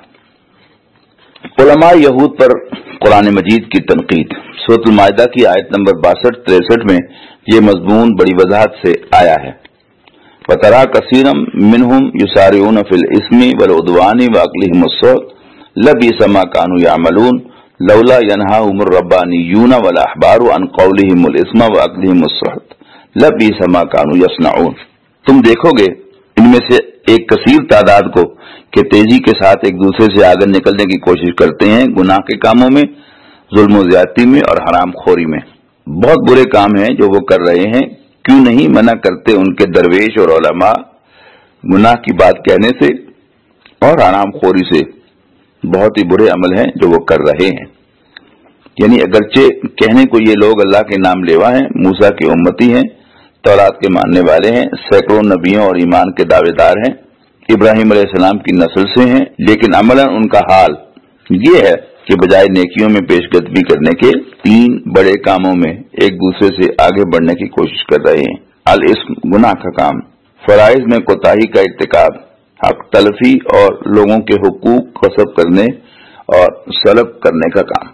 علماء یہود پر قرآن مجید کی تنقید۔ سورۃ المائدہ کی آیت نمبر باسٹھ تریسٹھ میں یہ مضمون بڑی وضاحت سے آیا ہے۔ وَتَرَى كَثِيرًا مِّنْهُمْ يُسَارِعُونَ فِي الْإِثْمِ وَالْعُدْوَانِ وَأَكْلِهِمُ السُّحْتَ لَبِئْسَ مَا كَانُوا يَعْمَلُونَ لَوْلَا يَنْهَاهُمُ الرَّبَّانِيُّونَ وَالْأَحْبَارُ عَنْ قَوْلِهِمُ الْإِثْمَ وَأَكْلِهِمُ السُّحْتَ لَبِئْسَ مَا كَانُوا يَصْنَعُونَ۔ تم دیکھو گے ان میں سے ایک کثیر تعداد کو کہ تیزی کے ساتھ ایک دوسرے سے آگے نکلنے کی کوشش کرتے ہیں گناہ کے کاموں میں، ظلم و زیادتی میں اور حرام خوری میں۔ بہت برے کام ہیں جو وہ کر رہے ہیں، کیوں نہیں منع کرتے ان کے درویش اور علماء گناہ کی بات کہنے سے اور حرام خوری سے؟ بہت ہی برے عمل ہیں جو وہ کر رہے ہیں۔ یعنی اگرچہ کہنے کو یہ لوگ اللہ کے نام لیوا ہیں، موسیٰ کی امتی ہیں، تورات کے ماننے والے ہیں، سینکڑوں نبیوں اور ایمان کے دعوے دار ہیں، ابراہیم علیہ السلام کی نسل سے ہیں، لیکن عملاً ان کا حال یہ ہے کہ بجائے نیکیوں میں پیش قدمی کرنے کے تین بڑے کاموں میں ایک دوسرے سے آگے بڑھنے کی کوشش کر رہے ہیں۔ الاسم گناہ کا کام، فرائض میں کوتاہی کا ارتکاب، حق تلفی اور لوگوں کے حقوق غصب کرنے اور سلب کرنے کا کام۔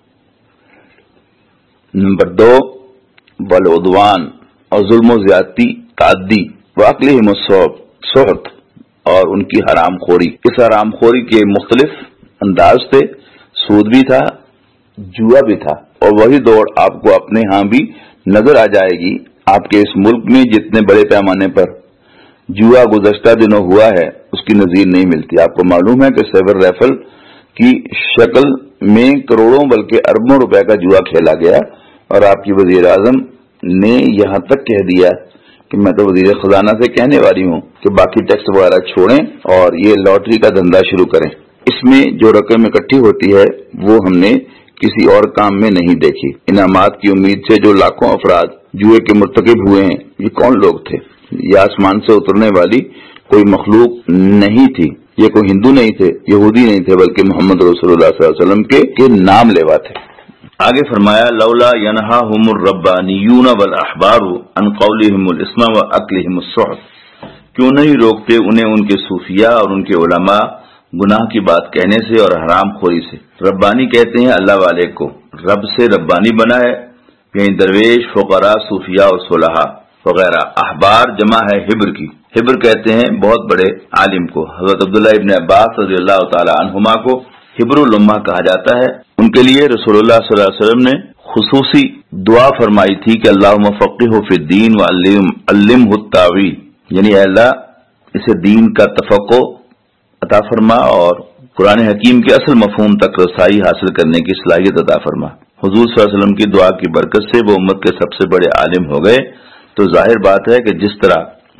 نمبر دو بالعدوان اور ظلم و زیادتی تعدی، واکلہم السحت اور ان کی حرام خوری۔ اس حرام خوری کے مختلف انداز تھے، سود بھی تھا، جوا بھی تھا، اور وہی دوڑ آپ کو اپنے ہاں بھی نظر آ جائے گی۔ آپ کے اس ملک میں جتنے بڑے پیمانے پر جوا گزشتہ دنوں ہوا ہے اس کی نظیر نہیں ملتی۔ آپ کو معلوم ہے کہ سیور ریفل کی شکل میں کروڑوں بلکہ اربوں روپے کا جوا کھیلا گیا، اور آپ کی وزیر اعظم نے یہاں تک کہہ دیا کہ میں تو وزیر خزانہ سے کہنے والی ہوں کہ باقی ٹیکس وغیرہ چھوڑیں اور یہ لاٹری کا دھندا شروع کریں۔ اس میں جو رقم اکٹھی ہوتی ہے وہ ہم نے کسی اور کام میں نہیں دیکھی۔ انعامات کی امید سے جو لاکھوں افراد جوئے کے مرتکب ہوئے ہیں، یہ کون لوگ تھے؟ یہ آسمان سے اترنے والی کوئی مخلوق نہیں تھی، یہ کوئی ہندو نہیں تھے، یہودی نہیں تھے، بلکہ محمد رسول اللہ صلی اللہ علیہ وسلم کے, کے نام لیوا تھے۔ آگے فرمایا لولا ینہاہم الربانیون والاحبار عن قولہم الاسم واکلہم السحت، کیوں نہیں روکتے انہیں ان کے صوفیاء اور ان کے علماء گناہ کی بات کہنے سے اور حرام خوری سے۔ ربانی کہتے ہیں اللہ والے کو، رب سے ربانی بنا ہے، یعنی درویش، فقراء، صوفیاء اور صلحاء وغیرہ۔ احبار جمع ہے حبر کی، حبر کہتے ہیں بہت بڑے عالم کو۔ حضرت عبداللہ ابن عباس رضی اللہ تعالی عنہما کو حبر الامہ کہا جاتا ہے۔ ان کے لیے رسول اللہ صلی اللہ علیہ وسلم نے خصوصی دعا فرمائی تھی کہ اللہم فقہہ فی الدین وعلمہ التاویل، یعنی اے اللہ اسے دین کا تفقہ عطا فرما اور قرآن حکیم کے اصل مفہوم تک رسائی حاصل کرنے کی صلاحیت عطا فرما۔ حضور صلی اللہ علیہ وسلم کی دعا کی برکت سے وہ امت کے سب سے بڑے عالم ہو گئے۔ تو ظاہر بات ہے کہ جس طرح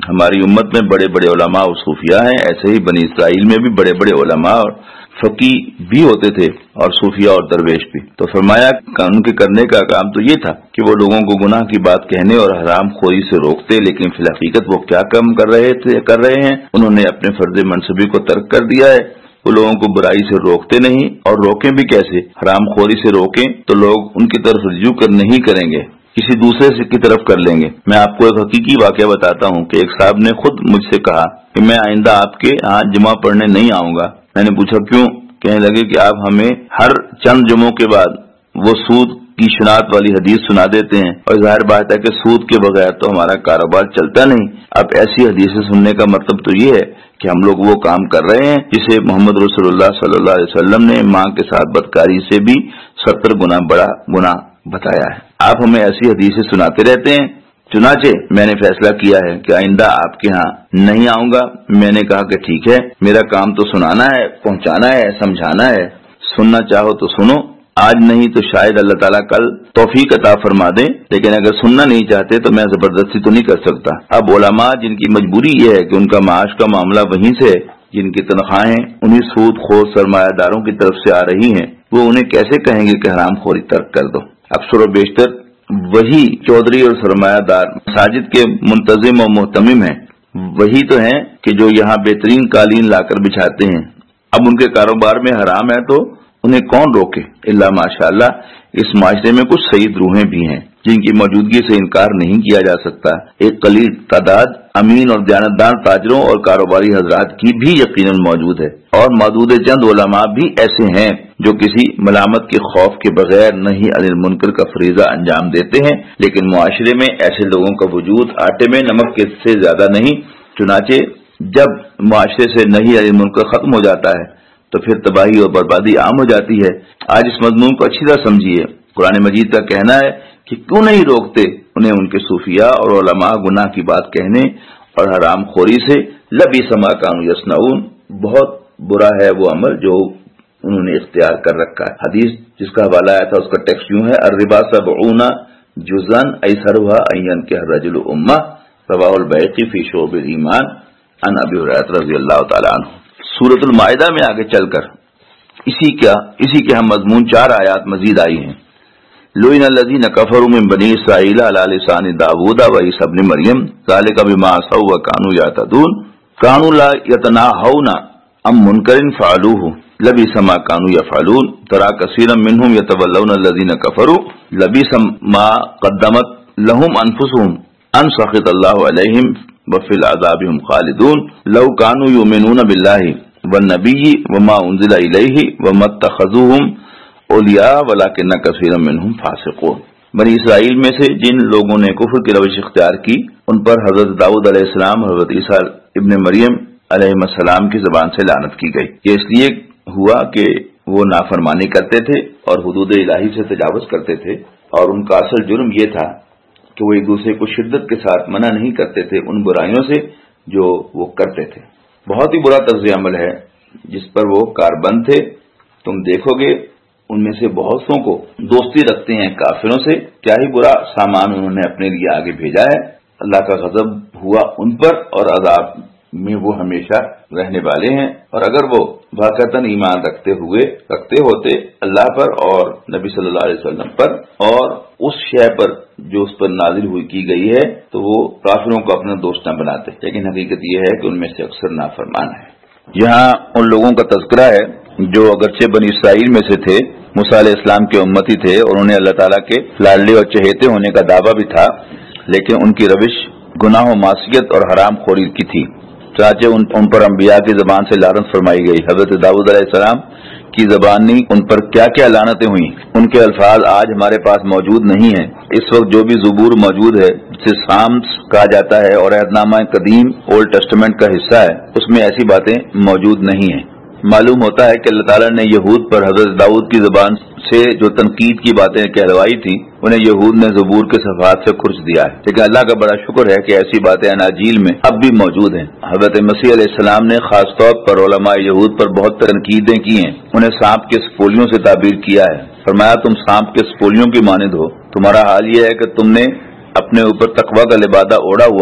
ہماری امت میں بڑے بڑے علماء اور صوفیاء ہیں، ایسے ہی بنی اسرائیل میں بھی بڑے بڑے علماء اور فقی بھی ہوتے تھے اور صوفیاء اور درویش بھی۔ تو فرمایا ان کے کرنے کا کام تو یہ تھا کہ وہ لوگوں کو گناہ کی بات کہنے اور حرام خوری سے روکتے، لیکن فی الحقیقت وہ کیا کام کر رہے تھے کر رہے ہیں انہوں نے اپنے فرض منصبی کو ترک کر دیا ہے۔ وہ لوگوں کو برائی سے روکتے نہیں، اور روکیں بھی کیسے؟ حرام خوری سے روکیں تو لوگ ان کی طرف رجوع کر نہیں کریں گے، کسی دوسرے سے کی طرف کر لیں گے۔ میں آپ کو ایک حقیقی واقعہ بتاتا ہوں کہ ایک صاحب نے خود مجھ سے کہا کہ میں آئندہ آپ کے ہاں جمعہ پڑھنے نہیں آؤں گا۔ میں نے پوچھا کیوں؟ کہنے لگے کہ آپ ہمیں ہر چند جمعوں کے بعد وہ سود کی شناخت والی حدیث سنا دیتے ہیں، اور ظاہر بات ہے کہ سود کے بغیر تو ہمارا کاروبار چلتا نہیں۔ اب ایسی حدیثیں سننے کا مطلب تو یہ ہے کہ ہم لوگ وہ کام کر رہے ہیں جسے محمد رسول اللہ صلی اللہ علیہ وسلم نے ماں کے ساتھ بدکاری سے بھی ستر گنا بڑا گناہ بتایا ہے۔ آپ ہمیں ایسی حدیثیں سناتے رہتے ہیں۔ چنانچہ میں نے فیصلہ کیا ہے کہ آئندہ آپ کے ہاں نہیں آؤں گا۔ میں نے کہا کہ ٹھیک ہے، میرا کام تو سنانا ہے، پہنچانا ہے، سمجھانا ہے، سننا چاہو تو سنو، آج نہیں تو شاید اللہ تعالیٰ کل توفیق عطا فرما دیں، لیکن اگر سننا نہیں چاہتے تو میں زبردستی تو نہیں کر سکتا۔ اب علماء جن کی مجبوری یہ ہے کہ ان کا معاش کا معاملہ وہیں سے ہے، جن کی تنخواہیں انہیں سود خور سرمایہ داروں کی طرف سے آ رہی ہیں، وہ انہیں کیسے کہیں گے کہ حرام خوری ترک کر دو؟ اکثر و بیشتر وہی چودھری اور سرمایہ دار مساجد کے منتظم و محتمم ہیں، وہی تو ہیں کہ جو یہاں بہترین قالین لا کر بچھاتے ہیں۔ اب ان کے کاروبار میں حرام ہے تو انہیں کون روکے؟ اللہ ماشاء اللہ اس معاشرے میں کچھ سعید روحیں بھی ہیں جن کی موجودگی سے انکار نہیں کیا جا سکتا۔ ایک قلیل تعداد امین اور دیانتدار تاجروں اور کاروباری حضرات کی بھی یقیناً موجود ہے، اور معدود چند علماء بھی ایسے ہیں جو کسی ملامت کے خوف کے بغیر نہیں عن المنکر کا فریضہ انجام دیتے ہیں، لیکن معاشرے میں ایسے لوگوں کا وجود آٹے میں نمک کے سے زیادہ نہیں۔ چنانچہ جب معاشرے سے نہیں عن المنکر ختم ہو جاتا ہے تو پھر تباہی اور بربادی عام ہو جاتی ہے۔ آج اس مضمون کو اچھی طرح سمجھیے۔ قرآن مجید کا کہنا ہے کہ کیوں نہیں روکتے انہیں ان کے صوفیاء اور علماء گناہ کی بات کہنے اور حرام خوری سے؟ لبئس ما کانوا یصنعون، بہت برا ہے وہ عمل جو انہوں نے اختیار کر رکھا ہے۔ حدیث جس کا حوالہ آیا تھا اس کا ٹیکسٹ یوں ہے، الربا سبعون جزءا ایسرها ان ينكح الرجل امه، رواه البیہقی فی شعب الایمان عن ابی ہریرہ رضی اللہ تعالی عنہ۔ سورۃ المائدہ میں آگے چل کر اسی کا اسی کے ہم مضمون چار آیات مزید آئی ہیں۔ لعن الذین کفروا من بنی اسرائیل علی لسان داؤد و عیسی ابن مریم ذلک بما عصوا وکانوا یعتدون کانوا لا یتناہون عن منکر فعلوہ لبئس ما کانوا یفعلون تری کثیرا منہم یتولون الذین کفروا لبئس ما قدمت لهم انفسهم ان سخط اللہ علیہم وفی العذاب هم خالدون لو كانوا يؤمنون بالله والنبي وما انزل الیہ وما اتخذوهم اولیاء ولکن کثیرا منهم فاسقون۔ بنی اسرائیل میں سے جن لوگوں نے کفر کی روش اختیار کی ان پر حضرت داؤد علیہ السلام اور حضرت عیسیٰ ابن مریم علیہ السلام کی زبان سے لعنت کی گئی۔ یہ اس لیے ہوا کہ وہ نافرمانی کرتے تھے اور حدود الہی سے تجاوز کرتے تھے، اور ان کا اصل جرم یہ تھا کہ وہ ایک دوسرے کو شدت کے ساتھ منع نہیں کرتے تھے ان برائیوں سے جو وہ کرتے تھے۔ بہت ہی برا طرز عمل ہے جس پر وہ کاربند تھے۔ تم دیکھو گے ان میں سے بہت سو کو دوستی رکھتے ہیں کافروں سے، کیا ہی برا سامان انہوں نے اپنے لیے آگے بھیجا ہے۔ اللہ کا غضب ہوا ان پر اور عذاب میں وہ ہمیشہ رہنے والے ہیں۔ اور اگر وہ واقعتاً ایمان رکھتے ہوئے رکھتے ہوتے اللہ پر اور نبی صلی اللہ علیہ وسلم پر اور اس شے پر جو اس پر نازل ہوئی کی گئی ہے تو وہ کافروں کو اپنا دوست نہ بناتے، لیکن حقیقت یہ ہے کہ ان میں سے اکثر نافرمان ہے۔ یہاں ان لوگوں کا تذکرہ ہے جو اگرچہ بنی اسرائیل میں سے تھے، موسیٰ علیہ السلام کے امتی تھے اور انہیں اللہ تعالیٰ کے لاڈلے اور چہیتے ہونے کا دعویٰ بھی تھا، لیکن ان کی روش گناہ و معصیت اور حرام خوری کی تھی۔ چنانچہ ان, ان پر انبیاء کی زبان سے لعنت فرمائی گئی۔ حضرت داؤد علیہ السلام کی زبانی ان پر کیا کیا لعنتیں ہوئیں، ان کے الفاظ آج ہمارے پاس موجود نہیں ہیں۔ اس وقت جو بھی زبور موجود ہے جسے سامس کہا جاتا ہے اور عہد نامہ قدیم اولڈ ٹیسٹمنٹ کا حصہ ہے، اس میں ایسی باتیں موجود نہیں ہیں۔ معلوم ہوتا ہے کہ اللہ تعالیٰ نے یہود پر حضرت داؤد کی زبان سے جو تنقید کی باتیں کہلوائی تھی انہیں یہود نے زبور کے صفحات سے کھرچ دیا ہے، لیکن اللہ کا بڑا شکر ہے کہ ایسی باتیں اناجیل میں اب بھی موجود ہیں۔ حضرت مسیح علیہ السلام نے خاص طور پر علماء یہود پر بہت تنقیدیں کی ہیں، انہیں سانپ کے سپولیوں سے تعبیر کیا ہے۔ فرمایا تم سانپ کے سپولیوں کی مانند ہو، تمہارا حال یہ ہے کہ تم نے اپنے اوپر تقوی کا لبادہ اوڑھا ہوا ہے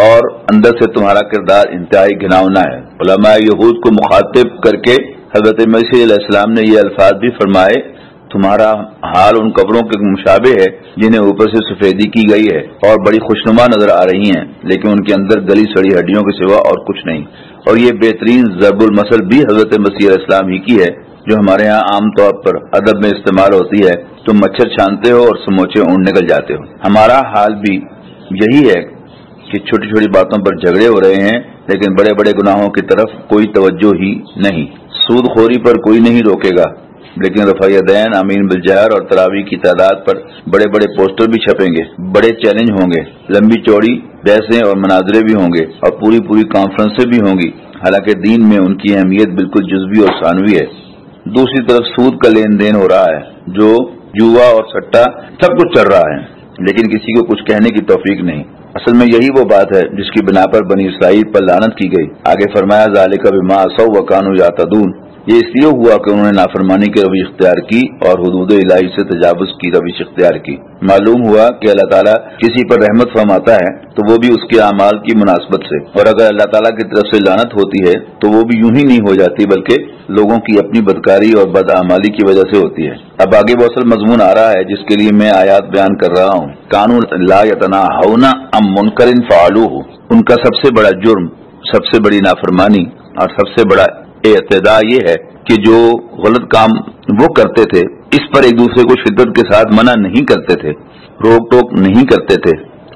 اور اندر سے تمہارا کردار انتہائی گھناؤنا ہے۔ علماء یہود کو مخاطب کر کے حضرت مسیح علیہ السلام نے یہ الفاظ بھی فرمائے، تمہارا حال ان قبروں کے مشابہ ہے جنہیں اوپر سے سفیدی کی گئی ہے اور بڑی خوشنما نظر آ رہی ہیں، لیکن ان کے اندر گلی سڑی ہڈیوں کے سوا اور کچھ نہیں۔ اور یہ بہترین ضرب المثل بھی حضرت مسیح علیہ السلام ہی کی ہے، جو ہمارے ہاں عام طور پر ادب میں استعمال ہوتی ہے، تم مچھر چھانتے ہو اور سموچے اونڈ نکل جاتے ہو۔ ہمارا حال بھی یہی ہے کہ چھوٹی چھوٹی باتوں پر جھگڑے ہو رہے ہیں، لیکن بڑے بڑے گناہوں کی طرف کوئی توجہ ہی نہیں۔ سود خوری پر کوئی نہیں روکے گا، لیکن رفع یدین، امین بالجہر اور تراویح کی تعداد پر بڑے بڑے پوسٹر بھی چھپیں گے، بڑے چیلنج ہوں گے، لمبی چوڑی بحثیں اور مناظرے بھی ہوں گے، اور پوری پوری کانفرنسیں بھی ہوں گی، حالانکہ دین میں ان کی اہمیت بالکل جزوی اور ثانوی ہے۔ دوسری طرف سود کا لین دین ہو رہا ہے، جو جوا اور سٹا سب کچھ چل رہا ہے، لیکن کسی کو کچھ کہنے کی توفیق نہیں۔ اصل میں یہی وہ بات ہے جس کی بنا پر بنی اسرائیل پر لعنت کی گئی۔ آگے فرمایا ذالک بما عصوا وکانوا یعتدون، یہ اس لیے ہوا کہ انہوں نے نافرمانی کی روش اختیار کی اور حدود الہی سے تجاوز کی روش اختیار کی۔ معلوم ہوا کہ اللہ تعالیٰ کسی پر رحمت فرماتا ہے تو وہ بھی اس کے اعمال کی مناسبت سے، اور اگر اللہ تعالیٰ کی طرف سے لعنت ہوتی ہے تو وہ بھی یوں ہی نہیں ہو جاتی، بلکہ لوگوں کی اپنی بدکاری اور بدعمالی کی وجہ سے ہوتی ہے۔ اب آگے وہ اصل مضمون آ رہا ہے جس کے لیے میں آیات بیان کر رہا ہوں۔ قانون لا یتناہون عن منکر فعلوہ، ان کا سب سے بڑا جرم، سب سے بڑی نافرمانی اور سب سے بڑا اعتداء یہ ہے کہ جو غلط کام وہ کرتے تھے اس پر ایک دوسرے کو شدت کے ساتھ منع نہیں کرتے تھے، روک ٹوک نہیں کرتے تھے۔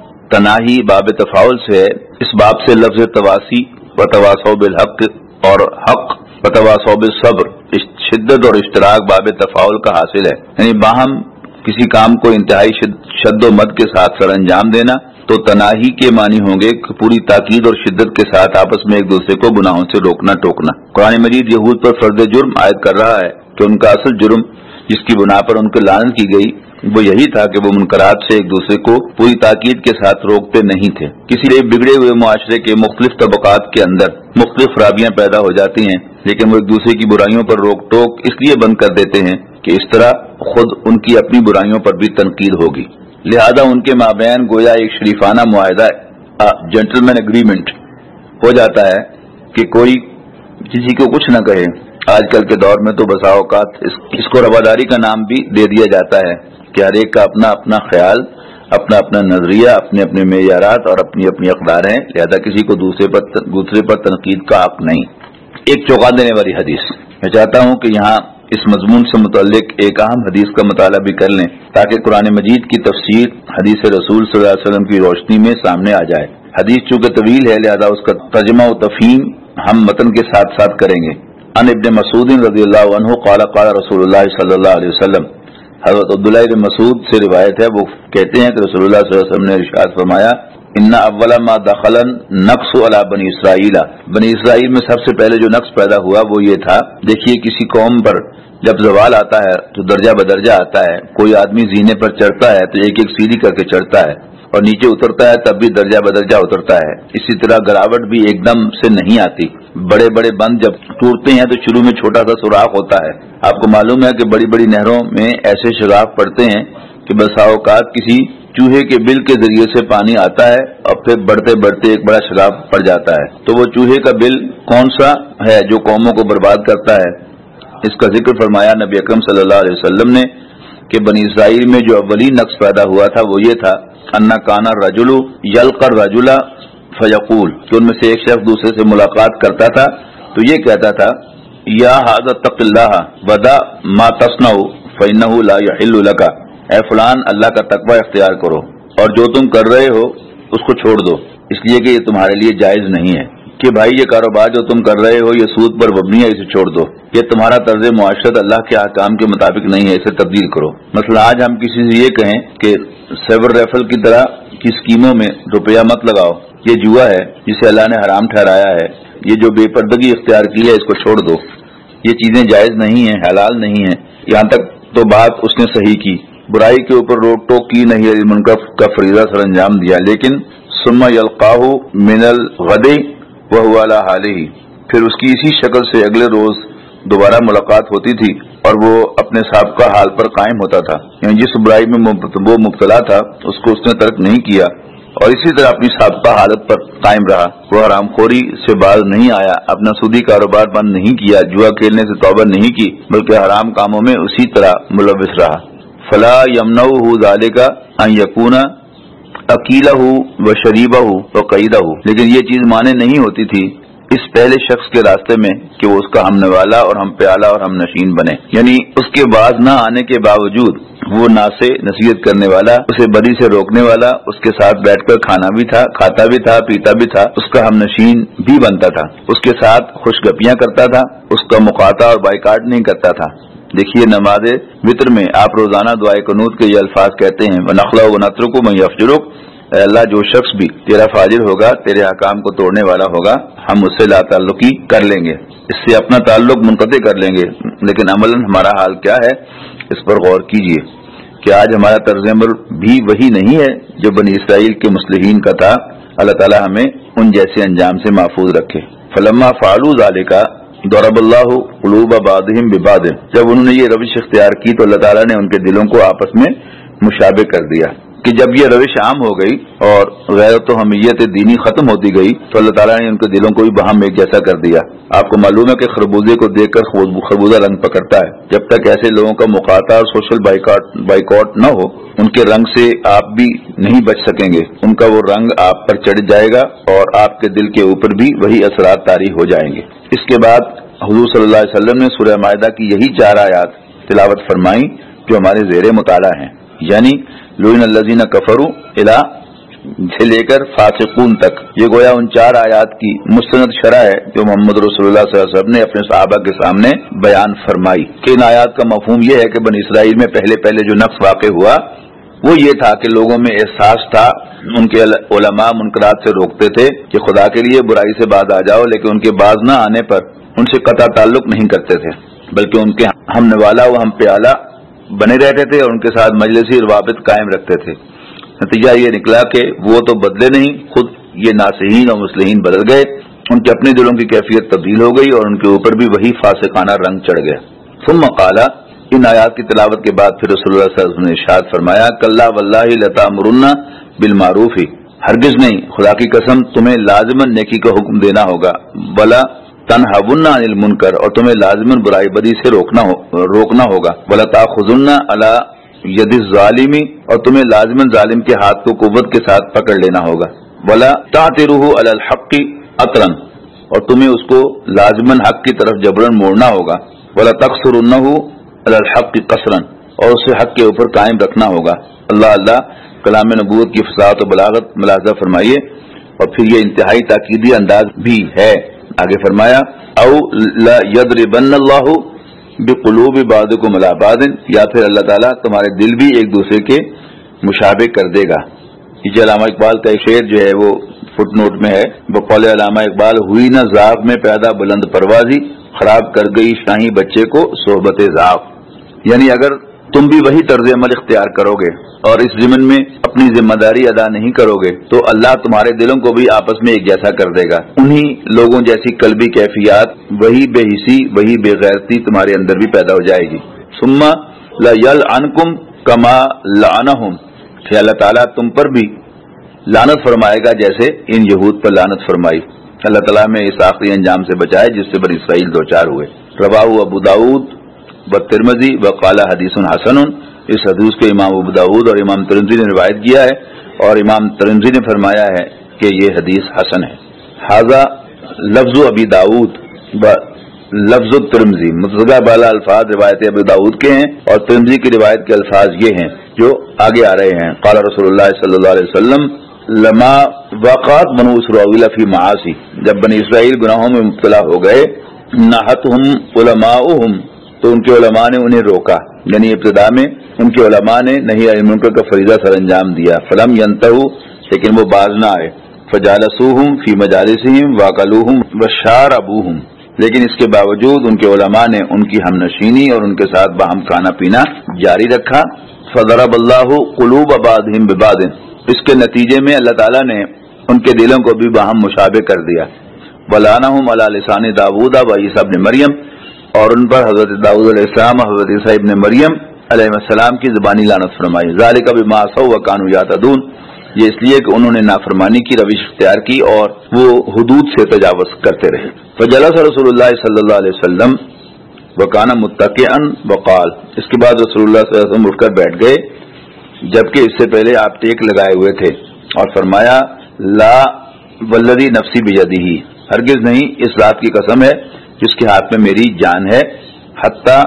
تناہی باب تفاعل سے ہے، اس باب سے لفظ تواسی و تواصوا بالحق اور حق و تواصوا بالصبر، شدت اور اشتراک باب تفاعل کا حاصل ہے، یعنی باہم کسی کام کو انتہائی شد و مد کے ساتھ سر انجام دینا۔ تو تناہی کے معنی ہوں گے کہ پوری تاکید اور شدت کے ساتھ آپس میں ایک دوسرے کو گناہوں سے روکنا ٹوکنا۔ قرآن مجید یہود پر فرض جرم عائد کر رہا ہے کہ ان کا اصل جرم جس کی بنا پر ان کو لعنت کی گئی وہ یہی تھا کہ وہ منکرات سے ایک دوسرے کو پوری تاکید کے ساتھ روکتے نہیں تھے۔ کسی ایک بگڑے ہوئے معاشرے کے مختلف طبقات کے اندر مختلف خرابیاں پیدا ہو جاتی ہیں، لیکن وہ ایک دوسرے کی برائیوں پر روک ٹوک اس لیے بند کر دیتے ہیں کہ اس طرح خود ان کی اپنی برائیوں پر بھی تنقید ہوگی، لہذا ان کے مابین گویا ایک شریفانہ معاہدہ، جنٹلمین ایگریمنٹ ہو جاتا ہے کہ کوئی کسی کو کچھ نہ کہے۔ آج کل کے دور میں تو بسا اوقات اس, اس کو رواداری کا نام بھی دے دیا جاتا ہے کہ ہر ایک کا اپنا اپنا خیال، اپنا اپنا نظریہ، اپنے اپنے معیارات اور اپنی اپنی اقدار ہیں، لہذا کسی کو دوسرے پر دوسرے پر تنقید کا حق نہیں۔ ایک چونکا دینے والی حدیث، میں چاہتا ہوں کہ یہاں اس مضمون سے متعلق ایک اہم حدیث کا مطالعہ بھی کر لیں تاکہ قرآن مجید کی تفسیر حدیث رسول صلی اللہ علیہ وسلم کی روشنی میں سامنے آ جائے۔ حدیث چونکہ طویل ہے لہذا اس کا ترجمہ و تفہیم ہم متن کے ساتھ ساتھ کریں گے۔ ان ابن مسعود رضی اللہ عنہ قال قال رسول اللہ صلی اللہ علیہ وسلم، حضرت عبداللہ ابن مسعود سے روایت ہے، وہ کہتے ہیں کہ رسول اللہ صلی اللہ علیہ وسلم نے ارشاد فرمایا، ان اول ما دخل نقص علی بنی اسرائیل، بنی اسرائیل میں سب سے پہلے جو نقص پیدا ہوا وہ یہ تھا، دیکھیے کسی قوم پر جب زوال آتا ہے تو درجہ بدرجہ آتا ہے، کوئی آدمی زینے پر چڑھتا ہے تو ایک ایک سیڑھی کر کے چڑھتا ہے، اور نیچے اترتا ہے تب بھی درجہ بدرجہ اترتا ہے۔ اسی طرح گراوٹ بھی ایک دم سے نہیں آتی، بڑے بڑے بند جب ٹوٹتے ہیں تو شروع میں چھوٹا سا سوراخ ہوتا ہے۔ آپ کو معلوم ہے کہ بڑی بڑی نہروں میں ایسے شگاف پڑتے ہیں کہ بسا اوقات کسی چوہے کے بل کے ذریعے سے پانی آتا ہے اور پھر بڑھتے بڑھتے ایک بڑا شگاف پڑ جاتا ہے۔ تو وہ چوہے کا بل کون سا ہے جو قوموں کو برباد کرتا ہے؟ اس کا ذکر فرمایا نبی اکرم صلی اللہ علیہ وسلم نے کہ بنی اسرائیل میں جو اولین نقص پیدا ہوا تھا وہ یہ تھا، انا کانا الرجل یلقى الرجل فیقول، کہ ان میں سے ایک شخص دوسرے سے ملاقات کرتا تھا تو یہ کہتا تھا، یا ھذا اتق اللہ ودع ما تصنع فانه لا يحل لك، اے فلان اللہ کا تقوی اختیار کرو اور جو تم کر رہے ہو اس کو چھوڑ دو، اس لیے کہ یہ تمہارے لیے جائز نہیں ہے، کہ بھائی یہ کاروبار جو تم کر رہے ہو یہ سود پر مبنی ہے، اسے چھوڑ دو، یہ تمہارا طرز معاشرت اللہ کے احکام کے مطابق نہیں ہے، اسے تبدیل کرو۔ مثلا آج ہم کسی سے یہ کہیں کہ سیور ریفل کی طرح کی اسکیموں میں روپیہ مت لگاؤ، یہ جوا ہے جسے اللہ نے حرام ٹھہرایا ہے، یہ جو بے پردگی اختیار کی ہے اس کو چھوڑ دو، یہ چیزیں جائز نہیں ہیں، حلال نہیں ہیں۔ یہاں تک تو بات اس نے صحیح کی، برائی کے اوپر روک ٹوک کی، نہیں علی المنکر کا فریضہ سر انجام دیا، لیکن ثم یلقاہ من الغد وهو على حاله، پھر اس کی اسی شکل سے اگلے روز دوبارہ ملاقات ہوتی تھی اور وہ اپنے سابقہ حال پر قائم ہوتا تھا، یعنی جس برائی میں وہ مبتلا تھا اس کو اس نے ترک نہیں کیا، اور اسی طرح اپنی سابقہ حالت پر قائم رہا. وہ حرام خوری سے باز نہیں آیا, اپنا سودی کاروبار بند نہیں کیا, جوا کھیلنے سے توبہ نہیں کی, بلکہ حرام کاموں میں اسی طرح ملوث رہا. فلا یمنعہ ذالک ان یکون اکیلہ و شریبہ و قیدہ, لیکن یہ چیز مانے نہیں ہوتی تھی اس پہلے شخص کے راستے میں کہ وہ اس کا ہم نوالا اور ہم پیالہ اور ہم نشین بنے. یعنی اس کے باز نہ آنے کے باوجود وہ ناسے نصیحت کرنے والا, اسے بدی سے روکنے والا, اس کے ساتھ بیٹھ کر کھانا بھی تھا, کھاتا بھی تھا, پیتا بھی تھا, اس کا ہم نشین بھی بنتا تھا, اس کے ساتھ خوش گپیاں کرتا تھا, اس کا مقاطع اور بائیکاٹ نہیں کرتا تھا. دیکھیے نماز وطر میں آپ روزانہ دعائے قنوت کے یہ الفاظ کہتے ہیں, وَنَخْلَعُ وَنَتْرُكُ مَن يَفْجُرُكَ, اے اللہ جو شخص بھی تیرا فاجر ہوگا, تیرے احکام کو توڑنے والا ہوگا, ہم اس سے لا تعلقی کر لیں گے, اس سے اپنا تعلق منقطع کر لیں گے. لیکن عملاً ہمارا حال کیا ہے, اس پر غور کیجئے کہ آج ہمارا طرز عمل بھی وہی نہیں ہے جو بنی اسرائیل کے مصلحین کا تھا. اللہ تعالی ہمیں ان جیسے انجام سے محفوظ رکھے. فلما فعلوا ذلك ضرب اللہ قلوب بعضهم ببعض, جب انہوں نے یہ روش اختیار کی تو اللہ تعالیٰ نے ان کے دلوں کو آپس میں مشابہ کر دیا. کہ جب یہ روش عام ہو گئی اور غیرت و حمیت دینی ختم ہوتی گئی تو اللہ تعالیٰ نے ان کے دلوں کو بھی باہم ایک جیسا کر دیا. آپ کو معلوم ہے کہ خربوزے کو دیکھ کر خربوزہ رنگ پکڑتا ہے. جب تک ایسے لوگوں کا مقاطع اور سوشل بائیکاٹ نہ ہو, ان کے رنگ سے آپ بھی نہیں بچ سکیں گے. ان کا وہ رنگ آپ پر چڑھ جائے گا اور آپ کے دل کے اوپر بھی وہی اثرات طاری ہو جائیں گے. اس کے بعد حضور صلی اللہ علیہ وسلم نے سورہ مائدہ کی یہی چار آیات تلاوت فرمائی جو ہمارے زیر مطالعہ ہیں, یعنی لعن الذین کفروا الی سے لے کر فاسقون تک. یہ گویا ان چار آیات کی مستند شرح ہے جو محمد رسول اللہ صلی اللہ علیہ وسلم نے اپنے صحابہ کے سامنے بیان فرمائی. کہ ان آیات کا مفہوم یہ ہے کہ بنی اسرائیل میں پہلے پہلے جو نقص واقع ہوا وہ یہ تھا کہ لوگوں میں احساس تھا, ان کے علماء منکرات سے روکتے تھے کہ خدا کے لیے برائی سے باز آ جاؤ, لیکن ان کے باز نہ آنے پر ان سے قطع تعلق نہیں کرتے تھے, بلکہ ان کے ہم نوالا و ہم پیالہ بنے رہتے تھے اور ان کے ساتھ مجلسی روابط قائم رکھتے تھے. نتیجہ یہ نکلا کہ وہ تو بدلے نہیں, خود یہ ناصحین اور مصلحین بدل گئے. ان کے اپنے دلوں کی کیفیت تبدیل ہو گئی اور ان کے اوپر بھی وہی فاسقانہ رنگ چڑھ گیا. ثم قال, ان آیات کی تلاوت کے بعد پھر رسول اللہ صلی اللہ علیہ وسلم نے ارشاد فرمایا, کلا واللہ لتامرن بالمعروف, ہرگز نہیں, خدا کی قسم تمہیں لازماً نیکی کا حکم دینا ہوگا, بلا تنہون عن المنکر, اور تمہیں لازماً برائی بدی سے روکنا ہو روکنا ہوگا, ولا تاخذن علی ید الظالم, اور تمہیں لازماً ظالم کے ہاتھ کو قوت کے ساتھ پکڑ لینا ہوگا, ولا تعترہ علی الحق عطرا, اور تمہیں اس کو لازماً حق کی طرف جبرن موڑنا ہوگا, ولا تقصرنہ علی الحق قصرا, اور اسے حق کے اوپر قائم رکھنا ہوگا. اللہ اللہ کلام نبوت کی فصاحت و بلاغت ملاحظہ فرمائیے. اور پھر یہ انتہائی تاکیدی انداز بھی ہے. آگے فرمایا, او لا یضربن اللہ بقلوب بعضکم علی بعض, یا پھر اللہ تعالیٰ تمہارے دل بھی ایک دوسرے کے مشابہ کر دے گا. یہ علامہ اقبال کا ایک شعر جو ہے وہ فٹ نوٹ میں ہے, بقول علامہ اقبال, ہوئی نہ ذاق میں پیدا بلند پروازی, خراب کر گئی شاہی بچے کو صحبت ذاق. یعنی اگر تم بھی وہی طرز عمل اختیار کرو گے اور اس ضمن میں اپنی ذمہ داری ادا نہیں کرو گے تو اللہ تمہارے دلوں کو بھی آپس میں ایک جیسا کر دے گا. انہی لوگوں جیسی قلبی کیفیات, وہی بے حسی, وہی بے غیرتی تمہارے اندر بھی پیدا ہو جائے گی. ثم لیلعنکم کما لعنہم, کہ اللہ تعالیٰ تم پر بھی لعنت فرمائے گا جیسے ان یہود پر لعنت فرمائی. اللہ تعالیٰ میں اس آخری انجام سے بچائے جس سے بنی اسرائیل دو چار ہوئے. رواہ ابو داود و ترمذی وقال حدیث حسن, اس حدیث کو امام ابو داود اور امام ترمذی نے روایت کیا ہے اور امام ترمذی نے فرمایا ہے کہ یہ حدیث حسن ہے. ھذا لفظ ابی داود و لفظ الترمذی, متضاد بالا الفاظ روایت ابو داود کے ہیں اور ترمذی کی روایت کے الفاظ یہ ہیں جو آگے آ رہے ہیں. قال رسول اللہ صلی اللہ علیہ وسلم, لما وقعت بنو اسرائیل فی معاصی, جب بنی اسرائیل گناہوں میں مبتلا ہو گئے, نہتہم علماؤہم, تو ان کے علماء نے انہیں روکا, یعنی ابتدا میں ان کے علماء نے نہی عن المنکر کا فریضہ سر انجام دیا. فلم ینتہوا, لیکن وہ باز نہ آئے. فجالسوہم فی مجالسہم واکلوہم وشاربوہم, لیکن اس کے باوجود ان کے علماء نے ان کی ہم نشینی اور ان کے ساتھ باہم کھانا پینا جاری رکھا. فضرب اللہ قلوب بعضہم ببعض, اس کے نتیجے میں اللہ تعالیٰ نے ان کے دلوں کو بھی باہم مشابہ کر دیا. ولعنہم علی لسان داؤد و عیسیٰ ابن مریم, اور ان پر حضرت داؤد علیہ السلام اور حضرت عیسیٰ ابن مریم علیہ السلام کی زبانی لعنت فرمائی. ذالک بما عصوا وکانوا یعتدون, یہ اس لیے کہ انہوں نے نافرمانی کی روش اختیار کی اور وہ حدود سے تجاوز کرتے رہے. فجلس رسول اللہ صلی اللہ علیہ وسلم وکانا متکئا وقال، اس کے بعد رسول اللہ صلی اللہ علیہ وسلم اٹھ کر بیٹھ گئے جبکہ اس سے پہلے آپ ٹیک لگائے ہوئے تھے، اور فرمایا لا والذی نفسی بیدہ، ہرگز نہیں، اس ذات کی قسم ہے جس کے ہاتھ میں میری جان ہے، حتی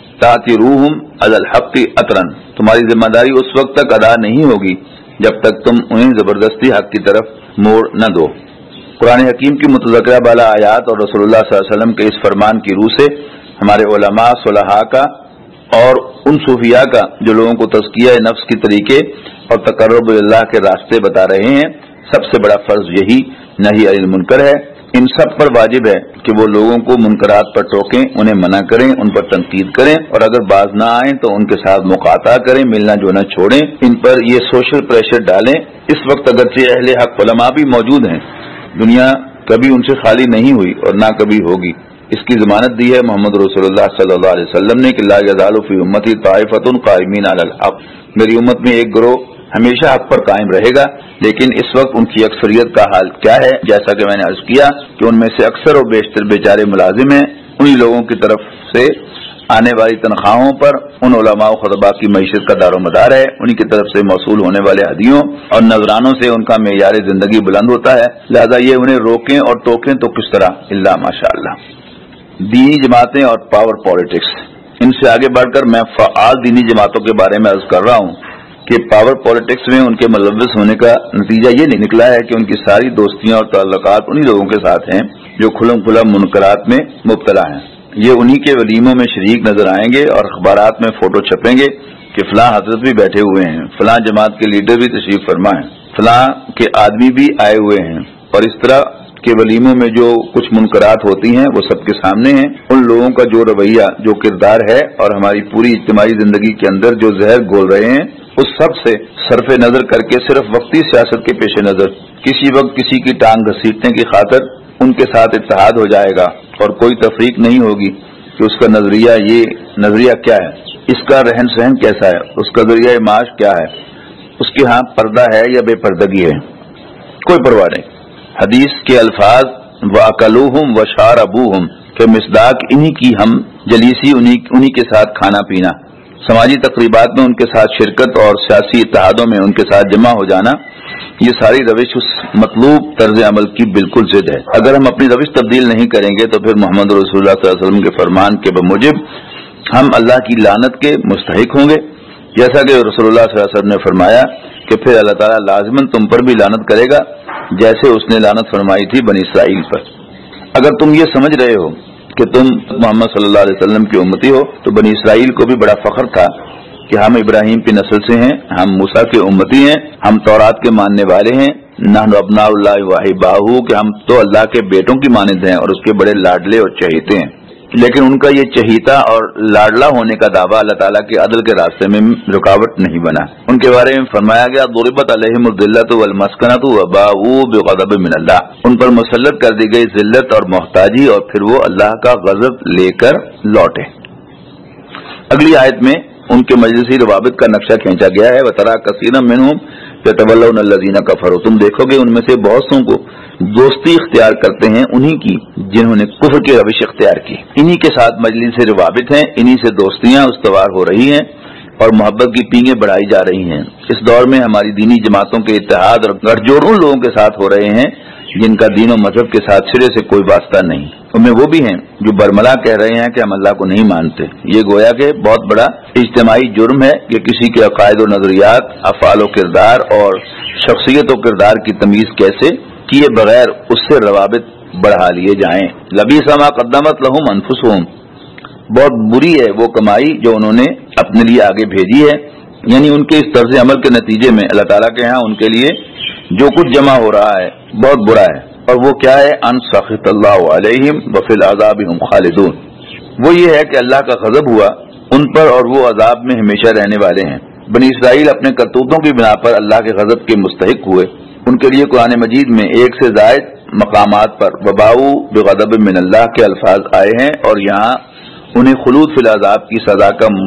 تعتروہم علی الحق عطرا، تمہاری ذمہ داری اس وقت تک ادا نہیں ہوگی جب تک تم انہیں زبردستی حق کی طرف موڑ نہ دو. قرآن حکیم کی متذکرہ بالا آیات اور رسول اللہ صلی اللہ علیہ وسلم کے اس فرمان کی روح سے ہمارے علماء صلحاء کا اور ان صوفیاء کا جو لوگوں کو تزکیہ نفس کی طریقے اور تقرب اللہ کے راستے بتا رہے ہیں، سب سے بڑا فرض یہی نہی عن المنکر ہے. ان سب پر واجب ہے کہ وہ لوگوں کو منکرات پر ٹوکیں، انہیں منع کریں، ان پر تنقید کریں، اور اگر باز نہ آئیں تو ان کے ساتھ مقاطعہ کریں، ملنا جلنا چھوڑیں، ان پر یہ سوشل پریشر ڈالیں. اس وقت اگرچہ اہل حق علماء بھی موجود ہیں، دنیا کبھی ان سے خالی نہیں ہوئی اور نہ کبھی ہوگی. اس کی ضمانت دی ہے محمد رسول اللہ صلی اللہ علیہ وسلم نے کہ لا یزال فی امتی طائفۃ قائمین علی الحق، میری امت میں ایک گروہ ہمیشہ حق پر قائم رہے گا. لیکن اس وقت ان کی اکثریت کا حال کیا ہے؟ جیسا کہ میں نے عرض کیا کہ ان میں سے اکثر و بیشتر بیچارے ملازم ہیں، انہی لوگوں کی طرف سے آنے والی تنخواہوں پر ان علماء و خطباء کی معیشت کا دار و مدار ہے، انہی کی طرف سے موصول ہونے والے ہدیوں اور نذرانوں سے ان کا معیار زندگی بلند ہوتا ہے. لہذا یہ انہیں روکیں اور ٹوکیں تو کس طرح؟ الا ماشاء اللہ. دینی جماعتیں اور پاور پالیٹکس، ان سے آگے بڑھ کر میں فعال دینی جماعتوں کے بارے میں عرض کر رہا ہوں کہ پاور پالیٹکس میں ان کے ملوث ہونے کا نتیجہ یہ نکلا ہے کہ ان کی ساری دوستیاں اور تعلقات انہی لوگوں کے ساتھ ہیں جو کھلم کھلا منکرات میں مبتلا ہیں. یہ انہی کے ولیموں میں شریک نظر آئیں گے اور اخبارات میں فوٹو چھپیں گے کہ فلاں حضرت بھی بیٹھے ہوئے ہیں، فلاں جماعت کے لیڈر بھی تشریف فرما ہیں، فلاں کے آدمی بھی آئے ہوئے ہیں، اور اس طرح کے ولیموں میں جو کچھ منکرات ہوتی ہیں وہ سب کے سامنے ہیں. ان لوگوں کا جو رویہ، جو کردار ہے اور ہماری پوری اجتماعی زندگی کے اندر جو زہر گھول رہے ہیں، اس سب سے صرف نظر کر کے صرف وقتی سیاست کے پیش نظر کسی وقت کسی کی ٹانگ گھسیٹنے کی خاطر ان کے ساتھ اتحاد ہو جائے گا اور کوئی تفریق نہیں ہوگی کہ اس کا نظریہ یہ نظریہ کیا ہے، اس کا رہن سہن کیسا ہے، اس کا ذریعہ معاش کیا ہے، اس کے ہاں پردہ ہے یا بے پردگی ہے، کوئی پرواہ نہیں. حدیث کے الفاظ وَأَكَلُوهُمْ وَشَارَبُوهُمْ کے مصداق انہی کی ہم جلیسی، انہی, انہی کے ساتھ کھانا پینا، سماجی تقریبات میں ان کے ساتھ شرکت اور سیاسی اتحادوں میں ان کے ساتھ جمع ہو جانا، یہ ساری روش اس مطلوب طرز عمل کی بالکل ضد ہے. اگر ہم اپنی روش تبدیل نہیں کریں گے تو پھر محمد رسول اللہ صلی اللہ علیہ وسلم کے فرمان کے بموجب ہم اللہ کی لعنت کے مستحق ہوں گے، جیسا کہ رسول اللہ صلی اللہ علیہ وسلم نے فرمایا کہ پھر اللہ تعالیٰ لازماً تم پر بھی لعنت کرے گا جیسے اس نے لعنت فرمائی تھی بنی اسرائیل پر. اگر تم یہ سمجھ رہے ہو کہ تم محمد صلی اللہ علیہ وسلم کی امتی ہو تو بنی اسرائیل کو بھی بڑا فخر تھا کہ ہم ابراہیم کی نسل سے ہیں، ہم موسیٰ کے امتی ہیں، ہم تورات کے ماننے والے ہیں، نحن ابناء اللہ وحباہ، کہ ہم تو اللہ کے بیٹوں کی مانند ہیں اور اس کے بڑے لاڈلے اور چہیتے ہیں. لیکن ان کا یہ چہیتا اور لاڈلا ہونے کا دعویٰ اللہ تعالیٰ کے عدل کے راستے میں رکاوٹ نہیں بنا. ان کے بارے میں فرمایا گیا ضربت علیہم الذلۃ والمسکنۃ وباءوا بغضب من اللہ، ان پر مسلط کر دی گئی ذلت اور محتاجی اور پھر وہ اللہ کا غضب لے کر لوٹے. اگلی آیت میں ان کے مجلسی روابط کا نقشہ کھینچا گیا ہے. وَتَرَىٰ كَثِيرًا مِّنْهُمْ يَتَوَلَّوْنَ الَّذِينَ كَفَرُوا، تم دیکھو گے ان میں سے بہت سو کو دوستی اختیار کرتے ہیں انہی کی جنہوں نے کفر کی روش اختیار کی. انہی کے ساتھ مجلس روابط ہیں، انہی سے دوستیاں استوار ہو رہی ہیں اور محبت کی پینگیں بڑھائی جا رہی ہیں. اس دور میں ہماری دینی جماعتوں کے اتحاد اور گٹھ جوڑ ان لوگوں کے ساتھ ہو رہے ہیں جن کا دین و مذہب کے ساتھ سرے سے کوئی واسطہ نہیں. ان میں وہ بھی ہیں جو برملا کہہ رہے ہیں کہ ہم اللہ کو نہیں مانتے. یہ گویا کہ بہت بڑا اجتماعی جرم ہے کہ کسی کے عقائد و نظریات، افعال و کردار اور شخصیت و کردار کی تمیز کیسے کیے بغیر اس سے روابط بڑھا لیے جائیں. لبیس ما قدمت لہم انفسہم، بہت بری ہے وہ کمائی جو انہوں نے اپنے لیے آگے بھیجی ہے. یعنی ان کے اس طرز عمل کے نتیجے میں اللہ تعالیٰ کے ہاں ان کے لیے جو کچھ جمع ہو رہا ہے بہت برا ہے. اور وہ کیا ہے؟ ان سخط اللہ علیہم وفی العذاب ہم خالدون، وہ یہ ہے کہ اللہ کا غضب ہوا ان پر اور وہ عذاب میں ہمیشہ رہنے والے ہیں. بنی اسرائیل اپنے کرتوتوں کی بنا پر اللہ کے غضب کے مستحق ہوئے. ان کے لیے قرآن مجید میں ایک سے زائد مقامات پر وباءوا بغضب من اللہ کے الفاظ آئے ہیں اور یہاں انہیں خلود فی العذاب کی سزا کا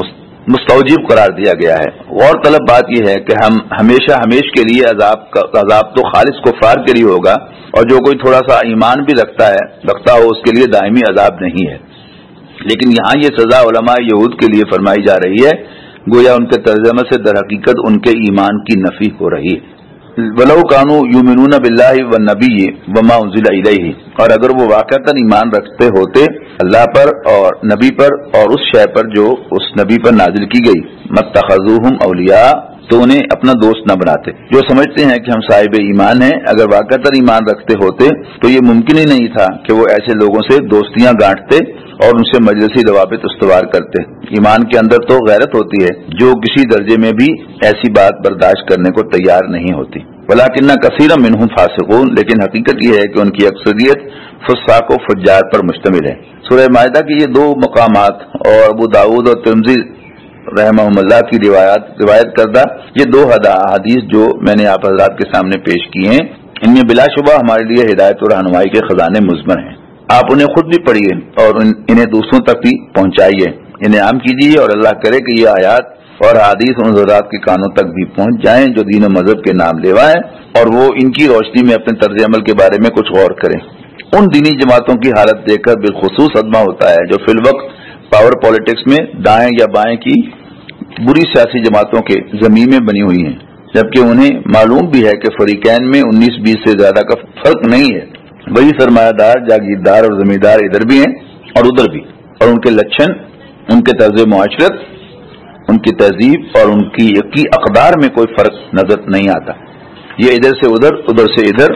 مستوجب قرار دیا گیا ہے۔ غور طلب بات یہ ہے کہ ہم ہمیشہ ہمیش کے لیے عذاب کا عذاب تو خالص کفار کے لیے ہوگا، اور جو کوئی تھوڑا سا ایمان بھی رکھتا ہے رکھتا ہو اس کے لیے دائمی عذاب نہیں ہے۔ لیکن یہاں یہ سزا علماء یہود کے لیے فرمائی جا رہی ہے، گویا ان کے ترجمے سے در حقیقت ان کے ایمان کی نفی ہو رہی ہے۔ وَلَوْ كَانُوا يُؤْمِنُونَ بِاللَّهِ وَالنَّبِيِّ وَمَا أُنزِلَ إِلَيْهِ، اور اگر وہ واقعتاً ایمان رکھتے ہوتے اللہ پر اور نبی پر اور اس شے پر جو اس نبی پر نازل کی گئی، مَتَّخَذُوهُمْ أَوْلِيَاءَ، تو انہیں اپنا دوست نہ بناتے۔ جو سمجھتے ہیں کہ ہم صاحب ایمان ہیں، اگر واقعتاً ایمان رکھتے ہوتے تو یہ ممکن ہی نہیں تھا کہ وہ ایسے لوگوں سے دوستیاں گانٹتے اور ان سے مجلسی روابط استوار کرتے۔ ایمان کے اندر تو غیرت ہوتی ہے جو کسی درجے میں بھی ایسی بات برداشت کرنے کو تیار نہیں ہوتی۔ وَلَٰكِنَّ كَثِيرًا مِّنْهُمْ فَاسِقُونَ، لیکن حقیقت یہ ہے کہ ان کی اکثریت فساق و فجار پر مشتمل ہے۔ سورہ مائدہ کے یہ دو مقامات اور ابو داؤد اور ترمذی رحمہم اللہ کی روایات روایت کردہ یہ دو حدیث جو میں نے آپ حضرات کے سامنے پیش کی ہیں، ان میں بلا شبہ ہمارے لیے ہدایت اور رہنمائی کے خزانے مضمر ہیں۔ آپ انہیں خود بھی پڑھیے اور انہیں دوسروں تک بھی پہنچائیے، انہیں عام کیجیے، اور اللہ کرے کہ یہ آیات اور حدیث ان حضرات کے کانوں تک بھی پہنچ جائیں جو دین و مذہب کے نام لیوا ہیں، اور وہ ان کی روشنی میں اپنے طرز عمل کے بارے میں کچھ غور کریں۔ ان دینی جماعتوں کی حالت دیکھ کر بالخصوص صدمہ ہوتا ہے جو فی الوقت پاور پالیٹکس میں دائیں یا بائیں کی بری سیاسی جماعتوں کے زمین میں بنی ہوئی ہیں، جبکہ انہیں معلوم بھی ہے کہ فریقین میں انیس بیس سے زیادہ کا فرق نہیں ہے۔ وہی سرمایہ دار، جاگیردار اور زمیندار ادھر بھی ہیں اور ادھر بھی، اور ان کے لچھن، ان کے طرز معاشرت، ان کی تہذیب اور ان کی کی اقدار میں کوئی فرق نظر نہیں آتا۔ یہ ادھر سے ادھر، ادھر سے ادھر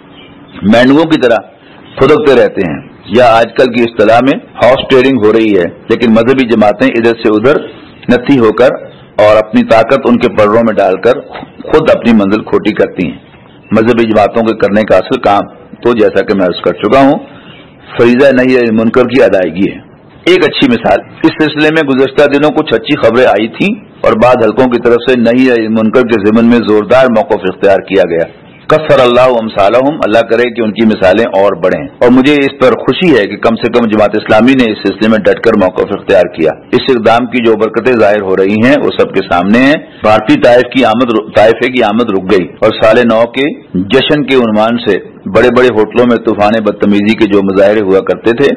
مینڈوؤں کی طرح پھدکتے رہتے ہیں، یا آج کل کی اصطلاح میں ہاؤس ٹیئرنگ ہو رہی ہے، لیکن مذہبی جماعتیں ادھر سے ادھر نتھی ہو کر اور اپنی طاقت ان کے پروں میں ڈال کر خود اپنی منزل کھوٹی کرتی ہیں۔ مذہبی جماعتوں کے کرنے کا اصل کام تو جیسا کہ میں عرض کر چکا ہوں فریضہ نہی عن المنکر کی ادائیگی ہے۔ ایک اچھی مثال، اس سلسلے میں گزشتہ دنوں کچھ اچھی خبریں آئی تھیں اور بعض حلقوں کی طرف سے نہی عن المنکر کے ضمن میں زوردار موقف اختیار کیا گیا۔ کثر اللہ امثالہم، اللہ کرے کہ ان کی مثالیں اور بڑھیں، اور مجھے اس پر خوشی ہے کہ کم سے کم جماعت اسلامی نے اس سلسلے میں ڈٹ کر موقف اختیار کیا۔ اس اقدام کی جو برکتیں ظاہر ہو رہی ہیں وہ سب کے سامنے ہیں۔ بھارتی طائف کی آمد طائفے کی آمد رک گئی، اور سال نو کے جشن کے عنوان سے بڑے بڑے ہوٹلوں میں طوفان بدتمیزی کے جو مظاہرے ہوا کرتے تھے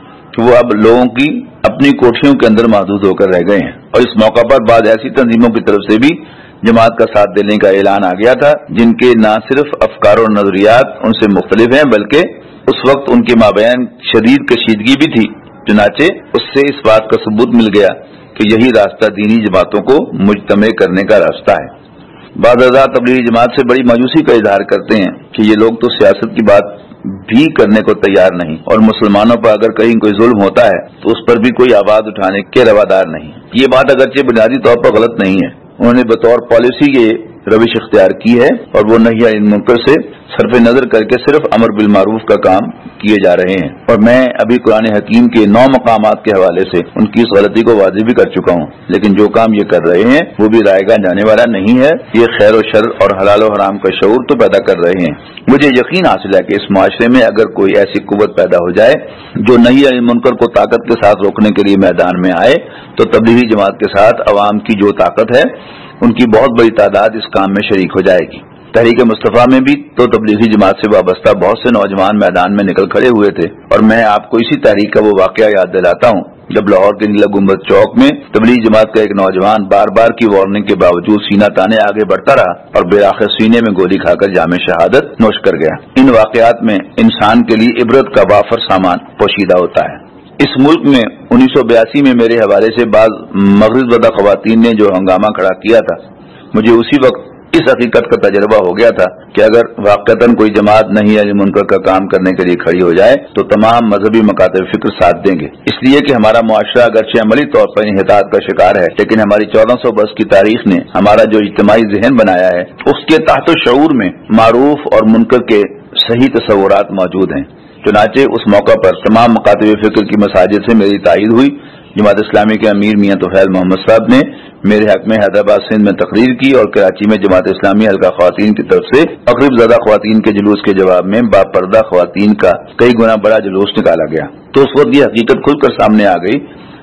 وہ اب لوگوں کی اپنی کوٹھیوں کے اندر محدود ہو کر رہ گئے ہیں، اور اس موقع پر بعض ایسی تنظیموں کی طرف سے بھی جماعت کا ساتھ دینے کا اعلان آ گیا تھا جن کے نہ صرف افکار و نظریات ان سے مختلف ہیں بلکہ اس وقت ان کے مابین شدید کشیدگی بھی تھی۔ چنانچہ اس سے اس بات کا ثبوت مل گیا کہ یہی راستہ دینی جماعتوں کو مجتمع کرنے کا راستہ ہے۔ بعض حضرات تبلیغی جماعت سے بڑی مایوسی کا اظہار کرتے ہیں کہ یہ لوگ تو سیاست کی بات بھی کرنے کو تیار نہیں، اور مسلمانوں پر اگر کہیں کوئی ظلم ہوتا ہے تو اس پر بھی کوئی آواز اٹھانے کے روادار نہیں۔ یہ بات اگرچہ بنیادی طور پر غلط نہیں ہے، انہوں نے بطور پالیسی یہ روش اختیار کی ہے اور وہ نہی عن المنکر سے صرف نظر کر کے صرف امر بالمعروف کا کام کیے جا رہے ہیں، اور میں ابھی قرآن حکیم کے نو مقامات کے حوالے سے ان کی اس غلطی کو واضح بھی کر چکا ہوں، لیکن جو کام یہ کر رہے ہیں وہ بھی رائے گاہ جانے والا نہیں ہے۔ یہ خیر و شر اور حلال و حرام کا شعور تو پیدا کر رہے ہیں۔ مجھے یقین حاصل ہے کہ اس معاشرے میں اگر کوئی ایسی قوت پیدا ہو جائے جو نہی عن المنکر کو طاقت کے ساتھ روکنے کے لیے میدان میں آئے تو تبلیغی جماعت کے ساتھ عوام کی جو طاقت ہے ان کی بہت بڑی تعداد اس کام میں شریک ہو جائے گی۔ تحریک مصطفیٰ میں بھی تو تبلیغی جماعت سے وابستہ بہت سے نوجوان میدان میں نکل کھڑے ہوئے تھے، اور میں آپ کو اسی تحریک کا وہ واقعہ یاد دلاتا ہوں جب لاہور کے نیلا گنبد چوک میں تبلیغی جماعت کا ایک نوجوان بار بار کی وارننگ کے باوجود سینہ تانے آگے بڑھتا رہا اور بالآخر سینے میں گولی کھا کر جام شہادت نوش کر گیا۔ ان واقعات میں انسان کے لیے عبرت کا وافر سامان پوشیدہ ہوتا ہے۔ اس ملک میں انیس سو بیاسی میں میرے حوالے سے بعض مغرب زدہ خواتین نے جو ہنگامہ کھڑا کیا تھا، مجھے اسی وقت اس حقیقت کا تجربہ ہو گیا تھا کہ اگر واقعتاً کوئی جماعت نہی عن المنکر کا کام کرنے کے لیے کھڑی ہو جائے تو تمام مذہبی مکاتب فکر ساتھ دیں گے، اس لیے کہ ہمارا معاشرہ اگرچہ عملی طور پر انحطاط کا شکار ہے، لیکن ہماری چودہ سو برس کی تاریخ نے ہمارا جو اجتماعی ذہن بنایا ہے اس کے تحت شعور میں معروف اور منکر کے صحیح تصورات موجود ہیں۔ چنانچہ اس موقع پر تمام مکاتب فکر کی مساجد سے میری تائید ہوئی۔ جماعت اسلامی کے امیر میاں طفیل محمد صاحب نے میرے حق میں حیدرآباد سندھ میں تقریر کی، اور کراچی میں جماعت اسلامی حلقہ خواتین کی طرف سے تقریب زدہ خواتین کے جلوس کے جواب میں با پردہ خواتین کا کئی گنا بڑا جلوس نکالا گیا۔ تو اس وقت یہ حقیقت کھل کر سامنے آ گئی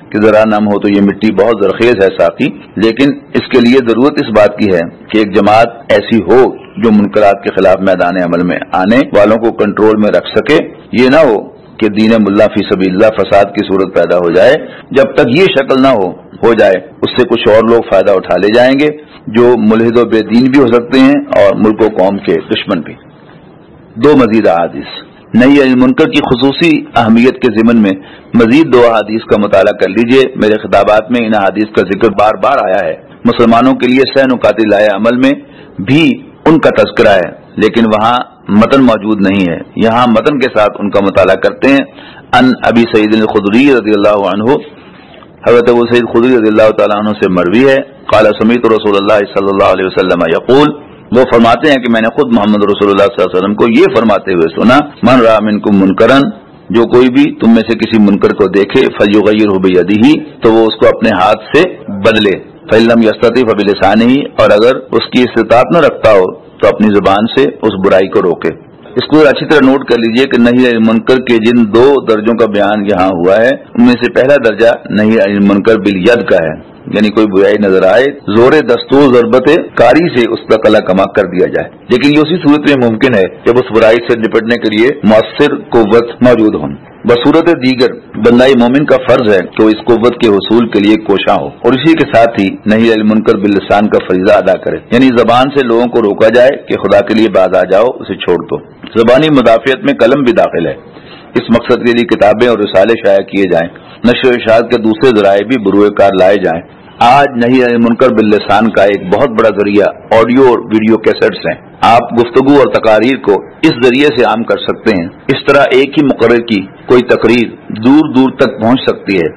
کہ ذرا نم ہو تو یہ مٹی بہت زرخیز ہے ساقی، لیکن اس کے لیے ضرورت اس بات کی ہے کہ ایک جماعت ایسی ہو جو منکرات کے خلاف میدان عمل میں آنے والوں کو کنٹرول میں رکھ سکے۔ یہ نہ ہو کہ دین ملا فی سبیل اللہ فساد کی صورت پیدا ہو جائے۔ جب تک یہ شکل نہ ہو ہو جائے اس سے کچھ اور لوگ فائدہ اٹھا لے جائیں گے جو ملحد و بے دین بھی ہو سکتے ہیں اور ملک و قوم کے دشمن بھی۔ دو مزید احادیث۔ نہی عن المنکر کی خصوصی اہمیت کے ضمن میں مزید دو احادیث کا مطالعہ کر لیجئے۔ میرے خطابات میں ان احادیث کا ذکر بار بار آیا ہے۔ مسلمانوں کے لیے سہ نکات لائے عمل میں بھی ان کا تذکرہ ہے، لیکن وہاں متن موجود نہیں ہے۔ یہاں متن کے ساتھ ان کا مطالعہ کرتے ہیں۔ ان ابی سعید الخدری رضی اللہ عنہ، حضرت ابو سعید خدری رضی اللہ تعالیٰ عنہ سے مروی ہے، قال سمعت رسول اللہ صلی اللہ علیہ وسلم یقول، وہ فرماتے ہیں کہ میں نے خود محمد رسول اللہ صلی اللہ علیہ وسلم کو یہ فرماتے ہوئے سنا، من رأى منکم منکرا، جو کوئی بھی تم میں سے کسی منکر کو دیکھے، فلیغیرہ بیدہ، تو وہ اس کو اپنے ہاتھ سے بدلے، فإن لم یستطع فبلسانہ، اور اگر اس کی استطاعت نہ رکھتا ہو تو اپنی زبان سے اس برائی کو روکے۔ اس کو اچھی طرح نوٹ کر لیجئے کہ نہی عن المنکر کے جن دو درجوں کا بیان یہاں ہوا ہے ان میں سے پہلا درجہ نہی عن المنکر بالید کا ہے، یعنی کوئی برائی نظر آئے زور دستور ضربت کاری سے اس کا کلا کما کر دیا جائے، لیکن یہ اسی صورت میں ممکن ہے جب اس برائی سے نپٹنے کے لیے مؤثر قوت موجود ہوں۔ بصورت دیگر بندہ مومن کا فرض ہے کہ وہ اس قوت کے حصول کے لیے کوشاں ہو، اور اسی کے ساتھ ہی نہی عن المنکر باللسان کا فریضہ ادا کرے، یعنی زبان سے لوگوں کو روکا جائے کہ خدا کے لیے باز آ جاؤ، اسے چھوڑ دو۔ زبانی مدافعت میں قلم بھی داخل ہے، اس مقصد کے لیے کتابیں اور رسالے شائع کیے جائیں، نشر و اشاعت کے دوسرے ذرائع بھی بروئے کار لائے جائیں۔ آج نہی عن المنکر باللسان کا ایک بہت بڑا ذریعہ آڈیو اور ویڈیو کیسٹس ہیں۔ آپ گفتگو اور تقاریر کو اس ذریعے سے عام کر سکتے ہیں۔ اس طرح ایک ہی مقرر کی کوئی تقریر دور دور تک پہنچ سکتی ہے۔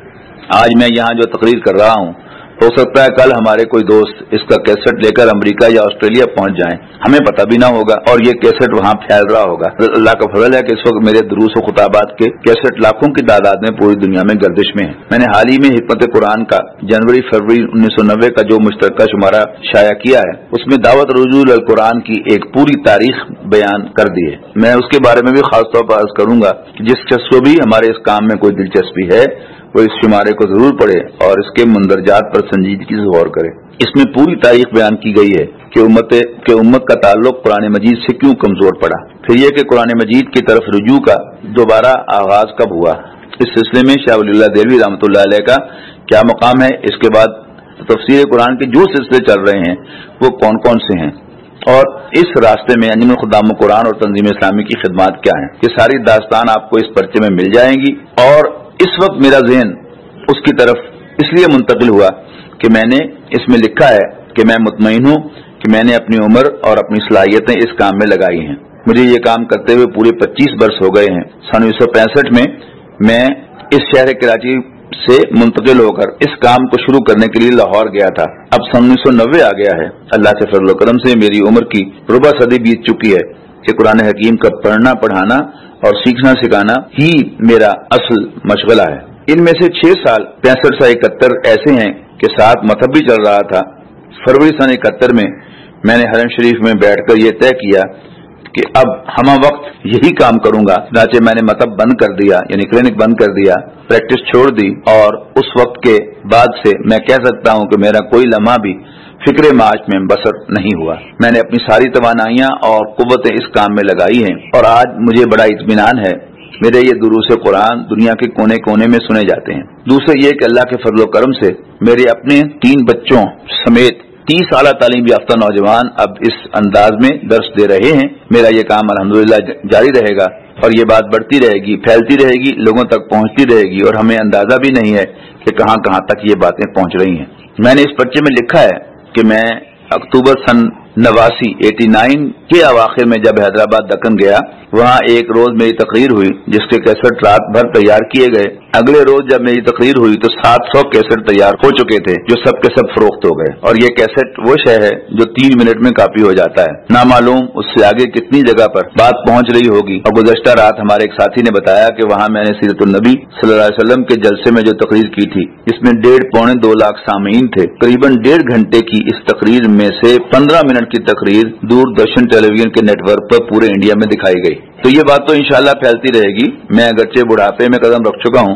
آج میں یہاں جو تقریر کر رہا ہوں، ہو سکتا ہے کل ہمارے کوئی دوست اس کا کیسٹ لے کر امریکہ یا آسٹریلیا پہنچ جائیں، ہمیں پتہ بھی نہ ہوگا، اور یہ کیسٹ وہاں پھیل رہا ہوگا۔ اللہ کا فضل ہے کہ اس وقت میرے دروس و خطابات کے کیسٹ لاکھوں کی تعداد میں پوری دنیا میں گردش میں ہیں۔ میں نے حال ہی میں حکمت قرآن کا جنوری فروری انیس سو نوے کا جو مشترکہ شمارہ شائع کیا ہے، اس میں دعوت رجوع القرآن کی ایک پوری تاریخ بیان کر دی ہے۔ میں اس کے بارے میں بھی خاص طور پر عرض کروں گا کہ جس شخص کو بھی ہمارے اس کام میں کوئی دلچسپی ہے وہ اس شمارے کو ضرور پڑھے اور اس کے مندرجات پر سنجیدگی سے غور کرے۔ اس میں پوری تاریخ بیان کی گئی ہے کہ امت کہ امت کا تعلق قرآن مجید سے کیوں کمزور پڑا، پھر یہ کہ قرآن مجید کی طرف رجوع کا دوبارہ آغاز کب ہوا، اس سلسلے میں شاہ ولی اللہ دہلوی رحمۃ اللہ علیہ کا کیا مقام ہے، اس کے بعد تفسیر قرآن کے جو سلسلے چل رہے ہیں وہ کون کون سے ہیں، اور اس راستے میں انجمن خدام قرآن اور تنظیم اسلامی کی خدمات کیا ہیں۔ یہ ساری داستان آپ کو اس پرچے میں مل جائیں گی، اور اس وقت میرا ذہن اس کی طرف اس لیے منتقل ہوا کہ میں نے اس میں لکھا ہے کہ میں مطمئن ہوں کہ میں نے اپنی عمر اور اپنی صلاحیتیں اس کام میں لگائی ہیں۔ مجھے یہ کام کرتے ہوئے پورے پچیس برس ہو گئے ہیں۔ سن انیس سو پینسٹھ میں میں اس شہر کراچی سے منتقل ہو کر اس کام کو شروع کرنے کے لیے لاہور گیا تھا۔ اب سن انیس سو نوے آ گیا ہے۔ اللہ کے فضل و کرم سے میری عمر کی ربع صدی بیت چکی ہے کہ قرآن حکیم کا پڑھنا پڑھانا اور سیکھنا سکھانا ہی میرا اصل مشغلہ ہے۔ ان میں سے چھ سال پینسٹھ سے اکہتر ایسے ہیں کہ ساتھ مطلب بھی چل رہا تھا۔ فروری سن اکہتر میں میں نے حرم شریف میں بیٹھ کر یہ طے کیا کہ اب ہمہ وقت یہی کام کروں گا، چنانچہ میں نے مطلب بند کر دیا، یعنی کلینک بند کر دیا، پریکٹس چھوڑ دی، اور اس وقت کے بعد سے میں کہہ سکتا ہوں کہ میرا کوئی لمحہ بھی فکر معاش میں بسر نہیں ہوا۔ میں نے اپنی ساری توانائیاں اور قوتیں اس کام میں لگائی ہیں، اور آج مجھے بڑا اطمینان ہے میرے یہ دروس قرآن دنیا کے کونے کونے میں سنے جاتے ہیں۔ دوسرے یہ کہ اللہ کے فضل و کرم سے میرے اپنے تین بچوں سمیت تیس اعلیٰ تعلیم یافتہ نوجوان اب اس انداز میں درس دے رہے ہیں۔ میرا یہ کام الحمدللہ جاری رہے گا، اور یہ بات بڑھتی رہے گی، پھیلتی رہے گی، لوگوں تک پہنچتی رہے گی، اور ہمیں اندازہ بھی نہیں ہے کہ کہاں کہاں تک یہ باتیں پہنچ رہی ہیں۔ میں نے اس پرچے میں لکھا ہے کہ میں اکتوبر سن نواسی ایٹی نائن کے اواخر میں جب حیدرآباد دکن گیا، وہاں ایک روز میری تقریر ہوئی جس کے کیسٹ رات بھر تیار کیے گئے۔ اگلے روز جب میری تقریر ہوئی تو سات سو کیسٹ تیار ہو چکے تھے جو سب کے سب فروخت ہو گئے، اور یہ کیسٹ وہ شے ہے جو تین منٹ میں کاپی ہو جاتا ہے۔ نامعلوم اس سے آگے کتنی جگہ پر بات پہنچ رہی ہوگی۔ اور گزشتہ رات ہمارے ایک ساتھی نے بتایا کہ وہاں میں نے سیرت النبی صلی اللہ علیہ وسلم کے جلسے میں جو تقریر کی تھی، اس میں ڈیڑھ پونے دو لاکھ سامعین تھے۔ قریباً ڈیڑھ گھنٹے کی اس تقریر میں سے پندرہ منٹ کی تقریر دور درشن ٹیلی ویژن کے نیٹ ورک پر پورے انڈیا میں دکھائی گئی۔ تو یہ بات تو انشاءاللہ پھیلتی رہے گی۔ میں اگرچہ بڑھاپے میں قدم رکھ چکا ہوں،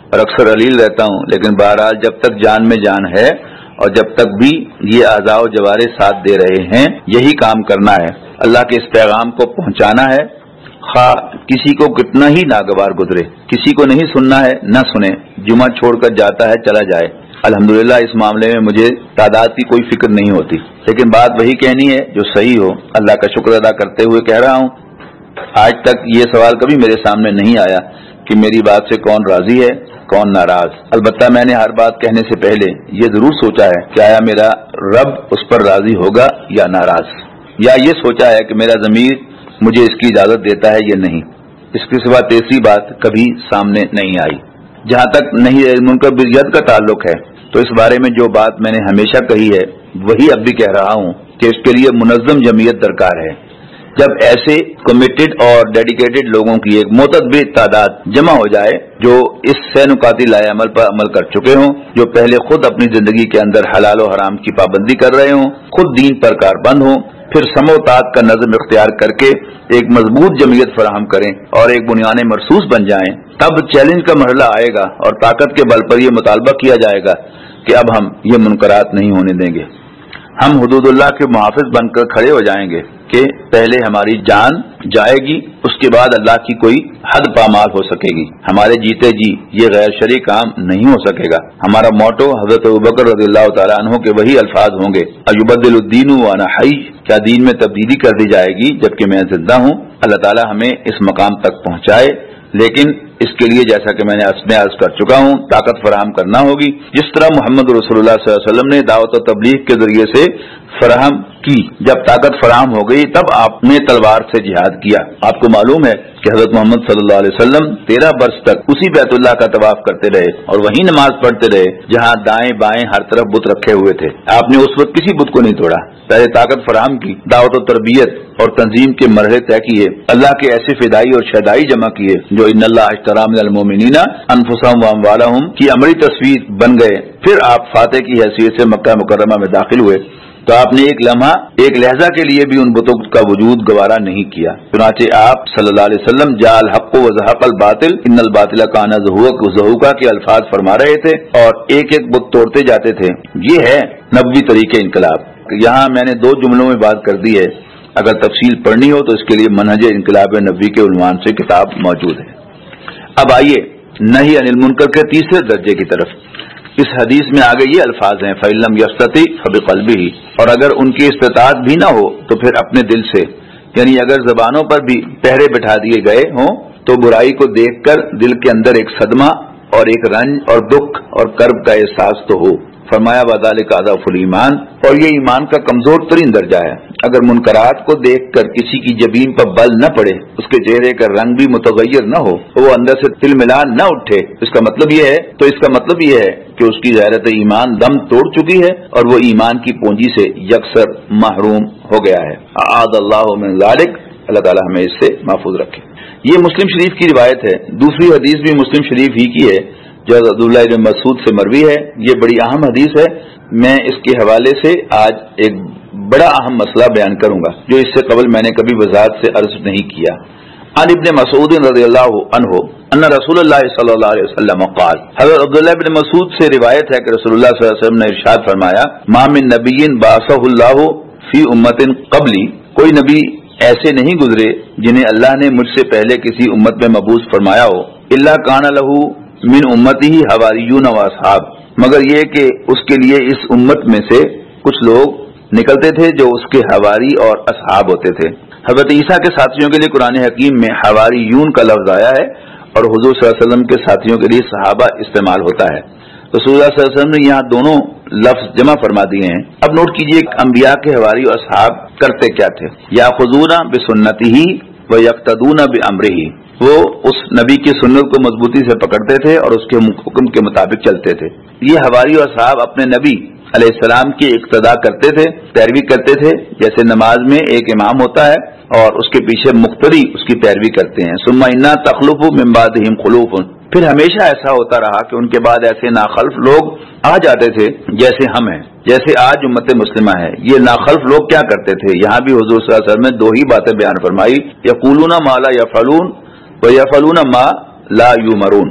اور اکثر علیل رہتا ہوں، لیکن بہرحال جب تک جان میں جان ہے اور جب تک بھی یہ اعضاء و جوارح ساتھ دے رہے ہیں، یہی کام کرنا ہے، اللہ کے اس پیغام کو پہنچانا ہے، خواہ کسی کو کتنا ہی ناگوار گزرے، کسی کو نہیں سننا ہے نہ سنے، جمعہ چھوڑ کر جاتا ہے چلا جائے۔ الحمدللہ اس معاملے میں مجھے تعداد کی کوئی فکر نہیں ہوتی، لیکن بات وہی کہنی ہے جو صحیح ہو۔ اللہ کا شکر ادا کرتے ہوئے کہہ رہا ہوں، آج تک یہ سوال کبھی میرے سامنے نہیں آیا کہ میری بات سے کون راضی ہے کون ناراض۔ البتہ میں نے ہر بات کہنے سے پہلے یہ ضرور سوچا ہے کہ آیا میرا رب اس پر راضی ہوگا یا ناراض، یا یہ سوچا ہے کہ میرا ضمیر مجھے اس کی اجازت دیتا ہے یا نہیں۔ اس کے سوا تیسری بات کبھی سامنے نہیں آئی۔ جہاں تک نہیں منکر بالید کا تعلق ہے تو اس بارے میں جو بات میں نے ہمیشہ کہی ہے وہی اب بھی کہہ رہا ہوں کہ اس کے لیے منظم جمعیت درکار ہے۔ جب ایسے کمیٹڈ اور ڈیڈیکیٹڈ لوگوں کی ایک معتبر تعداد جمع ہو جائے جو اس سے نکاتی لائے عمل پر عمل کر چکے ہوں، جو پہلے خود اپنی زندگی کے اندر حلال و حرام کی پابندی کر رہے ہوں، خود دین پر کاربند ہوں، پھر سموتات کا نظم اختیار کر کے ایک مضبوط جمعیت فراہم کریں اور ایک بنیاد مرصوص بن جائیں، تب چیلنج کا مرحلہ آئے گا اور طاقت کے بل پر یہ مطالبہ کیا جائے گا کہ اب ہم یہ منکرات نہیں ہونے دیں گے۔ ہم حدود اللہ کے محافظ بن کر کھڑے ہو جائیں گے کہ پہلے ہماری جان جائے گی، اس کے بعد اللہ کی کوئی حد پامال ہو سکے گی، ہمارے جیتے جی یہ غیر شرعی کام نہیں ہو سکے گا۔ ہمارا موٹو حضرت ابوبکر رضی اللہ تعالیٰ عنہ کے وہی الفاظ ہوں گے، ایبدل الدین وانا حی، کیا دین میں تبدیلی کر دی جائے گی جبکہ میں زندہ ہوں؟ اللہ تعالیٰ ہمیں اس مقام تک پہنچائے، لیکن اس کے لیے جیسا کہ میں نے اپنے عرض کر چکا ہوں طاقت فراہم کرنا ہوگی، جس طرح محمد رسول اللہ صلی اللہ علیہ وسلم نے دعوت و تبلیغ کے ذریعے سے فراہم کی۔ جب طاقت فراہم ہو گئی تب آپ نے تلوار سے جہاد کیا۔ آپ کو معلوم ہے کہ حضرت محمد صلی اللہ علیہ وسلم تیرہ برس تک اسی بیت اللہ کا طواف کرتے رہے اور وہی نماز پڑھتے رہے جہاں دائیں بائیں ہر طرف بت رکھے ہوئے تھے۔ آپ نے اس وقت کسی بت کو نہیں توڑا، پہلے طاقت فراہم کی، دعوت و تربیت اور تنظیم کے مرحلے طے کیے، اللہ کے ایسے فدائی اور شہدائی جمع کیے جو ان اللہ اشتری من المؤمنین انفسهم واموالهم کی عملی تصویر بن گئے۔ پھر آپ فاتح کی حیثیت سے مکہ مکرمہ میں داخل ہوئے تو آپ نے ایک لمحہ ایک لہجہ کے لیے بھی ان بتوں کا وجود گوارا نہیں کیا، چنانچہ آپ صلی اللہ علیہ وسلم جاء الحق وزهق الباطل ان الباطل کان زہوقا کے الفاظ فرما رہے تھے اور ایک ایک بت توڑتے جاتے تھے۔ یہ ہے نبوی طریقے انقلاب۔ یہاں میں نے دو جملوں میں بات کر دی ہے، اگر تفصیل پڑھنی ہو تو اس کے لیے منہج انقلاب نبوی کے عنوان سے کتاب موجود ہے۔ اب آئیے نہی عن المنکر کے تیسرے درجے کی طرف۔ اس حدیث میں آگے یہ الفاظ ہیں فَإِن لَّمْ يَسْتَطِعْ فَبِقَلْبِهِ، اور اگر ان کی استطاعت بھی نہ ہو تو پھر اپنے دل سے، یعنی اگر زبانوں پر بھی پہرے بٹھا دیے گئے ہوں تو برائی کو دیکھ کر دل کے اندر ایک صدمہ اور ایک رنج اور دکھ اور کرب کا احساس تو ہو۔ فرمایا وذالک اضعف الایمان، اور یہ ایمان کا کمزور ترین درجہ ہے۔ اگر منکرات کو دیکھ کر کسی کی جبین پر بل نہ پڑے، اس کے چہرے کا رنگ بھی متغیر نہ ہو، وہ اندر سے تل ملان نہ اٹھے، اس کا مطلب یہ ہے تو اس کا مطلب یہ ہے کہ اس کی غیرت ایمان دم توڑ چکی ہے اور وہ ایمان کی پونجی سے یکسر محروم ہو گیا ہے۔ اعاذ اللہ من ذلک، اللہ تعالی ہمیں اس سے محفوظ رکھے۔ یہ مسلم شریف کی روایت ہے۔ دوسری حدیث بھی مسلم شریف ہی کی ہے جو عبداللہ بن مسعود سے مروی ہے۔ یہ بڑی اہم حدیث ہے۔ میں اس کے حوالے سے آج ایک بڑا اہم مسئلہ بیان کروں گا جو اس سے قبل میں نے کبھی وضاحت سے عرض نہیں کیا۔ عن ابن مسعود رضی اللہ عنہ ان رسول اللہ صلی اللہ علیہ وسلم قال، حضرت عبداللہ بن مسعود سے روایت ہے کہ رسول اللہ صلی اللہ علیہ وسلم نے ارشاد فرمایا، ما من نبی بعثہ اللہ فی امت قبلی، کوئی نبی ایسے نہیں گزرے جنہیں اللہ نے مجھ سے پہلے کسی امت میں مبعوث فرمایا ہو، الا کان لہ من امتی حواریون و اصحاب، مگر یہ کہ اس کے لیے اس امت میں سے کچھ لوگ نکلتے تھے جو اس کے حواری اور اصحاب ہوتے تھے۔ حضرت عیسیٰ کے ساتھیوں کے لیے قرآن حکیم میں حواریون کا لفظ آیا ہے اور حضور صلی اللہ علیہ وسلم کے ساتھیوں کے لیے صحابہ استعمال ہوتا ہے۔ رسول اللہ صلی اللہ علیہ وسلم نے یہاں دونوں لفظ جمع فرما دیے ہیں۔ اب نوٹ کیجئے انبیاء کے حواری اور اصحاب کرتے کیا تھے۔ یاخذون بسنتہ و یقتدون بامرہ، وہ اس نبی کی سنت کو مضبوطی سے پکڑتے تھے اور اس کے حکم کے مطابق چلتے تھے۔ یہ حواری اور اصحاب اپنے نبی علیہ السلام کی اقتداء کرتے تھے، پیروی کرتے تھے، جیسے نماز میں ایک امام ہوتا ہے اور اس کے پیچھے مقتدی اس کی پیروی کرتے ہیں۔ ثم انا تخلف من بعدهم خلوف، پھر ہمیشہ ایسا ہوتا رہا کہ ان کے بعد ایسے ناخلف لوگ آ جاتے تھے جیسے ہم ہیں، جیسے آج امت مسلمہ ہے۔ یہ ناخلف لوگ کیا کرتے تھے؟ یہاں بھی حضور صلی اللہ علیہ وسلم نے دو ہی باتیں بیان فرمائی، یقولون ما لا یفعلون و یفعلون ما لا یؤمرون،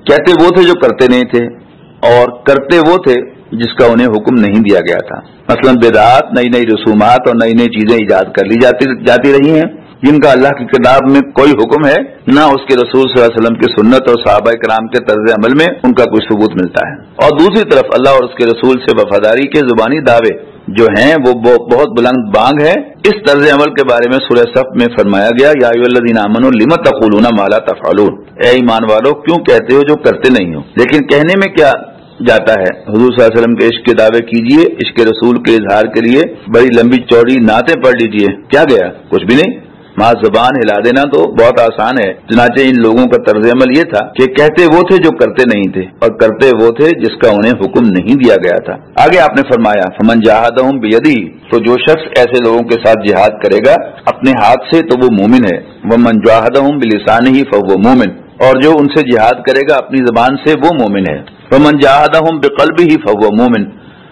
کہتے وہ تھے جو کرتے نہیں تھے، اور کرتے وہ تھے جس کا انہیں حکم نہیں دیا گیا تھا۔ مثلا بدعات، نئی نئی رسومات اور نئی نئی چیزیں ایجاد کر لی جاتی جاتی رہی ہیں جن کا اللہ کی کتاب میں کوئی حکم ہے، نہ اس کے رسول صلی اللہ علیہ وسلم کی سنت اور صحابہ کرام کے طرز عمل میں ان کا کوئی ثبوت ملتا ہے۔ اور دوسری طرف اللہ اور اس کے رسول سے وفاداری کے زبانی دعوے جو ہیں وہ بہت بلند بانگ ہے۔ اس طرز عمل کے بارے میں سورہ صف میں فرمایا گیا، یا ایھا الذین آمنوا لم تقولون ما لا تفعلون، اے ایمان والو کیوں کہتے ہو جو کرتے نہیں ہو۔ لیکن کہنے میں کیا جاتا ہے؟ حضور صلی اللہ علیہ وسلم کے عشق کے دعوے کیجئے، عشق رسول کے اظہار کے لیے بڑی لمبی چوڑی نعتیں پڑھ لیجئے، کیا گیا؟ کچھ بھی نہیں، ماں زبان ہلا دینا تو بہت آسان ہے۔ چنانچہ ان لوگوں کا طرز عمل یہ تھا کہ کہتے وہ تھے جو کرتے نہیں تھے، اور کرتے وہ تھے جس کا انہیں حکم نہیں دیا گیا تھا۔ آگے آپ نے فرمایا فمن جاہدہم بیدہ، تو جو شخص ایسے لوگوں کے ساتھ جہاد کرے گا اپنے ہاتھ سے تو وہ مومن ہے، ومن جاہدہم بلسانہ فہو مومن، اور جو ان سے جہاد کرے گا اپنی زبان سے وہ مومن ہے، ومن جاہدہم بقلبہ فہو مومن،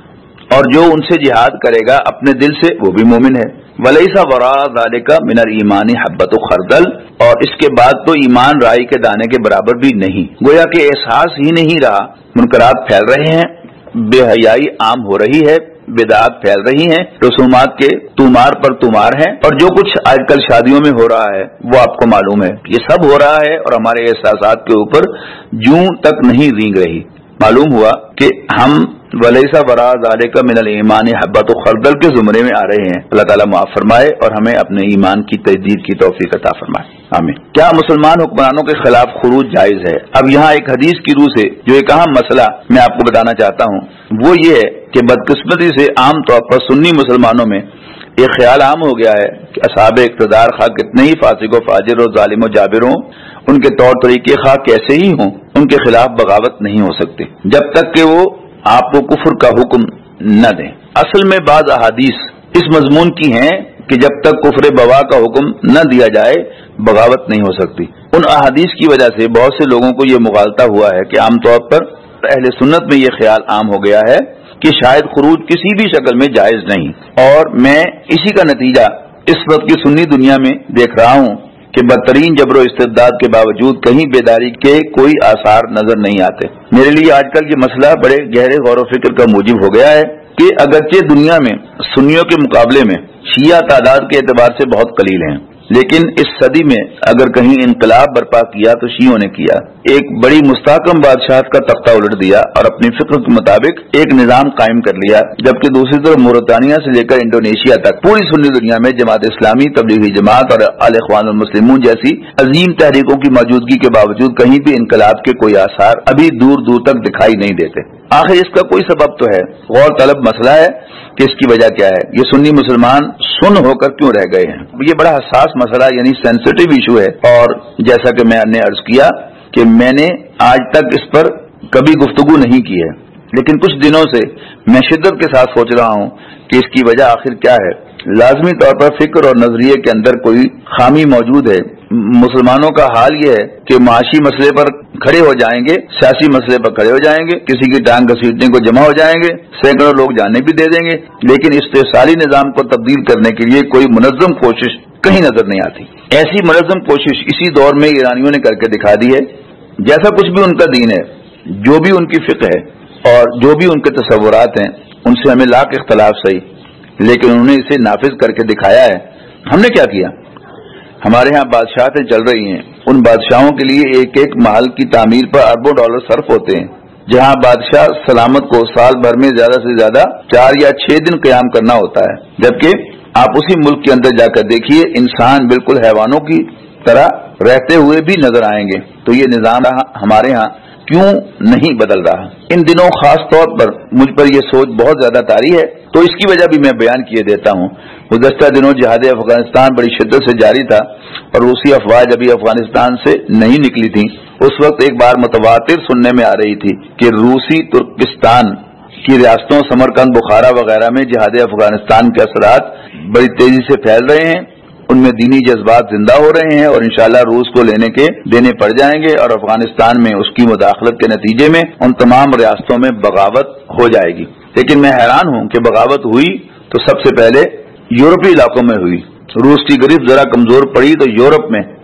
اور جو ان سے جہاد کرے گا اپنے دل سے وہ بھی مومن ہے۔ ولیس وراء ذلک من الایمان حبۃ خردل، اور اس کے بعد تو ایمان رائی کے دانے کے برابر بھی نہیں۔ گویا کہ احساس ہی نہیں رہا، منکرات پھیل رہے ہیں، بے حیائی عام ہو رہی ہے، بدعات پھیل رہی ہیں، رسومات کے تومار پر تومار ہیں، اور جو کچھ آج کل شادیوں میں ہو رہا ہے وہ آپ کو معلوم ہے، یہ سب ہو رہا ہے اور ہمارے احساسات کے اوپر جوں تک نہیں رینگ رہی۔ معلوم ہوا کہ ہم ولیسا وراء ذالک من الایمان حبۃ خردل کے زمرے میں آ رہے ہیں۔ اللہ تعالیٰ معاف فرمائے اور ہمیں اپنے ایمان کی تجدید کی توفیق عطا فرمائے، آمین۔ کیا مسلمان حکمرانوں کے خلاف خروج جائز ہے؟ اب یہاں ایک حدیث کی روح سے جو ایک اہم مسئلہ میں آپ کو بتانا چاہتا ہوں وہ یہ ہے کہ بدقسمتی سے عام طور پر سنی مسلمانوں میں یہ خیال عام ہو گیا ہے کہ اصحاب اقتدار خواہ کتنے ہی فاسق و فاجر و ظالم و جابر ہوں، ان کے طور طریقے خواہ کیسے ہی ہوں، ان کے خلاف بغاوت نہیں ہو سکتی جب تک کہ وہ آپ کو کفر کا حکم نہ دیں۔ اصل میں بعض احادیث اس مضمون کی ہیں کہ جب تک کفر بوا کا حکم نہ دیا جائے بغاوت نہیں ہو سکتی۔ ان احادیث کی وجہ سے بہت سے لوگوں کو یہ مغالطہ ہوا ہے کہ عام طور پر اہل سنت میں یہ خیال عام ہو گیا ہے کہ شاید خروج کسی بھی شکل میں جائز نہیں، اور میں اسی کا نتیجہ اس وقت کی سنی دنیا میں دیکھ رہا ہوں کہ بدترین جبر و استبداد کے باوجود کہیں بیداری کے کوئی آثار نظر نہیں آتے۔ میرے لیے آج کل یہ مسئلہ بڑے گہرے غور و فکر کا موجب ہو گیا ہے کہ اگرچہ دنیا میں سنیوں کے مقابلے میں شیعہ تعداد کے اعتبار سے بہت قلیل ہیں، لیکن اس صدی میں اگر کہیں انقلاب برپا کیا تو شیعوں نے کیا۔ ایک بڑی مستحکم بادشاہت کا تختہ الٹ دیا اور اپنی فکر کے مطابق ایک نظام قائم کر لیا، جبکہ دوسری طرف موریتانیہ سے لے کر انڈونیشیا تک پوری سنی دنیا میں جماعت اسلامی، تبلیغی جماعت اور الاخوان المسلمون جیسی عظیم تحریکوں کی موجودگی کے باوجود کہیں بھی انقلاب کے کوئی آثار ابھی دور دور تک دکھائی نہیں دیتے۔ آخر اس کا کوئی سبب تو ہے، غور طلب مسئلہ ہے کہ اس کی وجہ کیا ہے، یہ سنی مسلمان سن ہو کر کیوں رہ گئے ہیں۔ یہ بڑا حساس مسئلہ یعنی سینسٹیو ایشو ہے، اور جیسا کہ میں نے عرض کیا کہ میں نے آج تک اس پر کبھی گفتگو نہیں کی ہے، لیکن کچھ دنوں سے میں شدت کے ساتھ سوچ رہا ہوں کہ اس کی وجہ آخر کیا ہے۔ لازمی طور پر فکر اور نظریے کے اندر کوئی خامی موجود ہے۔ مسلمانوں کا حال یہ ہے کہ معاشی مسئلے پر کھڑے ہو جائیں گے، سیاسی مسئلے پر کھڑے ہو جائیں گے، کسی کی ٹانگ گھسیٹنے کو جمع ہو جائیں گے، سینکڑوں لوگ جانے بھی دے دیں گے، لیکن استحصالی نظام کو تبدیل کرنے کے لیے کوئی منظم کوشش کہیں نظر نہیں آتی۔ ایسی منظم کوشش اسی دور میں ایرانیوں نے کر کے دکھا دی ہے۔ جیسا کچھ بھی ان کا دین ہے، جو بھی ان کی فقہ ہے اور جو بھی ان کے تصورات ہیں، ان سے ہمیں لاکھ اختلاف صحیح، لیکن انہوں نے اسے نافذ کر کے دکھایا ہے۔ ہم نے کیا کیا؟ ہمارے ہاں بادشاہتیں چل رہی ہیں، ان بادشاہوں کے لیے ایک ایک محل کی تعمیر پر اربوں ڈالر صرف ہوتے ہیں، جہاں بادشاہ سلامت کو سال بھر میں زیادہ سے زیادہ چار یا چھ دن قیام کرنا ہوتا ہے، جبکہ آپ اسی ملک کے اندر جا کر دیکھیے انسان بالکل حیوانوں کی طرح رہتے ہوئے بھی نظر آئیں گے۔ تو یہ نظام ہمارے ہاں کیوں نہیں بدل رہا؟ ان دنوں خاص طور پر مجھ پر یہ سوچ بہت زیادہ طاری ہے، تو اس کی وجہ بھی میں بیان کیے دیتا ہوں۔ گزشتہ دنوں جہاد افغانستان بڑی شدت سے جاری تھا اور روسی افواج ابھی افغانستان سے نہیں نکلی تھیں۔ اس وقت ایک بار متواتر سننے میں آ رہی تھی کہ روسی ترکستان کی ریاستوں سمرقند، بخارا وغیرہ میں جہاد افغانستان کے اثرات بڑی تیزی سے پھیل رہے ہیں، ان میں دینی جذبات زندہ ہو رہے ہیں اور انشاءاللہ روس کو لینے کے دینے پڑ جائیں گے، اور افغانستان میں اس کی مداخلت کے نتیجے میں ان تمام ریاستوں میں بغاوت ہو جائے گی۔ لیکن میں حیران ہوں کہ بغاوت ہوئی تو سب سے پہلے یورپی علاقوں میں ہوئی۔ روس کی گرفت ذرا کمزور پڑی تو یورپ میں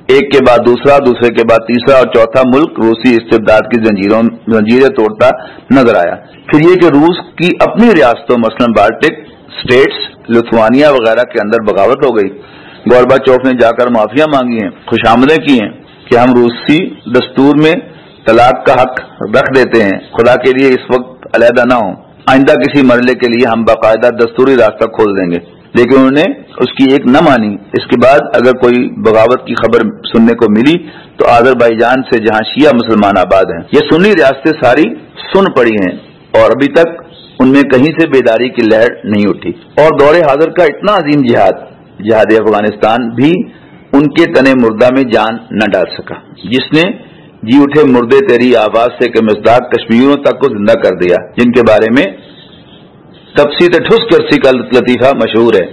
ایک کے بعد دوسرا، دوسرے کے بعد تیسرا اور چوتھا ملک روسی استبداد کی زنجیروں زنجیریں توڑتا نظر آیا۔ پھر یہ کہ روس کی اپنی ریاستوں مثلاً بالٹک اسٹیٹس، لتھوانیا وغیرہ کے اندر بغاوت ہو گئی۔ گورباچوف نے جا کر معافیاں مانگی ہیں، خوشامدیں کی ہیں کہ ہم روسی دستور میں طلاق کا حق رکھ دیتے ہیں، خدا کے لیے اس وقت علیحدہ نہ ہوں، آئندہ کسی مرحلے کے لیے ہم باقاعدہ دستوری راستہ کھول دیں گے، لیکن انہوں نے اس کی ایک نہ مانی۔ اس کے بعد اگر کوئی بغاوت کی خبر سننے کو ملی تو آذربائیجان سے جہاں شیعہ مسلمان آباد ہیں، یہ سنی ریاستیں ساری سن پڑی ہیں اور ابھی تک ان میں کہیں سے بیداری کی لہر نہیں اٹھی۔ اور دور حاضر کا اتنا عظیم جہاد جہاد افغانستان بھی ان کے تن مردہ میں جان نہ ڈال سکا، جس نے جی اٹھے مردے تیری آواز سے کہ مصداق کشمیریوں تک کو زندہ کر دیا، جن کے بارے میں تفسیر ٹھس کرسی کا لطیفہ مشہور ہے۔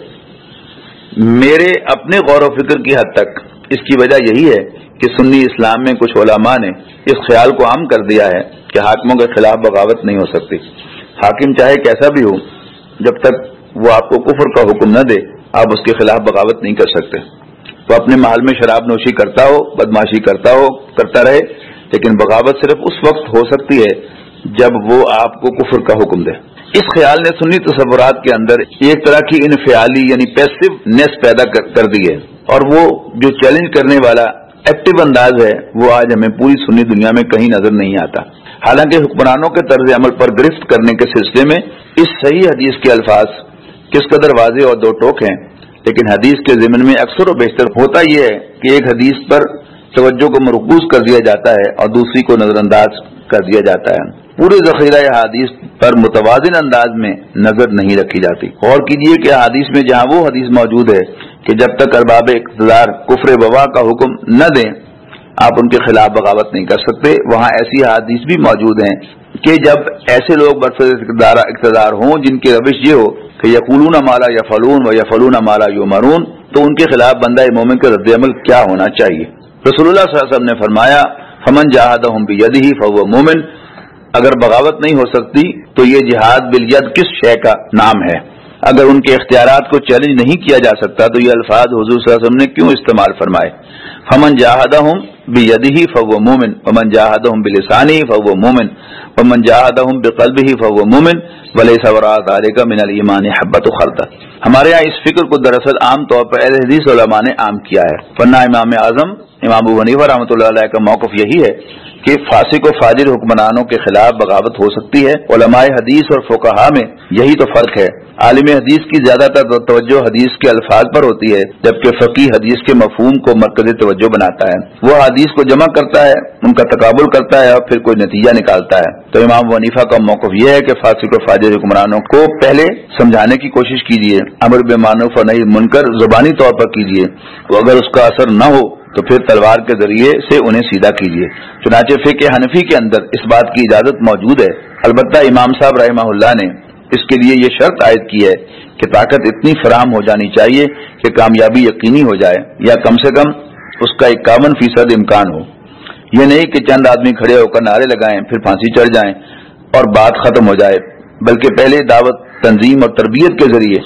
میرے اپنے غور و فکر کی حد تک اس کی وجہ یہی ہے کہ سنی اسلام میں کچھ علماء نے اس خیال کو عام کر دیا ہے کہ حاکموں کے خلاف بغاوت نہیں ہو سکتی۔ حاکم چاہے کیسا بھی ہو، جب تک وہ آپ کو کفر کا حکم نہ دے آپ اس کے خلاف بغاوت نہیں کر سکتے۔ وہ اپنے محل میں شراب نوشی کرتا ہو، بدماشی کرتا ہو کرتا رہے، لیکن بغاوت صرف اس وقت ہو سکتی ہے جب وہ آپ کو کفر کا حکم دے۔ اس خیال نے سنی تصورات کے اندر ایک طرح کی انفعالی یعنی پیسو نیس پیدا کر دی ہے، اور وہ جو چیلنج کرنے والا ایکٹیو انداز ہے وہ آج ہمیں پوری سنی دنیا میں کہیں نظر نہیں آتا۔ حالانکہ حکمرانوں کے طرز عمل پر گرفت کرنے کے سلسلے میں اس صحیح حدیث کے الفاظ کس قدر واضح اور دو ٹوک ہیں، لیکن حدیث کے ضمن میں اکثر و بیشتر ہوتا یہ ہے کہ ایک حدیث پر توجہ کو مرکوز کر دیا جاتا ہے اور دوسری کو نظر انداز کر دیا جاتا ہے۔ پورے ذخیرہ حدیث پر متوازن انداز میں نظر نہیں رکھی جاتی۔ غور کیجیے کہ حدیث میں جہاں وہ حدیث موجود ہے کہ جب تک ارباب اقتدار کفر بوا کا حکم نہ دیں آپ ان کے خلاف بغاوت نہیں کر سکتے، وہاں ایسی حدیث بھی موجود ہیں کہ جب ایسے لوگ برسر اقتدار ہوں جن کی روش یہ ہو کہ یقولون ما لا یفعلون و یفعلون ما لا یؤمرون، تو ان کے خلاف بندہ مومن کا رد عمل کیا ہونا چاہیے۔ رسول اللہ صلی اللہ علیہ وسلم نے فرمایا فمن جاہدہم بیدہ فہو مومن، اگر بغاوت نہیں ہو سکتی تو یہ جہاد بالید کس شے کا نام ہے؟ اگر ان کے اختیارات کو چیلنج نہیں کیا جا سکتا تو یہ الفاظ حضور صلی اللہ علیہ وسلم نے کیوں استعمال فرمائے؟ فمن جاہدہم بیدہ فہو مومن ومن جاہدہم بلسانہ فہو مومن ومن جاہدہم بقلبہ فہو مومن ولیس وراء ذلک من الایمان حبۃ خردل۔ ہمارے یہاں اس فکر کو دراصل عام طور پر اہل حدیث علماء نے عام کیا ہے، ورنہ امام اعظم امام ابو حنیفہ رحمۃ اللہ علیہ کا موقف یہی ہے کہ فاسق و فاجر حکمرانوں کے خلاف بغاوت ہو سکتی ہے۔ علماء حدیث اور فقہاء میں یہی تو فرق ہے۔ عالم حدیث کی زیادہ تر توجہ حدیث کے الفاظ پر ہوتی ہے، جبکہ فقیہ حدیث کے مفہوم کو مرکزی توجہ بناتا ہے۔ وہ حدیث کو جمع کرتا ہے، ان کا تقابل کرتا ہے اور پھر کوئی نتیجہ نکالتا ہے۔ تو امام ابو حنیفہ کا موقف یہ ہے کہ فاسق و فاجر حکمرانوں کو پہلے سمجھانے کی کوشش کیجیے، امر بالمعروف و نہی عن المنکر زبانی طور پر کیجیے، تو اگر اس کا اثر نہ ہو تو پھر تلوار کے ذریعے سے انہیں سیدھا کیجیے۔ چنانچہ فقہ حنفی کے اندر اس بات کی اجازت موجود ہے، البتہ امام صاحب رحمہ اللہ نے اس کے لیے یہ شرط عائد کی ہے کہ طاقت اتنی فراہم ہو جانی چاہیے کہ کامیابی یقینی ہو جائے، یا کم سے کم اس کا اکاون فیصد امکان ہو۔ یہ نہیں کہ چند آدمی کھڑے ہو کر نعرے لگائیں پھر پھانسی چڑھ جائیں اور بات ختم ہو جائے، بلکہ پہلے دعوت، تنظیم اور تربیت کے ذریعے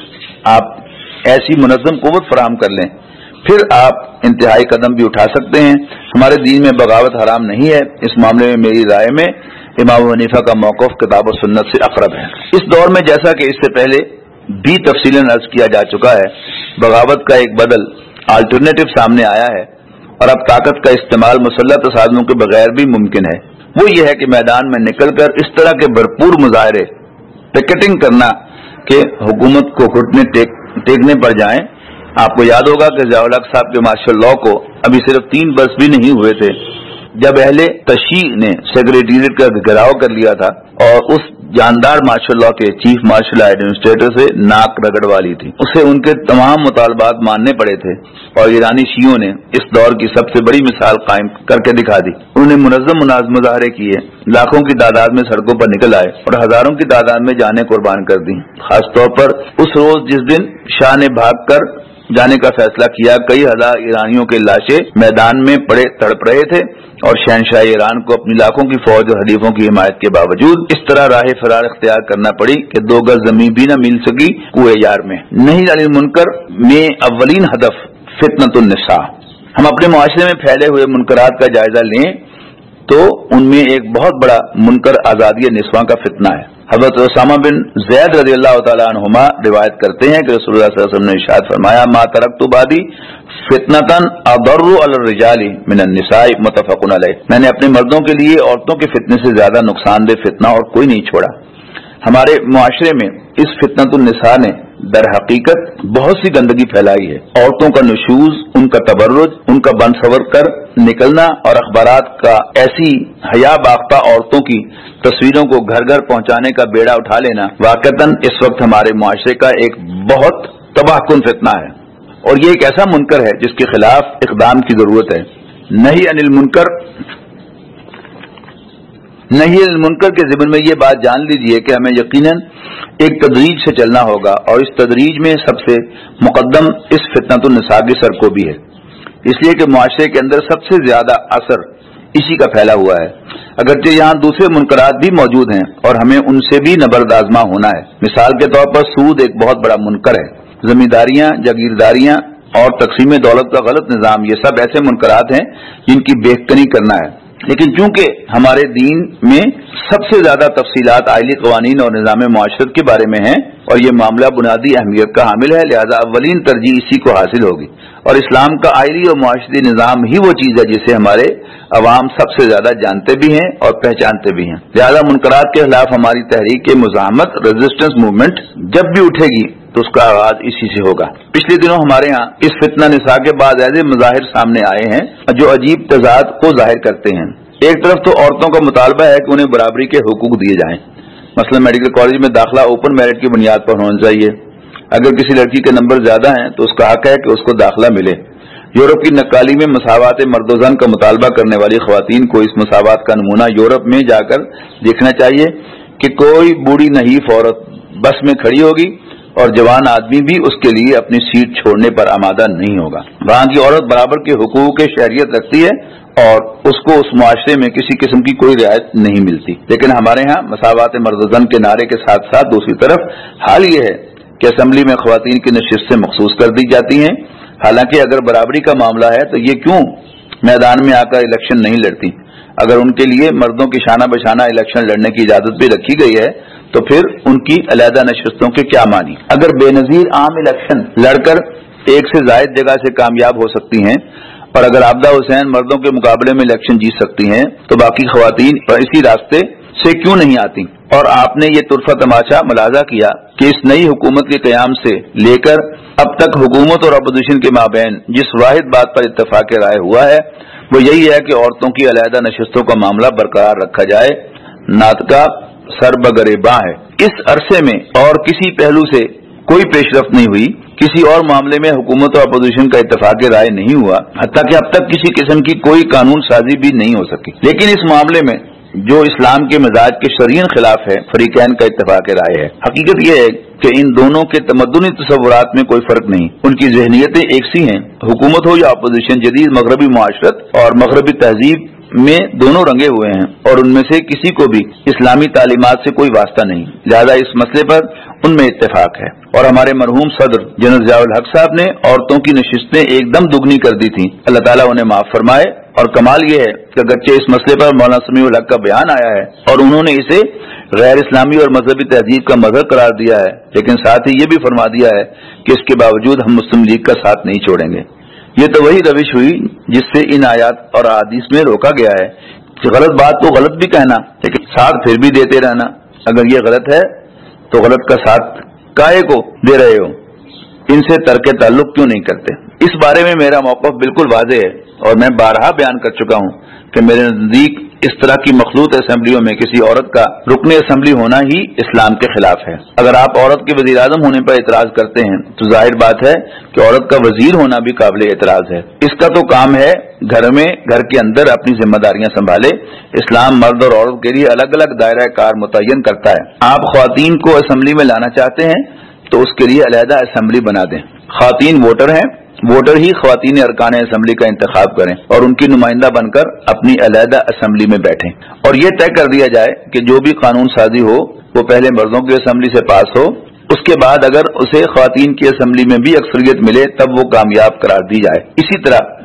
آپ ایسی منظم قوت فراہم کر لیں، پھر آپ انتہائی قدم بھی اٹھا سکتے ہیں۔ ہمارے دین میں بغاوت حرام نہیں ہے، اس معاملے میں میری رائے میں امام ابو حنیفہ کا موقف کتاب و سنت سے اقرب ہے۔ اس دور میں جیسا کہ اس سے پہلے بھی تفصیلاً عرض کیا جا چکا ہے، بغاوت کا ایک بدل آلٹرنیٹو سامنے آیا ہے، اور اب طاقت کا استعمال مسلح تصادموں کے بغیر بھی ممکن ہے۔ وہ یہ ہے کہ میدان میں نکل کر اس طرح کے بھرپور مظاہرے، پکیٹنگ کرنا کہ حکومت کو گھٹنے ٹیک ٹیکنے پڑ جائیں۔ آپ کو یاد ہوگا کہ ضیاء الحق صاحب کے مارشل لاء کو ابھی صرف تین برس بھی نہیں ہوئے تھے جب اہل تشیع نے سیکریٹریٹ کا گھیراؤ کر لیا تھا اور اس جاندار مارشل لاء کے چیف مارشل ایڈمنسٹریٹر سے ناک رگڑوا لی تھی، اسے ان کے تمام مطالبات ماننے پڑے تھے، اور ایرانی شیعوں نے اس دور کی سب سے بڑی مثال قائم کر کے دکھا دی۔ انہوں نے منظم مظاہرے کیے، لاکھوں کی تعداد میں سڑکوں پر نکل آئے اور ہزاروں کی تعداد میں جانیں قربان کر دی۔ خاص طور پر اس روز جس دن شاہ نے بھاگ کر جانے کا فیصلہ کیا، کئی ہزار ایرانیوں کے لاشیں میدان میں پڑے تڑپ رہے تھے، اور شہنشاہ ایران کو اپنی لاکھوں کی فوج اور حلیفوں کی حمایت کے باوجود اس طرح راہ فرار اختیار کرنا پڑی کہ دو گز زمین بھی نہ مل سکی کوہ یار میں۔ نہیں علی المنکر میں اولین ہدف فتنۃ النساء، ہم اپنے معاشرے میں پھیلے ہوئے منکرات کا جائزہ لیں تو ان میں ایک بہت بڑا منکر آزادی نسواں کا فتنہ ہے. حضرت اسامہ بن زید رضی اللہ تعالیٰ عنہما روایت کرتے ہیں کہ رسول اللہ صلی اللہ علیہ وسلم نے ارشاد فرمایا ما ترکت بعدی فتنتن اضر علی الرجال من النساء متفق علیہ. میں نے اپنے مردوں کے لیے عورتوں کے فتنے سے زیادہ نقصان دہ فتنہ اور کوئی نہیں چھوڑا. ہمارے معاشرے میں اس فتنۃ النساء نے در حقیقت بہت سی گندگی پھیلائی ہے. عورتوں کا نشوز، ان کا تبرج، ان کا بن سور کر نکلنا اور اخبارات کا ایسی حیا باختہ عورتوں کی تصویروں کو گھر گھر پہنچانے کا بیڑا اٹھا لینا واقعتاً اس وقت ہمارے معاشرے کا ایک بہت تباہ کن فتنہ ہے. اور یہ ایک ایسا منکر ہے جس کے خلاف اقدام کی ضرورت ہے. نہی عن المنکر نہیں المنکر کے ضمن میں یہ بات جان لیجئے کہ ہمیں یقیناً ایک تدریج سے چلنا ہوگا، اور اس تدریج میں سب سے مقدم اس فتنۃ النساء کی سرکوبی ہے، اس لیے کہ معاشرے کے اندر سب سے زیادہ اثر اسی کا پھیلا ہوا ہے. اگرچہ یہاں دوسرے منکرات بھی موجود ہیں اور ہمیں ان سے بھی نبرد آزما ہونا ہے. مثال کے طور پر سود ایک بہت بڑا منکر ہے. زمینداریاں، جاگیرداریاں اور تقسیم دولت کا غلط نظام، یہ سب ایسے منکرات ہیں جن کی بہتری کرنا ہے. لیکن چونکہ ہمارے دین میں سب سے زیادہ تفصیلات آئلی قوانین اور نظام معاشرت کے بارے میں ہیں اور یہ معاملہ بنیادی اہمیت کا حامل ہے، لہذا اولین ترجیح اسی کو حاصل ہوگی. اور اسلام کا آئلی اور معاشرتی نظام ہی وہ چیز ہے جسے ہمارے عوام سب سے زیادہ جانتے بھی ہیں اور پہچانتے بھی ہیں. لہذا منکرات کے خلاف ہماری تحریک مزاحمت ریزسٹنس موومنٹ جب بھی اٹھے گی تو اس کا آغاز اسی سے ہوگا. پچھلے دنوں ہمارے ہاں اس فتنہ نساء کے بعد ایسے مظاہر سامنے آئے ہیں جو عجیب تضاد کو ظاہر کرتے ہیں. ایک طرف تو عورتوں کا مطالبہ ہے کہ انہیں برابری کے حقوق دیے جائیں، مثلا میڈیکل کالج میں داخلہ اوپن میرٹ کی بنیاد پر ہونا چاہیے. اگر کسی لڑکی کے نمبر زیادہ ہیں تو اس کا حق ہے کہ اس کو داخلہ ملے. یورپ کی نقالی میں مساوات مرد و زن کا مطالبہ کرنے والی خواتین کو اس مساوات کا نمونہ یورپ میں جا کر دیکھنا چاہیے کہ کوئی بوڑھی نحیف عورت بس میں کھڑی ہوگی اور جوان آدمی بھی اس کے لیے اپنی سیٹ چھوڑنے پر آمادہ نہیں ہوگا. وہاں کی عورت برابر کے حقوق کی شہریت رکھتی ہے اور اس کو اس معاشرے میں کسی قسم کی کوئی رعایت نہیں ملتی. لیکن ہمارے ہاں مساوات مرد و زن کے نعرے کے ساتھ ساتھ دوسری طرف حال یہ ہے کہ اسمبلی میں خواتین کی نشستیں مخصوص کر دی جاتی ہیں. حالانکہ اگر برابری کا معاملہ ہے تو یہ کیوں میدان میں آ کر الیکشن نہیں لڑتی؟ اگر ان کے لیے مردوں کی شانہ بشانہ الیکشن لڑنے کی اجازت بھی رکھی گئی ہے تو پھر ان کی علیحدہ نشستوں کے کیا معنی؟ اگر بے نظیر عام الیکشن لڑ کر ایک سے زائد جگہ سے کامیاب ہو سکتی ہیں اور اگر عابدہ حسین مردوں کے مقابلے میں الیکشن جیت سکتی ہیں تو باقی خواتین اسی راستے سے کیوں نہیں آتی؟ اور آپ نے یہ طرفہ تماشا ملاحظہ کیا کہ اس نئی حکومت کے قیام سے لے کر اب تک حکومت اور اپوزیشن کے مابین جس واحد بات پر اتفاق رائے ہوا ہے وہ یہی ہے کہ عورتوں کی علیحدہ نشستوں کا معاملہ برقرار رکھا جائے. ناطقہ سر بگریباں ہے. اس عرصے میں اور کسی پہلو سے کوئی پیش رفت نہیں ہوئی، کسی اور معاملے میں حکومت اور اپوزیشن کا اتفاق رائے نہیں ہوا، حتیٰ کہ اب تک کسی قسم کی کوئی قانون سازی بھی نہیں ہو سکی. لیکن اس معاملے میں جو اسلام کے مزاج کے شرعین خلاف ہے فریقین کا اتفاق رائے ہے. حقیقت یہ ہے کہ ان دونوں کے تمدنی تصورات میں کوئی فرق نہیں، ان کی ذہنیتیں ایک سی ہیں. حکومت ہو یا اپوزیشن، جدید مغربی معاشرت اور مغربی تہذیب میں دونوں رنگے ہوئے ہیں اور ان میں سے کسی کو بھی اسلامی تعلیمات سے کوئی واسطہ نہیں. لہذا اس مسئلے پر ان میں اتفاق ہے. اور ہمارے مرحوم صدر جنرل ضیاء الحق صاحب نے عورتوں کی نشستیں ایک دم دگنی کر دی تھیں، اللہ تعالیٰ انہیں معاف فرمائے. اور کمال یہ ہے کہ اگرچہ اس مسئلے پر مولانا سمیع الحق کا بیان آیا ہے اور انہوں نے اسے غیر اسلامی اور مذہبی تہذیب کا مظہر قرار دیا ہے، لیکن ساتھ ہی یہ بھی فرما دیا ہے کہ اس کے باوجود ہم مسلم لیگ کا ساتھ نہیں چھوڑیں گے. یہ تو وہی روش ہوئی جس سے ان آیات اور احادیث میں روکا گیا ہے کہ غلط بات تو غلط بھی کہنا لیکن ساتھ پھر بھی دیتے رہنا. اگر یہ غلط ہے تو غلط کا ساتھ کائے کو دے رہے ہو؟ ان سے ترک تعلق کیوں نہیں کرتے؟ اس بارے میں میرا موقف بالکل واضح ہے اور میں بارہا بیان کر چکا ہوں کہ میرے نزدیک اس طرح کی مخلوط اسمبلیوں میں کسی عورت کا رکن اسمبلی ہونا ہی اسلام کے خلاف ہے. اگر آپ عورت کے وزیر اعظم ہونے پر اعتراض کرتے ہیں تو ظاہر بات ہے کہ عورت کا وزیر ہونا بھی قابل اعتراض ہے. اس کا تو کام ہے گھر میں گھر کے اندر اپنی ذمہ داریاں سنبھالے. اسلام مرد اور عورت کے لیے الگ الگ دائرہ کار متعین کرتا ہے. آپ خواتین کو اسمبلی میں لانا چاہتے ہیں تو اس کے لیے علیحدہ اسمبلی بنا دیں. خواتین ووٹر ہیں، ووٹر ہی خواتین ارکان اسمبلی کا انتخاب کریں اور ان کی نمائندہ بن کر اپنی علیحدہ اسمبلی میں بیٹھیں. اور یہ طے کر دیا جائے کہ جو بھی قانون سازی ہو وہ پہلے مردوں کی اسمبلی سے پاس ہو، اس کے بعد اگر اسے خواتین کی اسمبلی میں بھی اکثریت ملے تب وہ کامیاب قرار دی جائے. اسی طرح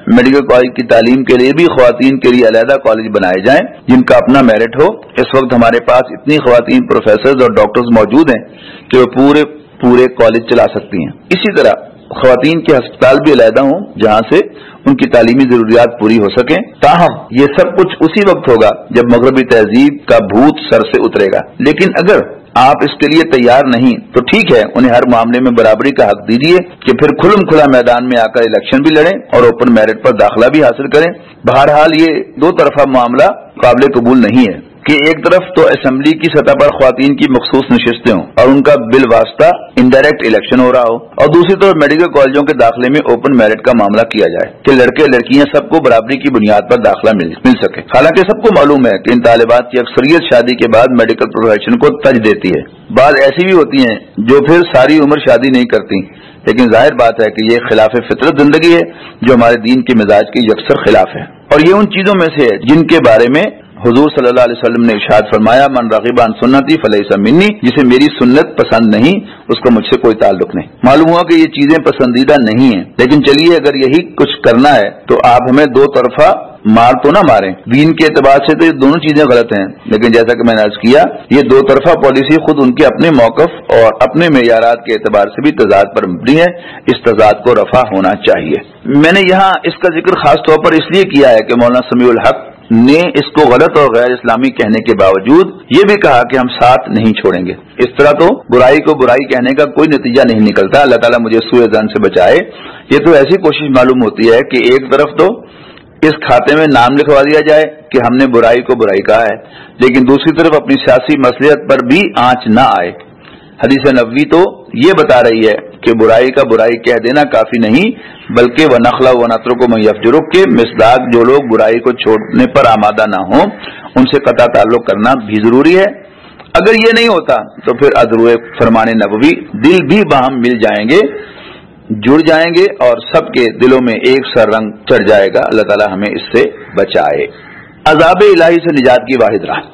میڈیکل کالج کی تعلیم کے لیے بھی خواتین کے لیے علیحدہ کالج بنائے جائیں جن کا اپنا میرٹ ہو. اس وقت ہمارے پاس اتنی خواتین پروفیسرز اور ڈاکٹرز موجود ہیں کہ وہ پورے پورے کالج چلا سکتی ہیں. اسی طرح خواتین کے ہسپتال بھی علیحدہ ہوں جہاں سے ان کی تعلیمی ضروریات پوری ہو سکیں. تاہم یہ سب کچھ اسی وقت ہوگا جب مغربی تہذیب کا بھوت سر سے اترے گا. لیکن اگر آپ اس کے لیے تیار نہیں تو ٹھیک ہے، انہیں ہر معاملے میں برابری کا حق دیجیے کہ پھر کھلم کھلا میدان میں آ کر الیکشن بھی لڑیں اور اوپن میرٹ پر داخلہ بھی حاصل کریں. بہرحال یہ دو طرفہ معاملہ قابل قبول نہیں ہے کہ ایک طرف تو اسمبلی کی سطح پر خواتین کی مخصوص نشستیں ہوں اور ان کا بالواسطہ انڈائریکٹ الیکشن ہو رہا ہو، اور دوسری طرف میڈیکل کالجوں کے داخلے میں اوپن میرٹ کا معاملہ کیا جائے کہ لڑکے لڑکیاں سب کو برابری کی بنیاد پر داخلہ مل مل سکے. حالانکہ سب کو معلوم ہے کہ ان طالبات کی اکثریت شادی کے بعد میڈیکل پروفیشن کو ترجیح دیتی ہے. بعض ایسی بھی ہوتی ہیں جو پھر ساری عمر شادی نہیں کرتی، لیکن ظاہر بات ہے کہ یہ خلاف فطرت زندگی ہے جو ہمارے دین کے مزاج کے یکسر خلاف ہے. اور یہ ان چیزوں میں سے ہے جن کے بارے میں حضور صلی اللہ علیہ وسلم نے ارشاد فرمایا، من رغب عن سنتی فلیس منی، جسے میری سنت پسند نہیں اس کا مجھ سے کوئی تعلق نہیں. معلوم ہوا کہ یہ چیزیں پسندیدہ نہیں ہیں، لیکن چلیے اگر یہی کچھ کرنا ہے تو آپ ہمیں دو طرفہ مار تو نہ ماریں. دین کے اعتبار سے تو یہ دونوں چیزیں غلط ہیں، لیکن جیسا کہ میں نے عرض کیا یہ دو طرفہ پالیسی خود ان کے اپنے موقف اور اپنے معیارات کے اعتبار سے بھی تضاد پر مبنی ہے. اس تضاد کو رفع ہونا چاہیے. میں نے یہاں اس کا ذکر خاص طور پر اس لیے کیا ہے کہ مولانا سمیع الحق نے اس کو غلط اور غیر اسلامی کہنے کے باوجود یہ بھی کہا کہ ہم ساتھ نہیں چھوڑیں گے. اس طرح تو برائی کو برائی کہنے کا کوئی نتیجہ نہیں نکلتا. اللہ تعالیٰ مجھے سوء ظن سے بچائے. یہ تو ایسی کوشش معلوم ہوتی ہے کہ ایک طرف تو اس کھاتے میں نام لکھوا دیا جائے کہ ہم نے برائی کو برائی کہا ہے، لیکن دوسری طرف اپنی سیاسی مصلحت پر بھی آنچ نہ آئے. حدیث نبوی تو یہ بتا رہی ہے کہ برائی کا برائی کہہ دینا کافی نہیں، بلکہ وہ نخلا و نتر کو میفجرک کے مصداق جو لوگ برائی کو چھوڑنے پر آمادہ نہ ہوں ان سے قطع تعلق کرنا بھی ضروری ہے. اگر یہ نہیں ہوتا تو پھر ادروئے فرمان نبوی دل بھی باہم مل جائیں گے، جڑ جائیں گے اور سب کے دلوں میں ایک سا رنگ چڑھ جائے گا. اللہ تعالی ہمیں اس سے بچائے. عذاب الہی سے نجات کی واحد راہ،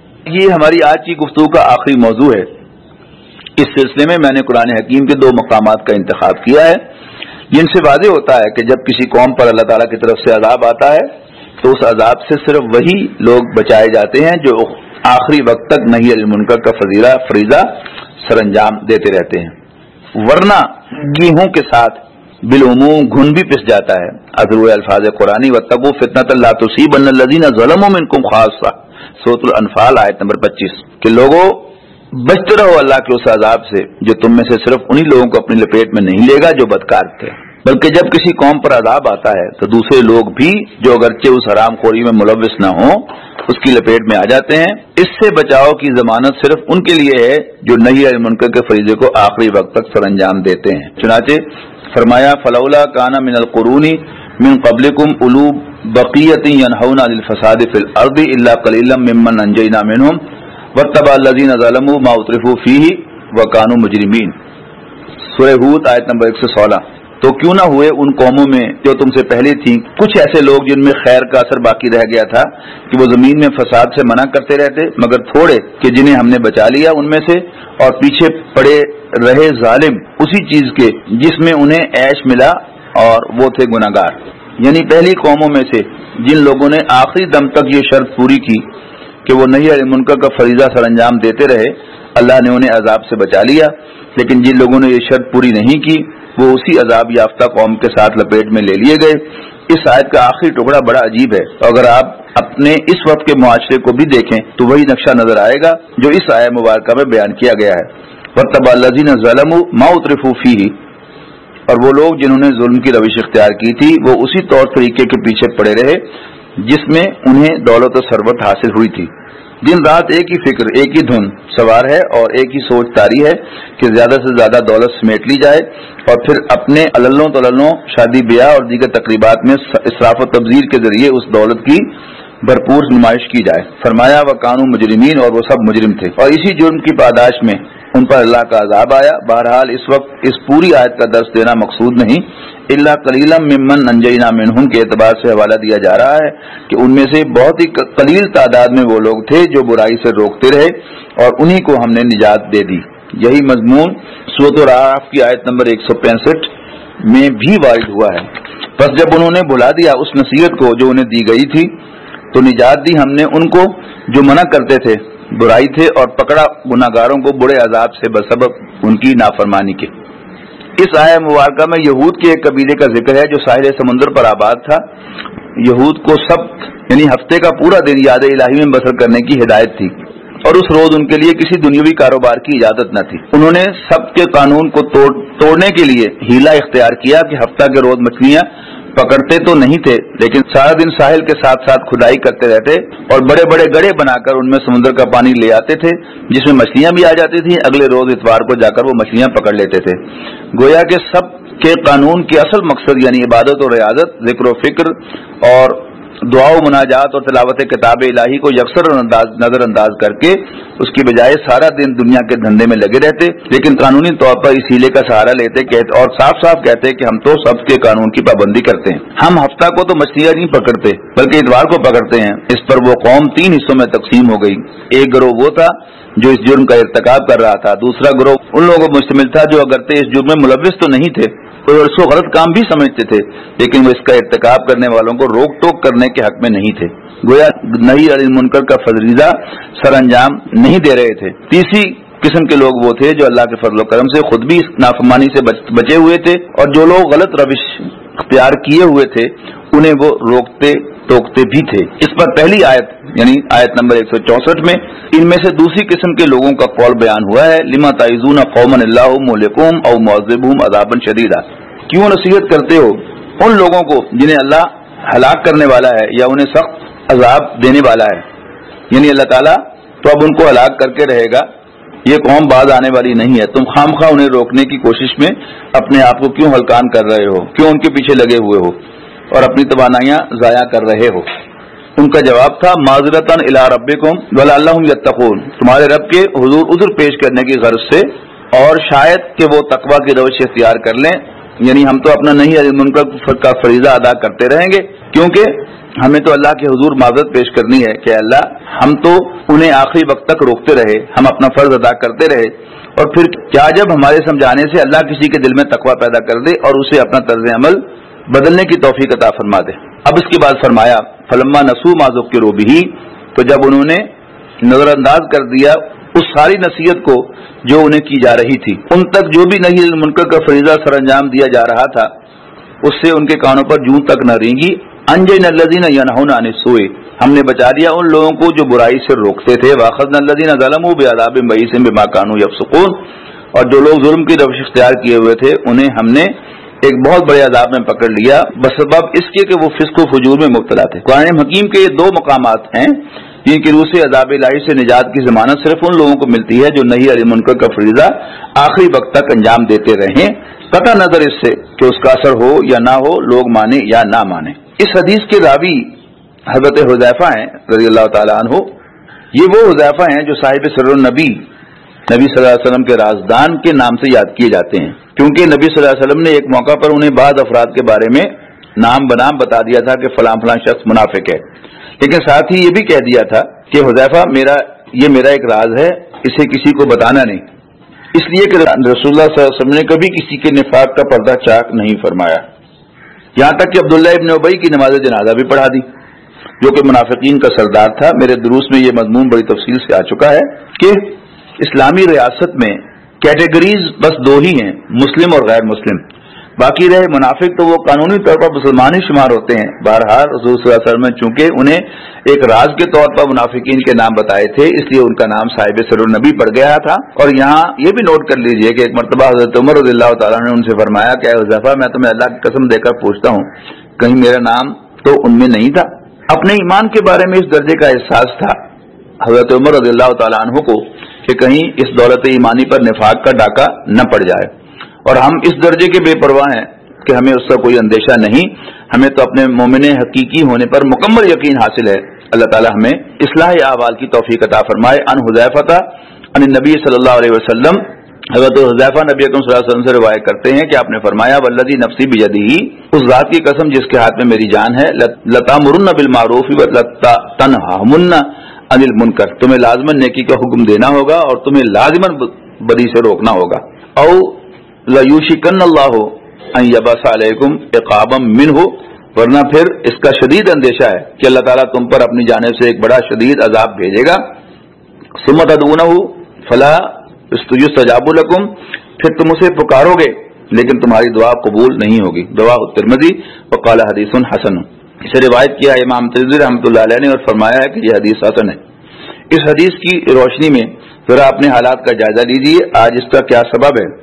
یہ ہماری آج کی گفتگو کا آخری موضوع ہے. اس سلسلے میں میں نے قرآن حکیم کے دو مقامات کا انتخاب کیا ہے جن سے واضح ہوتا ہے کہ جب کسی قوم پر اللہ تعالیٰ کی طرف سے عذاب آتا ہے تو اس عذاب سے صرف وہی لوگ بچائے جاتے ہیں جو آخری وقت تک نہی عن المنکر کا فضیلہ فریضہ سر انجام دیتے رہتے ہیں، ورنہ گیہوں کے ساتھ بالعموم گھن بھی پس جاتا ہے. اذرو الفاظ قرآنی واتقوا فتنۃ لا تصیبن الذین ظلموا منکم خاصہ، سورۃ الانفال آیت نمبر پچیس، کہ لوگوں بچتے رہو اللہ کے اس عذاب سے جو تم میں سے صرف انہی لوگوں کو اپنی لپیٹ میں نہیں لے گا جو بدکار تھے، بلکہ جب کسی قوم پر عذاب آتا ہے تو دوسرے لوگ بھی جو اگرچہ اس حرام خوری میں ملوث نہ ہوں اس کی لپیٹ میں آ جاتے ہیں. اس سے بچاؤ کی ضمانت صرف ان کے لیے ہے جو نہی عن المنکر کے فریضے کو آخری وقت تک سر انجام دیتے ہیں. چنانچہ فرمایا فلولا کان من القرون من قبلکم اولو بقیۃ ینہون عن الفساد فی الارض الا قلیلا ممن انجینا منہم واتبع الذین ظلموا ما اترفوا فیہ وکانوا مجرمین. سورہ ہود آیت نمبر ایک سو سولہ. تو کیوں نہ ہوئے ان قوموں میں جو تم سے پہلے تھیں کچھ ایسے لوگ جن میں خیر کا اثر باقی رہ گیا تھا کہ وہ زمین میں فساد سے منع کرتے رہتے، مگر تھوڑے کہ جنہیں ہم نے بچا لیا ان میں سے، اور پیچھے پڑے رہے ظالم اسی چیز کے جس میں انہیں عیش ملا اور وہ تھے گناہگار. یعنی پہلی قوموں میں سے جن لوگوں نے آخری دم تک یہ شرط پوری کی کہ وہ نہی عن المنکر کا فریضہ سر انجام دیتے رہے، اللہ نے انہیں عذاب سے بچا لیا. لیکن جن لوگوں نے یہ شرط پوری نہیں کی وہ اسی عذاب یافتہ قوم کے ساتھ لپیٹ میں لے لیے گئے. اس آیت کا آخری ٹکڑا بڑا عجیب ہے. اگر آپ اپنے اس وقت کے معاشرے کو بھی دیکھیں تو وہی نقشہ نظر آئے گا جو اس آیت مبارکہ میں بیان کیا گیا ہے. واتبع الذین ظلموا ما اترفوا فیہ، اور وہ لوگ جنہوں نے ظلم کی روش اختیار کی تھی وہ اسی طور طریقے کے پیچھے پڑے رہے جس میں انہیں دولت و ثروت حاصل ہوئی تھی. دن رات ایک ہی فکر ایک ہی دھن سوار ہے اور ایک ہی سوچ طاری ہے کہ زیادہ سے زیادہ دولت سمیٹ لی جائے اور پھر اپنے عللوں تللوں شادی بیاہ اور دیگر تقریبات میں اسراف و تبذیر کے ذریعے اس دولت کی بھرپور نمائش کی جائے. فرمایا وکانوا مجرمین، اور وہ سب مجرم تھے اور اسی جرم کی پاداش میں ان پر اللہ کا عذاب آیا. بہرحال اس وقت اس پوری آیت کا درس دینا مقصود نہیں، الا قلیلا ممن انجینا منہم کے اعتبار سے حوالہ دیا جا رہا ہے کہ ان میں سے بہت ہی قلیل تعداد میں وہ لوگ تھے جو برائی سے روکتے رہے اور انہی کو ہم نے نجات دے دی. یہی مضمون سورۃ الاعراف کی آیت نمبر ایک سو پینسٹھ میں بھی وارد ہوا ہے. بس جب انہوں نے بھلا دیا اس نصیحت کو جو انہیں دی گئی تھی تو نجات دی ہم نے ان کو جو منع کرتے تھے برائی تھے، اور پکڑا گناہگاروں کو برے عذاب سے بسبب ان کی نافرمانی کے۔ اس آیہ مبارکہ میں یہود کے ایک قبیلے کا ذکر ہے جو ساحل سمندر پر آباد تھا۔ یہود کو سبت یعنی ہفتے کا پورا دن یاد الہی میں بسر کرنے کی ہدایت تھی، اور اس روز ان کے لیے کسی دنیاوی کاروبار کی اجازت نہ تھی۔ انہوں نے سبت کے قانون کو توڑ توڑنے کے لیے ہیلا اختیار کیا کہ ہفتہ کے روز مچھلیاں پکڑتے تو نہیں تھے، لیکن سارا دن ساحل کے ساتھ ساتھ کھدائی کرتے رہتے اور بڑے بڑے گڑھے بنا کر ان میں سمندر کا پانی لے آتے تھے جس میں مچھلیاں بھی آ جاتی تھیں۔ اگلے روز اتوار کو جا کر وہ مچھلیاں پکڑ لیتے تھے۔ گویا کہ سب کے قانون کے اصل مقصد یعنی عبادت و ریاضت، ذکر و فکر اور دعا و مناجات اور تلاوت کتاب الہی کو یکسر نظر انداز کر کے اس کی بجائے سارا دن دنیا کے دھندے میں لگے رہتے، لیکن قانونی طور پر اس ہیلے کا سہارا لیتے اور صاف صاف کہتے کہ ہم تو سب کے قانون کی پابندی کرتے ہیں، ہم ہفتہ کو تو مچھلیاں نہیں پکڑتے بلکہ اتوار کو پکڑتے ہیں۔ اس پر وہ قوم تین حصوں میں تقسیم ہو گئی۔ ایک گروہ وہ تھا جو اس جرم کا ارتکاب کر رہا تھا، دوسرا گروہ ان لوگوں کو مشتمل تھا جو اگرچہ اس جرم میں ملوث تو نہیں تھے اور اس کو غلط کام بھی سمجھتے تھے، لیکن وہ اس کا ارتکاب کرنے والوں کو روک ٹوک کرنے کے حق میں نہیں تھے، گویا نہی عن المنکر کا فریضہ سر انجام نہیں دے رہے تھے۔ تیسری قسم کے لوگ وہ تھے جو اللہ کے فضل و کرم سے خود بھی اس نافرمانی سے بچے ہوئے تھے، اور جو لوگ غلط روش اختیار کیے ہوئے تھے انہیں وہ روکتے ٹوکتے بھی تھے۔ اس پر پہلی آیت یعنی آیت نمبر ایک سو چونسٹھ میں ان میں سے دوسری قسم کے لوگوں کا قول بیان ہوا ہے، لما تعظون قوما اللہ مہلکہم او معذبہم عذابا شدیدا، کیوں نصیحت کرتے ہو ان لوگوں کو جنہیں اللہ ہلاک کرنے والا ہے یا انہیں سخت عذاب دینے والا ہے، یعنی اللہ تعالیٰ تو اب ان کو ہلاک کر کے رہے گا، یہ قوم باز آنے والی نہیں ہے، تم خام خواہ انہیں روکنے کی کوشش میں اپنے آپ کو کیوں ہلکان کر رہے ہو، کیوں ان کے پیچھے لگے ہوئے ہو اور اپنی توانائیاں ضائع کر رہے ہو۔ ان کا جواب تھا معذرتاً الی ربکم ولعلہم یتقون، تمہارے رب کے حضور عذر پیش کرنے کی غرض سے اور شاید کہ وہ تقوی کی روش اختیار کر لیں، یعنی ہم تو اپنا نہیں عن المنکر کا فریضہ ادا کرتے رہیں گے کیونکہ ہمیں تو اللہ کے حضور معذرت پیش کرنی ہے کہ اللہ ہم تو انہیں آخری وقت تک روکتے رہے، ہم اپنا فرض ادا کرتے رہے، اور پھر کیا جب ہمارے سمجھانے سے اللہ کسی کے دل میں تقوی پیدا کر دے اور اسے اپنا طرز عمل بدلنے کی توفیق عطا فرما دے۔ اب اس کے بعد فرمایا فلما نسوا ما ذکروا بہ، تو جب انہوں نے نظر انداز کر دیا اس ساری نصیحت کو جو انہیں کی جا رہی تھی، ان تک جو بھی نہی عن المنکر کا فریضہ سر انجام دیا جا رہا تھا اس سے ان کے کانوں پر جوں تک نہ رینگی، انجینا الذین ینہون عن السوء، ہم نے بچا دیا ان لوگوں کو جو برائی سے روکتے تھے، واخذنا الذین ظلموا بعذاب بئیس بما کانوا یفسقون، اور جو لوگ ظلم کی روش اختیار کیے ہوئے تھے انہیں ہم نے ایک بہت بڑے عذاب میں پکڑ لیا بسبب اس کے کہ وہ فسق و فجور میں مبتلا تھے۔ قرآن حکیم کے یہ دو مقامات ہیں جن کی روح سے عذاب الہی سے نجات کی ضمانت صرف ان لوگوں کو ملتی ہے جو نہی عن المنکر کا فریضہ آخری وقت تک انجام دیتے رہیں، قطع نظر اس سے کہ اس کا اثر ہو یا نہ ہو، لوگ مانے یا نہ مانے۔ اس حدیث کے راوی حضرت حذیفہ ہیں رضی اللہ تعالیٰ عنہ، یہ وہ حذیفہ ہیں جو صاحب سر النبی نبی صلی اللہ علیہ وسلم کے رازدان کے نام سے یاد کیے جاتے ہیں، کیونکہ نبی صلی اللہ علیہ وسلم نے ایک موقع پر انہیں بعض افراد کے بارے میں نام بنام بتا دیا تھا کہ فلاں فلاں شخص منافق ہے، لیکن ساتھ ہی یہ بھی کہہ دیا تھا کہ حذیفہ میرا یہ میرا ایک راز ہے، اسے کسی کو بتانا نہیں، اس لیے کہ رسول اللہ صلی اللہ علیہ وسلم نے کبھی کسی کے نفاق کا پردہ چاک نہیں فرمایا، یہاں تک کہ عبداللہ ابن ابی کی نماز جنازہ بھی پڑھا دی جو کہ منافقین کا سردار تھا۔ میرے دروس میں یہ مضمون بڑی تفصیل سے آ چکا ہے کہ اسلامی ریاست میں کیٹیگریز بس دو ہی ہیں، مسلم اور غیر مسلم، باقی رہے منافق تو وہ قانونی طور پر مسلمان ہی شمار ہوتے ہیں۔ بہرحال حضور صلی اللہ علیہ وسلم چونکہ انہیں ایک راز کے طور پر منافقین کے نام بتائے تھے اس لیے ان کا نام صاحب سر النبی پڑ گیا تھا۔ اور یہاں یہ بھی نوٹ کر لیجئے کہ ایک مرتبہ حضرت عمر رضی اللہ تعالیٰ نے ان سے فرمایا کہ اے حذیفہ میں تمہیں اللہ کی قسم دے کر پوچھتا ہوں کہیں میرا نام تو ان میں نہیں تھا۔ اپنے ایمان کے بارے میں اس درجے کا احساس تھا حضرت عمر رضی اللہ تعالیٰ عنہ کو کہ کہیں اس دولت ایمانی پر نفاق کا ڈاکہ نہ پڑ جائے، اور ہم اس درجے کے بے پرواہ ہیں کہ ہمیں اس کا کوئی اندیشہ نہیں، ہمیں تو اپنے مومن حقیقی ہونے پر مکمل یقین حاصل ہے۔ اللہ تعالی ہمیں اصلاح احوال کی توفیق عطا فرمائے۔ ان حذیفہ عن النبی صلی اللہ علیہ وسلم، حضرت حذیفہ نبی اکرم صلی اللہ علیہ وسلم سے روایت کرتے ہیں کہ آپ نے فرمایا والذی نفسی بیدہ، اس ذات کی قسم جس کے ہاتھ میں میری جان ہے، لتامرن بالمعروف ولتنہون عن المنکر، تمہیں لازماً نیکی کا حکم دینا ہوگا اور تمہیں لازماً بدی سے روکنا ہوگا۔ او لیوشکن اللہ ان یبعث علیکم عقابا منہ، ورنہ پھر اس کا شدید اندیشہ ہے کہ اللہ تعالیٰ تم پر اپنی جانب سے ایک بڑا شدید عذاب بھیجے گا. ثم تدعونہ فلا یستجاب لکم، پھر تم اسے پکارو گے لیکن تمہاری دعا قبول نہیں ہوگی. رواه الترمذی وقال حدیث حسن. اسے روایت کیا امام ترمذی رحمۃ اللہ علیہ نے اور فرمایا ہے کہ یہ حدیث حسن ہے. اس حدیث کی روشنی میں ذرا اپنے حالات کا جائزہ لیجیے. آج اس کا کیا سبب ہے؟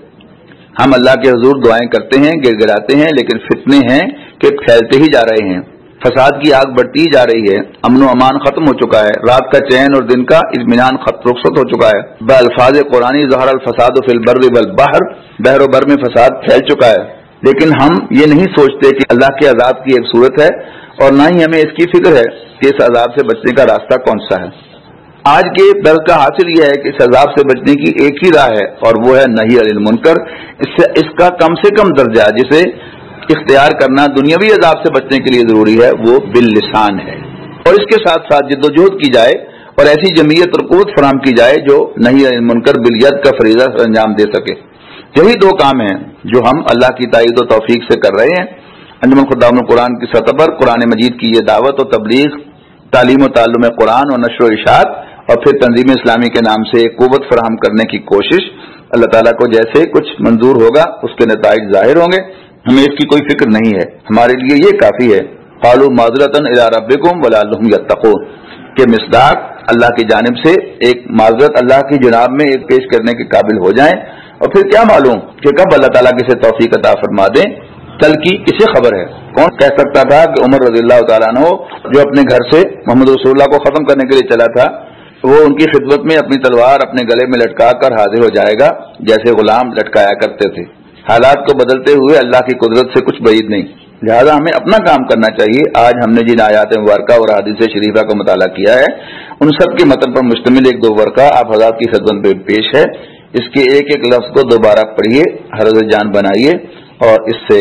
ہم اللہ کے حضور دعائیں کرتے ہیں، گر گراتے ہیں، لیکن فتنے ہیں کہ پھیلتے ہی جا رہے ہیں. فساد کی آگ بڑھتی ہی جا رہی ہے. امن و امان ختم ہو چکا ہے. رات کا چین اور دن کا اطمینان رخصت ہو چکا ہے. بالفاظ قرآنی ظہر الفساد فی البر والبحر، بحر و بر میں فساد پھیل چکا ہے. لیکن ہم یہ نہیں سوچتے کہ اللہ کے عذاب کی ایک صورت ہے، اور نہ ہی ہمیں اس کی فکر ہے کہ اس عذاب سے بچنے کا راستہ کون سا ہے. آج کے درس کا حاصل یہ ہے کہ اس عذاب سے بچنے کی ایک ہی راہ ہے، اور وہ ہے نہی عن المنکر. اس سے اس کا کم سے کم درجہ جسے اختیار کرنا دنیاوی عذاب سے بچنے کے لیے ضروری ہے وہ باللسان ہے، اور اس کے ساتھ ساتھ جد و جہد کی جائے اور ایسی جمعیت اور قوت فراہم کی جائے جو نہی عن المنکر بالید کا فریضہ انجام دے سکے. یہی دو کام ہیں جو ہم اللہ کی تائید و توفیق سے کر رہے ہیں. انجمن خدام القرآن کی سطح پر قرآن مجید کی یہ دعوت و تبلیغ، تعلیم و تعلم قرآن اور نشر و اشاعت، اور پھر تنظیم اسلامی کے نام سے ایک قوت فراہم کرنے کی کوشش. اللہ تعالیٰ کو جیسے کچھ منظور ہوگا اس کے نتائج ظاہر ہوں گے. ہمیں اس کی کوئی فکر نہیں ہے. ہمارے لیے یہ کافی ہے قالوا معذرۃ الی ربکم ولعلہم یتقون، کہ مصداق اللہ کی جانب سے ایک معذرت اللہ کی جناب میں ایک پیش کرنے کے قابل ہو جائیں. اور پھر کیا معلوم کہ کب اللہ تعالیٰ کسے توفیق عطا فرما دیں. کل کی کسے خبر ہے؟ کون کہہ سکتا تھا کہ عمر رضی اللہ تعالیٰ عنہ جو اپنے گھر سے محمد رسول اللہ کو ختم کرنے کے لیے چلا تھا، وہ ان کی خدمت میں اپنی تلوار اپنے گلے میں لٹکا کر حاضر ہو جائے گا جیسے غلام لٹکایا کرتے تھے. حالات کو بدلتے ہوئے اللہ کی قدرت سے کچھ بعید نہیں. لہذا ہمیں اپنا کام کرنا چاہیے. آج ہم نے جن آیات مبارکہ اور حدیث شریفہ کا مطالعہ کیا ہے ان سب کے متن پر مشتمل ایک دو ورقہ آپ حضرات کی خدمت میں پیش ہے. اس کے ایک ایک لفظ کو دوبارہ پڑھیے، حرز جان بنائیے، اور اس سے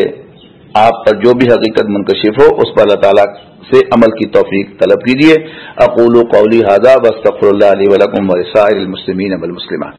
آپ پر جو بھی حقیقت منکشف ہو اس پر اللہ تعالیٰ سے عمل کی توفیق طلب کیجیے. اقول قولی ھذا واستغفر اللہ لی ولکم ولسائر المسلمین والمسلمات.